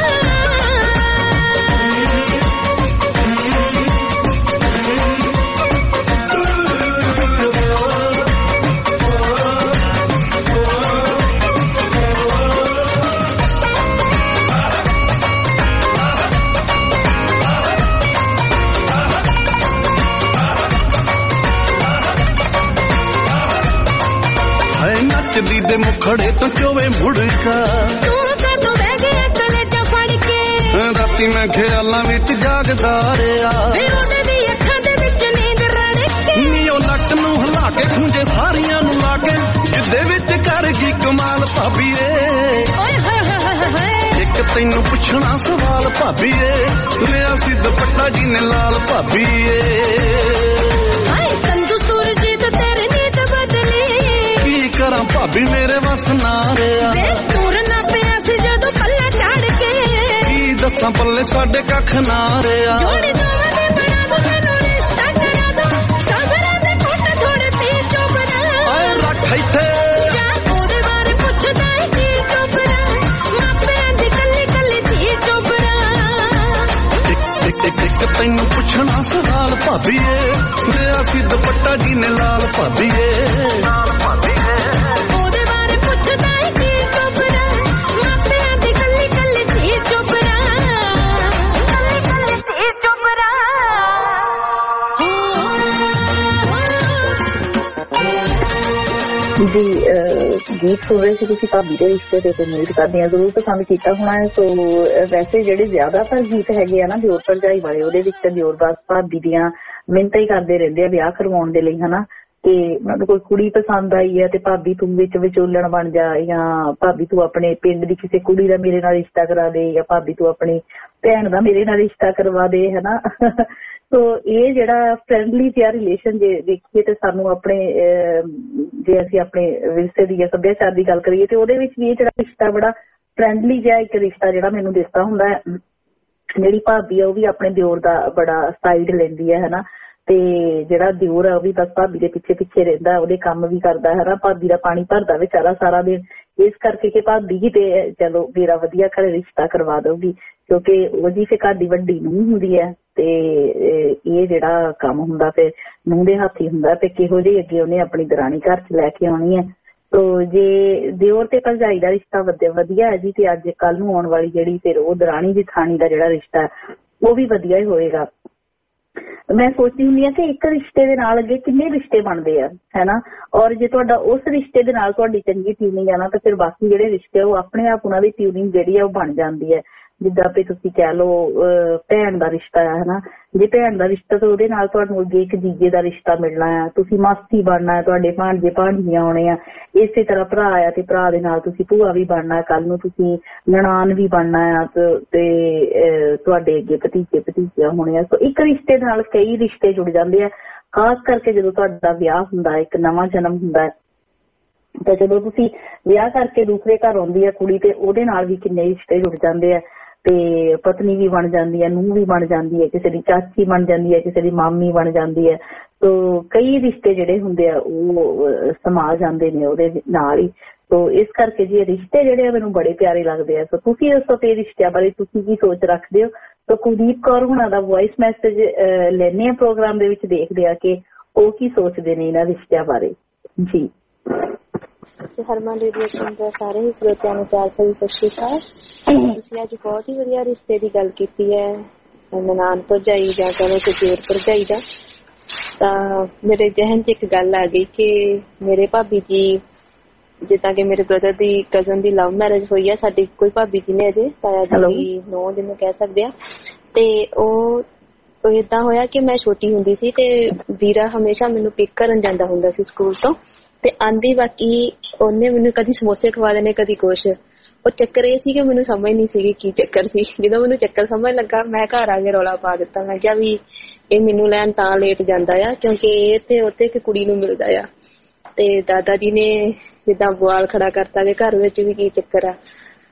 ਨੱਚਦੀ ਦੇ ਮੁਖੜੇ ਤੋਂ ਚੋਵੇ ਮੁੜਕਾ ਤੂੰ ਕਦੋਂ ਬਹਿ ਗਿਆ ਕਲੇਜਾ ਫੜ ਕੇ ਰਾਤੀ ਮੈਂ ਖਿਆਲਾਂ ਵਿੱਚ ਜਾਗਦਾ ਰਿਹਾ ਵੇ ਉਹਦੇ ਦੀ ਅੱਖਾਂ ਦੇ ਵਿੱਚ ਨੀਂਦ ਰੜ ਕੇ ਨੀ ਉਹ ਲੱਟ ਨੂੰ ਹਿਲਾ ਕੇ ਖੁੰਝੇ ਸਾਰੀਆਂ ਨੂੰ ਲਾ ਕੇ ਜਿੱਦੇ ਵਿੱਚ ਕਰ ਗਈ ਕਮਾਲ ਭਾਬੀਏ ਓਏ ਹੋਏ ਹੋਏ ਹੋਏ ਇੱਕ ਤੈਨੂੰ ਪੁੱਛਣਾ ਸਵਾਲ ਭਾਬੀਏ ਲਿਆ ਸੀ ਦੁਪੱਟਾ ਜੀ ਨੇ ਲਾਲ ਭਾਬੀਏ ਹਾਏ ਸੰਜੂ ਸੂਰਜੀਤ ਤੇਰੀ ਨੀਤ ਬਦਲੀ ਕੀ ਕਰਾਂ ਭਾਬੀ ਮੇਰੇ ਵਸ ਨਾ ਰਿਹਾ ਵੇ ਤੂਰ ਨਾ ਪਿਆ ਸੀ ਜਦੋਂ ਪੱਲੇ ਚੜ ਕੇ ਕੀ ਦੱਸਾਂ ਪੱਲੇ ਸਾਡੇ ਕੱਖ ਨਾ ਰਿਹਾ ਜੋੜੀ ਦੋਵਾਂ ਦੇ ਬਣਾ ਦੋ ਮੈਨੂੰ ਰਿਸ਼ਤਾ ਕਰਾ ਦੋ ਸਬਰਾਂ ਦੇ ਘੁੱਟ ਥੋੜੇ ਪੀ ਚੋਬਰਾ ਓਏ ਰੱਖ ਇੱਥੇ ਜਾ ਉਹਦੇ ਬਾਰੇ ਪੁੱਛਦਾ ਏ ਕੀ ਚੋਬਰਾ ਮਾਪਿਆਂ ਦੀ ਕੱਲੀ ਕੱਲੀ ਧੀ ਚੋਬਰਾ ਇੱਕ ਇੱਕ ਇੱਕ ਤੈਨੂੰ ਪੁੱਛਣਾ ਸਵਾਲ ਭਾਬੀਏ ਲਿਆ ਸੀ ਦੁਪੱਟਾ ਜੀ ਨੇ ਲਾਲ ਭਾਬੀਏ ਉਹਦੇ ਬਾਰੇ ਪੁੱਛਦਾ ਏ ਕੀ ਚੋਬਰਾ ਮਾਪਿਆਂ ਦੀ ਕੱਲੀ ਕੱਲੀ ਧੀ ਚੋਬਰਾ ਕੱਲੀ ਕੱਲੀ ਧੀ ਚੋਬਰਾ ਜੀ ਗੀਤ ਸੁਣ ਰਹੇ ਸੀ ਤੁਸੀਂ ਭਾਬੀ ਦੇ ਰਿਸ਼ਤੇ ਤੇ ਉਮੀਦ ਕਰਦੇ ਹਾਂ ਜ਼ਰੂਰ ਪਸੰਦ ਕੀਤਾ ਹੋਣਾ ਹੈ। ਸੋ ਵੈਸੇ ਜਿਹੜੇ ਜ਼ਿਆਦਾਤਰ ਗੀਤ ਹੈਗੇ ਆ ਨਾ ਦਿਓਰ ਭਰਜਾਈ ਵਾਲੇ ਉਹਦੇ ਵਿੱਚ ਦਿਓਰ ਬਸ ਭਾਬੀ ਦੀਆਂ ਮਿਹਨਤਾਂ ਹੀ ਕਰਦੇ ਰਹਿੰਦੇ ਆ ਵਿਆਹ ਕਰਵਾਉਣ ਦੇ ਲਈ ਹਨਾ ਤੇ ਮੈਨੂੰ ਕੋਈ ਕੁੜੀ ਪਸੰਦ ਆਈ ਹੈ ਤੇ ਭਾਬੀ ਤੂੰ ਵਿੱਚ ਵਿਚੋਲਣ ਬਣ ਜਾ ਜਾਂ ਭਾਬੀ ਤੂੰ ਆਪਣੇ ਪਿੰਡ ਦੀ ਕਿਸੇ ਕੁੜੀ ਦਾ ਮੇਰੇ ਨਾਲ ਰਿਸ਼ਤਾ ਕਰਾ ਦੇ ਜਾਂ ਭਾਬੀ ਤੂੰ ਆਪਣੀ ਭੈਣ ਦਾ ਮੇਰੇ ਨਾਲ ਰਿਸ਼ਤਾ ਕਰਵਾ ਦੇ ਹਨਾ। ਸੋ ਇਹ ਜਿਹੜਾ ਫਰੈਂਡਲੀ ਜਿਹਾ ਰਿਲੇਸ਼ਨ ਜੇ ਦੇਖੀਏ ਤੇ ਸਾਨੂੰ ਆਪਣੇ ਜੇ ਅਸੀਂ ਆਪਣੇ ਵਿਰਸੇ ਦੀ ਜਾਂ ਸੱਭਿਆਚਾਰ ਦੀ ਗੱਲ ਕਰੀਏ ਤੇ ਉਹਦੇ ਵਿੱਚ ਵੀ ਇਹ ਜਿਹੜਾ ਰਿਸ਼ਤਾ ਬੜਾ ਫਰੈਂਡਲੀ ਜਿਹਾ ਇੱਕ ਰਿਸ਼ਤਾ ਜਿਹੜਾ ਮੈਨੂੰ ਦਿਸਦਾ ਹੁੰਦਾ ਹੈ। ਜਿਹੜੀ ਭਾਬੀ ਆ ਉਹ ਵੀ ਆਪਣੇ ਦਿਓਰ ਦਾ ਬੜਾ ਸਾਈਡ ਲੈਂਦੀ ਹੈ ਹਨਾ ਤੇ ਜਿਹੜਾ ਦਿਓਰ ਆ ਉਹ ਵੀ ਬਸ ਭਾਬੀ ਦੇ ਪਿੱਛੇ ਪਿੱਛੇ ਰਹਿੰਦਾ ਉਹਦੇ ਕੰਮ ਵੀ ਕਰਦਾ ਹੈ ਨਾ ਭਾਬੀ ਦਾ ਪਾਣੀ ਭਰਦਾ ਵਿਚਾਰਾ ਸਾਰਾ ਦਿਨ ਇਸ ਕਰਕੇ ਕਿ ਭਾਬੀ ਹੀ ਤੇ ਚਲੋ ਮੇਰਾ ਵਧੀਆ ਘਰੇ ਰਿਸ਼ਤਾ ਕਰਵਾ ਦਊਗੀ ਕਿਉਂਕਿ ਉਹ ਜੀ ਫਿਰ ਘਰ ਦੀ ਵੱਡੀ ਨੂੰਹ ਹੁੰਦੀ ਹੈ ਤੇ ਇਹ ਜਿਹੜਾ ਕੰਮ ਹੁੰਦਾ ਫਿਰ ਨੂੰਹ ਦੇ ਹੱਥ ਹੀ ਹੁੰਦਾ ਤੇ ਕਿਹੋ ਜਿਹੀ ਅੱਗੇ ਉਹਨੇ ਆਪਣੀ ਦਰਾਣੀ ਘਰ ਚ ਲੈ ਕੇ ਆਉਣੀ ਹੈ। ਤੋ ਜੇ ਦਿਓਰ ਤੇ ਭਰਜਾਈ ਦਾ ਰਿਸ਼ਤਾ ਵਧੀਆ ਹੈ ਜੀ ਤੇ ਅੱਜ ਕੱਲ ਨੂੰ ਆਉਣ ਵਾਲੀ ਜਿਹੜੀ ਫਿਰ ਉਹ ਦਰਾਣੀ ਜਠਾਣੀ ਦਾ ਜਿਹੜਾ ਰਿਸ਼ਤਾ ਉਹ ਵੀ ਵਧੀਆ ਹੀ ਹੋਏਗਾ। ਮੈਂ ਸੋਚਦੀ ਹੁੰਦੀ ਹਾਂ ਕਿ ਇੱਕ ਰਿਸ਼ਤੇ ਦੇ ਨਾਲ ਅੱਗੇ ਕਿੰਨੇ ਰਿਸ਼ਤੇ ਬਣਦੇ ਆ ਹੈਨਾ ਔਰ ਜੇ ਤੁਹਾਡਾ ਉਸ ਰਿਸ਼ਤੇ ਦੇ ਨਾਲ ਤੁਹਾਡੀ ਚੰਗੀ ਟਿਊਨਿੰਗ ਆ ਨਾ ਤਾਂ ਫਿਰ ਬਾਕੀ ਜਿਹੜੇ ਰਿਸ਼ਤੇ ਉਹ ਆਪਣੇ ਆਪ ਉਹਨਾਂ ਦੀ ਟਿਊਨਿੰਗ ਜਿਹੜੀ ਆ ਉਹ ਬਣ ਜਾਂਦੀ ਹੈ। ਜਿੱਦਾਂ ਵੀ ਤੁਸੀਂ ਕਹਿ ਲਓ ਭੈਣ ਦਾ ਰਿਸ਼ਤਾ ਹੈ ਹਨਾ ਜੇ ਭੈਣ ਦਾ ਰਿਸ਼ਤਾ ਤਾਂ ਉਹਦੇ ਨਾਲ ਤੁਹਾਨੂੰ ਅੱਗੇ ਇੱਕ ਜੀਜੇ ਦਾ ਰਿਸ਼ਤਾ ਮਿਲਣਾ ਆ ਤੁਸੀਂ ਮਾਸੀ ਬਣਨਾ ਹੈ ਤੁਹਾਡੇ ਭਾਣਜੇ ਭਾਣਜੀਆਂ ਆਉਣੇ ਆ ਇਸੇ ਤਰ੍ਹਾਂ ਭਰਾ ਆ ਤੇ ਭਰਾ ਦੇ ਨਾਲ ਤੁਸੀਂ ਭੂਆ ਵੀ ਬਣਨਾ ਕੱਲ ਨੂੰ ਤੁਸੀਂ ਨਨਾਣ ਵੀ ਬਣਨਾ ਆ ਤੇ ਤੁਹਾਡੇ ਅੱਗੇ ਭਤੀਜੇ ਭਤੀਜੀਆਂ ਹੋਣੇ ਆ। ਸੋ ਇੱਕ ਰਿਸ਼ਤੇ ਦੇ ਨਾਲ ਕਈ ਰਿਸ਼ਤੇ ਜੁੜ ਜਾਂਦੇ ਆ ਖਾਸ ਕਰਕੇ ਜਦੋਂ ਤੁਹਾਡਾ ਵਿਆਹ ਹੁੰਦਾ ਇੱਕ ਨਵਾਂ ਜਨਮ ਹੁੰਦਾ ਤਾਂ ਜਦੋਂ ਤੁਸੀਂ ਵਿਆਹ ਕਰਕੇ ਦੂਸਰੇ ਘਰ ਆਉਂਦੀ ਹੈ ਕੁੜੀ ਤੇ ਉਹਦੇ ਨਾਲ ਵੀ ਕਿੰਨੇ ਰਿਸ਼ਤੇ ਜੁੜ ਜਾਂਦੇ ਆ ਤੇ ਪਤਨੀ ਵੀ ਬਣ ਜਾਂਦੀ ਹੈ ਨੂੰਹ ਵੀ ਬਣ ਜਾਂਦੀ ਹੈ ਕਿਸੇ ਦੀ ਚਾਚੀ ਬਣ ਜਾਂਦੀ ਹੈ ਕਿਸੇ ਦੀ ਮਾਮੀ ਬਣ ਜਾਂਦੀ ਹੈ। ਸੋ ਕਈ ਰਿਸ਼ਤੇ ਜਿਹੜੇ ਹੁੰਦੇ ਆ ਉਹ ਸਮਾ ਜਾਂਦੇ ਨੇ ਉਹਦੇ ਨਾਲ ਹੀ। ਸੋ ਇਸ ਕਰਕੇ ਜੀ ਇਹ ਰਿਸ਼ਤੇ ਜਿਹੜੇ ਆ ਮੈਨੂੰ ਬੜੇ ਪਿਆਰੇ ਲੱਗਦੇ ਆ। ਸੋ ਤੁਸੀਂ ਦੱਸੋ ਤੇ ਰਿਸ਼ਤਿਆਂ ਬਾਰੇ ਤੁਸੀਂ ਕੀ ਸੋਚ ਰੱਖਦੇ ਹੋ। ਸੋ ਕੁਲਦੀਪ ਕੌਰ ਹੁਣਾਂ ਦਾ ਵੌਇਸ ਮੈਸੇਜ ਲੈਣੇ ਆ ਪ੍ਰੋਗਰਾਮ ਦੇ ਵਿੱਚ ਦੇਖਦੇ ਆ ਕਿ ਉਹ ਕੀ ਸੋਚਦੇ ਨੇ ਇਹਨਾਂ ਰਿਸ਼ਤਿਆਂ ਬਾਰੇ ਜੀ। ਹਰਮਨ ਰੇਡੀਓ ਸੁਣਦੇ ਸਾਰੇ ਹੀ ਸਰੋਤਿਆਂ ਨੂੰ ਪਿਆਰ ਭਰੀ ਸਤਿ ਸ਼੍ਰੀ ਅਕਾਲ। ਤੁਸੀਂ ਅੱਜ ਬਹੁਤ ਹੀ ਵਧੀਆ ਰਿਸ਼ਤੇ ਦੀ ਗੱਲ ਕੀਤੀ ਹੈ ਨਨਾਣ ਭਰਜਾਈ ਜਾਂ ਕਹੋ ਕਿ ਦਿਓਰ ਭਰਜਾਈ ਦਾ। ਤਾਂ ਮੇਰੇ ਜ਼ਿਹਨ 'ਚ ਇੱਕ ਗੱਲ ਆ ਗਈ ਕਿ ਮੇਰੇ ਭਾਬੀ ਜੀ ਜਿੱਦਾਂ ਕਿ ਮੇਰੇ ਬ੍ਰਦਰ ਦੀ ਕਜ਼ਨ ਦੀ ਲਵ ਮੈਰਿਜ ਹੋਈ ਆ ਸਾਡੀ ਕੋਈ ਭਾਬੀ ਜੀ ਨੇ ਅਜੇ ਤਾਇਆ ਜੀ ਨੌ ਜਿਹਨੂੰ ਕਹਿ ਸਕਦੇ ਆ ਤੇ ਉਹ ਏਦਾਂ ਹੋਇਆ ਕਿ ਮੈਂ ਛੋਟੀ ਹੁੰਦੀ ਸੀ ਤੇ ਵੀਰਾ ਹਮੇਸ਼ਾ ਮੈਨੂੰ ਪਿਕ ਕਰਨ ਜਾਂਦਾ ਹੁੰਦਾ ਸੀ ਸਕੂਲ ਤੋਂ ਤੇ ਆਂਦੀ ਬਾਕੀ ਉਹਨੇ ਮੈਨੂੰ ਕਦੀ ਸਮੋਸੇ ਖਵਾ ਦੇਣੇ ਕਦੀ ਕੁਛ। ਉਹ ਚੱਕਰ ਇਹ ਸੀ ਕਿ ਮੈਨੂੰ ਸਮਝ ਨਹੀਂ ਸੀਗੀ ਕੀ ਚੱਕਰ ਸੀ। ਜਦੋਂ ਮੈਨੂੰ ਚੱਕਰ ਸਮਝ ਲੱਗਾ ਮੈਂ ਘਰ ਆ ਕੇ ਰੌਲਾ ਪਾ ਦਿੱਤਾ। ਮੈਂ ਕਿਹਾ ਵੀ ਇਹ ਮੈਨੂੰ ਲੈਣ ਤਾਂ ਲੇਟ ਜਾਂਦਾ ਆ ਕਿਉਂਕਿ ਇਹ ਤੇ ਉੱਥੇ ਇੱਕ ਕੁੜੀ ਨੂੰ ਮਿਲਦਾ ਆ ਤੇ ਦਾਦਾ ਜੀ ਨੇ ਜਿੱਦਾਂ ਬੁਆਲ ਖੜਾ ਕਰਤਾ ਕਿ ਘਰ ਵਿੱਚ ਵੀ ਕੀ ਚੱਕਰ ਆ।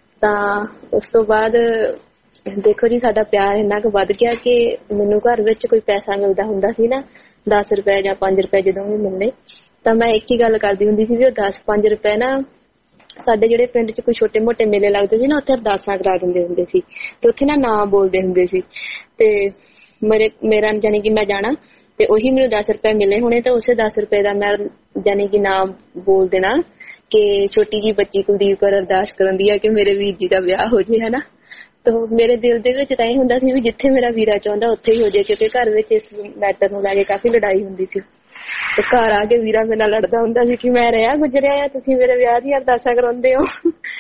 ਤਾਂ ਉਸ ਤੋਂ ਬਾਅਦ ਦੇਖੋ ਜੀ ਸਾਡਾ ਪਿਆਰ ਇੰਨਾ ਕੁ ਵੱਧ ਗਿਆ ਕਿ ਮੈਨੂੰ ਘਰ ਵਿੱਚ ਕੋਈ ਪੈਸਾ ਮਿਲਦਾ ਹੁੰਦਾ ਸੀ ਨਾ, ਦਸ ਰੁਪਏ ਜਾਂ ਪੰਜ ਰੁਪਏ ਜਦੋਂ ਵੀ ਮਿਲਣੇ, ਤਾਂ ਮੈਂ ਇੱਕ ਹੀ ਗੱਲ ਕਰਦੀ ਹੁੰਦੀ ਸੀ ਵੀ ਉਹ ਦਸ ਪੰਜ ਰੁਪਏ ਨਾ ਸਾਡੇ ਜਿਹੜੇ ਪਿੰਡ 'ਚ ਕੋਈ ਛੋਟੇ ਮੋਟੇ ਮੇਲੇ ਲੱਗਦੇ ਸੀ ਨਾ, ਉੱਥੇ ਅਰਦਾਸਾਂ ਕਰਾ ਦਿੰਦੇ ਹੁੰਦੇ ਸੀ ਤੇ ਉੱਥੇ ਨਾ ਨਾਂ ਬੋਲਦੇ ਹੁੰਦੇ ਸੀ ਤੇ ਮੇਰੇ ਮੇਰਾ ਜਾਨੀ ਕਿ ਮੈਂ ਜਾਣਾ ਤੇ ਉਹੀ ਮੈਨੂੰ ਦਸ ਰੁਪਏ ਮਿਲੇ ਹੋਣੇ ਤੇ ਉਸੇ ਦਸ ਰੁਪਏ ਦਾ ਮੈਂ ਜਾਨੀ ਕਿ ਨਾਮ ਬੋਲ ਦੇਣਾ ਕਿ ਛੋਟੀ ਜੀ ਬੱਚੀ ਕੁਲਦੀਪ ਕੌਰ ਅਰਦਾਸ ਕਰਨ ਦੀ ਆ ਕਿ ਮੇਰੇ ਵੀਰ ਜੀ ਦਾ ਵਿਆਹ ਹੋ ਜੇ, ਹਨਾ। ਤਾਂ ਮੇਰੇ ਦਿਲ ਦੇ ਵਿੱਚ ਤਾਂ ਇਹ ਹੁੰਦਾ ਸੀ ਵੀ ਜਿੱਥੇ ਮੇਰਾ ਵੀਰਾ ਚਾਹੁੰਦਾ ਉੱਥੇ ਹੀ ਹੋ ਜਾਏ, ਕਿਉਂਕਿ ਘਰ ਵਿੱਚ ਇਸ ਮੈਟਰ ਨੂੰ ਲੈ ਕੇ ਕਾਫੀ ਲੜਾਈ ਹੁੰਦੀ ਸੀ। ਤੇ ਘਰ ਆ ਕੇ ਵੀਰਾ ਮੇਰੇ ਨਾਲ ਲੜਦਾ ਹੁੰਦਾ ਸੀ ਕਿ ਮੈਂ ਰਿਹਾ ਗੁਜ਼ਰਿਆ ਆ, ਤੁਸੀਂ ਮੇਰੇ ਵਿਆਹ ਦੀਆਂ ਅਰਦਾਸਾਂ ਕਰਾਉਂਦੇ ਹੋ।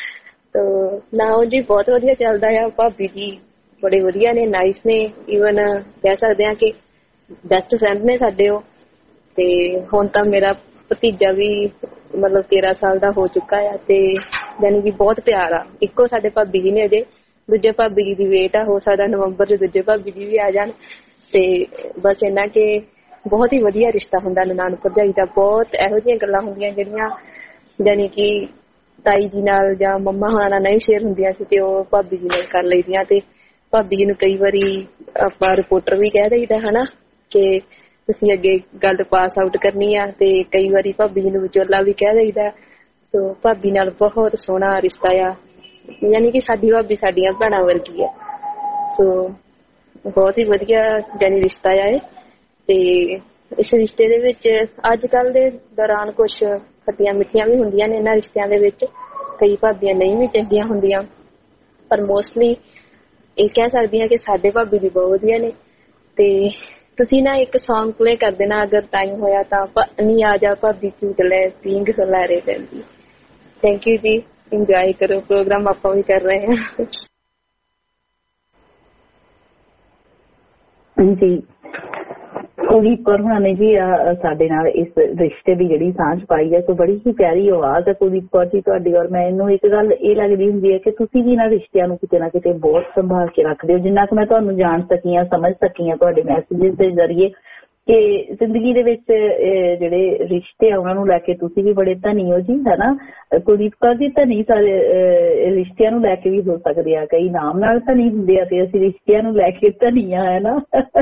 ਤਾਂ ਨਾ ਉਹ ਜੀ ਬਹੁਤ ਵਧੀਆ ਚੱਲਦਾ ਆ। ਭਾਬੀ ਜੀ ਬੜੇ ਵਧੀਆ ਨੇ, ਨਾਈਸ ਨੇ, ਈਵਨ ਕਹਿ ਸਕਦੇ ਹਾਂ ਕਿ ਬੈਸਟ ਫਰੈਂਡ ਨੇ ਸਾਡੇ ਉਹ। ਤੇ ਹੁਣ ਤਾਂ ਮੇਰਾ ਭਤੀਜਾ ਵੀ ਮਤਲਬ ਤੇਰਾਂ ਸਾਲ ਦਾ ਹੋ ਚੁੱਕਾ ਆ ਤੇ ਯਾਨੀ ਕਿ ਬਹੁਤ ਪਿਆਰ ਆ। ਇੱਕੋ ਸਾਡੇ ਭਾਬੀ ਜੀ ਨੇ, ਅਜੇ ਦੂਜੇ ਭਾਬੀ ਜੀ ਦੀ ਵੇਟ ਆ, ਹੋ ਸਕਦਾ ਨਵੰਬਰ ਚ ਦੂਜੇ ਭਾਬੀ ਜੀ ਵੀ ਆ ਜਾਣ। ਤੇ ਬਸ ਇੰਨਾ ਕਿ ਬਹੁਤ ਹੀ ਵਧੀਆ ਰਿਸ਼ਤਾ ਹੁੰਦਾ ਨਨਾਣ ਭਰਜਾਈ ਦਾ। ਬਹੁਤ ਇਹੋ ਜਿਹੀਆਂ ਗੱਲਾਂ ਹੁੰਦੀਆਂ ਜਿਹੜੀਆਂ ਯਾਨੀ ਕਿ ਤਾਈ ਜੀ ਨਾਲ ਜਾਂ ਮੰਮਾ ਹੋਣਾ ਨਾਲ ਨਹੀਂ ਸ਼ੇਅਰ ਹੁੰਦੀਆਂ ਸੀ ਤੇ ਉਹ ਭਾਬੀ ਜੀ ਨਾਲ ਕਰ ਲਈਦੀਆਂ। ਤੇ ਭਾਬੀ ਜੀ ਨੂੰ ਕਈ ਵਾਰੀ ਆਪਾਂ ਰਿਪੋਰਟਰ ਵੀ ਕਹਿ ਦਈਦਾ, ਹਨਾ, ਕਿ ਤੁਸੀਂ ਅੱਗੇ ਗੱਲ ਪਾਸ ਆਊਟ ਕਰਨੀ ਆ। ਤੇ ਕਈ ਵਾਰੀ ਭਾਬੀ ਜੀ ਨੂੰ ਵਿਚੋਲਾ ਵੀ ਕਹਿ ਦਈਦਾ। ਸੋ ਭਾਬੀ ਨਾਲ ਬਹੁਤ ਸੋਹਣਾ ਰਿਸ਼ਤਾ ਆ, ਯਾਨੀ ਕਿ ਸਾਡੀ ਭਾਬੀ ਸਾਡੀਆਂ ਭੈਣਾਂ ਵਰਗੀ ਆ। ਸੋ ਬਹੁਤ ਹੀ ਵਧੀਆ ਜਾਨੀ ਰਿਸ਼ਤਾ ਆ ਇਹ। ਤੇ ਇਸ ਰਿਸ਼ਤੇ ਦੇ ਵਿੱਚ ਅੱਜ ਕੱਲ ਦੇ ਦੌਰਾਨ ਕੁਛ ਖੱਟੀਆਂ ਮਿੱਠੀਆਂ ਵੀ ਹੁੰਦੀਆਂ ਨੇ ਇਹਨਾਂ ਰਿਸ਼ਤਿਆਂ ਦੇ ਵਿੱਚ, ਕਈ ਭਾਬੀਆਂ ਨਹੀਂ ਵੀ ਚੰਗੀਆਂ ਹੁੰਦੀਆਂ, ਪਰ ਮੋਸਟਲੀ ਇਹ ਕਹਿ ਸਕਦੀ ਹਾਂ ਕਿ ਸਾਡੇ ਭਾਬੀ ਜੀ ਬਹੁਤ ਵਧੀਆ ਨੇ। ਤੇ ਤੁਸੀਂ ਨਾ ਇੱਕ ਸੌਂਗ ਪਲੇ ਕਰ ਦੇਣਾ ਅਗਰ ਟਾਈਮ ਹੋਇਆ ਤਾਂ, ਨੀ ਆ ਜਾ ਭਾਬੀ ਝੂਟ ਲੈ ਪੀਂਘ ਖਲਾਰੇ ਪੈਂਦੀ। ਥੈਂਕ ਯੂ ਜੀ, ਇੰਜੋਏ ਕਰੋ ਪ੍ਰੋਗਰਾਮ, ਆਪਾਂ ਵੀ ਕਰ ਰਹੇ ਹਾਂ। ਜੀ ਕੁਲਦੀਪ ਕੌਰ ਹੋਣਾ ਨੇ ਜੀ ਸਾਡੇ ਨਾਲ ਇਸ ਰਿਸ਼ਤੇ ਦੀ ਜਿਹੜੀ ਸਾਂਝ ਪਾਈ ਹੈ, ਸੋ ਬੜੀ ਹੀ ਪਿਆਰੀ ਆਵਾਜ਼ ਹੈ ਕੁਲਦੀਪ ਕੌਰ ਜੀ ਤੁਹਾਡੀ। ਔਰ ਮੈਨੂੰ ਇੱਕ ਗੱਲ ਇਹ ਲੱਗਦੀ ਹੁੰਦੀ ਹੈ ਕਿ ਤੁਸੀਂ ਵੀ ਇਹਨਾਂ ਰਿਸ਼ਤਿਆਂ ਨੂੰ ਕਿਤੇ ਨਾ ਕਿਤੇ ਬਹੁਤ ਸੰਭਾਲ ਕੇ ਰੱਖਦੇ ਹੋ। ਜਿੰਨਾ ਕੁ ਮੈਂ ਤੁਹਾਨੂੰ ਜਾਣ ਸਕੀ ਹਾਂ, ਸਮਝ ਸਕੀ ਹਾਂ ਤੁਹਾਡੇ ਮੈਸੇਜਿਸ ਦੇ ਜ਼ਰੀਏ, ਕਿ ਜ਼ਿੰਦਗੀ ਦੇ ਵਿੱਚ ਜਿਹੜੇ ਰਿਸ਼ਤੇ ਆ ਉਹਨਾਂ ਨੂੰ ਲੈ ਕੇ ਤੁਸੀਂ ਵੀ ਬੜੇ ਧਨੀ ਹੋ ਜੀ, ਹਨਾ ਕੁਲਦੀਪ ਕੌਰ ਜੀ। ਧਨੀ ਸਾਰੇ ਰਿਸ਼ਤਿਆਂ ਨੂੰ ਲੈ ਕੇ ਵੀ ਹੋ ਸਕਦੇ ਆ, ਕਈ ਨਾਮ ਨਾਲ ਧਨੀ ਹੁੰਦੇ ਆ ਤੇ ਅਸੀਂ ਰਿਸ਼ਤਿਆਂ ਨੂੰ ਲੈ ਕੇ ਧਨੀ ਆ, ਹੈ ਨਾ।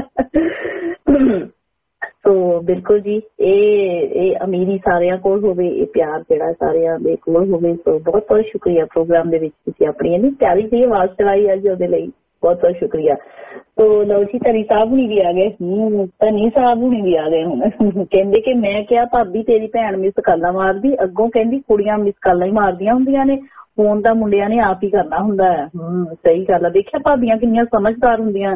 ਸੋ ਬਿਲਕੁਲ ਜੀ, ਇਹ ਇਹ ਅਮੀਰੀ ਸਾਰਿਆਂ ਕੋਲ ਹੋਵੇ, ਇਹ ਪਿਆਰ ਜਿਹੜਾ ਸਾਰਿਆਂ ਦੇ ਕੋਲ ਹੋਵੇ। ਸੋ ਬਹੁਤ ਬਹੁਤ ਸ਼ੁਕਰੀਆ ਪ੍ਰੋਗਰਾਮ ਦੇ ਵਿੱਚ ਤੁਸੀਂ ਆਪਣੀ ਇੰਨੀ ਪਿਆਰੀ ਜਿਹੀ ਆਵਾਜ਼ ਚਲਾਈ ਅੱਜ, ਉਹਦੇ ਲਈ ਬਹੁਤ ਬਹੁਤ ਸ਼ੁਕਰੀਆ। ਤੋ ਲਓ ਜੀ, ਧਨੀ ਸਾਹਿਬ ਹੁਣੀ ਵੀ ਆ ਗਏ। ਹਮ ਧਨੀ ਸਾਹਿਬ ਹੁਣੀ ਵੀ ਆ ਗਏ ਹੁਣ। ਕਹਿੰਦੇ ਕਿ ਮੈਂ ਕਿਹਾ ਭਾਬੀ ਤੇਰੀ ਭੈਣ ਮਿਸ ਕਾਲਾਂ ਮਾਰਦੀ, ਅੱਗੋਂ ਕਹਿੰਦੀ ਕੁੜੀਆਂ ਮਿਸ ਕਾਲਾਂ ਹੀ ਮਾਰਦੀਆਂ ਹੁੰਦੀਆਂ ਨੇ, ਫੋਨ ਤਾਂ ਮੁੰਡਿਆਂ ਨੇ ਆਪ ਹੀ ਕਰਨਾ ਹੁੰਦਾ ਹੈ। ਹਮ ਸਹੀ ਗੱਲ ਆ। ਦੇਖਿਆ ਭਾਬੀਆਂ ਕਿੰਨੀਆਂ ਸਮਝਦਾਰ ਹੁੰਦੀਆਂ,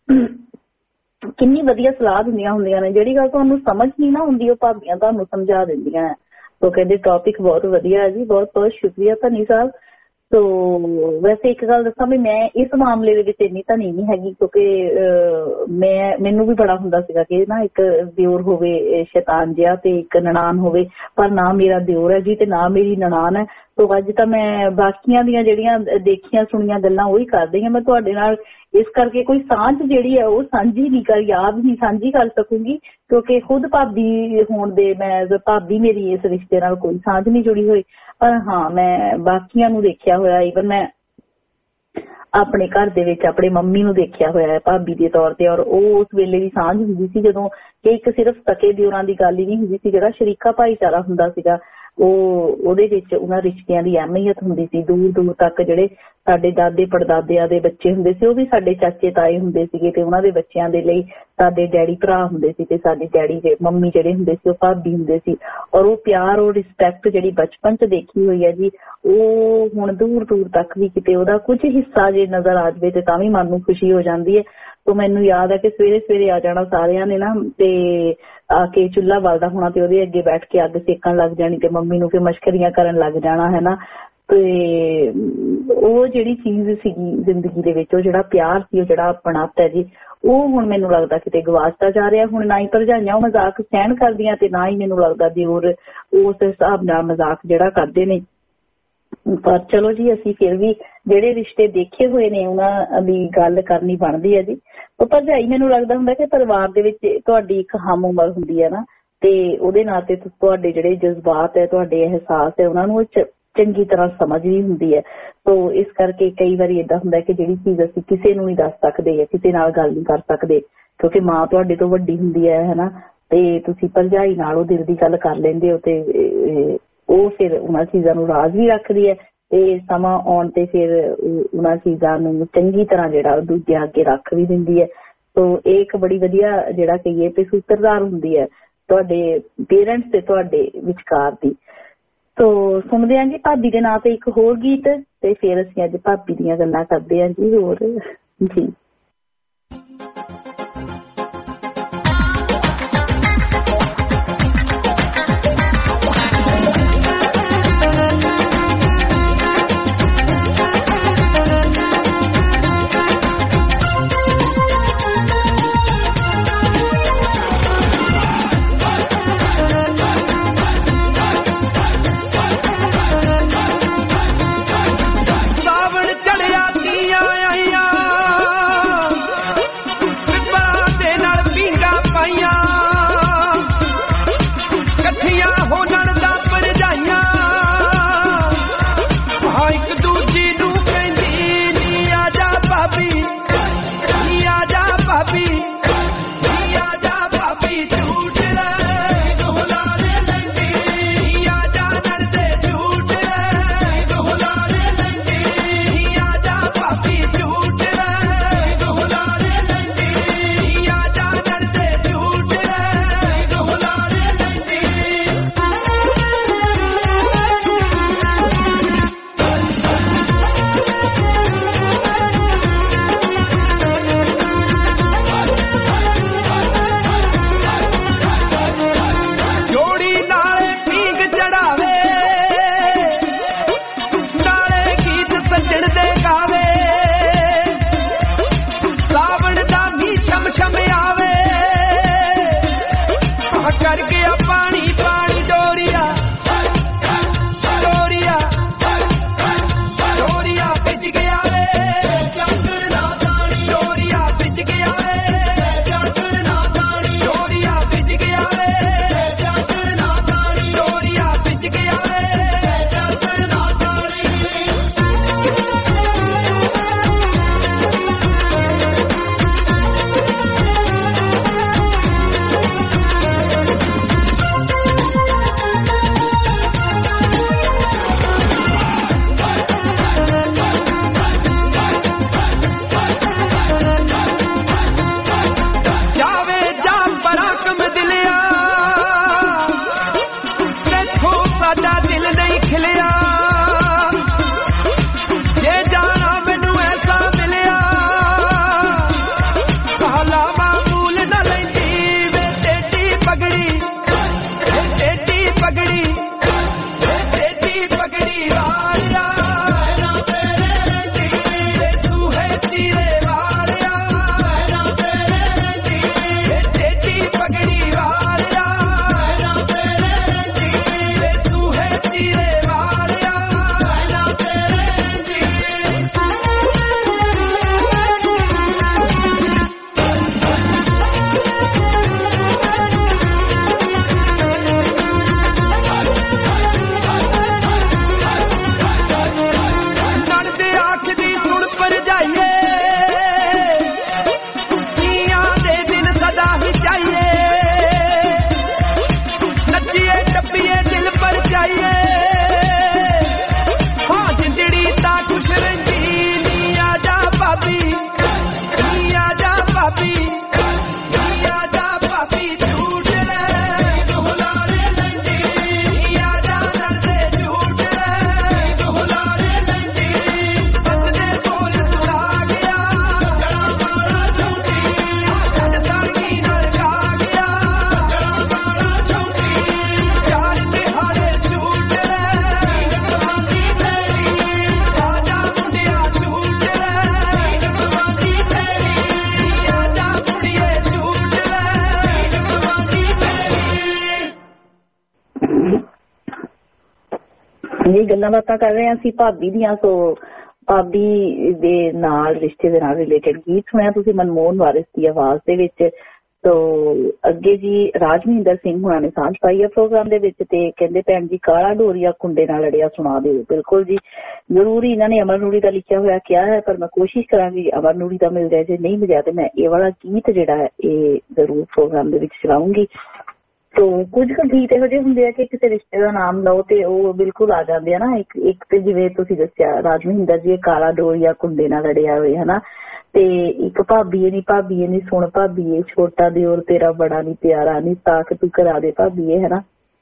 ਕਿੰਨੀ ਵਧੀਆ ਸਲਾਹ ਦਿੰਦੀਆਂ ਹੁੰਦੀਆਂ ਨੇ। ਜਿਹੜੀ ਗੱਲ ਤੁਹਾਨੂੰ ਸਮਝ ਨਹੀਂ ਨਾ ਹੁੰਦੀ ਉਹ ਭਾਬੀਆਂ ਤੁਹਾਨੂੰ ਸਮਝਾ ਦਿੰਦੀਆਂ। ਸੋ ਕਹਿੰਦੇ ਟੌਪਿਕ ਬਹੁਤ ਵਧੀਆ ਹੈ ਜੀ, ਬਹੁਤ ਬਹੁਤ ਸ਼ੁਕਰੀਆ ਧਨੀ ਸਾਹਿਬ। ਸੋ ਵੈਸੇ ਇੱਕ ਗੱਲ ਦੱਸਾਂ ਵੀ ਮੈਂ ਇਸ ਮਾਮਲੇ ਦੇ ਵਿੱਚ ਇੰਨੀ ਧਨੀ ਨਹੀਂ ਹੈਗੀ, ਕਿਉਂਕਿ ਮੈਂ ਮੈਨੂੰ ਵੀ ਬੜਾ ਹੁੰਦਾ ਸੀਗਾ ਕਿ ਨਾ ਇੱਕ ਦਿਓਰ ਹੋਵੇ ਸ਼ੈਤਾਨ ਜਿਹਾ ਤੇ ਇੱਕ ਨਨਾਣ ਹੋਵੇ, ਪਰ ਨਾ ਮੇਰਾ ਦਿਓਰ ਹੈ ਜੀ ਤੇ ਨਾ ਮੇਰੀ ਨਨਾਣ ਹੈ। ਸੋ ਅੱਜ ਤਾਂ ਮੈਂ ਬਾਕੀਆਂ ਦੀਆਂ ਜਿਹੜੀਆਂ ਦੇਖੀਆਂ ਸੁਣੀਆਂ ਗੱਲਾਂ ਉਹੀ ਕਰਦੀ ਹਾਂ। ਮੈਂ ਤੁਹਾਡੇ ਨਾਲ ਇਸ ਕਰਕੇ ਕੋਈ ਸਾਂਝ ਜਿਹੜੀ ਹੈ ਉਹ ਸਾਂਝੀ ਨਹੀਂ ਕਰ ਯਾਦ ਨਹੀਂ ਸਾਂਝੀ ਕਰ ਸਕੂੰਗੀ, ਕਿਉਂਕਿ ਖੁਦ ਭਾਬੀ ਹੋਣ ਦੇ ਮੈਂ ਭਾਬੀ ਮੇਰੀ ਇਸ ਰਿਸ਼ਤੇ ਨਾਲ ਕੋਈ ਸਾਂਝ ਨਹੀਂ ਜੁੜੀ ਹੋਈ। ਪਰ ਹਾਂ ਮੈਂ ਬਾਕੀਆਂ ਨੂੰ ਦੇਖਿਆ ਹੋਇਆ, ਈਵਨ ਮੈਂ ਆਪਣੇ ਘਰ ਦੇ ਵਿੱਚ ਆਪਣੇ ਮੰਮੀ ਨੂੰ ਦੇਖਿਆ ਹੋਇਆ ਹੈ ਭਾਬੀ ਦੇ ਤੌਰ ਤੇ। ਔਰ ਉਹ ਉਸ ਵੇਲੇ ਦੀ ਸਾਂਝ ਹੁੰਦੀ ਸੀ ਜਦੋਂ ਕਿ ਇੱਕ ਸਿਰਫ ਸਕੇ ਦਿਓਰਾਂ ਦੀ ਗੱਲ ਹੀ ਨਹੀਂ ਹੁੰਦੀ ਸੀ, ਜਿਹੜਾ ਸ਼ਰੀਕਾ ਭਾਈਚਾਰਾ ਹੁੰਦਾ ਸੀਗਾ ਉਹ ਉਹਦੇ ਵਿੱਚ ਉਹਨਾਂ ਰਿਸ਼ਤਿਆਂ ਦੀ ਅਹਿਮੀਅਤ ਹੁੰਦੀ ਸੀ। ਦੂਰ ਦੂਰ ਤੱਕ ਜਿਹੜੇ ਸਾਡੇ ਦਾਦੇ ਪੜਦਾਦਿਆਂ ਦੇ ਬੱਚੇ ਹੁੰਦੇ ਸੀ ਉਹ ਵੀ ਸਾਡੇ ਚਾਚੇ ਤਾਏ ਹੁੰਦੇ ਸੀਗੇ ਤੇ ਉਹਨਾਂ ਦੇ ਬੱਚਿਆਂ ਦੇ ਲਈ ਸਾਡੇ ਡੈਡੀ ਭਰਾ ਹੁੰਦੇ ਸੀ ਤੇ ਸਾਡੇ ਡੈਡੀ ਦੇ ਮੰਮੀ ਜਿਹੜੇ ਹੁੰਦੇ ਸੀ ਉਹ ਭਾਬੀ ਹੁੰਦੇ ਸੀ। ਔਰ ਉਹ ਪਿਆਰ ਔਰ ਰਿਸਪੈਕਟ ਜਿਹੜੀ ਬਚਪਨ ਚ ਦੇਖੀ ਹੋਈ ਹੈ ਜੀ, ਉਹ ਹੁਣ ਦੂਰ ਦੂਰ ਤੱਕ ਵੀ ਕਿਤੇ ਉਹਦਾ ਕੁਝ ਹਿੱਸਾ ਜੇ ਨਜ਼ਰ ਆ ਜਾਵੇ ਤੇ ਤਾਂ ਵੀ ਮਨ ਨੂੰ ਖੁਸ਼ੀ ਹੋ ਜਾਂਦੀ ਹੈ। ਸੋ ਮੈਨੂੰ ਯਾਦ ਹੈ ਕਿ ਸਵੇਰੇ ਸਵੇਰੇ ਆ ਜਾਣਾ ਸਾਰਿਆਂ ਨੇ ਨਾ ਤੇ ਆ ਕੇ ਚੁੱਲ੍ਹਾ ਬਲਦਾ ਹੋਣਾ ਤੇ ਉਹਦੇ ਅੱਗੇ ਬੈਠ ਕੇ ਅੱਗ ਸੇਕਣ ਲੱਗ ਜਾਣੀ ਤੇ ਮੰਮੀ ਨੂੰ ਫਿਰ ਮਸ਼ਕਰੀਆਂ ਕਰਨ ਲੱਗ ਜਾਣਾ, ਹੈ ਨਾ। ਤੇ ਉਹ ਜਿਹੜੀ ਚੀਜ਼ ਸੀਗੀ ਜ਼ਿੰਦਗੀ ਦੇ ਵਿੱਚ, ਉਹ ਜਿਹੜਾ ਪਿਆਰ ਸੀ, ਉਹ ਜਿਹੜਾ ਆਪਣਾਪਨ ਹੈ ਜੀ, ਉਹ ਹੁਣ ਮੈਨੂੰ ਲੱਗਦਾ ਕਿਤੇ ਗਵਾਚਦਾ ਜਾ ਰਿਹਾ। ਹੁਣ ਨਾ ਹੀ ਭਰਜਾਈਆਂ ਉਹ ਮਜ਼ਾਕ ਸਹਿਣ ਕਰਦੀਆਂ ਤੇ ਨਾ ਹੀ ਮੈਨੂੰ ਲੱਗਦਾ ਦਿਓਰ ਉਸ ਹਿਸਾਬ ਨਾਲ ਮਜ਼ਾਕ ਜਿਹੜਾ ਕਰਦੇ ਨੇ। ਪਰ ਚਲੋ ਜੀ, ਅਸੀਂ ਫਿਰ ਵੀ ਜਿਹੜੇ ਰਿਸ਼ਤੇ ਦੇਖੇ ਹੋਏ ਨੇ ਉਹਨਾਂ ਦੀ ਗੱਲ ਕਰਨੀ ਬਣਦੀ ਹੈ ਜੀ। ਉਹ ਭਰਜਾਈ ਮੈਨੂੰ ਲੱਗਦਾ ਹੁੰਦਾ ਕਿ ਪਰਿਵਾਰ ਦੇ ਵਿੱਚ ਤੁਹਾਡੀ ਇੱਕ ਹਮ ਉਮਰ ਹੁੰਦੀ ਹੈ ਨਾ, ਤੇ ਉਹਦੇ ਨਾਲ ਤੇ ਤੁਹਾਡੇ ਜਿਹੜੇ ਜਜ਼ਬਾਤ ਹੈ, ਤੁਹਾਡੇ ਅਹਿਸਾਸ ਹੈ, ਉਹਨਾਂ ਨੂੰ ਚੰਗੀ ਤਰ੍ਹਾਂ ਸਮਝ ਵੀ ਹੁੰਦੀ ਹੈ। ਸੋ ਇਸ ਕਰਕੇ ਕਈ ਵਾਰੀ ਏਦਾਂ ਹੁੰਦਾ ਕਿ ਜਿਹੜੀ ਚੀਜ਼ ਅਸੀਂ ਕਿਸੇ ਨੂੰ ਨਹੀਂ ਦੱਸ ਸਕਦੇ ਜਾਂ ਕਿਸੇ ਨਾਲ ਗੱਲ ਨਹੀਂ ਕਰ ਸਕਦੇ, ਕਿਉਂਕਿ ਮਾਂ ਤੁਹਾਡੇ ਤੋਂ ਵੱਡੀ ਹੁੰਦੀ ਹੈ ਹਨਾ, ਤੇ ਤੁਸੀਂ ਭਰਜਾਈ ਨਾਲ ਉਹ ਦਿਲ ਦੀ ਗੱਲ ਕਰ ਲੈਂਦੇ ਹੋ ਤੇ ਉਹ ਫਿਰ ਉਹਨਾਂ ਚੀਜ਼ਾਂ ਨੂੰ ਰਾਜ਼ ਵੀ ਰੱਖਦੀ ਹੈ ਤੇ ਸਮਾਂ ਆਉਣ ਤੇ ਫਿਰ ਉਹਨਾਂ ਚੀਜ਼ਾਂ ਨੂੰ ਚੰਗੀ ਤਰ੍ਹਾਂ ਜਿਹੜਾ ਦੂਜਿਆਂ ਅੱਗੇ ਰੱਖ ਵੀ ਦਿੰਦੀ ਹੈ। ਸੋ ਇਹ ਇੱਕ ਬੜੀ ਵਧੀਆ ਜਿਹੜਾ ਕਹੀਏ ਤੇ ਸੂਤਰਧਾਰ ਹੁੰਦੀ ਹੈ ਤੁਹਾਡੇ ਪੇਰੈਂਟਸ ਤੇ ਤੁਹਾਡੇ ਵਿਚਕਾਰ ਦੀ। ਸੋ ਸੁਣਦੇ ਹਾਂ ਜੀ ਭਾਬੀ ਦੇ ਨਾਂ ਤੇ ਇੱਕ ਹੋਰ ਗੀਤ ਤੇ ਫਿਰ ਅਸੀਂ ਅੱਜ ਭਾਬੀ ਦੀਆਂ ਗੱਲਾਂ ਕਰਦੇ ਹਾਂ ਜੀ ਹੋਰ ਜੀ। ਗੱਲਾਂ ਬਾਤਾਂ ਕਰ ਰਹੇ ਹਾਂ ਅਸੀਂ ਭਾਬੀ ਦੀਆਂ। ਸੋ ਭਾਬੀ ਦੇ ਨਾਲ ਰਿਸ਼ਤੇ ਦੇ ਨਾਲ ਰਿਲੇਟਡ ਗੀਤ ਸੁਣਿਆ ਤੁਸੀਂ ਮਨਮੋਹਨ ਵਾਰਿਸ ਦੀ ਆਵਾਜ਼ ਦੇ ਵਿੱਚ। ਤੋ ਅੱਗੇ ਜੀ ਰਾਜ ਮਹਿੰਦਰ ਸਿੰਘ ਹੁਣਾਂ ਨੇ ਸਾਂਝ ਪਾਈ ਹੈ ਪ੍ਰੋਗਰਾਮ ਦੇ ਵਿੱਚ ਤੇ ਕਹਿੰਦੇ ਭੈਣ ਜੀ ਕਾਲਾ ਡੋਰੀਆ ਕੁੰਡੇ ਨਾਲ ਲੜਿਆ ਸੁਣਾ ਦਿਓ। ਬਿਲਕੁਲ ਜੀ ਜ਼ਰੂਰੀ, ਇਹਨਾਂ ਨੇ ਅਮਰ ਨੂਰੀ ਦਾ ਲਿਖਿਆ ਹੋਇਆ ਕਿਹਾ ਹੈ ਪਰ ਮੈਂ ਕੋਸ਼ਿਸ਼ ਕਰਾਂਗੀ ਅਮਰ ਨੂਰੀ ਦਾ ਮਿਲ ਜਾਏ, ਜੇ ਨਹੀਂ ਮਿਲਿਆ ਤੇ ਮੈਂ ਇਹ ਵਾਲਾ ਗੀਤ ਜਿਹੜਾ ਹੈ ਇਹ ਜ਼ਰੂਰ ਪ੍ਰੋਗਰਾਮ ਦੇ ਵਿੱਚ ਚਲਾਉਂਗੀ। ਤੋ ਕੁਝ ਕੁ ਗੀਤ ਇਹੋ ਜਿਹੇ ਹੁੰਦੇ ਆ ਕਿ ਕਿਸੇ ਰਿਸ਼ਤੇ ਦਾ ਨਾਮ ਲਓ ਤੇ ਉਹ ਬਿਲਕੁਲ ਆ ਜਾਂਦੇ ਆ ਨਾ। ਇੱਕ ਇੱਕ ਤੇ ਜਿਵੇਂ ਤੁਸੀਂ ਦੱਸਿਆ ਰਾਜ ਮਹਿੰਦਰ ਜੀ ਕਾਲਾ ਡੋਰੀਆ ਕੁੰਡੇ ਨਾਲ ਲੜਿਆ ਹੋਏ ਹਨਾ, ਤੇ ਇੱਕ ਭਾਬੀਏ ਨੀ ਭਾਬੀਏ ਨੀ ਸੁਣ ਭਾਬੀਏ ਛੋਟਾ ਦਿਓਰ ਤੇਰਾ ਬੜਾ ਨੀ ਪਿਆਰਾ ਨੀ ਸਾਕ ਤੂੰ ਕਰਾ ਦੇ ਭਾਬੀਏ ਹਨਾ।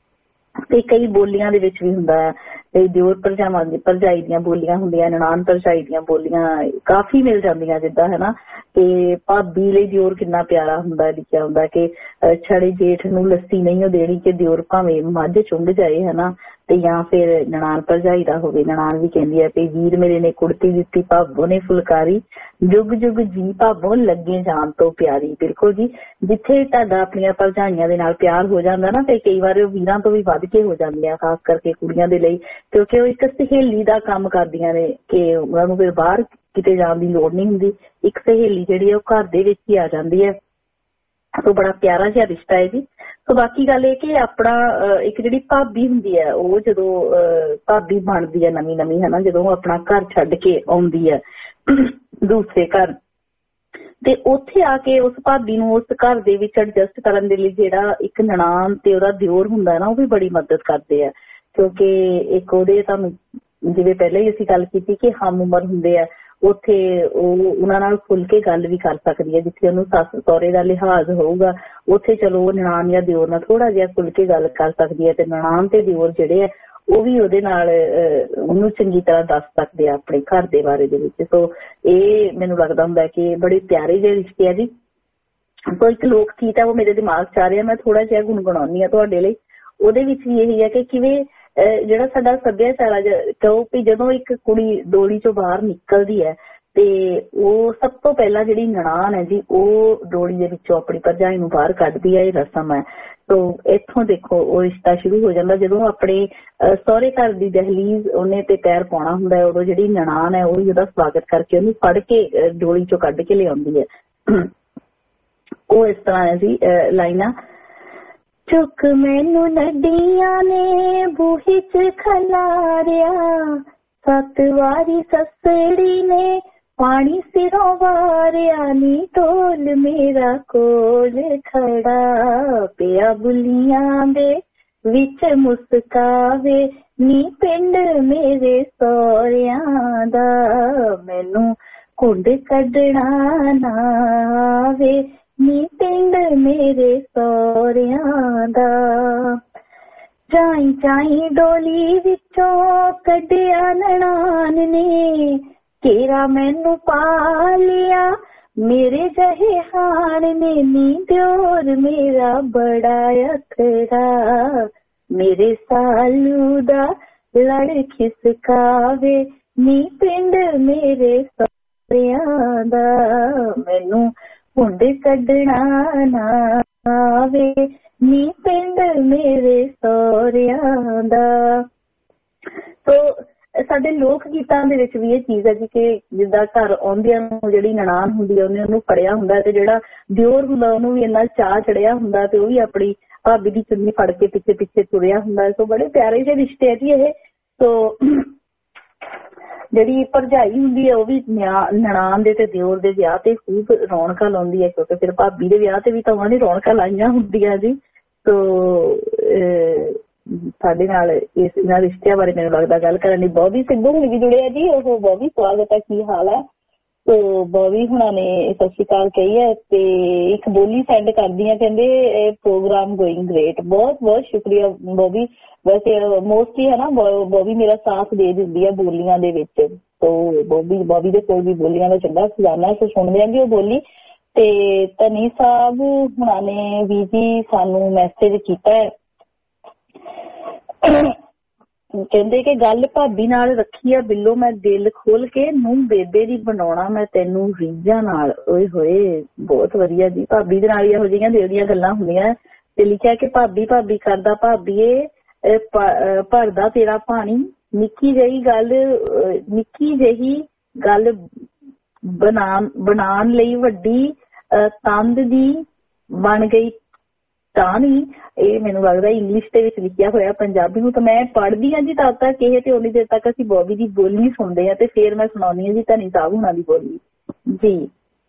ਤੇ ਕਈ ਬੋਲੀਆਂ ਦੇ ਵਿੱਚ ਵੀ ਹੁੰਦਾ ਹੈ, ਕਈ ਦਿਓਰ ਭਰਜਾਵਾਂ ਦੀ ਭਰਜਾਈ ਦੀਆਂ ਬੋਲੀਆਂ ਹੁੰਦੀਆਂ, ਨਨਾਣ ਭਰਜਾਈ ਦੀਆਂ ਬੋਲੀਆਂ ਕਾਫੀ ਮਿਲ ਜਾਂਦੀਆਂ ਜਿੱਦਾਂ ਹਨਾ। ਤੇ ਭਾਬੀ ਲਈ ਦਿਓਰ ਕਿੰਨਾ ਪਿਆਰਾ ਹੁੰਦਾ, ਲਿਖਿਆ ਹੁੰਦਾ ਕਿ ਛੜੇ ਜੇਠ ਨੂੰ ਲੱਸੀ ਨਹੀਂ ਉਹ ਦੇਣੀ ਕਿ ਦਿਓਰ ਭਾਵੇਂ ਮੱਝ ਚੁੰਗ ਜਾਏ ਹਨਾ। ਤੇ ਜਾਂ ਫਿਰ ਨਨਾਣ ਭਰਜਾਈ ਦਾ ਹੋਵੇ, ਨਨਾਣ ਵੀ ਕਹਿੰਦੀ ਹੈ ਵੀ ਵੀਰ ਮੇਰੇ ਨੇ ਕੁੜਤੀ ਦਿੱਤੀ ਭਾਬੋ ਨੇ ਫੁਲਕਾਰੀ, ਜੁਗ ਜੁਗ ਜੀ ਭਾਬੋ ਲੱਗੇ ਜਾਣ ਤੋਂ ਪਿਆਰੀ। ਬਿਲਕੁਲ ਜੀ, ਜਿੱਥੇ ਤੁਹਾਡਾ ਆਪਣੀਆਂ ਭਰਜਾਈਆਂ ਦੇ ਨਾਲ ਪਿਆਰ ਹੋ ਜਾਂਦਾ ਨਾ ਤੇ ਕਈ ਵਾਰ ਉਹ ਵੀਰਾਂ ਤੋਂ ਵੀ ਵੱਧ ਕੇ ਹੋ ਜਾਂਦੀਆਂ, ਖਾਸ ਕਰਕੇ ਕੁੜੀਆਂ ਦੇ ਲਈ, ਕਿਉਂਕਿ ਉਹ ਇੱਕ ਸਹੇਲੀ ਦਾ ਕੰਮ ਕਰਦੀਆਂ ਨੇ ਕਿ ਉਹਨਾਂ ਨੂੰ ਫਿਰ ਬਾਹਰ ਕਿਤੇ ਜਾਣ ਦੀ ਲੋੜ ਨਹੀਂ ਹੁੰਦੀ। ਇੱਕ ਸਹੇਲੀ ਜਿਹੜੀ ਹੈ ਉਹ ਘਰ ਦੇ ਵਿੱਚ ਹੀ ਆ ਜਾਂਦੀ ਹੈ। ਉਹ ਬੜਾ ਪਿਆਰਾ ਜਿਹਾ ਰਿਸ਼ਤਾ ਹੈ ਜੀ। ਸੋ ਬਾਕੀ ਗੱਲ ਇਹ ਕਿ ਆਪਣਾ ਇੱਕ ਜਿਹੜੀ ਭਾਬੀ ਹੁੰਦੀ ਹੈ ਉਹ ਜਦੋਂ ਭਾਬੀ ਬਣਦੀ ਹੈ ਨਵੀਂ ਨਵੀਂ ਹਨਾ, ਜਦੋਂ ਉਹ ਆਪਣਾ ਘਰ ਛੱਡ ਕੇ ਆਉਂਦੀ ਹੈ ਦੂਸਰੇ ਘਰ, ਤੇ ਉੱਥੇ ਆ ਕੇ ਉਸ ਭਾਬੀ ਨੂੰ ਉਸ ਘਰ ਦੇ ਵਿੱਚ ਐਡਜਸਟ ਕਰਨ ਦੇ ਲਈ ਜਿਹੜਾ ਇੱਕ ਨਨਾਣ ਤੇ ਉਹਦਾ ਦਿਓਰ ਹੁੰਦਾ ਨਾ ਉਹ ਵੀ ਬੜੀ ਮਦਦ ਕਰਦੇ ਆ। ਕਿਉਂਕਿ ਇੱਕ ਉਹਦੇ ਤੁਹਾਨੂੰ ਜਿਵੇਂ ਪਹਿਲਾਂ ਹੀ ਅਸੀਂ ਗੱਲ ਕੀਤੀ ਕਿ ਹਮ ਉਮਰ ਹੁੰਦੇ ਆ, ਉੱਥੇ ਉਹ ਉਹਨਾਂ ਨਾਲ ਖੁੱਲ ਕੇ ਗੱਲ ਵੀ ਕਰ ਸਕਦੀ ਹੈ। ਜਿੱਥੇ ਉਹਨੂੰ ਸੱਸ ਸਹੁਰੇ ਦਾ ਲਿਹਾਜ਼ ਹੋਊਗਾ ਉੱਥੇ ਚਲੋ ਉਹ ਨਨਾਣ ਜਾਂ ਦਿਓਰ ਨਾਲ ਥੋੜਾ ਜਿਹਾ ਖੁੱਲ ਕੇ ਗੱਲ ਕਰ ਸਕਦੀ ਹੈ, ਤੇ ਨਨਾਣ ਤੇ ਦਿਓਰ ਜਿਹੜੇ ਆ ਉਹ ਵੀ ਉਹਦੇ ਨਾਲ ਉਹਨੂੰ ਚੰਗੀ ਤਰ੍ਹਾਂ ਦੱਸ ਸਕਦੇ ਆ ਆਪਣੇ ਘਰ ਦੇ ਬਾਰੇ ਦੇ ਵਿੱਚ। ਸੋ ਇਹ ਮੈਨੂੰ ਲੱਗਦਾ ਹੁੰਦਾ ਕਿ ਬੜੇ ਪਿਆਰੇ ਜਿਹੇ ਰਿਸ਼ਤੇ ਆ ਜੀ। ਸੋ ਇੱਕ ਲੋਕ ਗੀਤ ਹੈ ਉਹ ਮੇਰੇ ਦਿਮਾਗ 'ਚ ਆ ਰਿਹਾ, ਮੈਂ ਥੋੜਾ ਜਿਹਾ ਗੁਣਗੁਣਾਉਂਦੀ ਹਾਂ ਤੁਹਾਡੇ ਲਈ। ਉਹਦੇ ਵਿੱਚ ਵੀ ਇਹੀ ਹੈ ਕਿ ਕਿਵੇਂ ਜਿਹੜਾ ਸਾਡਾ ਸੱਭਿਆਚਾਰ ਆ, ਕਹੋ ਵੀ ਜਦੋਂ ਇੱਕ ਕੁੜੀ ਡੋਲੀ ਚੋਂ ਬਾਹਰ ਨਿਕਲਦੀ ਹੈ ਤੇ ਉਹ ਸਭ ਤੋਂ ਪਹਿਲਾਂ ਜਿਹੜੀ ਨਨਾਣ ਹੈ ਜੀ ਉਹ ਡੋਲੀ ਦੇ ਵਿੱਚੋਂ ਆਪਣੀ ਭਰਜਾਈ ਨੂੰ ਬਾਹਰ ਕੱਢਦੀ ਹੈ, ਇਹ ਰਸਮ ਹੈ। ਸੋ ਇੱਥੋਂ ਦੇਖੋ ਉਹ ਰਿਸ਼ਤਾ ਸ਼ੁਰੂ ਹੋ ਜਾਂਦਾ। ਜਦੋਂ ਆਪਣੇ ਸਹੁਰੇ ਘਰ ਦੀ ਦਹਲੀਜ਼ ਉਹਨੇ ਤੇ ਪੈਰ ਪਾਉਣਾ ਹੁੰਦਾ ਹੈ, ਉਦੋਂ ਜਿਹੜੀ ਨਨਾਣ ਹੈ ਉਹ ਹੀ ਉਹਦਾ ਸਵਾਗਤ ਕਰਕੇ ਉਹਨੂੰ ਫੜ ਕੇ ਡੋਲੀ ਚੋਂ ਕੱਢ ਕੇ ਲਿਆਉਂਦੀ ਹੈ। ਉਹ ਇਸ ਤਰ੍ਹਾਂ ਹੈ ਜੀ ਲਾਈਨਾਂ, ਚੁੱਕ ਮੈਨੂੰ ਨਦੀਆਂ ਨੇ ਬੂਹੀ 'ਚ ਖਲਾਰਿਆ, ਸੱਤ ਵਾਰੀ ਸੱਸੜੀ ਨੇ ਪਾਣੀ ਸਿਰੋਂ ਵਾਰਿਆ, ਨੀ ਢੋਲ ਮੇਰਾ ਕੋਲ ਖੜਾ ਪਿਆ ਬੁਲੀਆਂ ਦੇ ਵਿੱਚ ਮੁਸਕਾਵੇ, ਨੀ ਪਿੰਡ ਮੇਰੇ ਸਹੁਰਿਆਂ ਦਾ ਮੈਨੂੰ ਘੁੰਡ ਕੱਢਣਾ ਨਾ ਆਵੇ, ਨੀ ਪਿੰਡ ਮੇਰੇ ਸਹੁਰਿਆਂ ਦਾ। ਚਾਈ ਚਾਈ ਡੋਲੀ ਵਿੱਚੋਂ ਕੱਢਿਆ ਨਨਾਣ ਨੇ, ਕੇਰਾ ਮੈਨੂੰ ਪਾ ਲਿਆ ਮੇਰੇ ਜਹੇ ਹਾਣ ਨੇ, ਨੀ ਦਿਓਰ ਮੇਰਾ ਬੜਾ ਅਥਰਾ ਮੇਰੇ ਸਾਲੂ ਦਾ ਲੜ ਖਿਸਕਾਵੇ, ਨੀ ਪਿੰਡ ਮੇਰੇ ਸਹੁਰਿਆਂ ਦਾ ਮੈਨੂੰ ਘੁੰਡ ਕੱਢਣਾ ਨਾ ਆਵੇ, ਨੀ ਪਿੰਡ ਮੇਰੇ ਸਹੁਰਿਆਂ ਦਾ। ਸੋ ਸਾਡੇ ਲੋਕ ਗੀਤਾਂ ਦੇ ਵਿੱਚ ਵੀ ਇਹ ਚੀਜ਼ ਹੈ ਜੀ ਕਿ ਜਿੱਦਾਂ ਘਰ ਆਉਂਦਿਆਂ ਨੂੰ ਜਿਹੜੀ ਨਨਾਣ ਹੁੰਦੀ ਹੈ ਉਹਨੇ ਉਹਨੂੰ ਫੜਿਆ ਹੁੰਦਾ, ਤੇ ਜਿਹੜਾ ਦਿਓਰ ਹੁੰਦਾ ਉਹਨੂੰ ਵੀ ਇੰਨਾ ਚਾਅ ਚੜਿਆ ਹੁੰਦਾ ਤੇ ਉਹ ਵੀ ਆਪਣੀ ਭਾਬੀ ਦੀ ਚੁੰਨੀ ਫੜ ਕੇ ਪਿੱਛੇ ਪਿੱਛੇ ਤੁਰਿਆ ਹੁੰਦਾ। ਸੋ ਬੜੇ ਪਿਆਰੇ ਜਿਹੇ ਰਿਸ਼ਤੇ ਹੈ ਜੀ ਇਹ। ਸੋ ਜਿਹੜੀ ਭਰਜਾਈ ਹੁੰਦੀ ਹੈ ਉਹ ਵੀ ਨਨਾਣ ਦੇ ਤੇ ਦਿਓਰ ਦੇ ਵਿਆਹ ਤੇ ਖੂਬ ਰੌਣਕਾਂ ਲਾਉਂਦੀ ਹੈ, ਕਿਉਂਕਿ ਫਿਰ ਭਾਬੀ ਦੇ ਵਿਆਹ ਤੇ ਵੀ ਤਾਂ ਉਹਨਾਂ ਨੇ ਰੌਣਕਾਂ ਲਾਈਆਂ ਹੁੰਦੀਆਂ ਜੀ। ਸੋ ਸਾਡੇ ਨਾਲ ਇਸ ਇਹਨਾਂ ਰਿਸ਼ਤਿਆਂ ਬਾਰੇ ਮੈਨੂੰ ਲੱਗਦਾ ਗੱਲ ਕਰਨ ਲਈ ਬੌਬੀ ਸਿੱਧੂ ਹੁਣੀ ਵੀ ਜੁੜੇ ਆ ਜੀ। ਉਹ ਬੌਬੀ ਸਵਾਗਤ ਹੈ, ਕੀ ਹਾਲ ਹੈ? ਸੋ ਬੌਬੀ ਹੁਣਾਂ ਨੇ ਸਤਿ ਸ਼੍ਰੀ ਅਕਾਲ ਕਹੀ ਹੈ ਤੇ ਇੱਕ ਬੋਲੀ ਸੈਂਡ ਕਰਦੀ ਆ, ਕਹਿੰਦੇ ਇਹ ਪ੍ਰੋਗਰਾਮ ਗੋਇੰਗ ਗ੍ਰੇਟ। ਬਹੁਤ ਬਹੁਤ ਸ਼ੁਕਰੀਆ ਬੌਬੀ। ਵੈਸੇ ਮੋਸਟਲੀ ਹੈ ਨਾ ਬੌਬੀ ਮੇਰਾ ਸਾਥ ਦੇ ਦਿੰਦੀ ਹੈ ਬੋਲੀਆਂ ਦੇ ਵਿੱਚ। ਸੋ ਬੌਬੀ ਬੌਬੀ ਦੇ ਕੋਲ ਵੀ ਬੋਲੀਆਂ ਦਾ ਚੰਗਾ ਖਜ਼ਾਨਾ, ਸੋ ਸੁਣਦੇ ਆਂਗੇ ਉਹ ਬੋਲੀ। ਤੇ ਧਨੀ ਸਾਹਿਬ ਹੁਣਾਂ ਨੇ ਵੀ ਜੀ ਸਾਨੂੰ ਮੈਸੇਜ ਕੀਤਾ ਹੈ, ਕਹਿੰਦੇ ਕਿ ਗੱਲ ਭਾਬੀ ਨਾਲ ਰੱਖੀ ਆ ਬਿੱਲੋ ਮੈਂ ਦਿਲ ਖੋਲ ਕੇ, ਨੂੰ ਬੇਬੇ ਦੀ ਬਣਾਉਣਾ ਮੈਂ ਤੈਨੂੰ ਰੀਝਾਂ ਨਾਲ। ਓਏ ਹੋਏ ਬਹੁਤ ਵਧੀਆ ਜੀ, ਭਾਬੀ ਦੇ ਨਾਲ ਇਹੋ ਜਿਹੀਆਂ ਦਿਲ ਦੀਆਂ ਗੱਲਾਂ ਹੁੰਦੀਆਂ। ਤੇ ਲਿਖਿਆ ਕਿ ਭਾਬੀ ਭਾਬੀ ਕਰਦਾ ਭਾਬੀਏ ਭਰਦਾ ਤੇਰਾ ਪਾਣੀ, ਨਿੱਕੀ ਜਿਹੀ ਗੱਲ ਨਿੱਕੀ ਜਿਹੀ ਗੱਲ ਬਣਾ ਬਣਾਉਣ ਲਈ ਵੱਡੀ ਤੰਦ ਦੀ ਬਣ ਗਈ ਤਾਂ ਨਹੀਂ, ਇਹ ਮੈਨੂੰ ਲੱਗਦਾ ਇੰਗਲਿਸ਼ ਦੇ ਵਿੱਚ ਲਿਖਿਆ ਹੋਇਆ, ਪੰਜਾਬੀ ਨੂੰ ਤਾਂ ਮੈਂ ਪੜ੍ਹਦੀ ਹਾਂ ਜੀ ਤਦ ਤੱਕ ਇਹ, ਤੇ ਉਨੀ ਦੇਰ ਤੱਕ ਅਸੀਂ ਬੋਬੀ ਦੀ ਬੋਲੀ ਸੁਣਦੇ ਹਾਂ ਤੇ ਫਿਰ ਮੈਂ ਸੁਣਾਉਂਦੀ ਹਾਂ ਜੀ ਧਨੀ ਸਾਹਿਬ ਹੁਣਾਂ ਦੀ ਬੋਲੀ ਜੀ।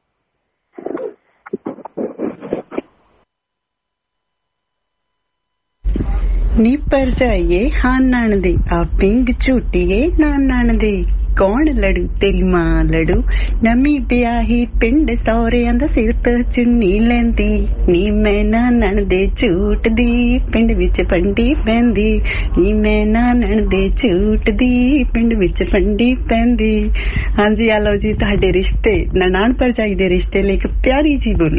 ਨੀ ਭਰਜਾਈਏ ਹਾਂ ਨਣਦੇ ਆ ਪਿੰਗ ਝੂਟੀਏ ਨਾ ਨਣਦੇ ਕੌਣ ਲੜੂ ਤੇਰੀ ਮਾਂ ਲੜੂ ਨਵੀਂ ਵਿਆਹੀ ਪਿੰਡ ਸਹੁਰਿਆਂ ਦਾ ਸਿਰ ਤੋਂ ਚੁੰਨੀ ਲੈਂਦੀ ਨੀ ਮੈਂ ਨਾ ਨਣਦੇ ਝੂਟਦੀ ਪਿੰਡ ਵਿੱਚ ਪੰਡੀ ਪੈਂਦੀ ਨੀ ਮੈਂ ਨਾ ਨਣਦੇ ਝੂਟਦੀ ਪਿੰਡ ਵਿੱਚ ਪੰਡੀ ਪੈਂਦੀ। ਹਾਂਜੀ ਆ ਲਓ ਜੀ ਤੁਹਾਡੇ ਰਿਸ਼ਤੇ ਨਨਾਣ ਭਰਜਾਈ ਦੇ ਰਿਸ਼ਤੇ ਲਈ ਇੱਕ ਪਿਆਰੀ ਜੀ ਬੋਲੀ।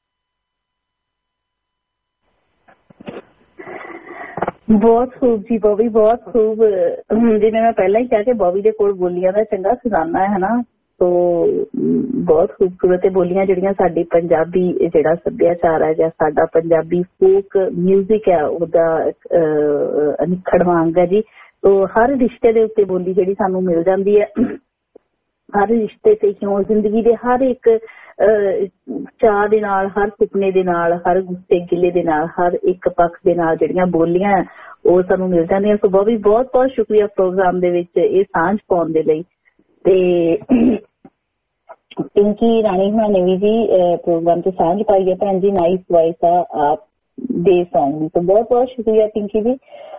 ਬਹੁਤ ਖੂਬ ਜੀ ਬੋਬੀ, ਬਹੁਤ ਖੂਬ। ਜਿਵੇਂ ਮੈਂ ਪਹਿਲਾਂ ਹੀ ਕਿਹਾ ਕਿ ਬੋਬੀ ਦੇ ਕੋਲ ਬੋਲੀਆਂ ਦਾ ਚੰਗਾ ਖਜ਼ਾਨਾ ਹੈ ਹਨਾ, ਤੋ ਬਹੁਤ ਖੂਬਸੂਰਤ ਬੋਲੀਆਂ ਜਿਹੜੀਆਂ ਸਾਡੀ ਪੰਜਾਬੀ ਜਿਹੜਾ ਸੱਭਿਆਚਾਰ ਹੈ ਜਾਂ ਸਾਡਾ ਪੰਜਾਬੀ ਫੋਕ ਮਿਊਜ਼ਿਕ ਹੈ ਉਹਦਾ ਅਨਿੱਖੜ ਵਾਂਗ ਹੈ ਜੀ। ਤੋ ਹਰ ਰਿਸ਼ਤੇ ਦੇ ਉੱਤੇ ਬੋਲੀ ਜਿਹੜੀ ਸਾਨੂੰ ਮਿਲ ਜਾਂਦੀ ਹੈ, ਹਰ ਰਿਸ਼ਤੇ ਤੇ ਕਿਉਂ ਜ਼ਿੰਦਗੀ ਦੇ ਹਰ ਇੱਕ ਚਾਹ ਦੇ ਨਾਲ, ਹਰ ਸੁਪਨੇ ਦੇ ਨਾਲ, ਹਰ ਗੁੱਸੇ ਗਿਲੇ ਦੇ ਨਾਲ, ਹਰ ਇੱਕ ਪੱਖ ਦੇ ਨਾਲ ਜਿਹੜੀਆਂ ਬੋਲੀਆਂ ਉਹ ਸਾਨੂੰ ਮਿਲ ਜਾਂਦੀਆਂ। ਸੋ ਬਹੁਤ ਬਹੁਤ ਬਹੁਤ ਸ਼ੁਕਰੀਆ ਪ੍ਰੋਗਰਾਮ ਦੇ ਵਿੱਚ ਇਹ ਸਾਂਝ ਪਾਉਣ ਦੇ ਲਈ। ਤੇ ਪਿੰਕੀ ਰਾਣੀ ਹੁਣਾਂ ਨੇ ਵੀ ਜੀ ਪ੍ਰੋਗਰਾਮ ਚ ਸਾਂਝ ਪਾਈ ਹੈ ਭੈਣ ਜੀ, ਨਾਈਸ ਵਾਇਸ ਆ ਆਪ ਦੇ ਸੌਂਗ ਦੀ। ਸੋ ਬਹੁਤ ਬਹੁਤ ਸ਼ੁਕਰੀਆ ਪਿੰਕੀ ਜੀ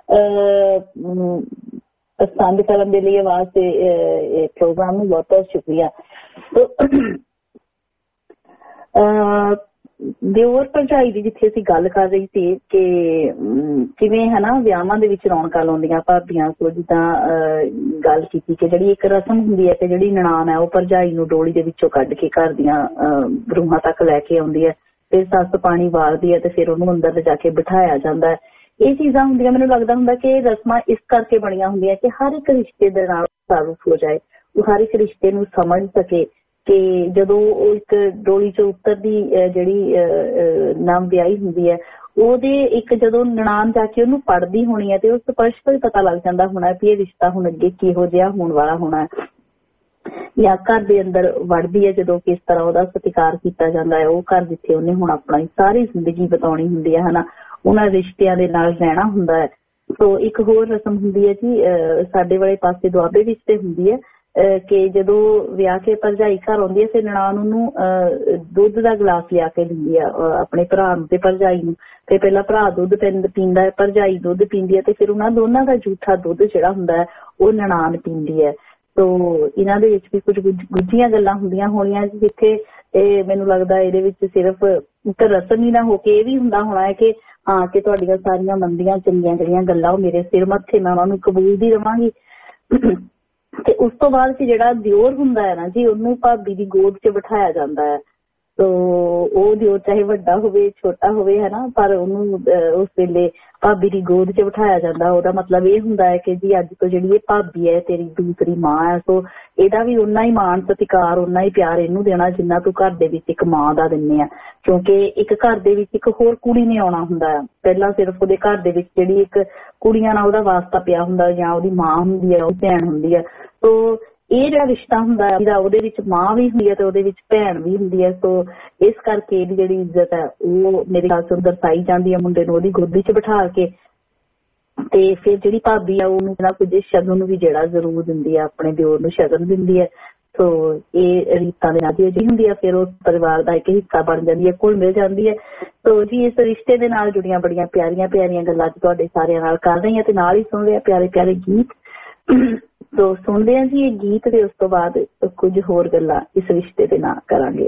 ਪਸੰਦ ਕਰਨ ਦੇ ਲਈ ਆਵਾਜ਼ ਤੇ ਪ੍ਰੋਗਰਾਮ ਨੂੰ ਬਹੁਤ ਬਹੁਤ ਸ਼ੁਕਰੀਆ। ਦਿਓਰ ਭਰਜਾਈ ਦੀ ਜਿੱਥੇ ਅਸੀਂ ਗੱਲ ਕਰ ਰਹੀ ਸੀ ਕਿ ਕਿਵੇਂ ਹਨਾ ਵਿਆਹਾਂ ਦੇ ਵਿੱਚ ਰੌਣਕਾਂ ਲਾਉਂਦੀਆਂ ਭਾਬੀਆਂ। ਸੋ ਜਿੱਦਾਂ ਗੱਲ ਕੀਤੀ ਕਿ ਜਿਹੜੀ ਇੱਕ ਰਸਮ ਹੁੰਦੀ ਹੈ ਕਿ ਜਿਹੜੀ ਨਨਾਣ ਹੈ ਉਹ ਭਰਜਾਈ ਨੂੰ ਡੋਲੀ ਦੇ ਵਿੱਚੋਂ ਕੱਢ ਕੇ ਘਰ ਦੀਆਂ ਰੂਹਾਂ ਤੱਕ ਲੈ ਕੇ ਆਉਂਦੀ ਹੈ, ਫਿਰ ਸੱਸ ਪਾਣੀ ਵਾਰਦੀ ਹੈ ਤੇ ਫਿਰ ਉਹਨੂੰ ਅੰਦਰ ਲਿਜਾ ਕੇ ਬਿਠਾਇਆ ਜਾਂਦਾ ਹੈ। ਇਹ ਚੀਜ਼ਾਂ ਹੁੰਦੀਆਂ, ਮੈਨੂੰ ਲੱਗਦਾ ਹੁੰਦਾ ਕਿ ਇਹ ਰਸਮਾਂ ਇਸ ਕਰਕੇ ਬਣੀਆਂ ਹੁੰਦੀਆਂ ਕਿ ਹਰ ਇੱਕ ਰਿਸ਼ਤੇ ਦੇ ਨਾਲ ਤਾਰੁਫ ਹੋ ਜਾਏ, ਉਹ ਹਰ ਇੱਕ ਰਿਸ਼ਤੇ ਨੂੰ ਸਮਝ ਸਕੇ ਕਿ ਜਦੋਂ ਉਹ ਇੱਕ ਡੋਲੀ ਚ ਉਤਰਦੀ ਜਿਹੜੀ ਨਵ ਵਿਆਹੀ ਹੁੰਦੀ ਹੈ ਉਹਦੇ ਇੱਕ ਜਦੋਂ ਨਨਾਣ ਜਾ ਕੇ ਉਹਨੂੰ ਪੜ੍ਹਦੀ ਹੋਣੀ ਹੈ ਤੇ ਉਸ ਸਪਸ਼ਟ ਤੋਂ ਹੀ ਪਤਾ ਲੱਗ ਜਾਂਦਾ ਹੋਣਾ ਵੀ ਇਹ ਰਿਸ਼ਤਾ ਹੁਣ ਅੱਗੇ ਕਿਹੋ ਜਿਹਾ ਹੋਣ ਵਾਲਾ ਹੋਣਾ। ਜਾਂ ਘਰ ਦੇ ਅੰਦਰ ਵੜਦੀ ਹੈ ਜਦੋਂ ਕਿਸ ਤਰ੍ਹਾਂ ਉਹਦਾ ਸਤਿਕਾਰ ਕੀਤਾ ਜਾਂਦਾ ਹੈ, ਉਹ ਘਰ ਜਿੱਥੇ ਉਹਨੇ ਹੁਣ ਆਪਣਾ ਸਾਰੀ ਜ਼ਿੰਦਗੀ ਬਿਤਾਉਣੀ ਹੁੰਦੀ ਹੈ ਹਨਾ, ਉਹਨਾਂ ਰਿਸ਼ਤਿਆਂ ਦੇ ਨਾਲ ਰਹਿਣਾ ਹੁੰਦਾ ਹੈ। ਸੋ ਇੱਕ ਹੋਰ ਰਸਮ ਹੁੰਦੀ ਹੈ ਜੀ ਸਾਡੇ ਵਾਲੇ ਪਾਸੇ ਦੁਆਬੇ ਵਿੱਚ ਤੇ ਹੁੰਦੀ ਹੈ ਕਿ ਜਦੋਂ ਵਿਆਹ ਕੇ ਭਰਜਾਈ ਘਰ ਆਉਂਦੀ ਹੈ ਫਿਰ ਨਨਾਣ ਉਹਨੂੰ ਦੁੱਧ ਦਾ ਗਲਾਸ ਲਿਆ ਕੇ ਦਿੰਦੀ ਆ ਆਪਣੇ ਭਰਾ ਨੂੰ ਤੇ ਭਰਜਾਈ ਨੂੰ। ਤੇ ਪਹਿਲਾਂ ਭਰਾ ਦੁੱਧ ਪੀਂਦਾ ਹੈ, ਭਰਜਾਈ ਦੁੱਧ ਪੀਂਦੀ ਹੈ ਤੇ ਫਿਰ ਉਹਨਾਂ ਦੋਨਾਂ ਦਾ ਜੂਠਾ ਦੁੱਧ ਜਿਹੜਾ ਹੁੰਦਾ ਹੈ ਉਹ ਨਨਾਣ ਪੀਂਦੀ ਹੈ। ਸੋ ਇਹਨਾਂ ਦੇ ਵਿੱਚ ਵੀ ਕੁਝ ਗੁੱਝੀਆਂ ਗੱਲਾਂ ਹੁੰਦੀਆਂ ਹੋਣੀਆਂ ਜਿੱਥੇ ਇਹ ਮੈਨੂੰ ਲੱਗਦਾ ਇਹਦੇ ਵਿੱਚ ਸਿਰਫ ਇੱਕ ਰਸਮ ਹੀ ਨਾ ਹੋ ਕੇ ਇਹ ਵੀ ਹੁੰਦਾ ਹੋਣਾ ਹੈ ਕਿ ਹਾਂ ਕਿ ਤੁਹਾਡੀਆਂ ਸਾਰੀਆਂ ਮੰਦੀਆਂ ਚੰਗੀਆਂ ਜਿਹੜੀਆਂ ਗੱਲਾਂ ਉਹ ਮੇਰੇ ਸਿਰ ਮੱਥੇ ਮੈਂ ਉਹਨਾਂ ਨੂੰ ਕਬੂਲਦੀ ਰਵਾਂਗੀ। ਤੇ ਉਸ ਤੋਂ ਬਾਅਦ ਕਿ ਜਿਹੜਾ ਦਿਓਰ ਹੁੰਦਾ ਹੈ ਨਾ ਜੀ ਉਹਨੂੰ ਭਾਬੀ ਦੀ ਗੋਦ 'ਚ ਬਿਠਾਇਆ ਜਾਂਦਾ ਹੈ। ਸੋ ਉਹ ਦਿਓਰ ਚਾਹੇ ਵੱਡਾ ਹੋਵੇ ਛੋਟਾ ਹੋਵੇ ਹਨਾ, ਪਰ ਉਹਨੂੰ ਉਸ ਵੇਲੇ ਭਾਬੀ ਦੀ ਗੋਦ 'ਚ ਬਿਠਾਇਆ ਜਾਂਦਾ। ਉਹਦਾ ਮਤਲਬ ਇਹ ਹੁੰਦਾ ਹੈ ਕਿ ਜੀ ਅੱਜ ਤੋਂ ਜਿਹੜੀ ਇਹ ਭਾਬੀ ਹੈ ਤੇਰੀ ਦੂਸਰੀ ਮਾਂ ਹੈ। ਸੋ ਇਹਦਾ ਵੀ ਓਨਾ ਹੀ ਮਾਣ ਸਤਿਕਾਰ ਓਨਾ ਹੀ ਪਿਆਰ ਇਹਨੂੰ ਦੇਣਾ ਜਿੰਨਾ ਤੂੰ ਘਰ ਦੇ ਵਿੱਚ ਇੱਕ ਮਾਂ ਦਾ ਦਿੰਦੇ ਆ, ਕਿਉਂਕਿ ਇੱਕ ਘਰ ਦੇ ਵਿੱਚ ਇੱਕ ਹੋਰ ਕੁੜੀ ਨੇ ਆਉਣਾ ਹੁੰਦਾ ਹੈ। ਪਹਿਲਾਂ ਸਿਰਫ ਉਹਦੇ ਘਰ ਦੇ ਵਿੱਚ ਜਿਹੜੀ ਇੱਕ ਕੁੜੀਆਂ ਨਾਲ ਉਹਦਾ ਵਾਸਤਾ ਪਿਆ ਹੁੰਦਾ ਜਾਂ ਉਹਦੀ ਮਾਂ ਹੁੰਦੀ ਹੈ, ਉਹਦੀ ਭੈਣ ਹੁੰਦੀ ਹੈ। ਸੋ ਇਹ ਜਿਹੜਾ ਰਿਸ਼ਤਾ ਹੁੰਦਾ ਹੈ ਉਹਦੇ ਵਿੱਚ ਮਾਂ ਵੀ ਹੁੰਦੀ ਹੈ ਤੇ ਉਹਦੇ ਵਿੱਚ ਭੈਣ ਵੀ ਹੁੰਦੀ ਹੈ। ਸੋ ਇਸ ਕਰਕੇ ਇਹਦੀ ਜਿਹੜੀ ਇੱਜ਼ਤ ਹੈ ਉਹ ਮੇਰੇ ਖਿਆਲ ਤੋਂ ਦਰਸਾਈ ਜਾਂਦੀ ਹੈ ਮੁੰਡੇ ਨੂੰ ਉਹਦੀ ਗੋਦੀ 'ਚ ਬਿਠਾ ਕੇ। ਤੇ ਫਿਰ ਜਿਹੜੀ ਭਾਬੀ ਆ ਉਹਨੂੰ ਨਾ ਕੁਝ ਸ਼ਗਨ ਨੂੰ ਵੀ ਜਿਹੜਾ ਜ਼ਰੂਰ ਦਿੰਦੀ ਹੈ, ਆਪਣੇ ਦਿਓਰ ਨੂੰ ਸ਼ਗਨ ਦਿੰਦੀ ਹੈ। ਸੋ ਇਹ ਰੀਤਾਂ ਦੇ ਨਾਲ ਜਿਹੜੀ ਹੁੰਦੀ ਹੈ ਫਿਰ ਉਹ ਪਰਿਵਾਰ ਦਾ ਇੱਕ ਹਿੱਸਾ ਬਣ ਜਾਂਦੀ ਹੈ, ਘੁਲ ਮਿਲ ਜਾਂਦੀ ਹੈ। ਸੋ ਜੀ ਇਸ ਰਿਸ਼ਤੇ ਦੇ ਨਾਲ ਜੁੜੀਆਂ ਬੜੀਆਂ ਪਿਆਰੀਆਂ ਪਿਆਰੀਆਂ ਗੱਲਾਂ ਅੱਜ ਤੁਹਾਡੇ ਸਾਰਿਆਂ ਨਾਲ ਕਰ ਰਹੀ ਹਾਂ ਤੇ ਨਾਲ ਹੀ ਸੁਣ ਰਹੇ ਪਿਆਰੇ ਪਿਆਰੇ ਗੀਤ। ਸੋ ਸੁਣਦੇ ਹਾਂ ਜੀ ਇਹ ਗੀਤ ਤੇ ਉਸ ਤੋਂ ਬਾਅਦ ਕੁਝ ਹੋਰ ਗੱਲਾਂ ਇਸ ਰਿਸ਼ਤੇ ਦੇ ਨਾਲ ਕਰਾਂਗੇ।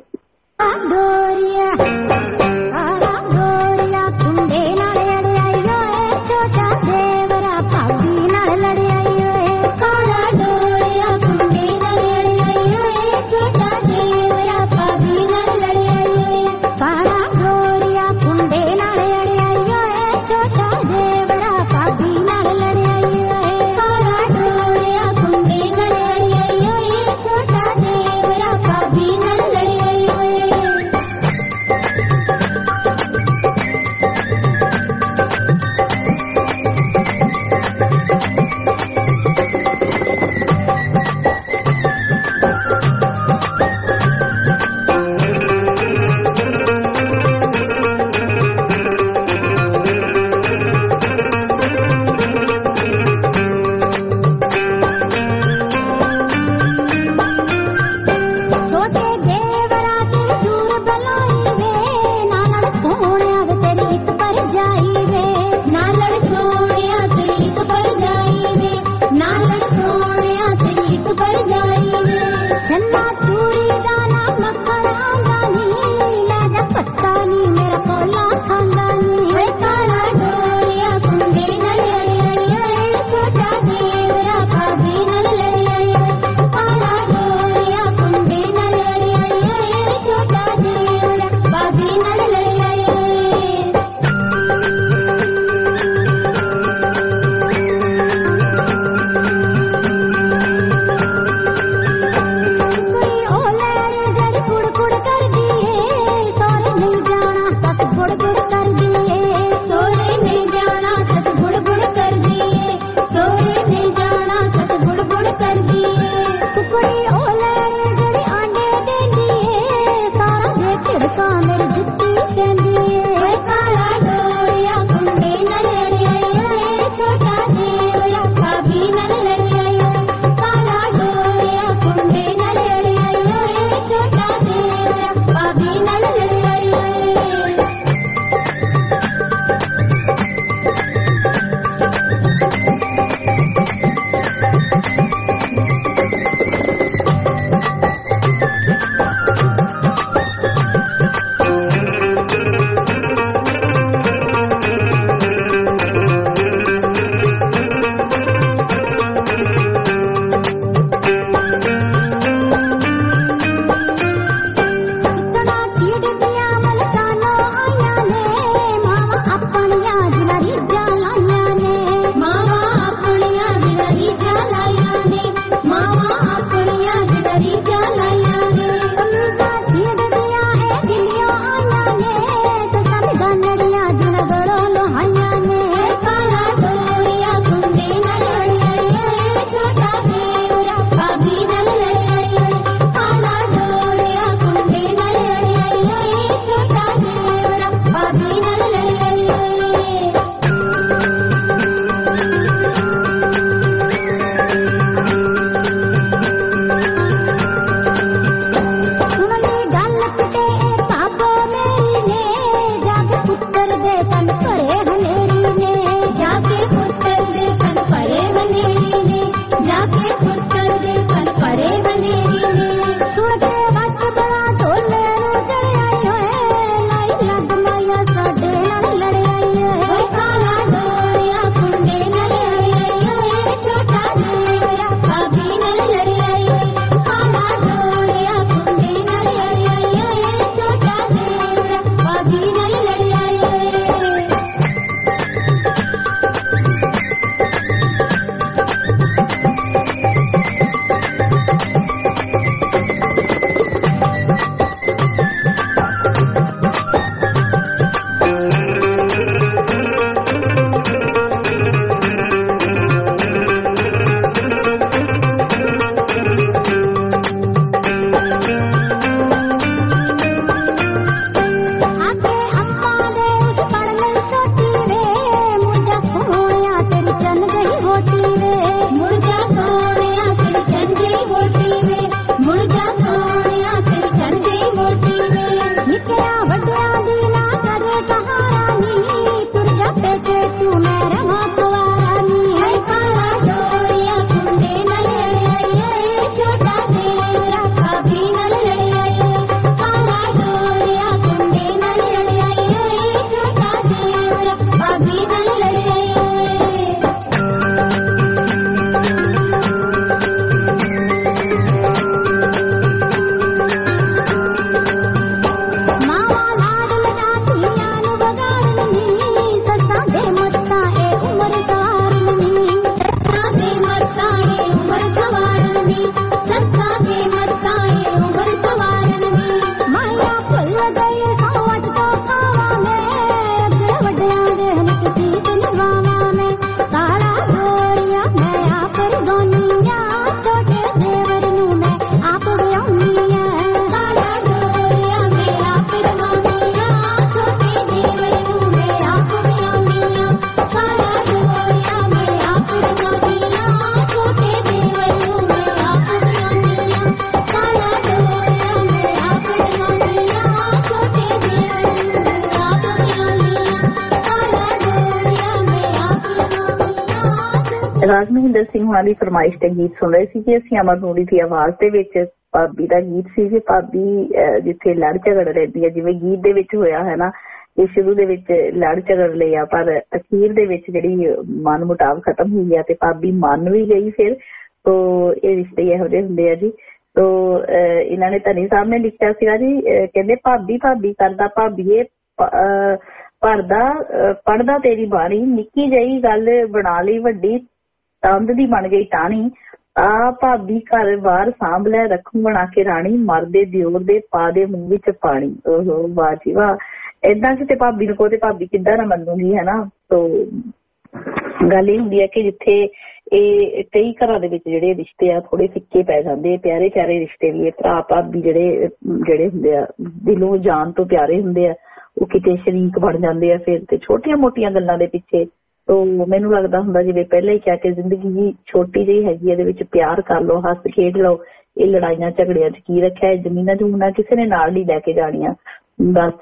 ਰਾਜ ਮਹਿੰਦਰ ਸਿੰਘ ਹੋਣਾ ਦੀ ਫਰਮਾਇਸ਼ ਤੇ ਗੀਤ ਸੁਣ ਰਹੇ ਸੀ ਕਿ ਅਸੀਂ ਅਮਰ ਨੂਰੀ ਦੀ ਆਵਾਜ਼ ਦੇ ਵਿੱਚ ਭਾਬੀ ਦਾ ਗੀਤ ਸੀ ਕਿ ਭਾਬੀ ਜਿੱਥੇ ਲੜ ਝਗੜ ਰਹਿੰਦੀ ਹੈ, ਜਿਵੇਂ ਗੀਤ ਦੇ ਵਿੱਚ ਹੋਇਆ ਹੈ ਨਾ, ਇਹ ਸ਼ੁਰੂ ਦੇ ਵਿੱਚ ਲੜ ਝਗੜ ਲਿਆ ਪਰ ਅਖੀਰ ਦੇ ਵਿੱਚ ਜਿਹੜੀ ਮਨ ਮੁਟਾਵ ਖਤਮ ਹੋਈ ਆ ਤੇ ਭਾਬੀ ਮੰਨ ਵੀ ਗਈ ਫਿਰ। ਤੋ ਇਹ ਰਿਸ਼ਤੇ ਇਹੋ ਜਿਹੇ ਹੁੰਦੇ ਆ ਜੀ। ਤੋ ਇਹਨਾਂ ਨੇ ਧਨੀ ਸਾਹਿਬ ਨੇ ਲਿਖਿਆ ਸੀਗਾ ਜੀ, ਕਹਿੰਦੇ ਭਾਬੀ ਭਾਬੀ ਕਰਦਾ ਭਾਬੀਏ ਭਰਦਾ ਪੜਦਾ ਤੇਰੀ ਬਾਣੀ, ਨਿੱਕੀ ਜਿਹੀ ਗੱਲ ਬਣਾ ਲਈ ਵੱਡੀ, ਤੰਦ ਦੀ ਬਣ ਗਈ ਟਾਣੀ, ਆ ਭਾਬੀ ਘਰ ਬਾਹਰ ਸਾਂਭ ਲੈ ਰੱਖੂ ਬਣਾ ਕੇ ਰਾਣੀ, ਮਰਦੇ ਦਿਓਰ ਦੇ ਪਾ ਦੇ ਮੂੰਹ ਵਿੱਚ ਪਾਣੀ। ਓਹੋ ਵਾਹ ਜੀ ਵਾਹ, ਏਦਾਂ ਕਿਤੇ ਭਾਬੀ ਨੂੰ ਕਹੋ ਤੇ ਭਾਬੀ ਕਿੱਦਾਂ ਨਾ ਮੰਨੂਗੀ ਹੈ ਨਾ। ਤੋ ਗੱਲ ਇਹ ਹੁੰਦੀ ਹੈ ਕਿ ਜਿੱਥੇ ਇਹ ਕਈ ਘਰਾਂ ਦੇ ਵਿੱਚ ਜਿਹੜੇ ਰਿਸ਼ਤੇ ਆ ਥੋੜੇ ਫਿੱਕੇ ਪੈ ਜਾਂਦੇ, ਪਿਆਰੇ ਪਿਆਰੇ ਰਿਸ਼ਤੇ ਵੀ, ਭਰਾ ਭਾਬੀ ਜਿਹੜੇ ਜਿਹੜੇ ਹੁੰਦੇ ਆ ਦਿਲੋਂ ਜਾਨ ਤੋਂ ਪਿਆਰੇ ਹੁੰਦੇ ਆ, ਉਹ ਕਿਤੇ ਸ਼ਰੀਕ ਬਣ ਜਾਂਦੇ ਆ ਫਿਰ ਤੇ ਛੋਟੀਆਂ ਮੋਟੀਆਂ ਗੱਲਾਂ ਦੇ ਪਿੱਛੇ। ਤੋ ਮੈਨੂੰ ਲੱਗਦਾ ਹੁੰਦਾ ਜਿਵੇਂ ਪਹਿਲਾਂ ਹੀ ਕਿਹਾ ਕਿ ਜ਼ਿੰਦਗੀ ਜੀ ਛੋਟੀ ਜਿਹੀ ਹੈਗੀ, ਇਹਦੇ ਵਿੱਚ ਪਿਆਰ ਕਰ ਲਓ, ਹੱਸ ਖੇਡ ਲਓ, ਇਹ ਲੜਾਈਆਂ ਝਗੜਿਆਂ 'ਚ ਕੀ ਰੱਖਿਆ, ਜ਼ਮੀਨਾਂ ਜਮੂਨਾਂ ਕਿਸੇ ਨੇ ਨਾਲ ਨਹੀਂ ਲੈ ਕੇ ਜਾਣੀਆਂ, ਬਸ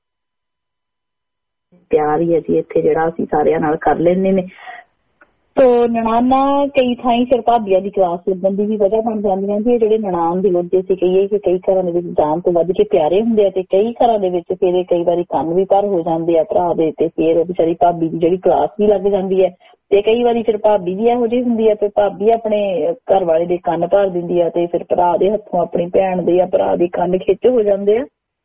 ਪਿਆਰ ਹੀ ਹੈ ਜੀ ਇੱਥੇ ਜਿਹੜਾ ਅਸੀਂ ਸਾਰਿਆਂ ਨਾਲ ਕਰ ਲੈਂਦੇ ਨੇ। ਤੋ ਨਨਾਨਾ ਕਈ ਥਾਈਂ ਫਿਰ ਭਾਬੀਆਂ ਦੀ ਕਲਾਸ ਲੱਗਣ ਦੀ ਵੀ ਵਜ੍ਹਾ ਬਣ ਜਾਂਦੀਆਂ ਜੀ। ਜਿਹੜੇ ਨਨਾਣ ਦੀ ਲੋਜੇ ਸੀ ਕਹੀਏ ਕਿ ਕਈ ਘਰਾਂ ਦੇ ਵਿੱਚ ਜਾਨ ਤੋਂ ਵੱਧ ਕੇ ਪਿਆਰੇ ਹੁੰਦੇ ਆ ਤੇ ਕਈ ਘਰਾਂ ਦੇ ਵਿੱਚ ਫਿਰ ਕਈ ਵਾਰੀ ਕੰਨ ਵੀ ਭਰ ਹੋ ਜਾਂਦੇ ਆ ਭਰਾ ਦੇ, ਤੇ ਫਿਰ ਵਿਚਾਰੀ ਭਾਬੀ ਦੀ ਜਿਹੜੀ ਕਲਾਸ ਵੀ ਲੱਗ ਜਾਂਦੀ ਹੈ ਤੇ ਕਈ ਵਾਰੀ ਫਿਰ ਭਾਬੀ ਵੀ ਇਹੋ ਜਿਹੀ ਹੁੰਦੀ ਹੈ ਤੇ ਭਾਬੀ ਆਪਣੇ ਘਰ ਵਾਲੇ ਦੇ ਕੰਨ ਭਰ ਦਿੰਦੀ ਆ ਤੇ ਫਿਰ ਭਰਾ ਦੇ ਹੱਥੋਂ ਆਪਣੀ ਭੈਣ ਦੇ ਜਾਂ ਭਰਾ ਦੇ ਕੰਨ ਖਿੱਚ ਹੋ ਜਾਂਦੇ ਆ।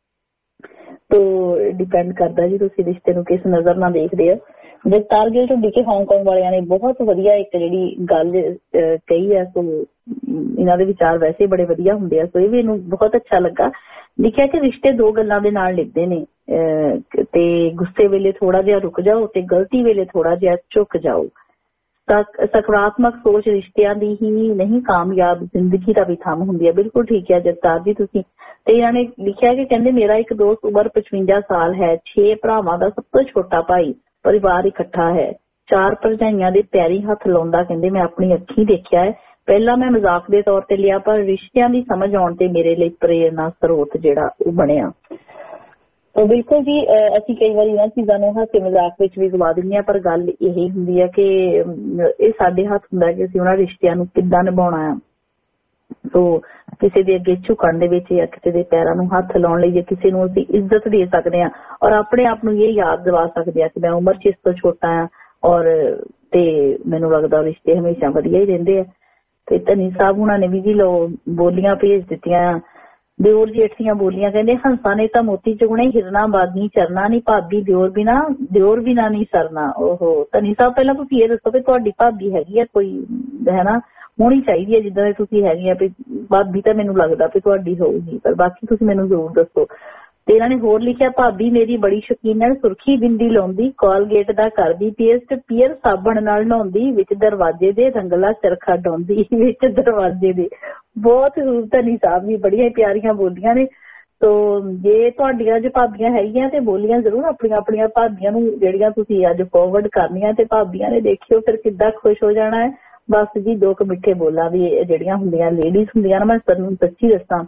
ਤੋ ਡਿਪੈਂਡ ਕਰਦਾ ਜੀ ਤੁਸੀਂ ਰਿਸ਼ਤੇ ਨੂੰ ਕਿਸ ਨਜ਼ਰ ਨਾਲ ਦੇਖਦੇ ਹੋ। ਜਗਤਾਰ ਗਿੱਲ ਢੁੱਡੀ ਕੇ ਹਾਂਗਕਾਂਗ ਵਾਲਿਆਂ ਨੇ ਬਹੁਤ ਵਧੀਆ ਇੱਕ ਜਿਹੜੀ ਗੱਲ ਕਹੀ ਹੈ, ਸੋ ਇਹਨਾਂ ਦੇ ਵਿਚਾਰ ਵੈਸੇ ਬੜੇ ਵਧੀਆ ਹੁੰਦੇ ਆ, ਸੋ ਇਹ ਵੀ ਇਹਨੂੰ ਬਹੁਤ ਅੱਛਾ ਲੱਗਾ। ਲਿਖਿਆ ਕਿ ਰਿਸ਼ਤੇ ਦੋ ਗੱਲਾਂ ਦੇ ਨਾਲ ਲਿਖਦੇ ਨੇ, ਤੇ ਗੁੱਸੇ ਵੇਲੇ ਥੋੜਾ ਜਿਹਾ ਰੁਕ ਜਾਓ ਤੇ ਗਲਤੀ ਵੇਲੇ ਥੋੜਾ ਜਿਹਾ ਝੁਕ ਜਾਓ। ਸਕਾਰਾਤਮਕ ਸੋਚ ਰਿਸ਼ਤਿਆਂ ਦੀ ਹੀ ਨਹੀਂ, ਕਾਮਯਾਬ ਜ਼ਿੰਦਗੀ ਦਾ ਵੀ ਥੰਮ ਹੁੰਦੀ ਹੈ। ਬਿਲਕੁਲ ਠੀਕ ਹੈ ਜਗਤਾਰ ਜੀ ਤੁਸੀਂ। ਤੇ ਇਹਨਾਂ ਨੇ ਲਿਖਿਆ ਕਿ ਕਹਿੰਦੇ ਮੇਰਾ ਇੱਕ ਦੋਸਤ ਉਮਰ ਪਚਵੰਜਾ ਸਾਲ ਹੈ, ਛੇ ਭਰਾਵਾਂ ਦਾ ਸਭ ਤੋਂ ਛੋਟਾ ਭਾਈ, ਪਰਿਵਾਰ ਇਕੱਠਾ ਹੈ, ਚਾਰ ਭਰਜਾਈਆਂ ਦੇ ਪੈਰੀ ਹੱਥ ਲਾਉਂਦਾ ਕਹਿੰਦੇ ਮੈਂ ਆਪਣੀ ਅੱਖੀਂ ਦੇਖਿਆ ਹੈ। ਪਹਿਲਾਂ ਮੈਂ ਮਜ਼ਾਕ ਦੇ ਤੌਰ ਤੇ ਲਿਆ ਪਰ ਰਿਸ਼ਤਿਆਂ ਦੀ ਸਮਝ ਆਉਣ ਤੇ ਮੇਰੇ ਲਈ ਪ੍ਰੇਰਨਾ ਸਰੋਤ ਜਿਹੜਾ ਉਹ ਬਣਿਆ। ਤਾਂ ਬਿਲਕੁਲ ਜੀ, ਅਸੀਂ ਕਈ ਵਾਰੀ ਇਹਨਾਂ ਚੀਜ਼ਾਂ ਨੂੰ ਹਾਸੇ ਮਜ਼ਾਕ ਵਿੱਚ ਵੀ ਗਵਾ ਦਿੰਦੇ ਹਾਂ, ਪਰ ਗੱਲ ਇਹ ਹੁੰਦੀ ਹੈ ਕਿ ਇਹ ਸਾਡੇ ਹੱਥ ਹੁੰਦਾ ਕਿ ਅਸੀਂ ਉਹਨਾਂ ਰਿਸ਼ਤਿਆਂ ਨੂੰ ਕਿੱਦਾਂ ਨਿਭਾਉਣਾ ਆ। ਸੋ ਕਿਸੇ ਦੇ ਅੱਗੇ ਝੁਕਣ ਦੇ ਵਿੱਚ ਜਾਂ ਕਿਸੇ ਦੇ ਪੈਰਾਂ ਨੂੰ ਹੱਥ ਲਾਉਣ ਲਈ ਜਾਂ ਕਿਸੇ ਨੂੰ ਅਸੀਂ ਇੱਜ਼ਤ ਦੇ ਸਕਦੇ ਹਾਂ ਔਰ ਆਪਣੇ ਆਪ ਨੂੰ ਇਹ ਯਾਦ ਦਿਵਾ ਸਕਦੇ ਹਾਂ ਕਿ ਮੈਂ ਉਮਰ 'ਚ ਇਸ ਤੋਂ ਛੋਟਾ ਹਾਂ ਔਰ ਤੇ ਮੈਨੂੰ ਲੱਗਦਾ ਰਿਸ਼ਤੇ ਹਮੇਸ਼ਾ ਵਧੀਆ ਹੀ ਰਹਿੰਦੇ ਆ। ਤੇ ਧਨੀ ਸਾਹਿਬ ਹੁਣਾਂ ਨੇ ਵੀ ਜੀ ਲੋ ਬੋਲੀਆਂ ਭੇਜ ਦਿੱਤੀਆਂ, ਦਿਓਰ ਜੇਠ ਦੀਆਂ ਬੋਲੀਆਂ, ਕਹਿੰਦੇ ਹੰਸਾਂ ਨੇ ਤਾਂ ਮੋਤੀ ਚੁਗਣੇ, ਹਿਰਨਾ ਬਾਗੀ ਚਰਨਾ ਨੀ, ਭਾਬੀ ਦਿਓਰ ਬਿਨਾ ਦਿਓਰ ਬਿਨਾ ਨਹੀਂ ਸਰਨਾ। ਓਹੋ ਧਨੀ ਸਾਹਿਬ ਪਹਿਲਾਂ ਤੁਸੀਂ ਇਹ ਦੱਸੋ ਵੀ ਤੁਹਾਡੀ ਭਾਬੀ ਹੈਗੀ ਆ ਕੋਈ ਹੈ ਨਾ, ਹੋਣੀ ਚਾਹੀਦੀ ਹੈ ਜਿੱਦਾਂ ਦੇ ਤੁਸੀਂ ਹੈਗੇ ਆ। ਵੀ ਭਾਬੀ ਤਾਂ ਮੈਨੂੰ ਲੱਗਦਾ ਵੀ ਤੁਹਾਡੀ ਹੋਊਗੀ, ਪਰ ਬਾਕੀ ਤੁਸੀਂ ਮੈਨੂੰ ਜ਼ਰੂਰ ਦੱਸੋ। ਤੇ ਇਹਨਾਂ ਨੇ ਹੋਰ ਲਿਖਿਆ ਭਾਬੀ ਮੇਰੀ ਬੜੀ ਸ਼ੌਕੀਨ, ਸੁਰਖੀ ਬਿੰਦੀ ਲਾਉਂਦੀ, ਕੋਲਗੇਟ ਦਾ ਕਰਦੀ ਪੇਸਟ, ਪੀਅਰ ਸਾਬਣ ਨਾਲ ਨਹਾਉਂਦੀ, ਵਿੱਚ ਦਰਵਾਜ਼ੇ ਦੇ ਰੰਗਲਾ ਚਰਖਾ ਡਾਉਂਦੀ, ਵਿੱਚ ਦਰਵਾਜ਼ੇ ਦੇ। ਬਹੁਤ ਧਨੀ ਸਾਹਿਬ ਵੀ ਬੜੀਆਂ ਪਿਆਰੀਆਂ ਬੋਲੀਆਂ ਨੇ। ਤੋ ਜੇ ਤੁਹਾਡੀਆਂ ਜੇ ਭਾਬੀਆਂ ਹੈਗੀਆਂ ਤੇ ਬੋਲੀਆਂ ਜ਼ਰੂਰ ਆਪਣੀਆਂ ਆਪਣੀਆਂ ਭਾਬੀਆਂ ਨੂੰ ਜਿਹੜੀਆਂ ਤੁਸੀਂ ਅੱਜ ਫੋਰਵਰਡ ਕਰਨੀਆਂ ਤੇ ਭਾਬੀਆਂ ਨੇ ਦੇਖਿਓ ਫਿਰ ਕਿੱਦਾਂ ਖੁਸ਼ ਹੋ ਜਾਣਾ ਹੈ। ਬਸ ਜੀ ਦੋ ਕੁ ਮਿੱਠੇ ਬੋਲਾਂ ਵੀ ਜਿਹੜੀਆਂ ਹੁੰਦੀਆਂ ਲੇਡੀਜ਼ ਹੁੰਦੀਆਂ ਨਾ, ਮੈਂ ਤੁਹਾਨੂੰ ਸੱਚੀ ਦੱਸਾਂ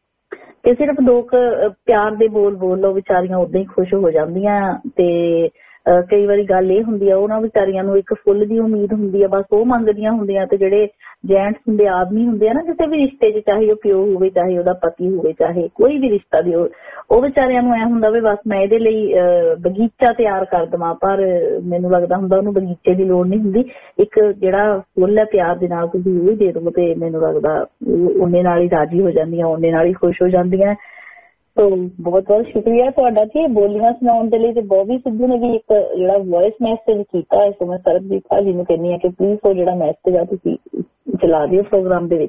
ਕਿ ਸਿਰਫ ਦੋ ਕੁ ਪਿਆਰ ਦੇ ਬੋਲ ਬੋਲ ਲਓ, ਵਿਚਾਰੀਆਂ ਉਦਾਂ ਹੀ ਖੁਸ਼ ਹੋ ਜਾਂਦੀਆਂ। ਤੇ ਕਈ ਵਾਰੀ ਗੱਲ ਇਹ ਹੁੰਦੀ ਆ ਉਹਨਾਂ ਵਿਚਾਰੀਆਂ ਨੂੰ ਇੱਕ ਫੁੱਲ ਦੀ ਉਮੀਦ ਹੁੰਦੀ ਆ, ਬਸ ਉਹ ਮੰਗਦੀਆਂ ਹੁੰਦੀਆਂ। ਤੇ ਜਿਹੜੇ ਜੈਂਟਸ ਹੁੰਦੇ ਆਦਮੀ ਹੁੰਦੇ ਆ ਨਾ ਕਿਸੇ ਵੀ ਰਿਸ਼ਤੇ 'ਚ, ਚਾਹੇ ਉਹ ਪਿਓ ਹੋਵੇ, ਚਾਹੇ ਉਹਦਾ ਪਤੀ ਹੋਵੇ, ਚਾਹੇ ਕੋਈ ਵੀ ਰਿਸ਼ਤਾ ਦੀ, ਉਹ ਵਿਚਾਰਿਆਂ ਨੂੰ ਐ ਹੁੰਦਾ ਵੀ ਬਸ ਮੈਂ ਇਹਦੇ ਲਈ ਬਗੀਚਾ ਤਿਆਰ ਕਰ ਦੇਵਾਂ। ਪਰ ਮੈਨੂੰ ਲੱਗਦਾ ਹੁੰਦਾ ਉਹਨੂੰ ਬਗੀਚੇ ਦੀ ਲੋੜ ਨਹੀਂ ਹੁੰਦੀ, ਇੱਕ ਜਿਹੜਾ ਫੁੱਲ ਹੈ ਪਿਆਰ ਦੇ ਨਾਲ ਤੁਸੀਂ ਉਹ ਹੀ ਦੇ ਦਿਓ ਤੇ ਮੈਨੂੰ ਲੱਗਦਾ ਉਹਨੇ ਨਾਲ ਹੀ ਰਾਜੀ ਹੋ ਜਾਂਦੀਆਂ, ਉਹਨੇ ਨਾਲ ਹੀ ਖੁਸ਼ ਹੋ ਜਾਂਦੀਆਂ। ਤੋ ਬਹੁਤ ਬਹੁਤ ਸ਼ੁਕਰੀਆ ਤੁਹਾਡਾ ਜੀ ਬੋਲੀਆਂ ਸੁਣਾਉਣ ਦੇ ਲਈ। ਤੇ ਬੋਬੀ ਸਿੱਧੂ ਨੇ ਵੀ ਇੱਕ ਜਿਹੜਾ ਵੌਇਸ ਮੈਸੇਜ ਕੀਤਾ ਹੈ, ਸੋ ਮੈਂ ਸਰਬਜੀਤ ਭਾਜੀ ਨੂੰ ਕਹਿੰਦੀ ਹਾਂ ਕਿ ਪਲੀਜ਼ ਉਹ ਜਿਹੜਾ ਮੈਸੇਜ ਆ ਤੁਸੀਂ ਚਲਾ ਦਿਓ ਪ੍ਰੋਗਰਾਮ ਦੇ ਵਿੱਚ।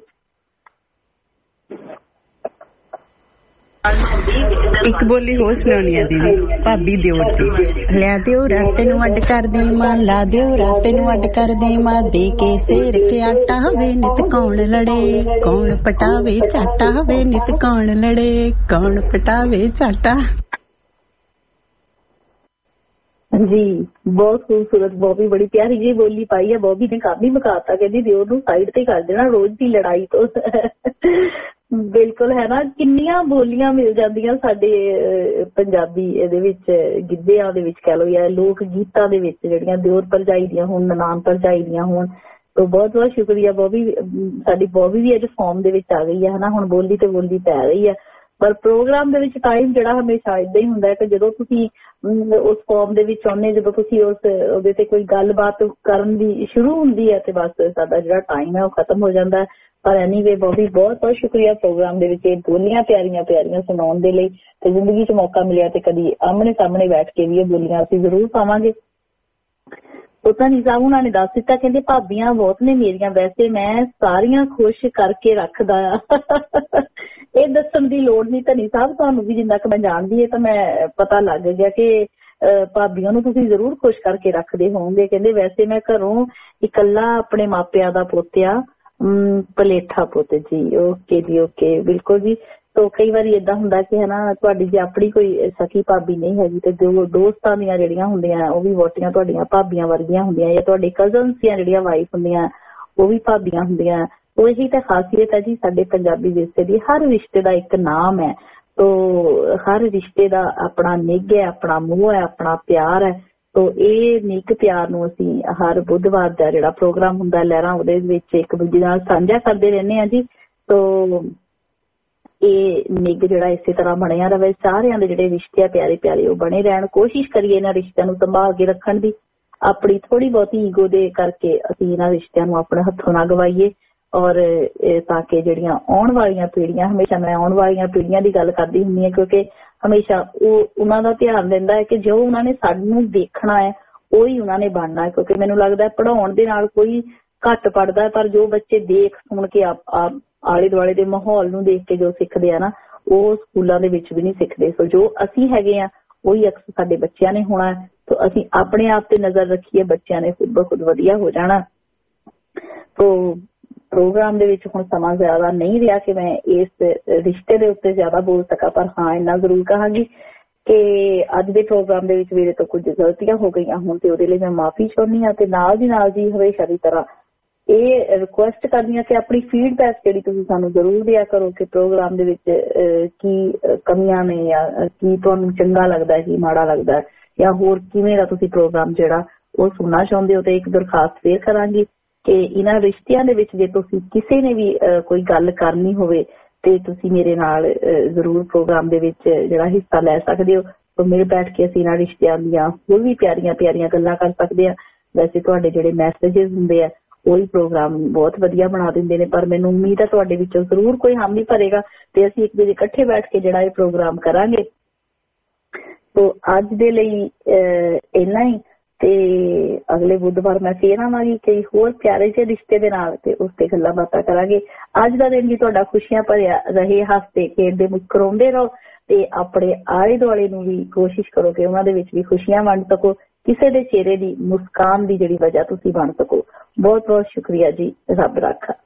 ਇੱਕ ਬੋਲੀ ਹੋਰ ਸੁਣਾਉਣੀ ਆ ਦੀਦੀ, ਭਾਬੀ ਦਿਓਰ ਦੀ। ਲੈ ਦਿਓ ਰਾਤ ਨੂੰ ਅੱਡ ਕਰ ਦੇ ਮਾਂ, ਲਾ ਦਿਓ ਰਾਤ ਨੂੰ ਅੱਡ ਕਰ ਦੇ ਮਾਂ, ਦੇ ਕੇ ਸੇਰ ਕੇ ਆਟਾ ਵੇ ਨਿਤ ਕੌਣ ਲੜੇ, ਕੌਣ ਪਟਾਵੇ ਝਾਟਾ ਵੇ ਨਿਤ ਕੌਣ ਲੜੇ, ਕੌਣ ਪਟਾਵੇ ਝਾਟਾ। ਜੀ ਬਹੁਤ ਖੂਬਸੂਰਤ, ਬੋਬੀ ਬੜੀ ਪਿਆਰੀ ਜੀ ਬੋਲੀ ਪਾਈ ਹੈ। ਬੋਬੀ ਨੇ ਕੰਮ ਹੀ ਮੁਕਾਤਾ, ਕਹਿੰਦੀ ਦਿਓਰ ਨੂੰ ਸਾਈਡ ਤੇ ਕਰ ਦੇਣਾ ਰੋਜ਼ ਦੀ ਲੜਾਈ ਤੋਂ। ਬਿਲਕੁਲ ਹੈ ਨਾ, ਕਿੰਨੀਆਂ ਬੋਲੀਆਂ ਮਿਲ ਜਾਂਦੀਆਂ ਸਾਡੇ ਪੰਜਾਬੀ ਇਹਦੇ ਵਿੱਚ, ਗਿੱਧਿਆਂ ਦੇ ਵਿੱਚ ਕਹਿ ਲਓ ਜਾਂ ਲੋਕ ਗੀਤਾਂ ਦੇ ਵਿੱਚ, ਜਿਹੜੀਆਂ ਦਿਓਰ ਭਰਜਾਈ ਦੀਆਂ ਹੋਣ, ਨਨਾਣ ਭਰਜਾਈ ਦੀਆਂ ਹੋਣ, ਤੋ ਬਹੁਤ ਬਹੁਤ ਸ਼ੁਕਰੀਆ ਬੋਬੀ। ਸਾਡੀ ਬੋਬੀ ਵੀ ਅੱਜ ਫਾਰਮ ਦੇ ਵਿੱਚ ਆ ਗਈ ਹੈ ਹਨਾ, ਹੁਣ ਬੋਲੀ ਤੇ ਬੋਲੀ ਪੈ ਰਹੀ ਹੈ। ਪਰ ਪ੍ਰੋਗਰਾਮ ਦੇ ਵਿੱਚ ਟਾਈਮ ਜਿਹੜਾ ਹਮੇਸ਼ਾ ਏਦਾਂ ਹੀ ਹੁੰਦਾ ਹੈ ਕਿ ਜਦੋਂ ਤੁਸੀਂ ਉਸ ਫਾਰਮ ਦੇ ਵਿੱਚ ਆਉਂਦੇ, ਜਦੋਂ ਤੁਸੀਂ ਉਸ ਉਹਦੇ ਤੇ ਕੋਈ ਗੱਲਬਾਤ ਕਰਨ ਦੀ ਸ਼ੁਰੂ ਹੁੰਦੀ ਹੈ ਤੇ ਬਸ ਸਾਡਾ ਜਿਹੜਾ ਟਾਈਮ ਹੈ ਉਹ ਖਤਮ ਹੋ ਜਾਂਦਾ ਹੈ। ਪਰ ਐਨੀਵੇ ਬੋਬੀ ਬਹੁਤ ਬਹੁਤ ਸ਼ੁਕਰੀਆ ਪ੍ਰੋਗਰਾਮ ਦੇ ਵਿੱਚ ਇਹ ਬੋਲੀਆਂ ਪਿਆਰੀਆਂ ਪਿਆਰੀਆਂ ਸੁਣਾਉਣ ਦੇ ਲਈ। ਤੇ ਜ਼ਿੰਦਗੀ 'ਚ ਮੌਕਾ ਮਿਲਿਆ ਤੇ ਕਦੀ ਆਮਣੇ ਸਾਹਮਣੇ ਬੈਠ ਕੇ ਵੀ ਇਹ ਬੋਲੀਆਂ ਅਸੀਂ ਜ਼ਰੂਰ ਪਾਵਾਂਗੇ। ਉਹ ਤਾਂ ਨਿਜ਼ਾਮ ਉਹਨਾਂ ਨੇ ਦੱਸ ਦਿੱਤਾ, ਕਹਿੰਦੇ ਭਾਬੀਆਂ ਬਹੁਤ ਨੇ ਮੇਰੀਆਂ, ਵੈਸੇ ਮੈਂ ਸਾਰੀਆਂ ਖੁਸ਼ ਕਰਕੇ ਰੱਖਦਾ ਆ। ਇਹ ਦੱਸਣ ਦੀ ਲੋੜ ਨਹੀਂ ਧਨੀ ਸਾਹਿਬ, ਤੁਹਾਨੂੰ ਵੀ ਜਿੰਨਾ ਕੁ ਮੈਂ ਜਾਣਦੀ ਹੈ ਤਾਂ ਮੈਂ ਪਤਾ ਲੱਗ ਗਿਆ ਕਿ ਭਾਬੀਆਂ ਨੂੰ ਤੁਸੀਂ ਜ਼ਰੂਰ ਖੁਸ਼ ਕਰਕੇ ਰੱਖਦੇ ਹੋਵੋਗੇ। ਕਹਿੰਦੇ ਵੈਸੇ ਮੈਂ ਘਰੋਂ ਇਕੱਲਾ ਆਪਣੇ ਮਾਪਿਆਂ ਦਾ ਪੋਤਿਆ ਪਲੇਠਾ ਪੁੱਤ ਜੀ। ਓਕੇ ਜੀ, ਓਕੇ, ਬਿਲਕੁਲ ਜੀ। ਤੋ ਕਈ ਵਾਰੀ ਏਦਾਂ ਹੁੰਦਾ ਕਿ ਹਨਾ ਤੁਹਾਡੀ ਜੇ ਆਪਣੀ ਕੋਈ ਸਕੀ ਭਾਬੀ ਨਹੀਂ ਹੈਗੀ ਤੇ ਦੋ ਦੋਸਤਾਂ ਦੀਆਂ ਜਿਹੜੀਆਂ ਹੁੰਦੀਆਂ ਉਹ ਵੀ ਵੋਟੀਆਂ ਤੁਹਾਡੀਆਂ ਭਾਬੀਆਂ ਵਰਗੀਆਂ ਹੁੰਦੀਆਂ, ਜਾਂ ਤੁਹਾਡੇ ਕਜ਼ਨਸ ਦੀਆਂ ਜਿਹੜੀਆਂ ਵਾਈਫ ਹੁੰਦੀਆਂ ਉਹ ਵੀ ਭਾਬੀਆਂ ਹੁੰਦੀਆਂ। ਉਹ ਇਹੀ ਤਾਂ ਖਾਸੀਅਤ ਹੈ ਜੀ ਸਾਡੇ ਪੰਜਾਬੀ ਵਿਰਸੇ ਦੀ। ਹਰ ਰਿਸ਼ਤੇ ਦਾ ਇੱਕ ਨਾਮ ਹੈ, ਤੋ ਹਰ ਰਿਸ਼ਤੇ ਦਾ ਆਪਣਾ ਨਿੱਘ ਹੈ, ਆਪਣਾ ਮੋਹ ਹੈ, ਆਪਣਾ ਪਿਆਰ ਹੈ। ਤੋ ਇਹ ਨਿੱਘ ਪਿਆਰ ਨੂੰ ਅਸੀਂ ਹਰ ਬੁੱਧਵਾਰ ਦਾ ਜਿਹੜਾ ਪ੍ਰੋਗਰਾਮ ਹੁੰਦਾ ਲਹਿਰਾਂ ਉਹਦੇ ਵਿੱਚ ਇੱਕ ਦੂਜੇ ਨਾਲ ਸਾਂਝਾ ਕਰਦੇ ਰਹਿੰਦੇ ਹਾਂ ਜੀ। ਤੋ ਇਹ ਨਿੱਘ ਜਿਹੜਾ ਇਸੇ ਤਰ੍ਹਾਂ ਬਣਿਆ ਰਵੇ, ਸਾਰਿਆਂ ਦੇ ਜਿਹੜੇ ਰਿਸ਼ਤੇ ਆ ਪਿਆਰੇ ਪਿਆਰੇ ਉਹ ਬਣੇ ਰਹਿਣ। ਕੋਸ਼ਿਸ਼ ਕਰੀਏ ਇਹਨਾਂ ਰਿਸ਼ਤਿਆਂ ਨੂੰ ਸੰਭਾਲ ਕੇ ਰੱਖਣ ਦੀ। ਆਪਣੀ ਥੋੜੀ ਬਹੁਤੀ ਈਗੋ ਦੇ ਕਰਕੇ ਅਸੀਂ ਇਹਨਾਂ ਰਿਸ਼ਤਿਆਂ ਨੂੰ ਆਪਣੇ ਹੱਥੋਂ ਨਾ ਗਵਾਈਏ, ਔਰ ਤਾਂ ਕਿ ਜਿਹੜੀਆਂ ਆਉਣ ਵਾਲੀਆਂ ਪੀੜ੍ਹੀਆਂ, ਹਮੇਸ਼ਾ ਮੈਂ ਆਉਣ ਵਾਲੀਆਂ ਪੀੜ੍ਹੀਆਂ ਦੀ ਗੱਲ ਕਰਦੀ ਹੁੰਦੀ ਹਾਂ ਕਿਉਂਕਿ ਹਮੇਸ਼ਾ ਉਹ ਉਹਨਾਂ ਦਾ ਧਿਆਨ ਦਿੰਦਾ ਹੈ ਕਿ ਜੋ ਉਹਨਾਂ ਨੇ ਸਾਨੂੰ ਦੇਖਣਾ ਹੈ ਉਹੀ ਉਹਨਾਂ ਨੇ ਬਣਨਾ ਹੈ। ਕਿਉਂਕਿ ਮੈਨੂੰ ਲੱਗਦਾ ਪੜ੍ਹਾਉਣ ਦੇ ਨਾਲ ਕੋਈ ਘੱਟ ਪੜ੍ਹਦਾ, ਪਰ ਜੋ ਬੱਚੇ ਦੇਖ ਸੁਣ ਕੇ ਆਲੇ ਦੁਆਲੇ ਦੇ ਮਾਹੌਲ ਨੂੰ ਦੇਖ ਕੇ ਜੋ ਸਿੱਖਦੇ ਆ ਨਾ, ਉਹ ਸਕੂਲਾਂ ਦੇ ਵਿੱਚ ਵੀ ਨਹੀਂ ਸਿੱਖਦੇ। ਸੋ ਜੋ ਅਸੀਂ ਹੈਗੇ ਆ ਉਹੀ ਅਕਸਰ ਸਾਡੇ ਬੱਚਿਆਂ ਨੇ ਹੋਣਾ। ਸੋ ਅਸੀਂ ਆਪਣੇ ਆਪ ਤੇ ਨਜ਼ਰ ਰੱਖੀਏ, ਬੱਚਿਆਂ ਨੇ ਖੁਦ ਬ ਖੁਦ ਵਧੀਆ ਹੋ ਜਾਣਾ। ਸੋ ਪ੍ਰੋਗਰਾਮ ਦੇ ਵਿੱਚ ਹੁਣ ਸਮਾਂ ਜ਼ਿਆਦਾ ਨਹੀਂ ਰਿਹਾ ਕਿ ਮੈਂ ਇਸ ਰਿਸ਼ਤੇ ਦੇ ਉੱਤੇ ਜ਼ਿਆਦਾ ਬੋਲ ਸਕਾਂ, ਪਰ ਹਾਂ ਇੰਨਾ ਜ਼ਰੂਰ ਕਹਾਂਗੀ ਕਿ ਅੱਜ ਦੇ ਪ੍ਰੋਗਰਾਮ ਦੇ ਵਿੱਚ ਮੇਰੇ ਤੋਂ ਕੁਝ ਗਲਤੀਆਂ ਹੋ ਗਈਆਂ ਹੁਣ ਤੇ ਉਹਦੇ ਲਈ ਮੈਂ ਮਾਫੀ ਚਾਹੁੰਦੀ ਹਾਂ। ਤੇ ਨਾਲ ਦੀ ਨਾਲ ਜੀ ਹਮੇਸ਼ਾ ਦੀ ਤਰ੍ਹਾਂ ਇਹ ਰਿਕੁਐਸਟ ਕਰਦੀ ਹਾਂ ਕਿ ਆਪਣੀ ਫੀਡਬੈਕ ਜਿਹੜੀ ਤੁਸੀਂ ਸਾਨੂੰ ਜ਼ਰੂਰ ਦਿਆ ਕਰੋ ਕਿ ਪ੍ਰੋਗਰਾਮ ਦੇ ਵਿੱਚ ਕੀ ਕਮੀਆਂ ਨੇ, ਜਾਂ ਕੀ ਤੁਹਾਨੂੰ ਚੰਗਾ ਲੱਗਦਾ, ਕੀ ਮਾੜਾ ਲੱਗਦਾ, ਜਾਂ ਹੋਰ ਕਿਵੇਂ ਦਾ ਤੁਸੀਂ ਪ੍ਰੋਗਰਾਮ ਜਿਹੜਾ ਉਹ ਸੁਣਨਾ ਚਾਹੁੰਦੇ ਹੋ। ਤੇ ਇੱਕ ਦਰਖਾਸਤ ਫੇਰ ਕਰਾਂਗੀ ਕਿ ਇਹਨਾਂ ਰਿਸ਼ਤਿਆਂ ਦੇ ਵਿੱਚ ਜੇ ਤੁਸੀਂ ਕਿਸੇ ਨੇ ਵੀ ਕੋਈ ਗੱਲ ਕਰਨੀ ਹੋਵੇ ਤੇ ਤੁਸੀਂ ਮੇਰੇ ਨਾਲ ਜ਼ਰੂਰ ਪ੍ਰੋਗਰਾਮ ਦੇ ਵਿੱਚ ਜਿਹੜਾ ਹਿੱਸਾ ਲੈ ਸਕਦੇ ਹੋ। ਤਾਂ ਮਿਲ ਬੈਠ ਕੇ ਅਸੀਂ ਇਹਨਾਂ ਰਿਸ਼ਤਿਆਂ ਦੀਆਂ ਹੋਰ ਵੀ ਪਿਆਰੀਆਂ ਪਿਆਰੀਆਂ ਗੱਲਾਂ ਕਰ ਸਕਦੇ ਹਾਂ। ਵੈਸੇ ਤੁਹਾਡੇ ਜਿਹੜੇ ਮੈਸੇਜਿਸ ਹੁੰਦੇ ਆ ਉਹੀ ਪ੍ਰੋਗਰਾਮ ਬਹੁਤ ਵਧੀਆ ਬਣਾ ਦਿੰਦੇ ਨੇ, ਪਰ ਮੈਨੂੰ ਉਮੀਦ ਹੈ ਤੁਹਾਡੇ ਵਿੱਚੋਂ ਜ਼ਰੂਰ ਕੋਈ ਹਾਮੀ ਭਰੇਗਾ ਤੇ ਅਸੀਂ ਇੱਕ ਦੂਜੇ ਇਕੱਠੇ ਬੈਠ ਕੇ ਜਿਹੜਾ ਇਹ ਪ੍ਰੋਗਰਾਮ ਕਰਾਂਗੇ। ਤੋ ਅੱਜ ਦੇ ਲਈ ਇੰਨਾ ਹੀ, ਤੇ ਅਗਲੇ ਬੁੱਧਵਾਰ ਮੈਂ ਫੇਰ ਆਵਾਂਗੀ ਕਈ ਹੋਰ ਪਿਆਰੇ ਜਿਹੇ ਰਿਸ਼ਤੇ ਦੇ ਨਾਲ ਤੇ ਉਸ ਤੇ ਗੱਲਾਂ ਬਾਤਾਂ ਕਰਾਂਗੇ। ਅੱਜ ਦਾ ਦਿਨ ਵੀ ਤੁਹਾਡਾ ਖੁਸ਼ੀਆਂ ਭਰਿਆ ਰਹੇ, ਹੱਸਦੇ ਖੇਡਦੇ ਮੁਸਕਰਾਉਂਦੇ ਰਹੋ ਤੇ ਆਪਣੇ ਆਲੇ ਦੁਆਲੇ ਨੂੰ ਵੀ ਕੋਸ਼ਿਸ਼ ਕਰੋ ਕਿ ਉਹਨਾਂ ਦੇ ਵਿੱਚ ਵੀ ਖੁਸ਼ੀਆਂ ਵੰਡ ਸਕੋ, ਕਿਸੇ ਦੇ ਚਿਹਰੇ ਦੀ ਮੁਸਕਾਨ ਦੀ ਜਿਹੜੀ ਵਜ੍ਹਾ ਤੁਸੀਂ ਬਣ ਸਕੋ। ਬਹੁਤ ਬਹੁਤ ਸ਼ੁਕਰੀਆ ਜੀ, ਰੱਬ ਰਾਖਾ।